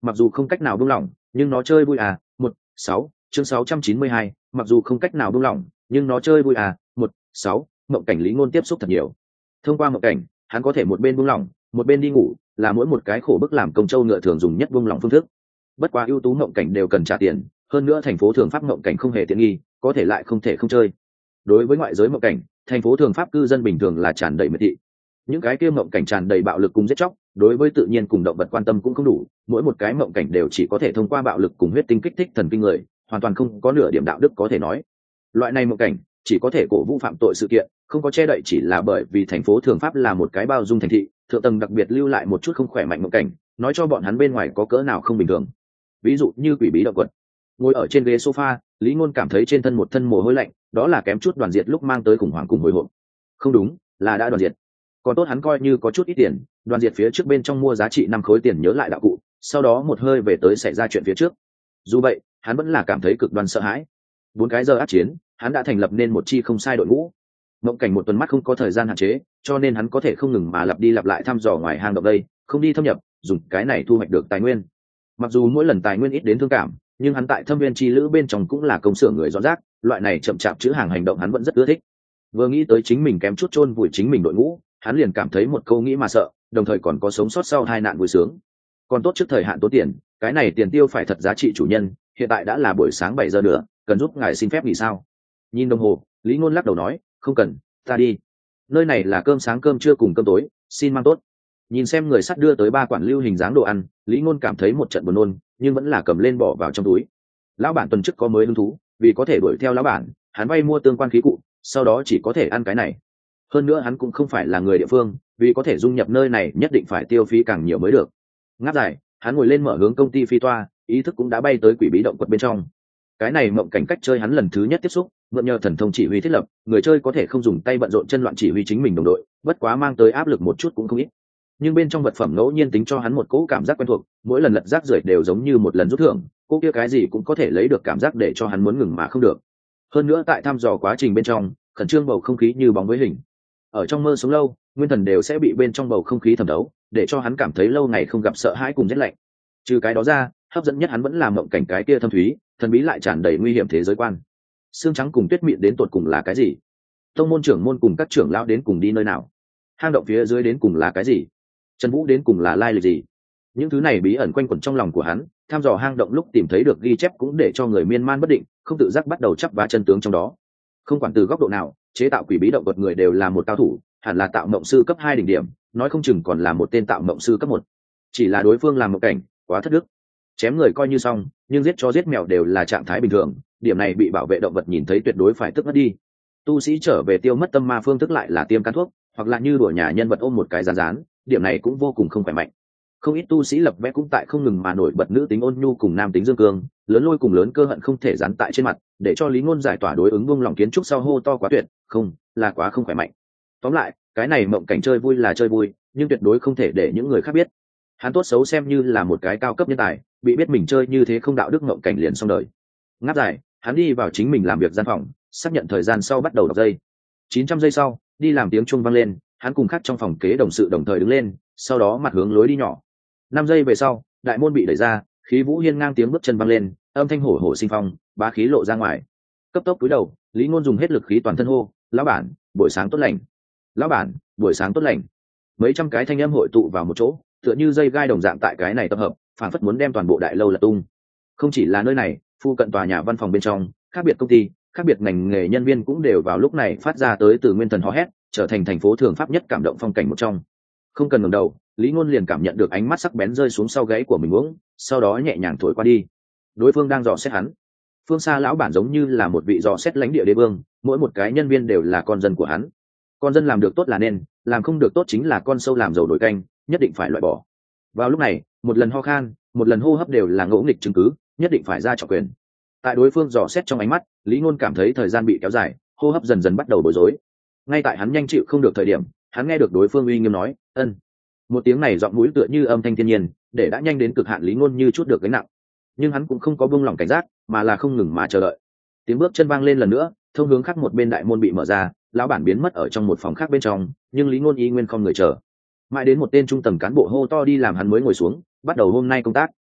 mặc dù không cách nào buông lỏng nhưng nó chơi vui à. Một sáu chương sáu trăm chín mươi hai, mặc dù không cách nào buông lỏng nhưng nó chơi vui à. Một sáu mộng cảnh Lý Ngôn tiếp xúc thật nhiều. Thông qua mộng cảnh, hắn có thể một bên buông lỏng một bên đi ngủ, là mỗi một cái khổ bức làm công châu ngựa thường dùng nhất buông lỏng phương thức. Bất quá ưu tú mộng cảnh đều cần trả tiền, hơn nữa thành phố thường pháp mộng cảnh không hề tiện nghi, có thể lại không thể không chơi. Đối với ngoại giới mộng cảnh, thành phố thường pháp cư dân bình thường là tràn đầy miệt thị. Những cái kia mộng cảnh tràn đầy bạo lực cùng giết chóc, đối với tự nhiên cùng động vật quan tâm cũng không đủ, mỗi một cái mộng cảnh đều chỉ có thể thông qua bạo lực cùng huyết tinh kích thích thần kinh người, hoàn toàn không có nửa điểm đạo đức có thể nói. Loại này mộng cảnh chỉ có thể cổ vũ phạm tội sự kiện, không có che đậy chỉ là bởi vì thành phố thường pháp là một cái bao dung thành thị, thượng tầng đặc biệt lưu lại một chút không khỏe mạnh mộng cảnh, nói cho bọn hắn bên ngoài có cỡ nào không bình thường. Ví dụ như quỷ bí động quật. Ngồi ở trên ghế sofa, Lý Ngôn cảm thấy trên thân một thân mồ hôi lạnh, đó là kém chút Đoàn Diệt lúc mang tới khủng hoảng cùng hồi hộp. Không đúng, là đã Đoàn Diệt. Còn tốt hắn coi như có chút ít tiền, Đoàn Diệt phía trước bên trong mua giá trị năm khối tiền nhớ lại đạo cụ, sau đó một hơi về tới xảy ra chuyện phía trước. Dù vậy, hắn vẫn là cảm thấy cực đoan sợ hãi. Bốn cái giờ ác chiến, hắn đã thành lập nên một chi không sai đội ngũ. Mộng cảnh một tuần mắt không có thời gian hạn chế, cho nên hắn có thể không ngừng mà lặp đi lặp lại thăm dò ngoài hang động đây, không đi thâm nhập, dùng cái này thu hoạch được tài nguyên. Mặc dù mỗi lần tài nguyên ít đến thương cảm, nhưng hắn tại thâm viên chi lữ bên trong cũng là công xưởng người dọn rác, loại này chậm chạp chữ hàng hành động hắn vẫn rất ưa thích. Vừa nghĩ tới chính mình kém chút chôn vùi chính mình đội ngũ, hắn liền cảm thấy một câu nghĩ mà sợ, đồng thời còn có sống sót sau hai nạn vui sướng. Còn tốt trước thời hạn tốn tiền, cái này tiền tiêu phải thật giá trị chủ nhân, hiện tại đã là buổi sáng bảy giờ nữa, cần giúp ngài xin phép nghỉ sao? Nhìn đồng hồ, Lý Ngôn lắc đầu nói, không cần, ta đi. Nơi này là cơm sáng cơm trưa cùng cơm tối, xin mang tốt. Nhìn xem người sắt đưa tới ba quản lưu hình dáng đồ ăn, Lý Ngôn cảm thấy một trận buồn nôn, nhưng vẫn là cầm lên bỏ vào trong túi. Lão bản tuần trước có mới hứng thú, vì có thể đuổi theo lão bản, hắn vay mua tương quan khí cụ, sau đó chỉ có thể ăn cái này. Hơn nữa hắn cũng không phải là người địa phương, vì có thể dung nhập nơi này nhất định phải tiêu phí càng nhiều mới được. Ngáp dài, hắn ngồi lên mở hướng công ty phi toa, ý thức cũng đã bay tới quỷ bí động quật bên trong. Cái này mộng cảnh cách chơi hắn lần thứ nhất tiếp xúc, mượn nhờ thần thông chỉ huy thiết lập, người chơi có thể không dùng tay bận rộn chân loạn chỉ huy chính mình đồng đội, bất quá mang tới áp lực một chút cũng không ít. Nhưng bên trong vật phẩm ngẫu nhiên tính cho hắn một cỗ cảm giác quen thuộc, mỗi lần lật rác rưởi đều giống như một lần rút thưởng, cô kia cái gì cũng có thể lấy được cảm giác để cho hắn muốn ngừng mà không được. Hơn nữa tại thăm dò quá trình bên trong, khẩn trương bầu không khí như bóng với hình. Ở trong mơ sống lâu, nguyên thần đều sẽ bị bên trong bầu không khí thẩm thấu, để cho hắn cảm thấy lâu ngày không gặp sợ hãi cùng rét lạnh. Trừ cái đó ra, hấp dẫn nhất hắn vẫn là mộng cảnh cái kia thâm thúy, thần bí lại tràn đầy nguy hiểm thế giới quan. Xương trắng cùng tuyết mịn đến tột cùng là cái gì? Tông môn trưởng môn cùng các trưởng lão đến cùng đi nơi nào? Hang động phía dưới đến cùng là cái gì? Trần Vũ đến cùng là lai lịch gì? Những thứ này bí ẩn quanh quẩn trong lòng của hắn, tham dò hang động lúc tìm thấy được ghi chép cũng để cho người miên man bất định, không tự giác bắt đầu chắp vá chân tướng trong đó. Không quản từ góc độ nào, chế tạo quỷ bí động vật người đều là một cao thủ, hẳn là tạo mộng sư cấp hai đỉnh điểm, nói không chừng còn là một tên tạo mộng sư cấp một. Chỉ là đối phương làm mộng cảnh, quá thất đức. Chém người coi như xong, nhưng giết chó giết mèo đều là trạng thái bình thường, điểm này bị bảo vệ động vật nhìn thấy tuyệt đối phải tức mất đi. Tu sĩ trở về tiêu mất tâm ma phương thức lại là tiêm can thuốc, hoặc là như đùa nhà nhân vật ôm một cái rán rán, điểm này cũng vô cùng không khỏe mạnh. Không ít tu sĩ lập vẽ cũng tại không ngừng mà nổi bật nữ tính ôn nhu cùng nam tính dương cương, lớn lôi cùng lớn cơ hận không thể dán tại trên mặt, để cho Lý Ngôn giải tỏa đối ứng buông lòng kiến trúc sau hô to quá tuyệt, không, là quá không khỏe mạnh. Tóm lại, cái này mộng cảnh chơi vui là chơi vui, nhưng tuyệt đối không thể để những người khác biết. Hắn tốt xấu xem như là một cái cao cấp nhân tài, bị biết mình chơi như thế không đạo đức mộng cảnh liền xong đời. Ngáp dài, hắn đi vào chính mình làm việc gian phòng, xác nhận thời gian sau bắt đầu đọc giây. chín trăm giây sau, đi làm tiếng chuông vang lên, hắn cùng khác trong phòng kế đồng sự đồng thời đứng lên, sau đó mặt hướng lối đi nhỏ. năm giây về sau, đại môn bị đẩy ra, khí vũ hiên ngang tiếng bước chân vang lên, âm thanh hổ hổ sinh phong, bá khí lộ ra ngoài. Cấp tốc cúi đầu, Lý Ngôn dùng hết lực khí toàn thân hô, "Lão bản, buổi sáng tốt lành." "Lão bản, buổi sáng tốt lành." Mấy trăm cái thanh âm hội tụ vào một chỗ, tựa như dây gai đồng dạng tại cái này tập hợp, phản phất muốn đem toàn bộ đại lâu lật tung. Không chỉ là nơi này, phu cận tòa nhà văn phòng bên trong, khác biệt công ty, khác biệt ngành nghề nhân viên cũng đều vào lúc này phát ra tới từ nguyên thần hò hét, trở thành thành phố thường pháp nhất cảm động phong cảnh một trong. Không cần ngẩng đầu, Lý Ngôn liền cảm nhận được ánh mắt sắc bén rơi xuống sau gáy của mình uống, sau đó nhẹ nhàng thổi qua đi. Đối phương đang dò xét hắn. Phương xa lão bản giống như là một vị dò xét lãnh địa đế vương, mỗi một cái nhân viên đều là con dân của hắn. Con dân làm được tốt là nên, làm không được tốt chính là con sâu làm dầu đổi canh, nhất định phải loại bỏ. Vào lúc này, một lần ho khan, một lần hô hấp đều là ngỗ nghịch chứng cứ, nhất định phải ra trọng quyền. Tại đối phương dò xét trong ánh mắt, Lý Ngôn cảm thấy thời gian bị kéo dài, hô hấp dần dần bắt đầu bối rối. Ngay tại hắn nhanh chịu không được thời điểm, hắn nghe được đối phương uy nghiêm nói, "Ân." Một tiếng này giọng mũi tựa như âm thanh thiên nhiên, để đã nhanh đến cực hạn Lý Ngôn như chút được gánh nặng. Nhưng hắn cũng không có buông lỏng cảnh giác, mà là không ngừng mà chờ đợi. Tiếng bước chân vang lên lần nữa, thông hướng khác một bên đại môn bị mở ra, lão bản biến mất ở trong một phòng khác bên trong, nhưng Lý Ngôn y nguyên không người chờ. Mãi đến một tên trung tầng cán bộ hô to đi làm hắn mới ngồi xuống, bắt đầu hôm nay công tác.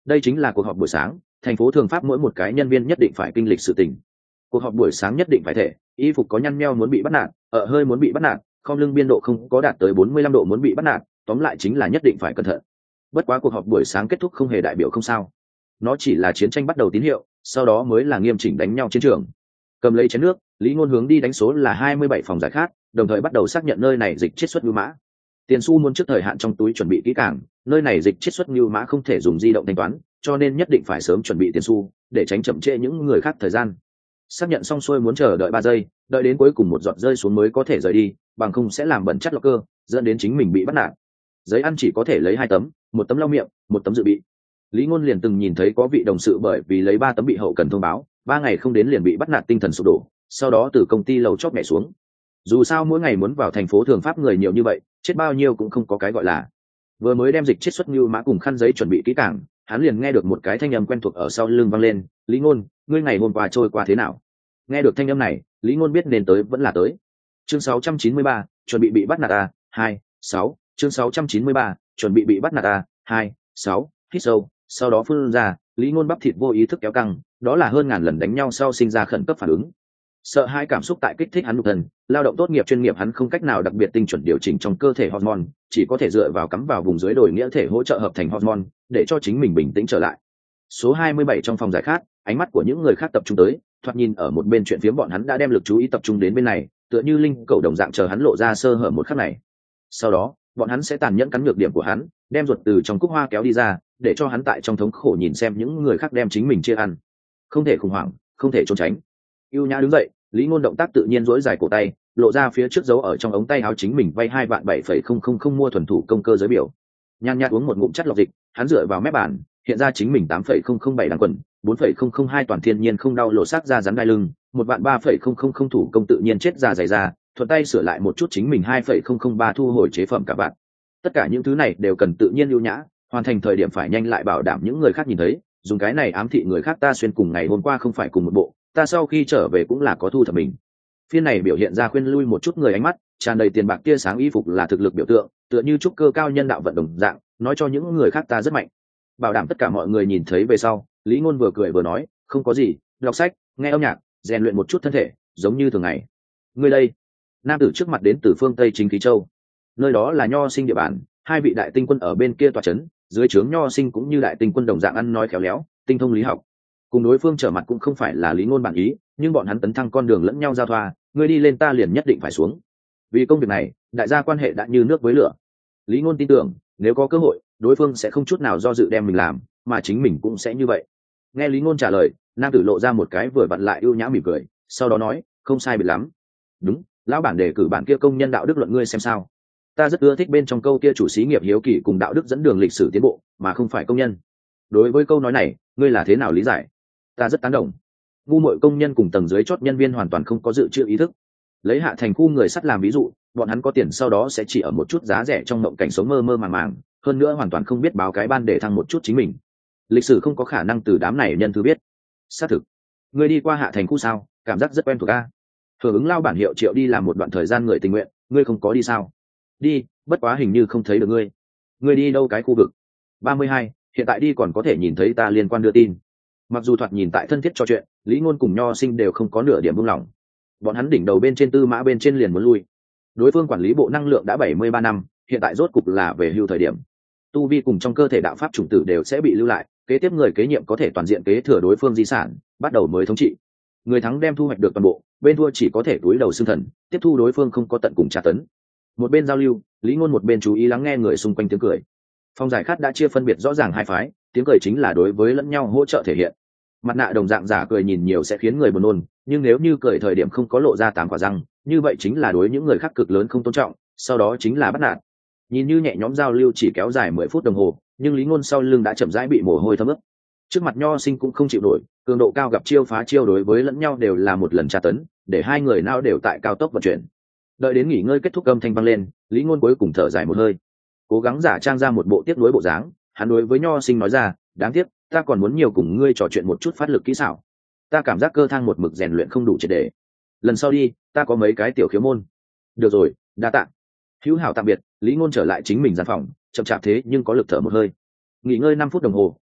đây chính là cuộc họp buổi sáng, thành phố Thường Pháp mỗi một cái nhân viên nhất định phải kinh lịch sự tình. Cuộc họp buổi sáng nhất định phải thể, y phục có nhăn nheo muốn bị bắt nạt, ở hơi muốn bị bắt nạt, không lưng biên độ không có đạt tới bốn mươi lăm độ muốn bị bắt nạt, tóm lại chính là nhất định phải cẩn thận. Bất quá cuộc họp buổi sáng kết thúc không hề đại biểu không sao, nó chỉ là chiến tranh bắt đầu tín hiệu, sau đó mới là nghiêm chỉnh đánh nhau chiến trường. Cầm lấy chén nước, Lý Ngôn hướng đi đánh số là hai mươi bảy phòng giải khát, đồng thời bắt đầu xác nhận nơi này dịch chiết xuất ngưu mã. Tiền xu muốn trước thời hạn trong túi chuẩn bị kỹ càng, nơi này dịch chiết xuất ngưu mã không thể dùng di động thanh toán, cho nên nhất định phải sớm chuẩn bị tiền xu để tránh chậm trễ những người khác thời gian. Xác nhận xong xuôi muốn chờ đợi ba giây, đợi đến cuối cùng một giọt rơi xuống mới có thể rời đi, bằng không sẽ làm bẩn chất lọc cơ, dẫn đến chính mình bị bắt nạt. Giấy ăn chỉ có thể lấy hai tấm, một tấm lau miệng, một tấm dự bị. Lý Ngôn liền từng nhìn thấy có vị đồng sự bởi vì lấy ba tấm bị hậu cần thông báo, ba ngày không đến liền bị bắt nạt tinh thần sụp đổ, sau đó từ công ty lầu chót nhảy xuống. Dù sao mỗi ngày muốn vào thành phố Thường Pháp người nhiều như vậy, chết bao nhiêu cũng không có cái gọi là. Vừa mới đem dịch chiết xuất như mã cùng khăn giấy chuẩn bị kỹ càng, hắn liền nghe được một cái thanh âm quen thuộc ở sau lưng vang lên, "Lý Ngôn, ngươi ngày hôm qua trôi qua thế nào?" Nghe được thanh âm này, Lý Ngôn biết nên tới vẫn là tới. Chương sáu trăm chín mươi ba, chuẩn bị bị bắt nạt a, hai, sáu, chương sáu trăm chín mươi ba, chuẩn bị bị bắt nạt a, hai, sáu, hít sâu, sau đó phun ra, Lý Ngôn bắp thịt vô ý thức kéo căng, đó là hơn ngàn lần đánh nhau sau sinh ra khẩn cấp phản ứng. Sợ hai cảm xúc tại kích thích hắn nhục thân, lao động tốt nghiệp chuyên nghiệp hắn không cách nào đặc biệt tinh chuẩn điều chỉnh trong cơ thể hormone, chỉ có thể dựa vào cắm vào vùng dưới đồi nghĩa thể hỗ trợ hợp thành hormone, để cho chính mình bình tĩnh trở lại. Số hai mươi bảy trong phòng giải khát, ánh mắt của những người khác tập trung tới, thoạt nhìn ở một bên chuyện phiếm bọn hắn đã đem lực chú ý tập trung đến bên này, tựa như linh cầu đồng dạng chờ hắn lộ ra sơ hở một khắc này. Sau đó, bọn hắn sẽ tàn nhẫn cắn nhược điểm của hắn, đem ruột từ trong cúc hoa kéo đi ra, để cho hắn tại trong thống khổ nhìn xem những người khác đem chính mình chia ăn. Không thể khủng hoảng, không thể trốn tránh. Ưu Nhã đứng dậy, Lý Ngôn động tác tự nhiên duỗi dài cổ tay, lộ ra phía trước dấu ở trong ống tay áo chính mình vay hai vạn bảy phẩy không không không mua thuần thủ công cơ giới biểu. Nhan nhạt uống một ngụm chất lọc dịch, hắn dựa vào mép bàn, hiện ra chính mình tám phẩy không không bảy đàn quần, bốn phẩy không không hai toàn thiên nhiên không đau lộ sắc ra rắn đai lưng, một vạn ba phẩy không không không thủ công tự nhiên chết ra dày ra, thuận tay sửa lại một chút chính mình hai phẩy không không ba thu hồi chế phẩm cả bạn. Tất cả những thứ này đều cần tự nhiên ưu nhã, hoàn thành thời điểm phải nhanh lại bảo đảm những người khác nhìn thấy, dùng cái này ám thị người khác ta xuyên cùng ngày hôm qua không phải cùng một bộ, ta sau khi trở về cũng là có thu thập mình. Phiên này biểu hiện ra khuyên lui một chút người ánh mắt, tràn đầy tiền bạc tia sáng y phục là thực lực biểu tượng, tựa như trúc cơ cao nhân đạo vận đồng dạng, nói cho những người khác ta rất mạnh. Bảo đảm tất cả mọi người nhìn thấy về sau, Lý Ngôn vừa cười vừa nói, không có gì, đọc sách, nghe âm nhạc, rèn luyện một chút thân thể, giống như thường ngày. Ngươi đây? Nam tử trước mặt đến từ phương Tây Chính Khí Châu, nơi đó là Nho Sinh địa bàn, hai vị đại tinh quân ở bên kia tọa chấn, dưới trướng Nho Sinh cũng như đại tinh quân đồng dạng ăn nói khéo léo, tinh thông lý học. Cùng đối phương trở mặt cũng không phải là Lý Ngôn bản ý, nhưng bọn hắn tấn thăng con đường lẫn nhau giao thoa, ngươi đi lên ta liền nhất định phải xuống. Vì công việc này, đại gia quan hệ đã như nước với lửa. Lý Ngôn tin tưởng, nếu có cơ hội, đối phương sẽ không chút nào do dự đem mình làm, mà chính mình cũng sẽ như vậy. Nghe Lý Ngôn trả lời, nam tử lộ ra một cái vừa vặn lại ưu nhã mỉm cười, sau đó nói, không sai biệt lắm. Đúng, lão bản đề cử bản kia công nhân đạo đức luận ngươi xem sao? Ta rất ưa thích bên trong câu kia chủ xí nghiệp hiếu kỳ cùng đạo đức dẫn đường lịch sử tiến bộ, mà không phải công nhân. Đối với câu nói này, ngươi là thế nào lý giải? Ta rất tán đồng. Ngu muội công nhân cùng tầng dưới chót nhân viên hoàn toàn không có dự trữ ý thức. Lấy Hạ Thành khu người sắt làm ví dụ, bọn hắn có tiền sau đó sẽ chỉ ở một chút giá rẻ trong mộng cảnh sống mơ mơ màng màng, hơn nữa hoàn toàn không biết báo cái ban để thăng một chút chính mình. Lịch sử không có khả năng từ đám này nhân thứ biết. Xác thực. Ngươi đi qua Hạ Thành khu sao? Cảm giác rất quen thuộc a. Hưởng ứng lao bản hiệu Triệu đi làm một đoạn thời gian người tình nguyện, ngươi không có đi sao? Đi, bất quá hình như không thấy được ngươi. Ngươi đi đâu cái khu vực? ba mươi hai, hiện tại đi còn có thể nhìn thấy ta liên quan đưa tin. Mặc dù thoạt nhìn tại thân thiết trò chuyện, Lý Ngôn cùng Nho Sinh đều không có nửa điểm buông lỏng. Bọn hắn đỉnh đầu bên trên tư mã bên trên liền muốn lui. Đối phương quản lý bộ năng lượng đã bảy mươi ba năm, hiện tại rốt cục là về hưu thời điểm. Tu vi cùng trong cơ thể đạo pháp chủng tử đều sẽ bị lưu lại, kế tiếp người kế nhiệm có thể toàn diện kế thừa đối phương di sản, bắt đầu mới thống trị. Người thắng đem thu hoạch được toàn bộ, bên thua chỉ có thể túi đầu xương thần, tiếp thu đối phương không có tận cùng tra tấn. Một bên giao lưu, Lý Ngôn một bên chú ý lắng nghe người xung quanh tiếng cười. Phong giải khát đã chia phân biệt rõ ràng hai phái, tiếng cười chính là đối với lẫn nhau hỗ trợ thể hiện. Mặt nạ đồng dạng giả cười nhìn nhiều sẽ khiến người buồn nôn, nhưng nếu như cười thời điểm không có lộ ra tám quả răng, như vậy chính là đối những người khác cực lớn không tôn trọng, sau đó chính là bắt nạt. Nhìn như nhẹ nhõm giao lưu chỉ kéo dài mười phút đồng hồ, nhưng Lý Ngôn sau lưng đã chậm rãi bị mồ hôi thấm ướt. Trước mặt Nho Sinh cũng không chịu nổi, cường độ cao gặp chiêu phá chiêu đối với lẫn nhau đều là một lần tra tấn, để hai người nào đều tại cao tốc vận chuyển. Đợi đến nghỉ ngơi kết thúc âm thanh vang lên, Lý Ngôn cuối cùng thở dài một hơi, cố gắng giả trang ra một bộ tiếc nuối bộ dáng, hắn đối với Nho Sinh nói ra, đáng tiếc, ta còn muốn nhiều cùng ngươi trò chuyện một chút phát lực kỹ xảo. Ta cảm giác cơ thang một mực rèn luyện không đủ triệt để. Lần sau đi, ta có mấy cái tiểu khiếu môn. Được rồi, đa tạ. Hữu hảo tạm biệt, Lý Ngôn trở lại chính mình gian phòng, chậm chạp thế nhưng có lực thở một hơi. Nghỉ ngơi năm phút đồng hồ,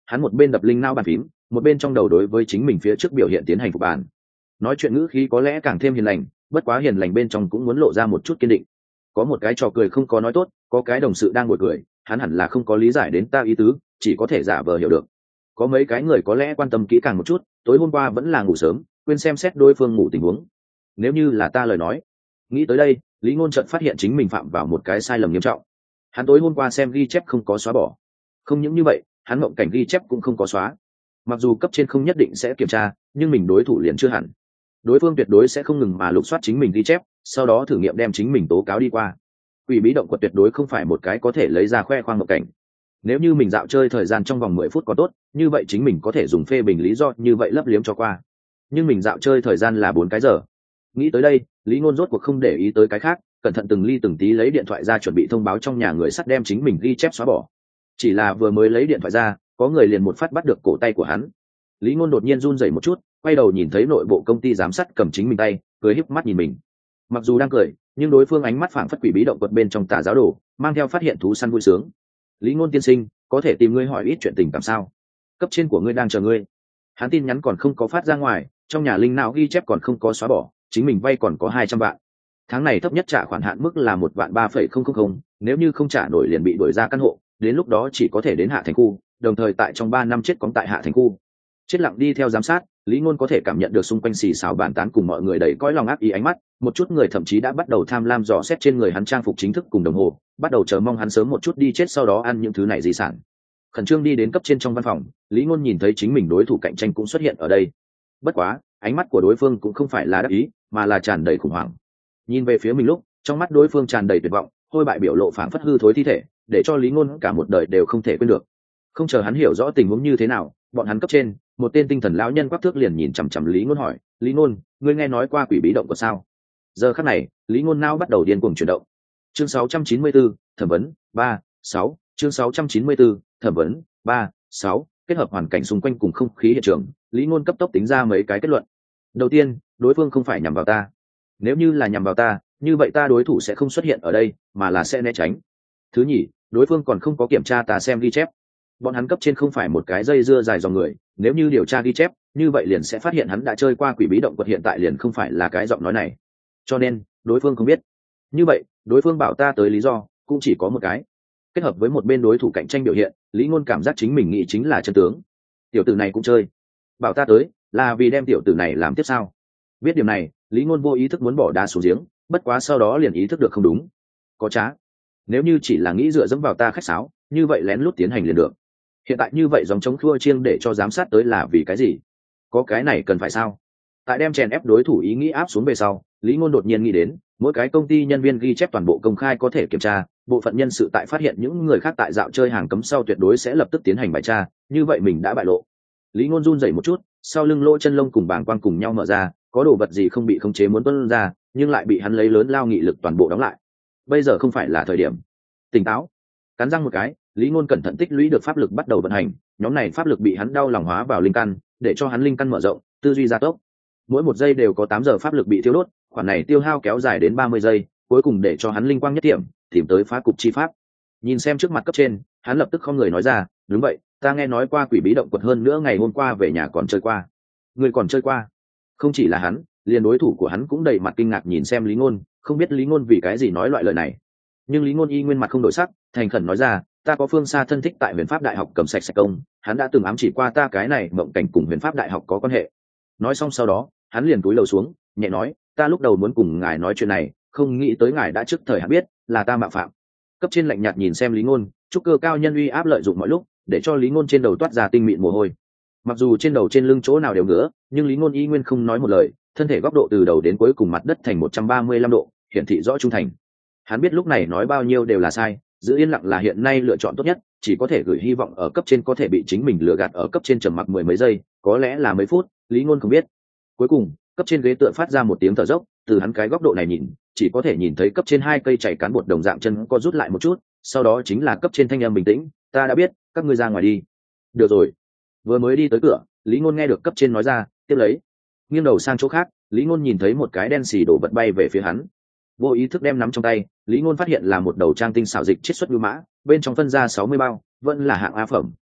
hắn một bên đập linh nao bàn phím, một bên trong đầu đối với chính mình phía trước biểu hiện tiến hành phục bàn. Nói chuyện ngữ khí có lẽ càng thêm hiền lành, bất quá hiền lành bên trong cũng muốn lộ ra một chút kiên định. Có một cái trò cười không có nói tốt, có cái đồng sự đang ngồi cười, hắn hẳn là không có lý giải đến ta ý tứ, chỉ có thể giả vờ hiểu được. Có mấy cái người có lẽ quan tâm kỹ càng một chút, tối hôm qua vẫn là ngủ sớm, quên xem xét đối phương ngủ tình huống. Nếu như là ta lời nói. Nghĩ tới đây, Lý Ngôn chợt phát hiện chính mình phạm vào một cái sai lầm nghiêm trọng. Hắn tối hôm qua xem ghi chép không có xóa bỏ. Không những như vậy, hắn mộng cảnh ghi chép cũng không có xóa. Mặc dù cấp trên không nhất định sẽ kiểm tra, nhưng mình đối thủ liền chưa hẳn. Đối phương tuyệt đối sẽ không ngừng mà lục soát chính mình ghi chép, sau đó thử nghiệm đem chính mình tố cáo đi qua. Quỷ bí động quật tuyệt đối không phải một cái có thể lấy ra khoe khoang mộng cảnh. Nếu như mình dạo chơi thời gian trong vòng mười phút có tốt, như vậy chính mình có thể dùng phê bình lý do như vậy lấp liếm cho qua. Nhưng mình dạo chơi thời gian là bốn cái giờ. Nghĩ tới đây, Lý Ngôn rốt cuộc không để ý tới cái khác, cẩn thận từng ly từng tí lấy điện thoại ra chuẩn bị thông báo trong nhà người sắt đem chính mình ghi chép xóa bỏ. Chỉ là vừa mới lấy điện thoại ra, có người liền một phát bắt được cổ tay của hắn. Lý Ngôn đột nhiên run rẩy một chút, quay đầu nhìn thấy nội bộ công ty giám sát cầm chính mình tay, cười híp mắt nhìn mình. Mặc dù đang cười, nhưng đối phương ánh mắt phảng phất quỷ bí động quật bên trong tà giáo đồ, mang theo phát hiện thú săn vui sướng. Lý Ngôn tiên sinh, có thể tìm ngươi hỏi ít chuyện tình cảm sao? Cấp trên của ngươi đang chờ ngươi. Hắn tin nhắn còn không có phát ra ngoài, trong nhà linh não ghi chép còn không có xóa bỏ, chính mình vay còn có hai trăm vạn. Tháng này thấp nhất trả khoản hạn mức là một vạn ba phẩy không không không, nếu như không trả nổi liền bị đuổi ra căn hộ, đến lúc đó chỉ có thể đến Hạ Thành khu, đồng thời tại trong ba năm chết cóng tại Hạ Thành khu. Chết lặng đi theo giám sát, Lý Ngôn có thể cảm nhận được xung quanh xì xào bàn tán cùng mọi người đầy cõi lòng ác ý ánh mắt, một chút người thậm chí đã bắt đầu tham lam dò xét trên người hắn trang phục chính thức cùng đồng hồ, bắt đầu chờ mong hắn sớm một chút đi chết sau đó ăn những thứ này di sản. Khẩn trương đi đến cấp trên trong văn phòng, Lý Ngôn nhìn thấy chính mình đối thủ cạnh tranh cũng xuất hiện ở đây. Bất quá, ánh mắt của đối phương cũng không phải là đắc ý, mà là tràn đầy khủng hoảng. Nhìn về phía mình lúc, trong mắt đối phương tràn đầy tuyệt vọng, hôi bại biểu lộ phảng phất hư thối thi thể, để cho Lý Ngôn cả một đời đều không thể quên được. Không chờ hắn hiểu rõ tình huống như thế nào, bọn hắn cấp trên, một tên tinh thần lão nhân quắc thước liền nhìn chằm chằm Lý Ngôn hỏi, "Lý Ngôn, ngươi nghe nói qua quỷ bí động của sao?" Giờ khắc này, Lý Ngôn não bắt đầu điên cuồng chuyển động. Chương sáu trăm chín mươi tư, thẩm vấn, ba, sáu, chương sáu trăm chín mươi tư, thẩm vấn, ba, sáu, kết hợp hoàn cảnh xung quanh cùng không khí hiện trường, Lý Ngôn cấp tốc tính ra mấy cái kết luận. Đầu tiên, đối phương không phải nhằm vào ta. Nếu như là nhằm vào ta, như vậy ta đối thủ sẽ không xuất hiện ở đây, mà là sẽ né tránh. Thứ nhì, đối phương còn không có kiểm tra ta xem ghi chép. Bọn hắn cấp trên không phải một cái dây dưa dài dòng người, nếu như điều tra ghi chép, như vậy liền sẽ phát hiện hắn đã chơi qua quỷ bí động quật hiện tại liền không phải là cái giọng nói này. Cho nên, đối phương không biết. Như vậy, đối phương bảo ta tới lý do, cũng chỉ có một cái. Kết hợp với một bên đối thủ cạnh tranh biểu hiện, Lý Ngôn cảm giác chính mình nghĩ chính là chân tướng. Tiểu tử này cũng chơi. Bảo ta tới, là vì đem tiểu tử này làm tiếp sao? Biết điểm này, Lý Ngôn vô ý thức muốn bỏ đá xuống giếng, bất quá sau đó liền ý thức được không đúng. Có trá. Nếu như chỉ là nghĩ dựa dẫm vào ta khách sáo, như vậy lén lút tiến hành liền được. Hiện tại như vậy giống chống khua chiêng để cho giám sát tới là vì cái gì? Có cái này cần phải sao? Tại đem chèn ép đối thủ ý nghĩ áp xuống về sau, Lý Ngôn đột nhiên nghĩ đến, mỗi cái công ty nhân viên ghi chép toàn bộ công khai có thể kiểm tra, bộ phận nhân sự tại phát hiện những người khác tại dạo chơi hàng cấm sau tuyệt đối sẽ lập tức tiến hành bài tra, như vậy mình đã bại lộ. Lý Ngôn run rẩy một chút, sau lưng lỗ chân lông cùng bàng quang cùng nhau mở ra, có đồ vật gì không bị khống chế muốn tuôn ra, nhưng lại bị hắn lấy lớn lao nghị lực toàn bộ đóng lại. Bây giờ không phải là thời điểm. Tỉnh táo. Cắn răng một cái, Lý Ngôn cẩn thận tích lũy được pháp lực bắt đầu vận hành, nhóm này pháp lực bị hắn đau lòng hóa vào linh căn, để cho hắn linh căn mở rộng, tư duy gia tốc. Mỗi một giây đều có tám giờ pháp lực bị tiêu đốt, khoản này tiêu hao kéo dài đến ba mươi giây, cuối cùng để cho hắn linh quang nhất điểm, tìm tới phá cục chi pháp. Nhìn xem trước mặt cấp trên, hắn lập tức không người nói ra, "Đúng vậy, ta nghe nói qua quỷ bí động quật hơn nữa ngày hôm qua về nhà còn chơi qua." Người còn chơi qua? Không chỉ là hắn, liền đối thủ của hắn cũng đầy mặt kinh ngạc nhìn xem Lý Ngôn, không biết Lý Ngôn vì cái gì nói loại lời này. Nhưng Lý Ngôn y nguyên mặt không đổi sắc, thành khẩn nói ra, "Ta có phương xa thân thích tại Huyền Pháp Đại học cầm sạch sạch công, hắn đã từng ám chỉ qua ta cái này mộng cảnh cùng Huyền Pháp Đại học có quan hệ." Nói xong sau đó, hắn liền cúi đầu xuống, nhẹ nói, "Ta lúc đầu muốn cùng ngài nói chuyện này, không nghĩ tới ngài đã trước thời hạn biết, là ta mạo phạm." Cấp trên lạnh nhạt nhìn xem Lý Ngôn, trúc cơ cao nhân uy áp lợi dụng mọi lúc, để cho Lý Ngôn trên đầu toát ra tinh mịn mồ hôi. Mặc dù trên đầu trên lưng chỗ nào đều ngứa, nhưng Lý Ngôn y nguyên không nói một lời, thân thể góc độ từ đầu đến cuối cùng mặt đất thành một trăm ba mươi lăm độ, hiển thị rõ trung thành. Hắn biết lúc này nói bao nhiêu đều là sai, giữ yên lặng là hiện nay lựa chọn tốt nhất, chỉ có thể gửi hy vọng ở cấp trên có thể bị chính mình lừa gạt ở cấp trên trầm mặc mười mấy giây, có lẽ là mấy phút, Lý Ngôn không biết. Cuối cùng, cấp trên ghế tựa phát ra một tiếng thở dốc, từ hắn cái góc độ này nhìn, chỉ có thể nhìn thấy cấp trên hai cây chảy cán bột đồng dạng chân co rút lại một chút, sau đó chính là cấp trên thanh âm bình tĩnh, "Ta đã biết, các ngươi ra ngoài đi." Được rồi. Vừa mới đi tới cửa, Lý Ngôn nghe được cấp trên nói ra, "Tiếp lấy." Nghiêng đầu sang chỗ khác, Lý Ngôn nhìn thấy một cái đen xì đổ vật bay về phía hắn. Vô ý thức đem nắm trong tay, Lý Ngôn phát hiện là một đầu trang tinh xảo dịch chiết xuất bưu mã, bên trong phân ra sáu mươi bao, vẫn là hạng A phẩm.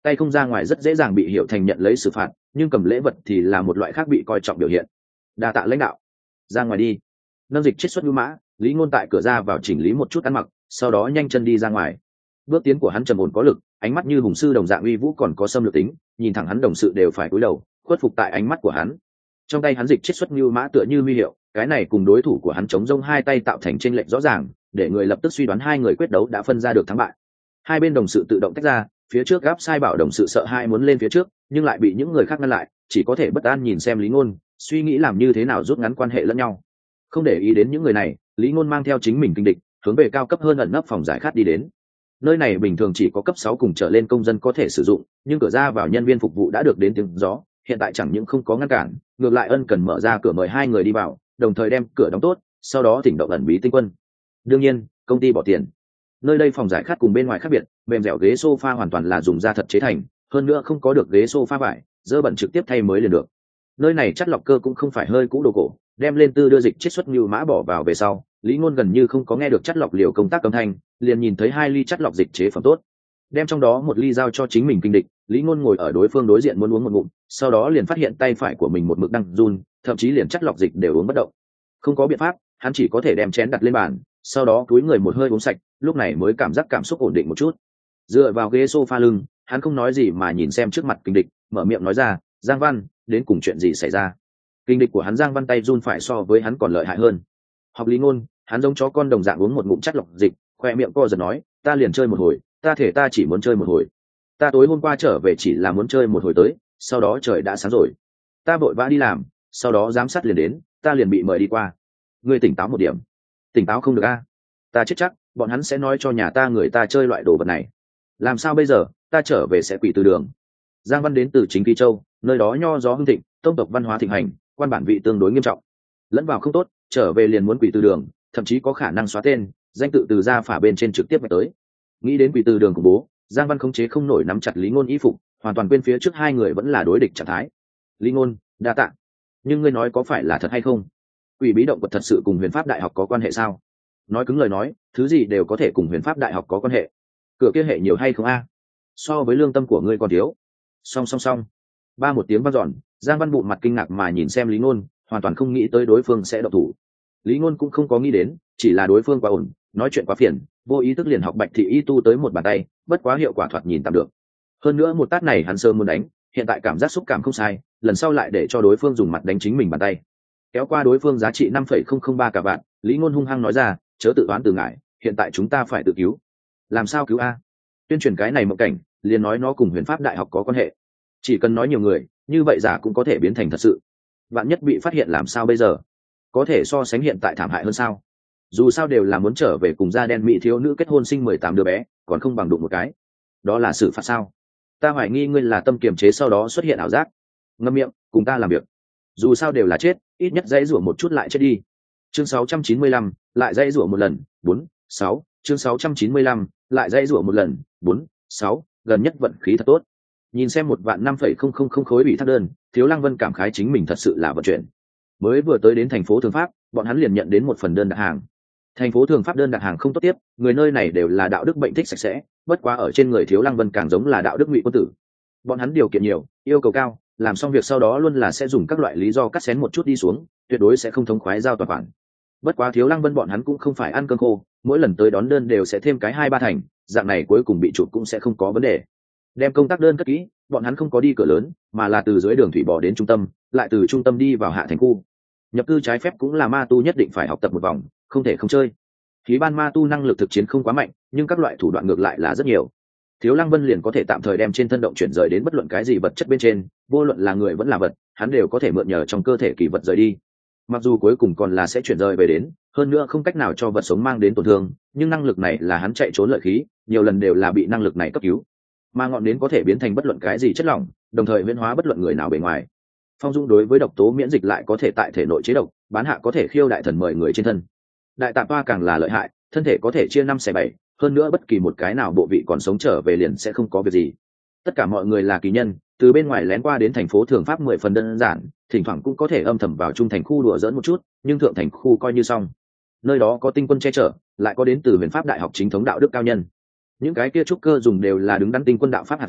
tay không ra ngoài rất dễ dàng bị hiểu thành nhận lấy xử phạt, nhưng cầm lễ vật thì là một loại khác bị coi trọng biểu hiện. Đa tạ lãnh đạo. Ra ngoài đi. Nâng dịch chiết xuất ngưu mã, Lý Ngôn tại cửa ra vào chỉnh lý một chút ăn mặc, sau đó nhanh chân đi ra ngoài. Bước tiến của hắn trầm ổn có lực, ánh mắt như hùng sư đồng dạng uy vũ còn có xâm lược tính, nhìn thẳng hắn đồng sự đều phải cúi đầu, khuất phục tại ánh mắt của hắn. Trong tay hắn dịch chiết xuất ngưu mã tựa như huy hiệu, cái này cùng đối thủ của hắn chống rông hai tay tạo thành chênh lệch rõ ràng, để người lập tức suy đoán hai người quyết đấu đã phân ra được thắng bại. Hai bên đồng sự tự động tách ra, phía trước gáp sai bảo đồng sự sợ hai muốn lên phía trước, nhưng lại bị những người khác ngăn lại, chỉ có thể bất an nhìn xem Lý Ngôn, suy nghĩ làm như thế nào rút ngắn quan hệ lẫn nhau. Không để ý đến những người này, Lý Ngôn mang theo chính mình kinh địch, hướng về cao cấp hơn ẩn nấp phòng giải khát đi đến. Nơi này bình thường chỉ có cấp sáu cùng trở lên công dân có thể sử dụng, nhưng cửa ra vào nhân viên phục vụ đã được đến tiếng gió, hiện tại chẳng những không có ngăn cản, ngược lại ân cần mở ra cửa mời hai người đi vào, đồng thời đem cửa đóng tốt, sau đó thỉnh động ẩn bí tinh quân. Đương nhiên, công ty bỏ tiền. Nơi đây phòng giải khát cùng bên ngoài khác biệt, mềm dẻo ghế sofa hoàn toàn là dùng da thật chế thành, hơn nữa không có được ghế sofa vải, dơ bẩn trực tiếp thay mới liền được. Nơi này chất lọc cơ cũng không phải hơi cũ đồ cổ, đem lên tư đưa dịch chiết xuất như mã bỏ vào về sau, Lý Ngôn gần như không có nghe được chất lọc liều công tác âm thanh, liền nhìn thấy hai ly chất lọc dịch chế phẩm tốt, đem trong đó một ly giao cho chính mình kinh địch. Lý Ngôn ngồi ở đối phương đối diện muốn uống một ngụm, sau đó liền phát hiện tay phải của mình một mực đang run, thậm chí liền chất lọc dịch đều uống bất động. Không có biện pháp, hắn chỉ có thể đem chén đặt lên bàn, sau đó cúi người một hơi uống sạch, lúc này mới cảm giác cảm xúc ổn định một chút. Dựa vào ghế sofa lưng, hắn không nói gì mà nhìn xem trước mặt kinh địch, mở miệng nói ra, "Giang Văn, đến cùng chuyện gì xảy ra?" Kinh địch của hắn Giang Văn tay run phải so với hắn còn lợi hại hơn. Học Lý Ngôn, hắn giống chó con đồng dạng uống một ngụm chất lọc dịch, khoe miệng co giật nói, "Ta liền chơi một hồi, ta thể ta chỉ muốn chơi một hồi. Ta tối hôm qua trở về chỉ là muốn chơi một hồi tới, sau đó trời đã sáng rồi. Ta vội vã đi làm, sau đó giám sát liền đến, ta liền bị mời đi qua. Ngươi tỉnh táo một điểm." "Tỉnh táo không được a? Ta chết chắc, bọn hắn sẽ nói cho nhà ta người ta chơi loại đồ vật này. Làm sao bây giờ, ta trở về sẽ quỷ từ đường." Giang Văn đến từ chính Kỳ Châu, nơi đó nho gió hưng thịnh, tông tộc văn hóa thịnh hành, quan bản vị tương đối nghiêm trọng. Lẫn vào không tốt, trở về liền muốn quỷ từ đường, thậm chí có khả năng xóa tên, danh tự từ gia phả bên trên trực tiếp vạch tới. Nghĩ đến quỷ từ đường của bố, Giang Văn khống chế không nổi nắm chặt Lý Ngôn y phục, hoàn toàn quên phía trước hai người vẫn là đối địch trạng thái. "Lý Ngôn, đa tạ. Nhưng ngươi nói có phải là thật hay không? Quỷ bí động vật thật sự cùng Huyền Pháp Đại học có quan hệ sao?" Nói cứng lời nói, thứ gì đều có thể cùng Huyền Pháp Đại học có quan hệ. Cửa kia hệ nhiều hay không a? So với lương tâm của ngươi còn thiếu. Song song song. Ba một tiếng vang dọn, Giang Văn bụng mặt kinh ngạc mà nhìn xem Lý Ngôn, hoàn toàn không nghĩ tới đối phương sẽ động thủ. Lý Ngôn cũng không có nghĩ đến, chỉ là đối phương quá ổn, nói chuyện quá phiền, vô ý thức liền học Bạch Thị Y tu tới một bàn tay, bất quá hiệu quả thoạt nhìn tạm được. Hơn nữa một tát này hắn sớm muốn đánh, hiện tại cảm giác xúc cảm không sai, lần sau lại để cho đối phương dùng mặt đánh chính mình bàn tay. Kéo qua đối phương giá trị năm phẩy không không ba cả vạn, Lý Ngôn hung hăng nói ra, chớ tự oán từ ngại, hiện tại chúng ta phải tự cứu. Làm sao cứu a? Tuyên truyền cái này một cảnh, liền nói nó cùng Huyền Pháp Đại học có quan hệ. Chỉ cần nói nhiều người, như vậy giả cũng có thể biến thành thật sự. Vạn nhất bị phát hiện làm sao bây giờ? Có thể so sánh hiện tại thảm hại hơn sao? Dù sao đều là muốn trở về cùng da đen mỹ thiếu nữ kết hôn sinh mười tám đứa bé, còn không bằng đụng một cái. Đó là xử phạt sao? Ta hoài nghi ngươi là tâm kiềm chế sau đó xuất hiện ảo giác. Ngậm miệng, cùng ta làm việc. Dù sao đều là chết, ít nhất dãy rủa một chút lại chết đi. Chương sáu trăm chín mươi lăm, lại dãy rủa một lần, bốn, sáu, chương sáu trăm chín mươi lăm, lại dãy rủa một lần, bốn, sáu, gần nhất vận khí thật tốt. Nhìn xem một vạn năm phẩy không không không khối bị thác đơn, Thiếu Lăng Vân cảm khái chính mình thật sự là vận chuyển. Mới vừa tới đến thành phố Thường Pháp, bọn hắn liền nhận đến một phần đơn đặt hàng. Thành phố Thường Pháp đơn đặt hàng không tốt tiếp, người nơi này đều là đạo đức bệnh thích sạch sẽ, bất quá ở trên người Thiếu Lăng Vân càng giống là đạo đức ngụy quân tử. Bọn hắn điều kiện nhiều, yêu cầu cao, làm xong việc sau đó luôn là sẽ dùng các loại lý do cắt xén một chút đi xuống, tuyệt đối sẽ không thống khoái giao toàn khoản. Bất quá Thiếu Lăng Vân bọn hắn cũng không phải ăn cơm khô, mỗi lần tới đón đơn đều sẽ thêm cái hai ba thành, dạng này cuối cùng bị chụp cũng sẽ không có vấn đề. Đem công tác đơn cất kỹ, bọn hắn không có đi cửa lớn, mà là từ dưới đường thủy bò đến trung tâm, lại từ trung tâm đi vào hạ thành khu. Nhập cư trái phép cũng là ma tu nhất định phải học tập một vòng, không thể không chơi. Khí ban ma tu năng lực thực chiến không quá mạnh, nhưng các loại thủ đoạn ngược lại là rất nhiều. Thiếu Lăng Vân liền có thể tạm thời đem trên thân động chuyển rời đến bất luận cái gì vật chất bên trên, vô luận là người vẫn là vật, hắn đều có thể mượn nhờ trong cơ thể kỳ vật rời đi. Mặc dù cuối cùng còn là sẽ chuyển rời về đến, hơn nữa không cách nào cho vật sống mang đến tổn thương, nhưng năng lực này là hắn chạy trốn lợi khí, nhiều lần đều là bị năng lực này cấp cứu. Mà ngọn nến có thể biến thành bất luận cái gì chất lỏng, đồng thời huyễn hóa bất luận người nào bề ngoài. Phong dung đối với độc tố miễn dịch lại có thể tại thể nội chế độc, bán hạ có thể khiêu đại thần mời người trên thân. Đại tạp toa càng là lợi hại, thân thể có thể chia năm xẻ bảy, hơn nữa bất kỳ một cái nào bộ vị còn sống trở về liền sẽ không có việc gì. Tất cả mọi người là kỳ nhân, từ bên ngoài lén qua đến thành phố Thường Pháp mười phần đơn giản, thỉnh thoảng cũng có thể âm thầm vào trung thành khu đùa giỡn một chút, nhưng thượng thành khu coi như xong. Nơi đó có tinh quân che chở, lại có đến từ Huyền Pháp Đại học chính thống đạo đức cao nhân. Những cái kia trúc cơ dùng đều là đứng đắn tinh quân đạo pháp hạt giống,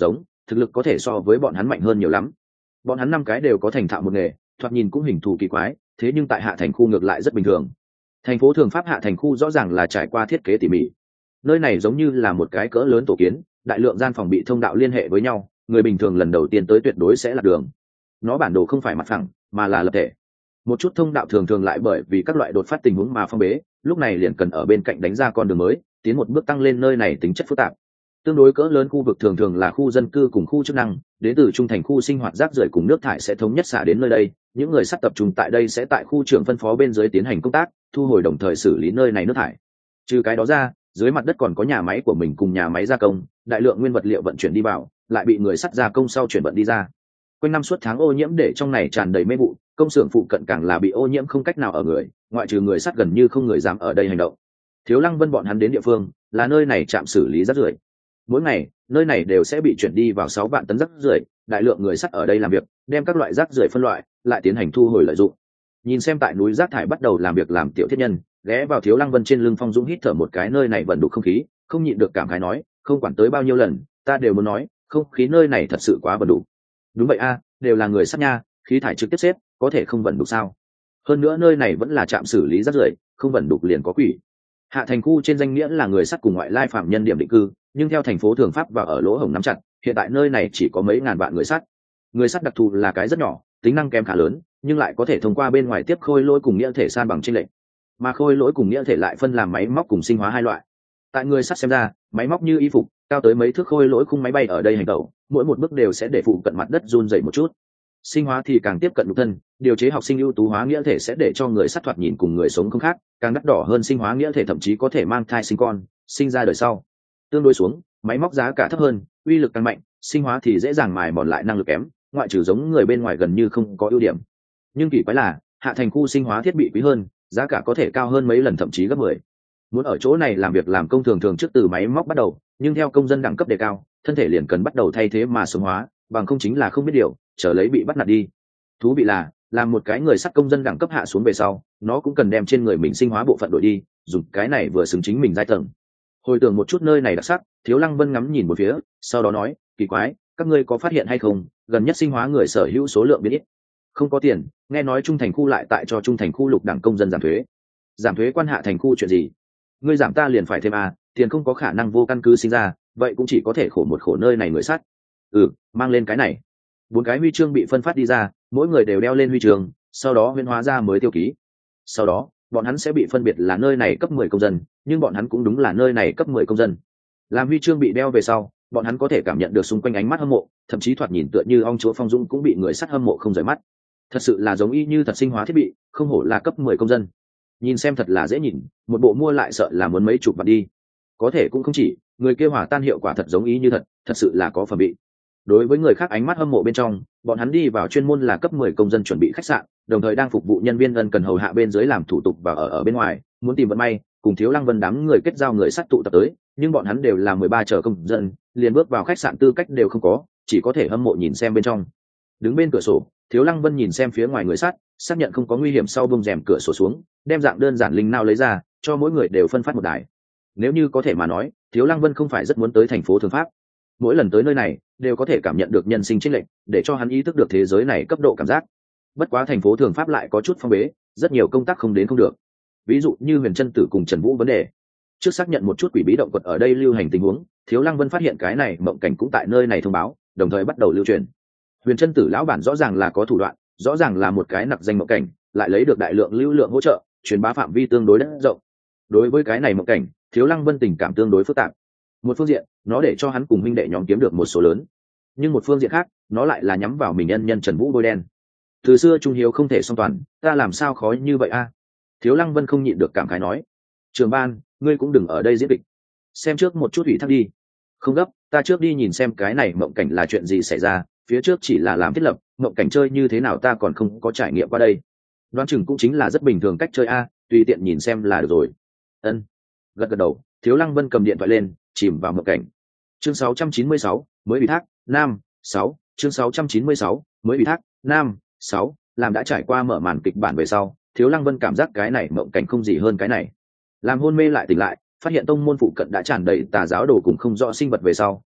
thực lực có thể so với bọn hắn mạnh hơn nhiều lắm. Bọn hắn năm cái đều có thành thạo một nghề, thoạt nhìn cũng hình thù kỳ quái, thế nhưng tại hạ thành khu ngược lại rất bình thường. Thành phố Thường Pháp hạ thành khu rõ ràng là trải qua thiết kế tỉ mỉ. Nơi này giống như là một cái cỡ lớn tổ kiến, đại lượng gian phòng bị thông đạo liên hệ với nhau, người bình thường lần đầu tiên tới tuyệt đối sẽ lạc đường. Nó bản đồ không phải mặt phẳng, mà là lập thể. Một chút thông đạo thường thường lại bởi vì các loại đột phát tình huống mà phong bế, lúc này liền cần ở bên cạnh đánh ra con đường mới, tiến một bước tăng lên nơi này tính chất phức tạp. Tương đối cỡ lớn khu vực thường thường là khu dân cư cùng khu chức năng, đến từ trung thành khu sinh hoạt rác rưởi cùng nước thải sẽ thống nhất xả đến nơi đây, những người sắp tập trung tại đây sẽ tại khu trưởng phân phó bên dưới tiến hành công tác, thu hồi đồng thời xử lý nơi này nước thải. Trừ cái đó ra, dưới mặt đất còn có nhà máy của mình cùng nhà máy gia công, đại lượng nguyên vật liệu vận chuyển đi vào, lại bị người sắt gia công sau chuyển vận đi ra. Quanh năm suốt tháng ô nhiễm để trong này tràn đầy mê vụ, công xưởng phụ cận càng là bị ô nhiễm không cách nào ở người, ngoại trừ người sắt gần như không người dám ở đây hành động. Thiếu Lăng Vân bọn hắn đến địa phương, là nơi này trạm xử lý rác rưởi. Mỗi ngày, nơi này đều sẽ bị chuyển đi vào sáu vạn tấn rác rưởi, đại lượng người sắt ở đây làm việc, đem các loại rác rưởi phân loại, lại tiến hành thu hồi lợi dụng. Nhìn xem tại núi rác thải bắt đầu làm việc làm tiểu thiết nhân, ghé vào Thiếu Lăng Vân trên lưng Phong Dũng hít thở một cái nơi này vận đủ không khí, không nhịn được cảm khái nói, không quản tới bao nhiêu lần, ta đều muốn nói, không khí nơi này thật sự quá vận đủ. Đúng vậy a, đều là người sắt nha, khí thải trực tiếp xếp, có thể không vận đủ sao? Hơn nữa nơi này vẫn là trạm xử lý rác rưởi, không vận đủ liền có quỷ. Hạ thành khu trên danh nghĩa là người sắt cùng ngoại lai phạm nhân điểm định cư, nhưng theo thành phố Thường Pháp và ở lỗ hổng nắm chặt, hiện tại nơi này chỉ có mấy ngàn vạn người sắt. Người sắt đặc thù là cái rất nhỏ, tính năng kém khá lớn, nhưng lại có thể thông qua bên ngoài tiếp khôi lỗi cùng nghĩa thể san bằng chênh lệch. Mà khôi lỗi cùng nghĩa thể lại phân làm máy móc cùng sinh hóa hai loại. Tại người sắt xem ra, máy móc như y phục, cao tới mấy thước khôi lỗi khung máy bay ở đây hành tẩu, mỗi một bước đều sẽ để phụ cận mặt đất run rẩy một chút. Sinh hóa thì càng tiếp cận nhục thân, điều chế học sinh ưu tú hóa nghĩa thể sẽ để cho người sắt thoạt nhìn cùng người sống không khác, càng đắt đỏ hơn sinh hóa nghĩa thể thậm chí có thể mang thai sinh con, sinh ra đời sau. Tương đối xuống, máy móc giá cả thấp hơn, uy lực càng mạnh, sinh hóa thì dễ dàng mài mòn lại năng lực kém, ngoại trừ giống người bên ngoài gần như không có ưu điểm. Nhưng kỳ quái là, hạ thành khu sinh hóa thiết bị quý hơn, giá cả có thể cao hơn mấy lần thậm chí gấp mười. Muốn ở chỗ này làm việc làm công thường thường trước từ máy móc bắt đầu, nhưng theo công dân đẳng cấp đề cao, thân thể liền cần bắt đầu thay thế mà sống hóa, bằng không chính là không biết điều, chờ lấy bị bắt nạt đi. Thú vị là, làm một cái người sắt công dân đẳng cấp hạ xuống về sau, nó cũng cần đem trên người mình sinh hóa bộ phận đổi đi, dùng cái này vừa xứng chính mình giai tầng. Hồi tưởng một chút nơi này đặc sắc, Thiếu Lăng Vân ngắm nhìn một phía, sau đó nói, kỳ quái, các ngươi có phát hiện hay không, gần nhất sinh hóa người sở hữu số lượng biến ít. Không có tiền, nghe nói trung thành khu lại tại cho trung thành khu lục đẳng công dân giảm thuế. Giảm thuế quan hạ thành khu chuyện gì? Ngươi giảm ta liền phải thêm à, tiền không có khả năng vô căn cứ sinh ra, vậy cũng chỉ có thể khổ một khổ nơi này người sắt. Ừ, mang lên cái này. Bốn cái huy chương bị phân phát đi ra, mỗi người đều đeo lên huy chương, sau đó huyễn hóa ra mới tiêu ký. Sau đó, bọn hắn sẽ bị phân biệt là nơi này cấp mười công dân, nhưng bọn hắn cũng đúng là nơi này cấp mười công dân. Làm huy chương bị đeo về sau, bọn hắn có thể cảm nhận được xung quanh ánh mắt hâm mộ, thậm chí thoạt nhìn tựa như ong chúa Phong Dũng cũng bị người sắt hâm mộ không rời mắt. Thật sự là giống y như thật sinh hóa thiết bị, không hổ là cấp mười công dân. Nhìn xem thật là dễ nhìn, một bộ mua lại sợ là muốn mấy chục vạn đi. Có thể cũng không chỉ, người kia hỏa tan hiệu quả thật giống y như thật, thật sự là có phẩm bị. Đối với người khác ánh mắt hâm mộ bên trong, bọn hắn đi vào chuyên môn là cấp mười công dân chuẩn bị khách sạn, đồng thời đang phục vụ nhân viên ân cần hầu hạ bên dưới làm thủ tục và ở ở bên ngoài, muốn tìm vận may, cùng Thiếu Lăng Vân đám người kết giao người sắt tụ tập tới, nhưng bọn hắn đều là mười ba chờ công dân, liền bước vào khách sạn tư cách đều không có, chỉ có thể hâm mộ nhìn xem bên trong. Đứng bên cửa sổ, Thiếu Lăng Vân nhìn xem phía ngoài người sắt, xác nhận không có nguy hiểm sau bung rèm cửa sổ xuống, đem dạng đơn giản linh nao lấy ra, cho mỗi người đều phân phát một đài. Nếu như có thể mà nói, Thiếu Lăng Vân không phải rất muốn tới thành phố Thường Pháp. Mỗi lần tới nơi này, đều có thể cảm nhận được nhân sinh chênh lệch, để cho hắn ý thức được thế giới này cấp độ cảm giác. Bất quá thành phố Thường Pháp lại có chút phong bế, rất nhiều công tác không đến không được. Ví dụ như Huyền Chân Tử cùng Trần Vũ vấn đề. Trước xác nhận một chút quỷ bí động quật ở đây lưu hành tình huống, Thiếu Lăng Vân phát hiện cái này mộng cảnh cũng tại nơi này thông báo, đồng thời bắt đầu lưu truyền. Huyền Chân Tử lão bản rõ ràng là có thủ đoạn, rõ ràng là một cái nặc danh mộng cảnh, lại lấy được đại lượng lưu lượng hỗ trợ, truyền bá phạm vi tương đối đất rộng. Đối với cái này mộng cảnh, Thiếu Lăng Vân tình cảm tương đối phức tạp. Một phương diện, nó để cho hắn cùng huynh đệ nhóm kiếm được một số lớn, nhưng một phương diện khác, nó lại là nhắm vào mình nhân nhân Trần Vũ bôi đen. Từ xưa trung hiếu không thể song toàn, ta làm sao khó như vậy a? Thiếu Lăng Vân không nhịn được cảm khái nói. Trường ban, ngươi cũng đừng ở đây diễn kịch, xem trước một chút ủy thác đi. Không gấp, ta trước đi nhìn xem cái này mộng cảnh là chuyện gì xảy ra, phía trước chỉ là làm thiết lập, mộng cảnh chơi như thế nào ta còn không có trải nghiệm qua đây. Đoán chừng cũng chính là rất bình thường cách chơi a, tùy tiện nhìn xem là được rồi. Ân. Gật gật đầu, Thiếu Lăng Vân cầm điện thoại lên, chìm vào mộng cảnh. Chương sáu trăm chín mươi sáu, mới ủy thác, nam, sáu, chương sáu trăm chín mươi sáu, mới ủy thác, nam, sáu, làm đã trải qua mở màn kịch bản về sau, Thiếu Lăng Vân cảm giác cái này mộng cảnh không gì hơn cái này. Làm hôn mê lại tỉnh lại, phát hiện tông môn phụ cận đã tràn đầy tà giáo đồ cùng không rõ sinh vật về sau,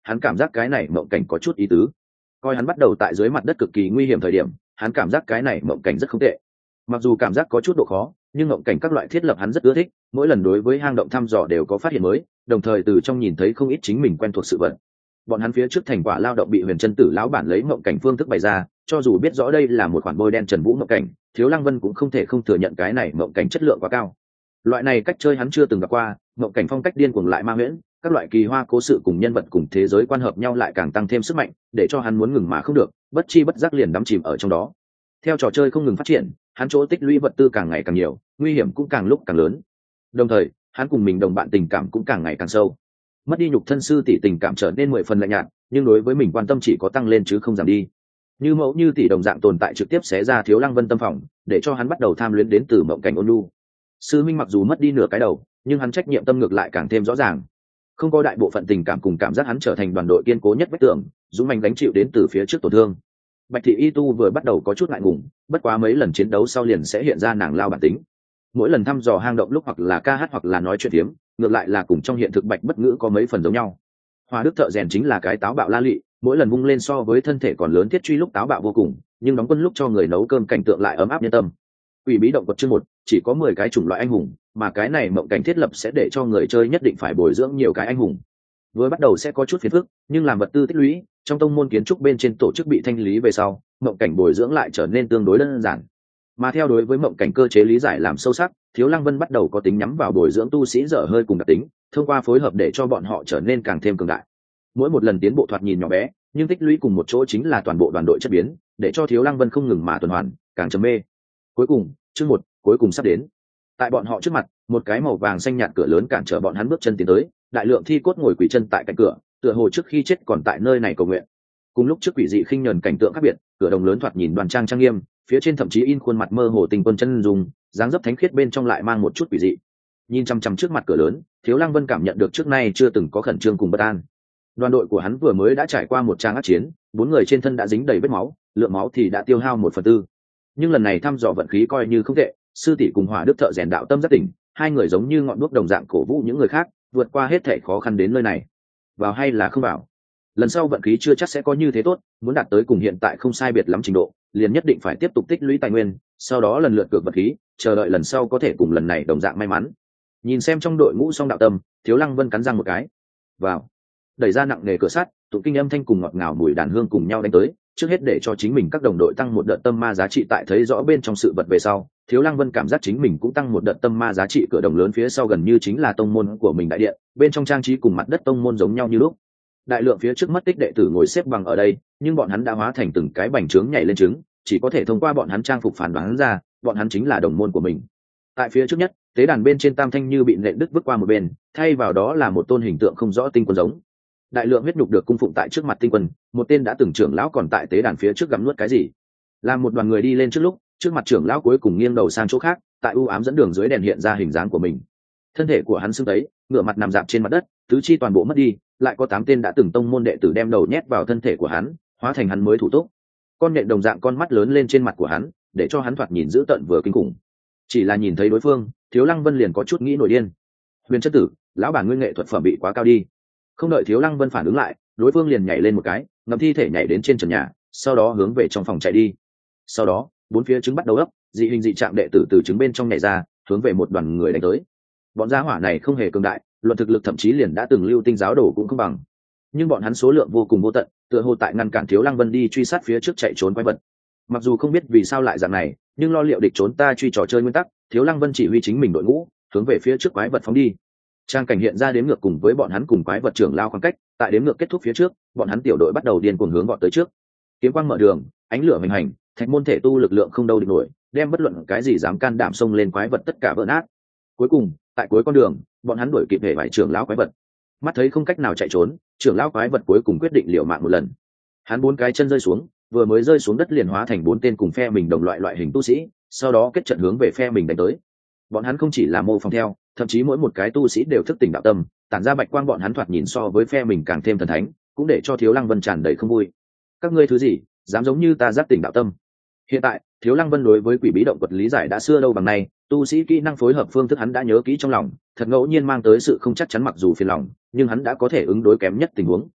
hắn cảm giác cái này mộng cảnh có chút ý tứ. Coi hắn bắt đầu tại dưới mặt đất cực kỳ nguy hiểm thời điểm, hắn cảm giác cái này mộng cảnh rất không tệ. Mặc dù cảm giác có chút độ khó, nhưng mộng cảnh các loại thiết lập hắn rất ưa thích, mỗi lần đối với hang động thăm dò đều có phát hiện mới, đồng thời từ trong nhìn thấy không ít chính mình quen thuộc sự vật. Bọn hắn phía trước thành quả lao động bị Huyền Chân Tử lão bản lấy mộng cảnh phương thức bày ra, cho dù biết rõ đây là một khoản bôi đen Trần Vũ mộng cảnh, Thiếu Lăng Vân cũng không thể không thừa nhận cái này mộng cảnh chất lượng quá cao. Loại này cách chơi hắn chưa từng gặp qua, mộng cảnh phong cách điên cuồng lại ma huyễn, các loại kỳ hoa cố sự cùng nhân vật cùng thế giới quan hợp nhau lại càng tăng thêm sức mạnh, để cho hắn muốn ngừng mà không được, bất chi bất giác liền đắm chìm ở trong đó. Theo trò chơi không ngừng phát triển, hắn chỗ tích lũy vật tư càng ngày càng nhiều, nguy hiểm cũng càng lúc càng lớn. Đồng thời, hắn cùng mình đồng bạn tình cảm cũng càng ngày càng sâu. Mất đi nhục thân sư tỷ tình cảm trở nên mười phần lạnh nhạt, nhưng đối với mình quan tâm chỉ có tăng lên chứ không giảm đi. Như mẫu như tỷ đồng dạng tồn tại trực tiếp xé ra Thiếu Lăng Vân tâm phòng, để cho hắn bắt đầu tham luyến đến từ mộng cảnh ôn nhu. Sư minh mặc dù mất đi nửa cái đầu, nhưng hắn trách nhiệm tâm ngược lại càng thêm rõ ràng. Không có đại bộ phận tình cảm cùng cảm giác, hắn trở thành đoàn đội kiên cố nhất vách tường, dũng mãnh gánh chịu đến từ phía trước tổn thương. Bạch thị y tu vừa bắt đầu có chút ngại ngùng, bất quá mấy lần chiến đấu sau liền sẽ hiện ra nàng lao bản tính. Mỗi lần thăm dò hang động lúc hoặc là ca hát hoặc là nói chuyện tiếm, ngược lại là cùng trong hiện thực Bạch Bất Ngữ có mấy phần giống nhau. Hoa Đức thợ rèn chính là cái táo bạo la lị, mỗi lần vung lên so với thân thể còn lớn thiết truy lúc táo bạo vô cùng, nhưng đóng quân lúc cho người nấu cơm cảnh tượng lại ấm áp nhân tâm. Quỷ bí động vật chương một, chỉ có mười cái chủng loại anh hùng, mà cái này mộng cảnh thiết lập sẽ để cho người chơi nhất định phải bồi dưỡng nhiều cái anh hùng. Vừa bắt đầu sẽ có chút phiền phức, nhưng làm vật tư tích lũy, trong tông môn kiến trúc bên trên tổ chức bị thanh lý về sau, mộng cảnh bồi dưỡng lại trở nên tương đối đơn giản. Mà theo đối với mộng cảnh cơ chế lý giải làm sâu sắc, Thiếu Lăng Vân bắt đầu có tính nhắm vào bồi dưỡng tu sĩ dở hơi cùng đặc tính, thông qua phối hợp để cho bọn họ trở nên càng thêm cường đại. Mỗi một lần tiến bộ thoạt nhìn nhỏ bé, nhưng tích lũy cùng một chỗ chính là toàn bộ đoàn đội chất biến, để cho Thiếu Lăng Vân không ngừng mà tuần hoàn, càng trầm mê. Cuối cùng, chương một, cuối cùng sắp đến. Tại bọn họ trước mặt, một cái màu vàng xanh nhạt cửa lớn cản trở bọn hắn bước chân tiến tới, đại lượng thi cốt ngồi quỳ chân tại cạnh cửa, tựa hồ trước khi chết còn tại nơi này cầu nguyện. Cùng lúc trước quỷ dị khinh nhẫn cảnh tượng khác biệt, cửa đồng lớn thoạt nhìn đoan trang trang nghiêm, phía trên thậm chí in khuôn mặt mơ hồ tình quân chân dùng, dáng dấp thánh khiết bên trong lại mang một chút quỷ dị. Nhìn chăm chăm trước mặt cửa lớn, Thiếu Lăng Vân cảm nhận được trước nay chưa từng có khẩn trương cùng bất an. Đoàn đội của hắn vừa mới đã trải qua một trang ác chiến, bốn người trên thân đã dính đầy vết máu, lượng máu thì đã tiêu hao một phần tư. Nhưng lần này thăm dò vận khí coi như không tệ, sư tỷ cùng Hỏa Đức thợ rèn đạo tâm rất tỉnh, hai người giống như ngọn đuốc đồng dạng cổ vũ những người khác, vượt qua hết thảy khó khăn đến nơi này. Vào hay là không vào? Lần sau vận khí chưa chắc sẽ có như thế tốt, muốn đạt tới cùng hiện tại không sai biệt lắm trình độ, liền nhất định phải tiếp tục tích lũy tài nguyên, sau đó lần lượt cược vận khí, chờ đợi lần sau có thể cùng lần này đồng dạng may mắn. Nhìn xem trong đội ngũ song đạo tâm, Thiếu Lăng Vân cắn răng một cái. Vào. Đẩy ra nặng nề cửa sắt, tụng kinh âm thanh cùng ngọt ngào mùi đàn hương cùng nhau đánh tới, trước hết để cho chính mình các đồng đội tăng một đợt tâm ma giá trị. Tại thấy rõ bên trong sự vật về sau, Thiếu Lăng Vân cảm giác chính mình cũng tăng một đợt tâm ma giá trị. Cửa đồng lớn phía sau gần như chính là tông môn của mình đại điện, bên trong trang trí cùng mặt đất tông môn giống nhau như lúc. Đại lượng phía trước mất tích đệ tử ngồi xếp bằng ở đây, nhưng bọn hắn đã hóa thành từng cái bành trướng nhảy lên trứng, chỉ có thể thông qua bọn hắn trang phục phản đoán ra, bọn hắn chính là đồng môn của mình. Tại phía trước nhất, tế đàn bên trên tam thanh như bị nện đứt vứt qua một bên, thay vào đó là một tôn hình tượng không rõ tinh quân giống. Đại lượng huyết nhục được cung phụng tại trước mặt tinh quân, một tên đã từng trưởng lão còn tại tế đàn phía trước gặm nuốt cái gì. Làm một đoàn người đi lên trước lúc, trước mặt trưởng lão cuối cùng nghiêng đầu sang chỗ khác, tại u ám dẫn đường dưới đèn hiện ra hình dáng của mình. Thân thể của hắn sưng tấy, ngửa mặt nằm dạp trên mặt đất, tứ chi toàn bộ mất đi, lại có tám tên đã từng tông môn đệ tử đem đầu nhét vào thân thể của hắn, hóa thành hắn mới thủ túc. Con nhện đồng dạng con mắt lớn lên trên mặt của hắn, để cho hắn thoạt nhìn dữ tợn vừa kinh khủng. Chỉ là nhìn thấy đối phương, Thiếu Lăng Vân liền có chút nghĩ nổi điên. Huyền chất tử, lão bản ngươi nghệ thuật phẩm bị quá cao đi. Không đợi Thiếu Lăng Vân phản ứng lại, đối phương liền nhảy lên một cái, ngầm thi thể nhảy đến trên trần nhà, sau đó hướng về trong phòng chạy đi. Sau đó, bốn phía trứng bắt đầu ấp, dị hình dị trạng đệ tử từ trứng bên trong nhảy ra, hướng về một đoàn người đánh tới. Bọn gia hỏa này không hề cường đại, luận thực lực thậm chí liền đã từng lưu tinh giáo đồ cũng không bằng. Nhưng bọn hắn số lượng vô cùng vô tận, tựa hồ tại ngăn cản Thiếu Lăng Vân đi truy sát phía trước chạy trốn quái vật. Mặc dù không biết vì sao lại dạng này, nhưng lo liệu địch trốn ta truy trò chơi nguyên tắc, Thiếu Lăng Vân chỉ huy chính mình đội ngũ, hướng về phía trước quái vật phóng đi. Trang cảnh hiện ra đếm ngược cùng với bọn hắn cùng quái vật trưởng lao khoảng cách, tại đếm ngược kết thúc phía trước, bọn hắn tiểu đội bắt đầu điên cuồng hướng bọn tới trước. Kiếm quang mở đường, ánh lửa hoành hành, thạch môn thể tu lực lượng không đâu địch nổi, đem bất luận cái gì dám can đảm xông lên quái vật tất cả vỡ nát. Cuối cùng, tại cuối con đường, bọn hắn đuổi kịp hệ vải trưởng lão quái vật. Mắt thấy không cách nào chạy trốn, trưởng lão quái vật cuối cùng quyết định liều mạng một lần. Hắn bốn cái chân rơi xuống, vừa mới rơi xuống đất liền hóa thành bốn tên cùng phe mình đồng loại loại hình tu sĩ, sau đó kết trận hướng về phe mình đánh tới. Bọn hắn không chỉ là mô phỏng theo, thậm chí mỗi một cái tu sĩ đều thức tỉnh đạo tâm, tản ra bạch quang. Bọn hắn thoạt nhìn so với phe mình càng thêm thần thánh, cũng để cho Thiếu Lăng Vân tràn đầy không vui. Các ngươi thứ gì, dám giống như ta giác tỉnh đạo tâm? Hiện tại, Thiếu Lăng Vân đối với quỷ bí động vật lý giải đã xưa đâu bằng nay, tu sĩ kỹ năng phối hợp phương thức hắn đã nhớ kỹ trong lòng, thật ngẫu nhiên mang tới sự không chắc chắn mặc dù phiền lòng, nhưng hắn đã có thể ứng đối kém nhất tình huống.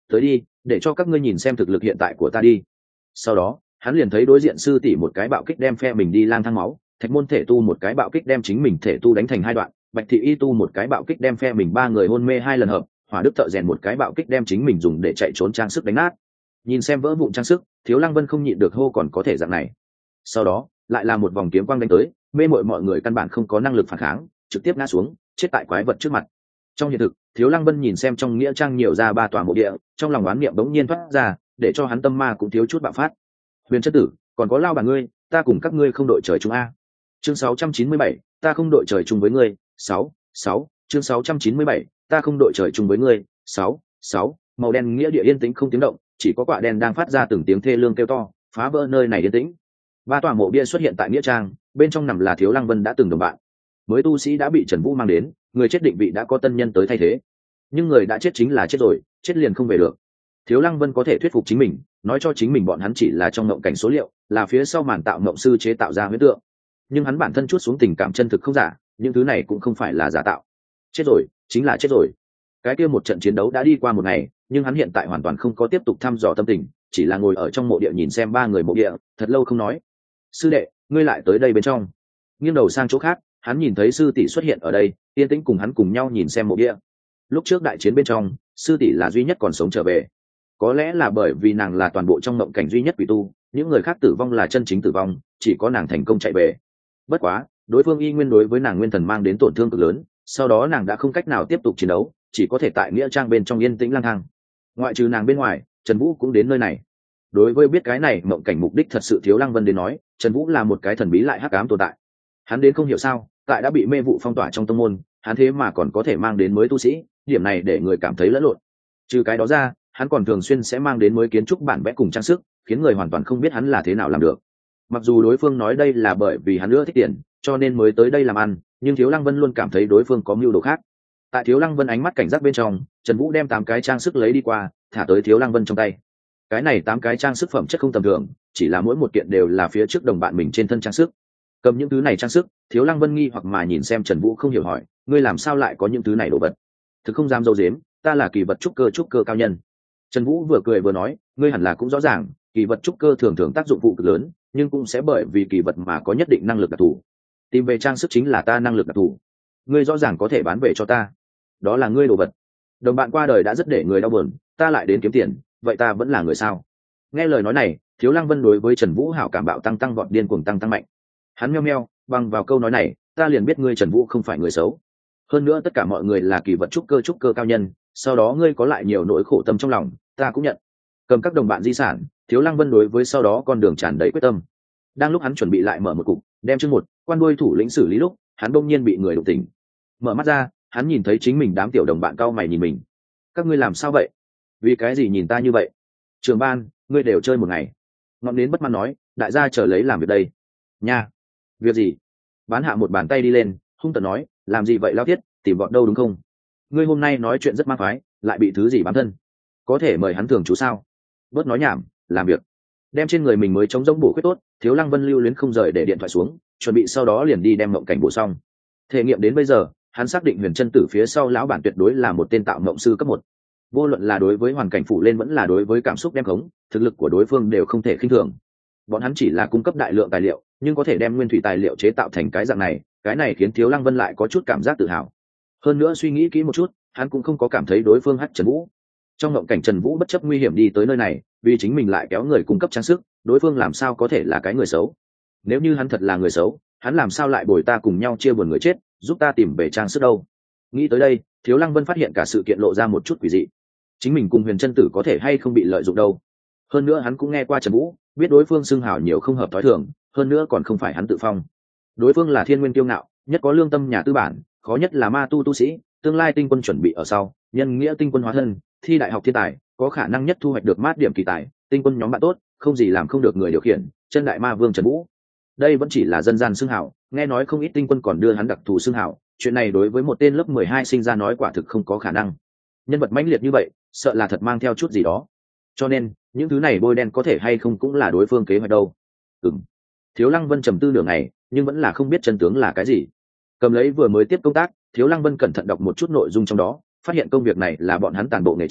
tới đi, để cho các ngươi nhìn xem thực lực hiện tại của ta đi. Sau đó hắn liền thấy đối diện sư tỷ một cái bạo kích đem phe mình đi lang thang máu, thạch môn thể tu một cái bạo kích đem chính mình thể tu đánh thành hai đoạn, bạch thị y tu một cái bạo kích đem phe mình ba người hôn mê hai lần hợp, hỏa đức thợ rèn một cái bạo kích đem chính mình dùng để chạy trốn trang sức đánh nát. Nhìn xem vỡ vụn trang sức, Thiếu Lăng Vân không nhịn được hô còn có thể dạng này. Sau đó lại là một vòng kiếm quang đánh tới, mê mội mọi người căn bản không có năng lực phản kháng, trực tiếp ngã xuống chết tại quái vật trước mặt. Trong hiện thực, Thiếu Lăng Vân nhìn xem trong nghĩa trang nhiều ra ba tòa mộ địa, trong lòng oán niệm bỗng nhiên thoát ra, để cho hắn tâm ma cũng thiếu chút bạo phát. Huyền chất tử, còn có lao bà ngươi, ta cùng các ngươi không đội trời chung a. Chương sáu trăm chín mươi bảy, ta không đội trời chung với ngươi. Sáu, sáu, chương sáu trăm chín mươi bảy, ta không đội trời chung với ngươi. Sáu, sáu, màu đen nghĩa địa yên tĩnh không tiếng động, chỉ có quả đen đang phát ra từng tiếng thê lương kêu to, phá vỡ nơi này yên tĩnh. Ba tòa mộ bia xuất hiện tại nghĩa trang, bên trong nằm là Thiếu Lăng Vân đã từng đồng bạn. Mới tu sĩ đã bị Trần Vũ mang đến, người chết định vị đã có tân nhân tới thay thế. Nhưng người đã chết chính là chết rồi, chết liền không về được. Thiếu Lăng Vân có thể thuyết phục chính mình, nói cho chính mình bọn hắn chỉ là trong ngộng cảnh số liệu, là phía sau màn tạo ngộng sư chế tạo ra huyễn tượng. Nhưng hắn bản thân chuốt xuống tình cảm chân thực không giả, những thứ này cũng không phải là giả tạo. Chết rồi, chính là chết rồi. Cái kia một trận chiến đấu đã đi qua một ngày, nhưng hắn hiện tại hoàn toàn không có tiếp tục thăm dò tâm tình, chỉ là ngồi ở trong mộ địa nhìn xem ba người mộ địa, thật lâu không nói. Sư đệ, ngươi lại tới đây bên trong. Nghiêng đầu sang chỗ khác, hắn nhìn thấy sư tỷ xuất hiện ở đây, yên tĩnh cùng hắn cùng nhau nhìn xem mộ địa. Lúc trước đại chiến bên trong, sư tỷ là duy nhất còn sống trở về. Có lẽ là bởi vì nàng là toàn bộ trong mộng cảnh duy nhất quỷ tu, những người khác tử vong là chân chính tử vong, chỉ có nàng thành công chạy về. Bất quá, đối phương y nguyên đối với nàng nguyên thần mang đến tổn thương cực lớn, sau đó nàng đã không cách nào tiếp tục chiến đấu, chỉ có thể tại nghĩa trang bên trong yên tĩnh lang thang. Ngoại trừ nàng bên ngoài, Trần Vũ cũng đến nơi này. Đối với biết cái này mộng cảnh mục đích thật sự Thiếu Lăng Vân đến nói, Trần Vũ là một cái thần bí lại hắc ám tồn tại. Hắn đến không hiểu sao, tại đã bị mê vụ phong tỏa trong tông môn, hắn thế mà còn có thể mang đến mới tu sĩ, điểm này để người cảm thấy lẫn lộn. Trừ cái đó ra, hắn còn thường xuyên sẽ mang đến mới kiến trúc bản vẽ cùng trang sức, khiến người hoàn toàn không biết hắn là thế nào làm được. Mặc dù đối phương nói đây là bởi vì hắn nữa thích tiền, cho nên mới tới đây làm ăn, nhưng Thiếu Lăng Vân luôn cảm thấy đối phương có mưu đồ khác. Tại Thiếu Lăng Vân ánh mắt cảnh giác bên trong, Trần Vũ đem tám cái trang sức lấy đi qua, thả tới Thiếu Lăng Vân trong tay. Cái này tám cái trang sức phẩm chất không tầm thường, chỉ là mỗi một kiện đều là phía trước đồng bạn mình trên thân trang sức. Cầm những thứ này trang sức, Thiếu Lăng Vân nghi hoặc mà nhìn xem Trần Vũ không hiểu hỏi, ngươi làm sao lại có những thứ này đồ vật? Thực không dám dâu dếm, ta là kỳ vật trúc cơ trúc cơ cao nhân. Trần Vũ vừa cười vừa nói, ngươi hẳn là cũng rõ ràng, kỳ vật trúc cơ thường thường tác dụng phụ cực lớn, nhưng cũng sẽ bởi vì kỳ vật mà có nhất định năng lực đặc thù. Tìm về trang sức chính là ta năng lực đặc thù. Ngươi rõ ràng có thể bán về cho ta. Đó là ngươi đồ vật. Đồng bạn qua đời đã rất để người đau buồn, ta lại đến kiếm tiền, vậy ta vẫn là người sao? Nghe lời nói này, Thiếu Lăng Vân đối với Trần Vũ hảo cảm bạo tăng tăng vọt điên cuồng tăng tăng mạnh. Hắn meo meo, bằng vào câu nói này, ta liền biết ngươi Trần Vũ không phải người xấu. Hơn nữa tất cả mọi người là kỳ vật trúc cơ trúc cơ cao nhân, sau đó ngươi có lại nhiều nỗi khổ tâm trong lòng, ta cũng nhận. Cầm các đồng bạn di sản, Thiếu Lăng Vân đối với sau đó con đường tràn đầy quyết tâm. Đang lúc hắn chuẩn bị lại mở một cục, đem chương một quan đuôi thủ lĩnh xử lý lúc, hắn bỗng nhiên bị người đụng tỉnh. Mở mắt ra, hắn nhìn thấy chính mình đám tiểu đồng bạn cau mày nhìn mình. Các ngươi làm sao vậy? Vì cái gì nhìn ta như vậy? Trường ban, ngươi đều chơi một ngày. Ngọn nến bất mãn nói, đại gia chờ lấy làm việc đây. Nha. Việc gì? Bán hạ một bàn tay đi lên, hung tợn nói, làm gì vậy lao thiết, tìm bọn đâu đúng không? Ngươi hôm nay nói chuyện rất ma phái, lại bị thứ gì bám thân? Có thể mời hắn thường chú sao? Bớt nói nhảm, làm việc. Đem trên người mình mới chống giống bổ khuyết tốt, Thiếu Lăng Vân lưu luyến không rời để điện thoại xuống, chuẩn bị sau đó liền đi đem mộng cảnh bổ xong. Thể nghiệm đến bây giờ, hắn xác định Huyền Chân Tử phía sau lão bản tuyệt đối là một tên tạo mộng sư cấp một. Vô luận là đối với hoàn cảnh phủ lên vẫn là đối với cảm xúc đem khống, thực lực của đối phương đều không thể khinh thường. Bọn hắn chỉ là cung cấp đại lượng tài liệu, nhưng có thể đem nguyên thủy tài liệu chế tạo thành cái dạng này, cái này khiến Thiếu Lăng Vân lại có chút cảm giác tự hào. Hơn nữa suy nghĩ kỹ một chút, hắn cũng không có cảm thấy đối phương hắc Trần Vũ. Trong ngộng cảnh Trần Vũ bất chấp nguy hiểm đi tới nơi này, vì chính mình lại kéo người cung cấp trang sức, đối phương làm sao có thể là cái người xấu? Nếu như hắn thật là người xấu, hắn làm sao lại bồi ta cùng nhau chia buồn người chết, giúp ta tìm về trang sức đâu? Nghĩ tới đây, Thiếu Lăng Vân phát hiện cả sự kiện lộ ra một chút quỷ dị. Chính mình cùng Huyền Chân Tử có thể hay không bị lợi dụng đâu? Hơn nữa hắn cũng nghe qua Trần Vũ, biết đối phương xưng hào nhiều không hợp tối thường, hơn nữa còn không phải hắn tự phong. Đối phương là thiên nguyên kiêu ngạo, nhất có lương tâm nhà tư bản, khó nhất là ma tu tu sĩ, tương lai tinh quân chuẩn bị ở sau, nhân nghĩa tinh quân hóa thân, thi đại học thiên tài, có khả năng nhất thu hoạch được mát điểm kỳ tài, tinh quân nhóm bạn tốt, không gì làm không được người điều khiển, chân đại ma vương Trần Vũ. Đây vẫn chỉ là dân gian xưng hào, nghe nói không ít tinh quân còn đưa hắn đặc thù xưng hào, chuyện này đối với một tên lớp mười hai sinh ra nói quả thực không có khả năng. Nhân vật mãnh liệt như vậy, sợ là thật mang theo chút gì đó. Cho nên, những thứ này bôi đen có thể hay không cũng là đối phương kế hoạch đâu. Ừm. Thiếu Lăng Vân trầm tư nửa ngày, nhưng vẫn là không biết chân tướng là cái gì. Cầm lấy vừa mới tiếp công tác, Thiếu Lăng Vân cẩn thận đọc một chút nội dung trong đó, phát hiện công việc này là bọn hắn toàn bộ nghề chính,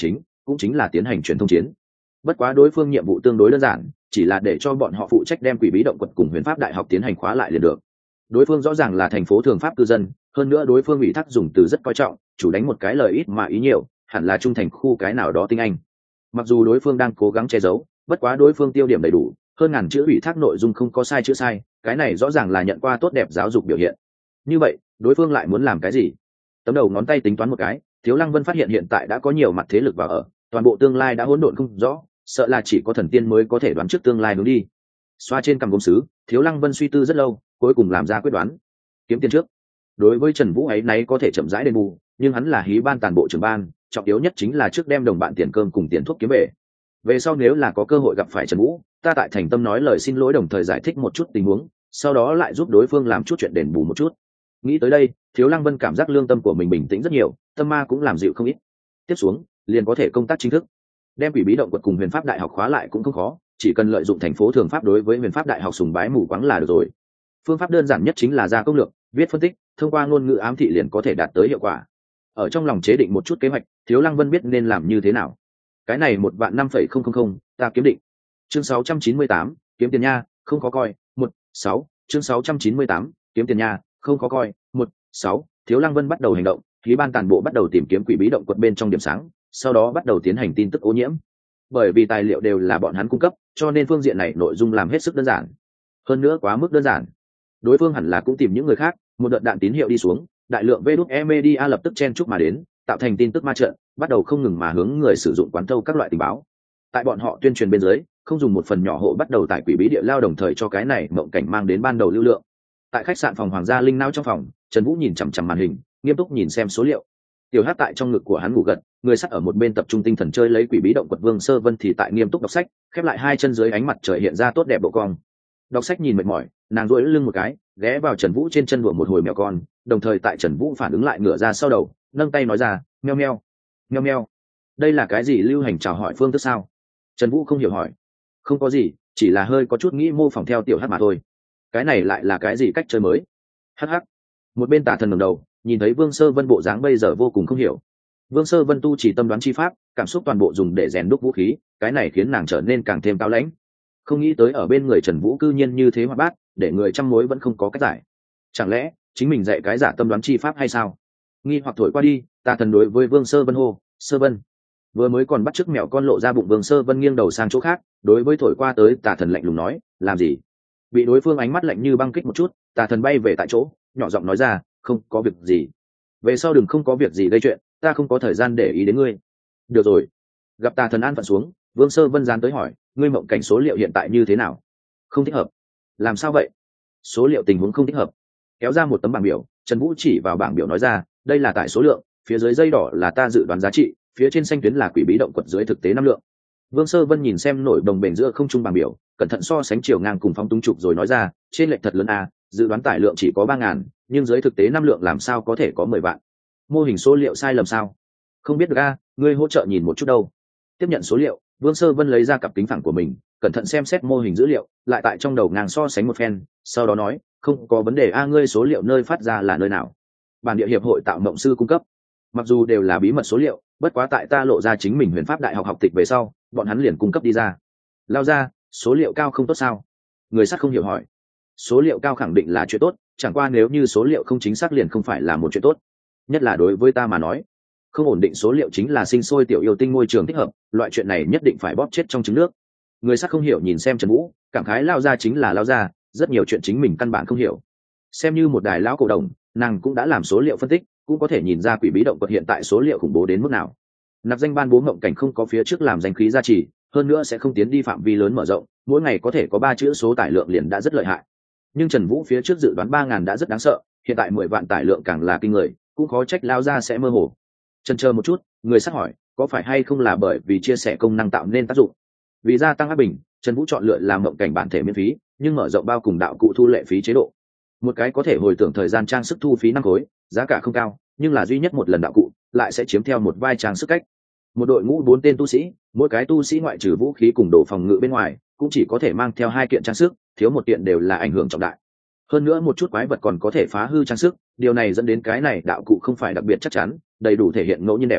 cũng chính là tiến hành truyền thông chiến. Bất quá đối phương nhiệm vụ tương đối đơn giản, chỉ là để cho bọn họ phụ trách đem quỷ bí động quật cùng huyền pháp đại học tiến hành khóa lại liền được. Đối phương rõ ràng là thành phố thường pháp cư dân, hơn nữa đối phương ủy thác dùng từ rất coi trọng, chủ đánh một cái lời ít mà ý nhiều, hẳn là trung thành khu cái nào đó tinh anh. Mặc dù đối phương đang cố gắng che giấu, bất quá đối phương tiêu điểm đầy đủ, hơn ngàn chữ ủy thác nội dung không có sai chữ sai, cái này rõ ràng là nhận qua tốt đẹp giáo dục biểu hiện. Như vậy đối phương lại muốn làm cái gì? Tấm đầu ngón tay tính toán một cái, Thiếu Lăng Vân phát hiện hiện tại đã có nhiều mặt thế lực vào ở, toàn bộ tương lai đã hỗn độn không rõ, sợ là chỉ có thần tiên mới có thể đoán trước tương lai hướng đi. Xoa trên cằm gốm sứ, Thiếu Lăng Vân suy tư rất lâu, cuối cùng làm ra quyết đoán. Kiếm tiền trước. Đối với Trần Vũ ấy nấy có thể chậm rãi đền bù, nhưng hắn là hí ban tàn bộ trưởng ban, trọng yếu nhất chính là trước đem đồng bạn tiền cơm cùng tiền thuốc kiếm về. Về sau nếu là có cơ hội gặp phải Trần Vũ, ta tại thành tâm nói lời xin lỗi đồng thời giải thích một chút tình huống, sau đó lại giúp đối phương làm chút chuyện đền bù một chút. Nghĩ tới đây, Thiếu Lăng Vân cảm giác lương tâm của mình bình tĩnh rất nhiều, tâm ma cũng làm dịu không ít. Tiếp xuống, liền có thể công tác chính thức. Đem quỷ bí động quật cùng huyền pháp đại học khóa lại cũng không khó, chỉ cần lợi dụng thành phố thường pháp đối với huyền pháp đại học sùng bái mù quáng là được rồi. Phương pháp đơn giản nhất chính là ra công lược, viết phân tích, thông qua ngôn ngữ ám thị liền có thể đạt tới hiệu quả. Ở trong lòng chế định một chút kế hoạch, Thiếu Lăng Vân biết nên làm như thế nào. Cái này một vạn năm phẩy không không không, ta kiếm định. Chương sáu trăm chín mươi tám, kiếm tiền nha, không có coi. Một, sáu, chương sáu trăm chín mươi tám, kiếm tiền nha, không có coi. Một, sáu, Thiếu Lăng Vân bắt đầu hành động, khí ban tàn bộ bắt đầu tìm kiếm quỷ bí động quật bên trong điểm sáng, sau đó bắt đầu tiến hành tin tức ô nhiễm. Bởi vì tài liệu đều là bọn hắn cung cấp, cho nên phương diện này nội dung làm hết sức đơn giản. Hơn nữa quá mức đơn giản. Đối phương hẳn là cũng tìm những người khác, một đợt đạn tín hiệu đi xuống, đại lượng Vđ Media lập tức chen chúc mà đến, tạo thành tin tức ma trận, bắt đầu không ngừng mà hướng người sử dụng quán thâu các loại tình báo. Tại bọn họ tuyên truyền bên dưới, không dùng một phần nhỏ hộ bắt đầu tại quỷ bí địa lao đồng thời cho cái này mộng cảnh mang đến ban đầu lưu lượng. Tại khách sạn phòng Hoàng gia Linh Não trong phòng, Trần Vũ nhìn chằm chằm màn hình, nghiêm túc nhìn xem số liệu. Tiểu Hát tại trong ngực của hắn ngủ gật, người sắt ở một bên tập trung tinh thần chơi lấy quỷ bí động quật. Vương Sơ Vân thì tại nghiêm túc đọc sách, khép lại hai chân dưới ánh mặt trời hiện ra tốt đẹp bộ cong. Đọc sách nhìn mệt mỏi, nàng duỗi lưng một cái, ghé vào Trần Vũ trên chân đùa một hồi mèo con, đồng thời tại Trần Vũ phản ứng lại ngửa ra sau đầu, nâng tay nói ra, meo meo, meo meo. Đây là cái gì lưu hành chào hỏi phương thức sao? Trần Vũ không hiểu hỏi. Không có gì, chỉ là hơi có chút nghĩ mô phỏng theo Tiểu Hát mà thôi. Cái này lại là cái gì cách chơi mới? Hắc hắc. Một bên Tả Thần ngẩng đầu, nhìn thấy Vương Sơ Vân bộ dáng bây giờ vô cùng không hiểu. Vương Sơ Vân tu chỉ tâm đoán chi pháp, cảm xúc toàn bộ dùng để rèn đúc vũ khí, cái này khiến nàng trở nên càng thêm cao lãnh. Không nghĩ tới ở bên người Trần Vũ cư nhiên như thế hoạt bát, để người trăm mối vẫn không có cách giải. Chẳng lẽ chính mình dạy cái giả tâm đoán chi pháp hay sao? Nghi hoặc thổi qua đi, Tà Thần đối với Vương Sơ Vân hô, Sơ Vân. Vừa mới còn bắt chước mèo con lộ ra bụng, Vương Sơ Vân nghiêng đầu sang chỗ khác, đối với thổi qua tới Tà Thần lạnh lùng nói, làm gì? Bị đối phương ánh mắt lạnh như băng kích một chút, Tà Thần bay về tại chỗ, nhỏ giọng nói ra, không có việc gì. Về sau đừng không có việc gì gây chuyện, ta không có thời gian để ý đến ngươi. Được rồi. Gặp Tà Thần an phận xuống, Vương Sơ Vân dán tới hỏi, ngươi mộng cảnh số liệu hiện tại như thế nào? Không thích hợp. Làm sao vậy? Số liệu tình huống không thích hợp. Kéo ra một tấm bảng biểu, Trần Vũ chỉ vào bảng biểu nói ra, đây là tải số lượng, phía dưới dây đỏ là ta dự đoán giá trị, phía trên xanh tuyến là quỷ bí động quật dưới thực tế năm lượng. Vương Sơ Vân nhìn xem nổi đồng bền giữa không trung bảng biểu, cẩn thận so sánh chiều ngang cùng phóng túng trục rồi nói ra, trên lệch thật lớn a, dự đoán tải lượng chỉ có ba ngàn, nhưng dưới thực tế năm lượng làm sao có thể có mười vạn. Mô hình số liệu sai lầm sao? Không biết được a, ngươi hỗ trợ nhìn một chút đâu. Tiếp nhận số liệu, Vương Sơ Vân lấy ra cặp kính phẳng của mình, cẩn thận xem xét mô hình dữ liệu, lại tại trong đầu ngang so sánh một phen, sau đó nói, không có vấn đề a, ngươi số liệu nơi phát ra là nơi nào? Bản địa hiệp hội tạo mộng sư cung cấp. Mặc dù đều là bí mật số liệu, bất quá tại ta lộ ra chính mình huyền pháp đại học học tịch về sau, bọn hắn liền cung cấp đi ra. Lao ra, số liệu cao không tốt sao? Người sắt không hiểu hỏi. Số liệu cao khẳng định là chuyện tốt, chẳng qua nếu như số liệu không chính xác liền không phải là một chuyện tốt. Nhất là đối với ta mà nói, không ổn định số liệu chính là sinh sôi tiểu yêu tinh môi trường thích hợp, loại chuyện này nhất định phải bóp chết trong trứng nước. Người sắt không hiểu nhìn xem Trần Vũ, cảm khái Lao ra chính là Lao ra, rất nhiều chuyện chính mình căn bản không hiểu. Xem như một đài lão cổ đồng, nàng cũng đã làm số liệu phân tích, cũng có thể nhìn ra quỷ bí động quật hiện tại số liệu khủng bố đến mức nào. Nạp danh ban bố mộng cảnh không có phía trước làm danh khí gia trì, hơn nữa sẽ không tiến đi phạm vi lớn mở rộng, mỗi ngày có thể có ba chữ số tải lượng liền đã rất lợi hại. Nhưng Trần Vũ phía trước dự đoán ba ngàn đã rất đáng sợ, hiện tại mười vạn tải lượng càng là kinh người, cũng khó trách Lao ra sẽ mơ hồ. Chần chờ một chút, người sát hỏi, có phải hay không là bởi vì chia sẻ công năng tạo nên tác dụng? Vì gia tăng áp bình, Trần Vũ chọn lựa làm mộng cảnh bản thể miễn phí, nhưng mở rộng bao cùng đạo cụ thu lệ phí chế độ. Một cái có thể hồi tưởng thời gian trang sức thu phí năm khối, giá cả không cao, nhưng là duy nhất một lần đạo cụ, lại sẽ chiếm theo một vai trang sức cách. Một đội ngũ bốn tên tu sĩ, mỗi cái tu sĩ ngoại trừ vũ khí cùng đồ phòng ngự bên ngoài, cũng chỉ có thể mang theo hai kiện trang sức, thiếu một kiện đều là ảnh hưởng trọng đại. Hơn nữa một chút quái vật còn có thể phá hư trang sức, điều này dẫn đến cái này đạo cụ không phải đặc biệt chắc chắn, đầy đủ thể hiện ngẫu nhiên đẹp.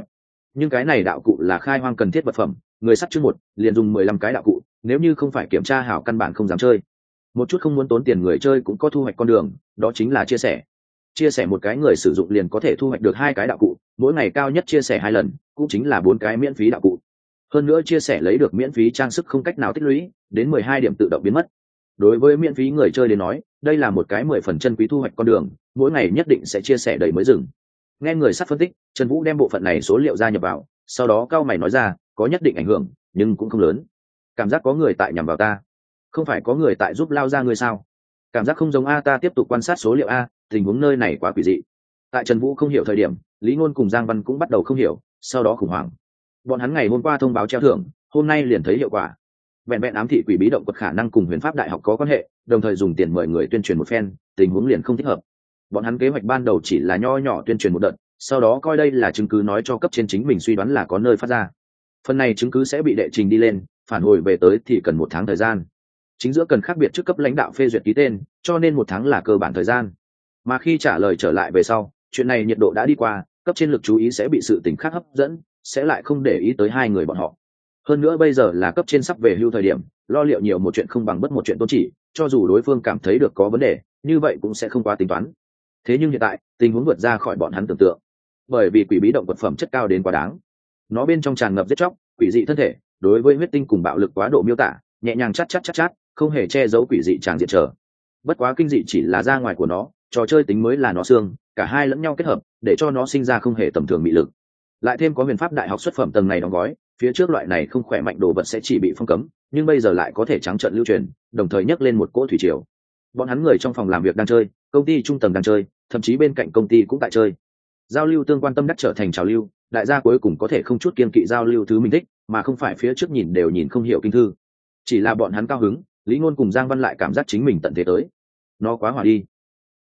nhưng cái này đạo cụ là khai hoang cần thiết vật phẩm, người sắt chương một liền dùng mười lăm cái đạo cụ, nếu như không phải kiểm tra hảo căn bản không dám chơi. Một chút không muốn tốn tiền người chơi cũng có thu hoạch con đường, đó chính là chia sẻ. Chia sẻ một cái người sử dụng liền có thể thu hoạch được hai cái đạo cụ, mỗi ngày cao nhất chia sẻ hai lần, cũng chính là bốn cái miễn phí đạo cụ. Hơn nữa chia sẻ lấy được miễn phí trang sức không cách nào tích lũy, đến mười hai điểm tự động biến mất. Đối với miễn phí người chơi đến nói, đây là một cái mười phần chân quý thu hoạch con đường, mỗi ngày nhất định sẽ chia sẻ đầy mới dừng. Nghe người sắp phân tích, Trần Vũ đem bộ phận này số liệu gia nhập vào, sau đó cao mày nói ra, có nhất định ảnh hưởng, nhưng cũng không lớn. Cảm giác có người tại nhằm vào ta, không phải có người tại giúp lao ra người sao? Cảm giác không giống a, ta tiếp tục quan sát số liệu a, tình huống nơi này quá quỷ dị. Tại Trần Vũ không hiểu thời điểm, Lý Ngôn cùng Giang Văn cũng bắt đầu không hiểu, sau đó khủng hoảng. Bọn hắn ngày hôm qua thông báo treo thưởng, hôm nay liền thấy hiệu quả. Vẹn vẹn ám thị quỷ bí động quật khả năng cùng Huyền Pháp Đại học có quan hệ, đồng thời dùng tiền mời người tuyên truyền một phen, tình huống liền không thích hợp. Bọn hắn kế hoạch ban đầu chỉ là nho nhỏ tuyên truyền một đợt, sau đó coi đây là chứng cứ nói cho cấp trên chính mình suy đoán là có nơi phát ra. Phần này chứng cứ sẽ bị đệ trình đi lên, phản hồi về tới thì cần một tháng thời gian. Chính giữa cần khác biệt trước cấp lãnh đạo phê duyệt ký tên, cho nên một tháng là cơ bản thời gian. Mà khi trả lời trở lại về sau, chuyện này nhiệt độ đã đi qua, cấp trên lực chú ý sẽ bị sự tình khác hấp dẫn, sẽ lại không để ý tới hai người bọn họ. Hơn nữa bây giờ là cấp trên sắp về hưu thời điểm, lo liệu nhiều một chuyện không bằng bất một chuyện tôn chỉ, cho dù đối phương cảm thấy được có vấn đề, như vậy cũng sẽ không quá tính toán. Thế nhưng hiện tại, tình huống vượt ra khỏi bọn hắn tưởng tượng. Bởi vì quỷ bí động vật phẩm chất cao đến quá đáng. Nó bên trong tràn ngập giết chóc, quỷ dị thân thể, đối với huyết tinh cùng bạo lực quá độ miêu tả, nhẹ nhàng chát chát chát chát, không hề che giấu quỷ dị tràng diện trở. Bất quá kinh dị chỉ là ra ngoài của nó, trò chơi tính mới là nó xương, cả hai lẫn nhau kết hợp, để cho nó sinh ra không hề tầm thường mị lực. Lại thêm có Huyền Pháp Đại học xuất phẩm tầng này đóng gói, phía trước loại này không khỏe mạnh đồ vật sẽ chỉ bị phong cấm, nhưng bây giờ lại có thể trắng trợn lưu truyền, đồng thời nhấc lên một cỗ thủy triều. Bọn hắn người trong phòng làm việc đang chơi, công ty trung tầng đang chơi, thậm chí bên cạnh công ty cũng tại chơi. Giao lưu tương quan tâm đắc trở thành trào lưu, đại gia cuối cùng có thể không chút kiên kỵ giao lưu thứ mình thích, mà không phải phía trước nhìn đều nhìn không hiểu kinh thư. Chỉ là bọn hắn cao hứng, Lý Ngôn cùng Giang Văn lại cảm giác chính mình tận thế tới. Nó quá hỏa đi.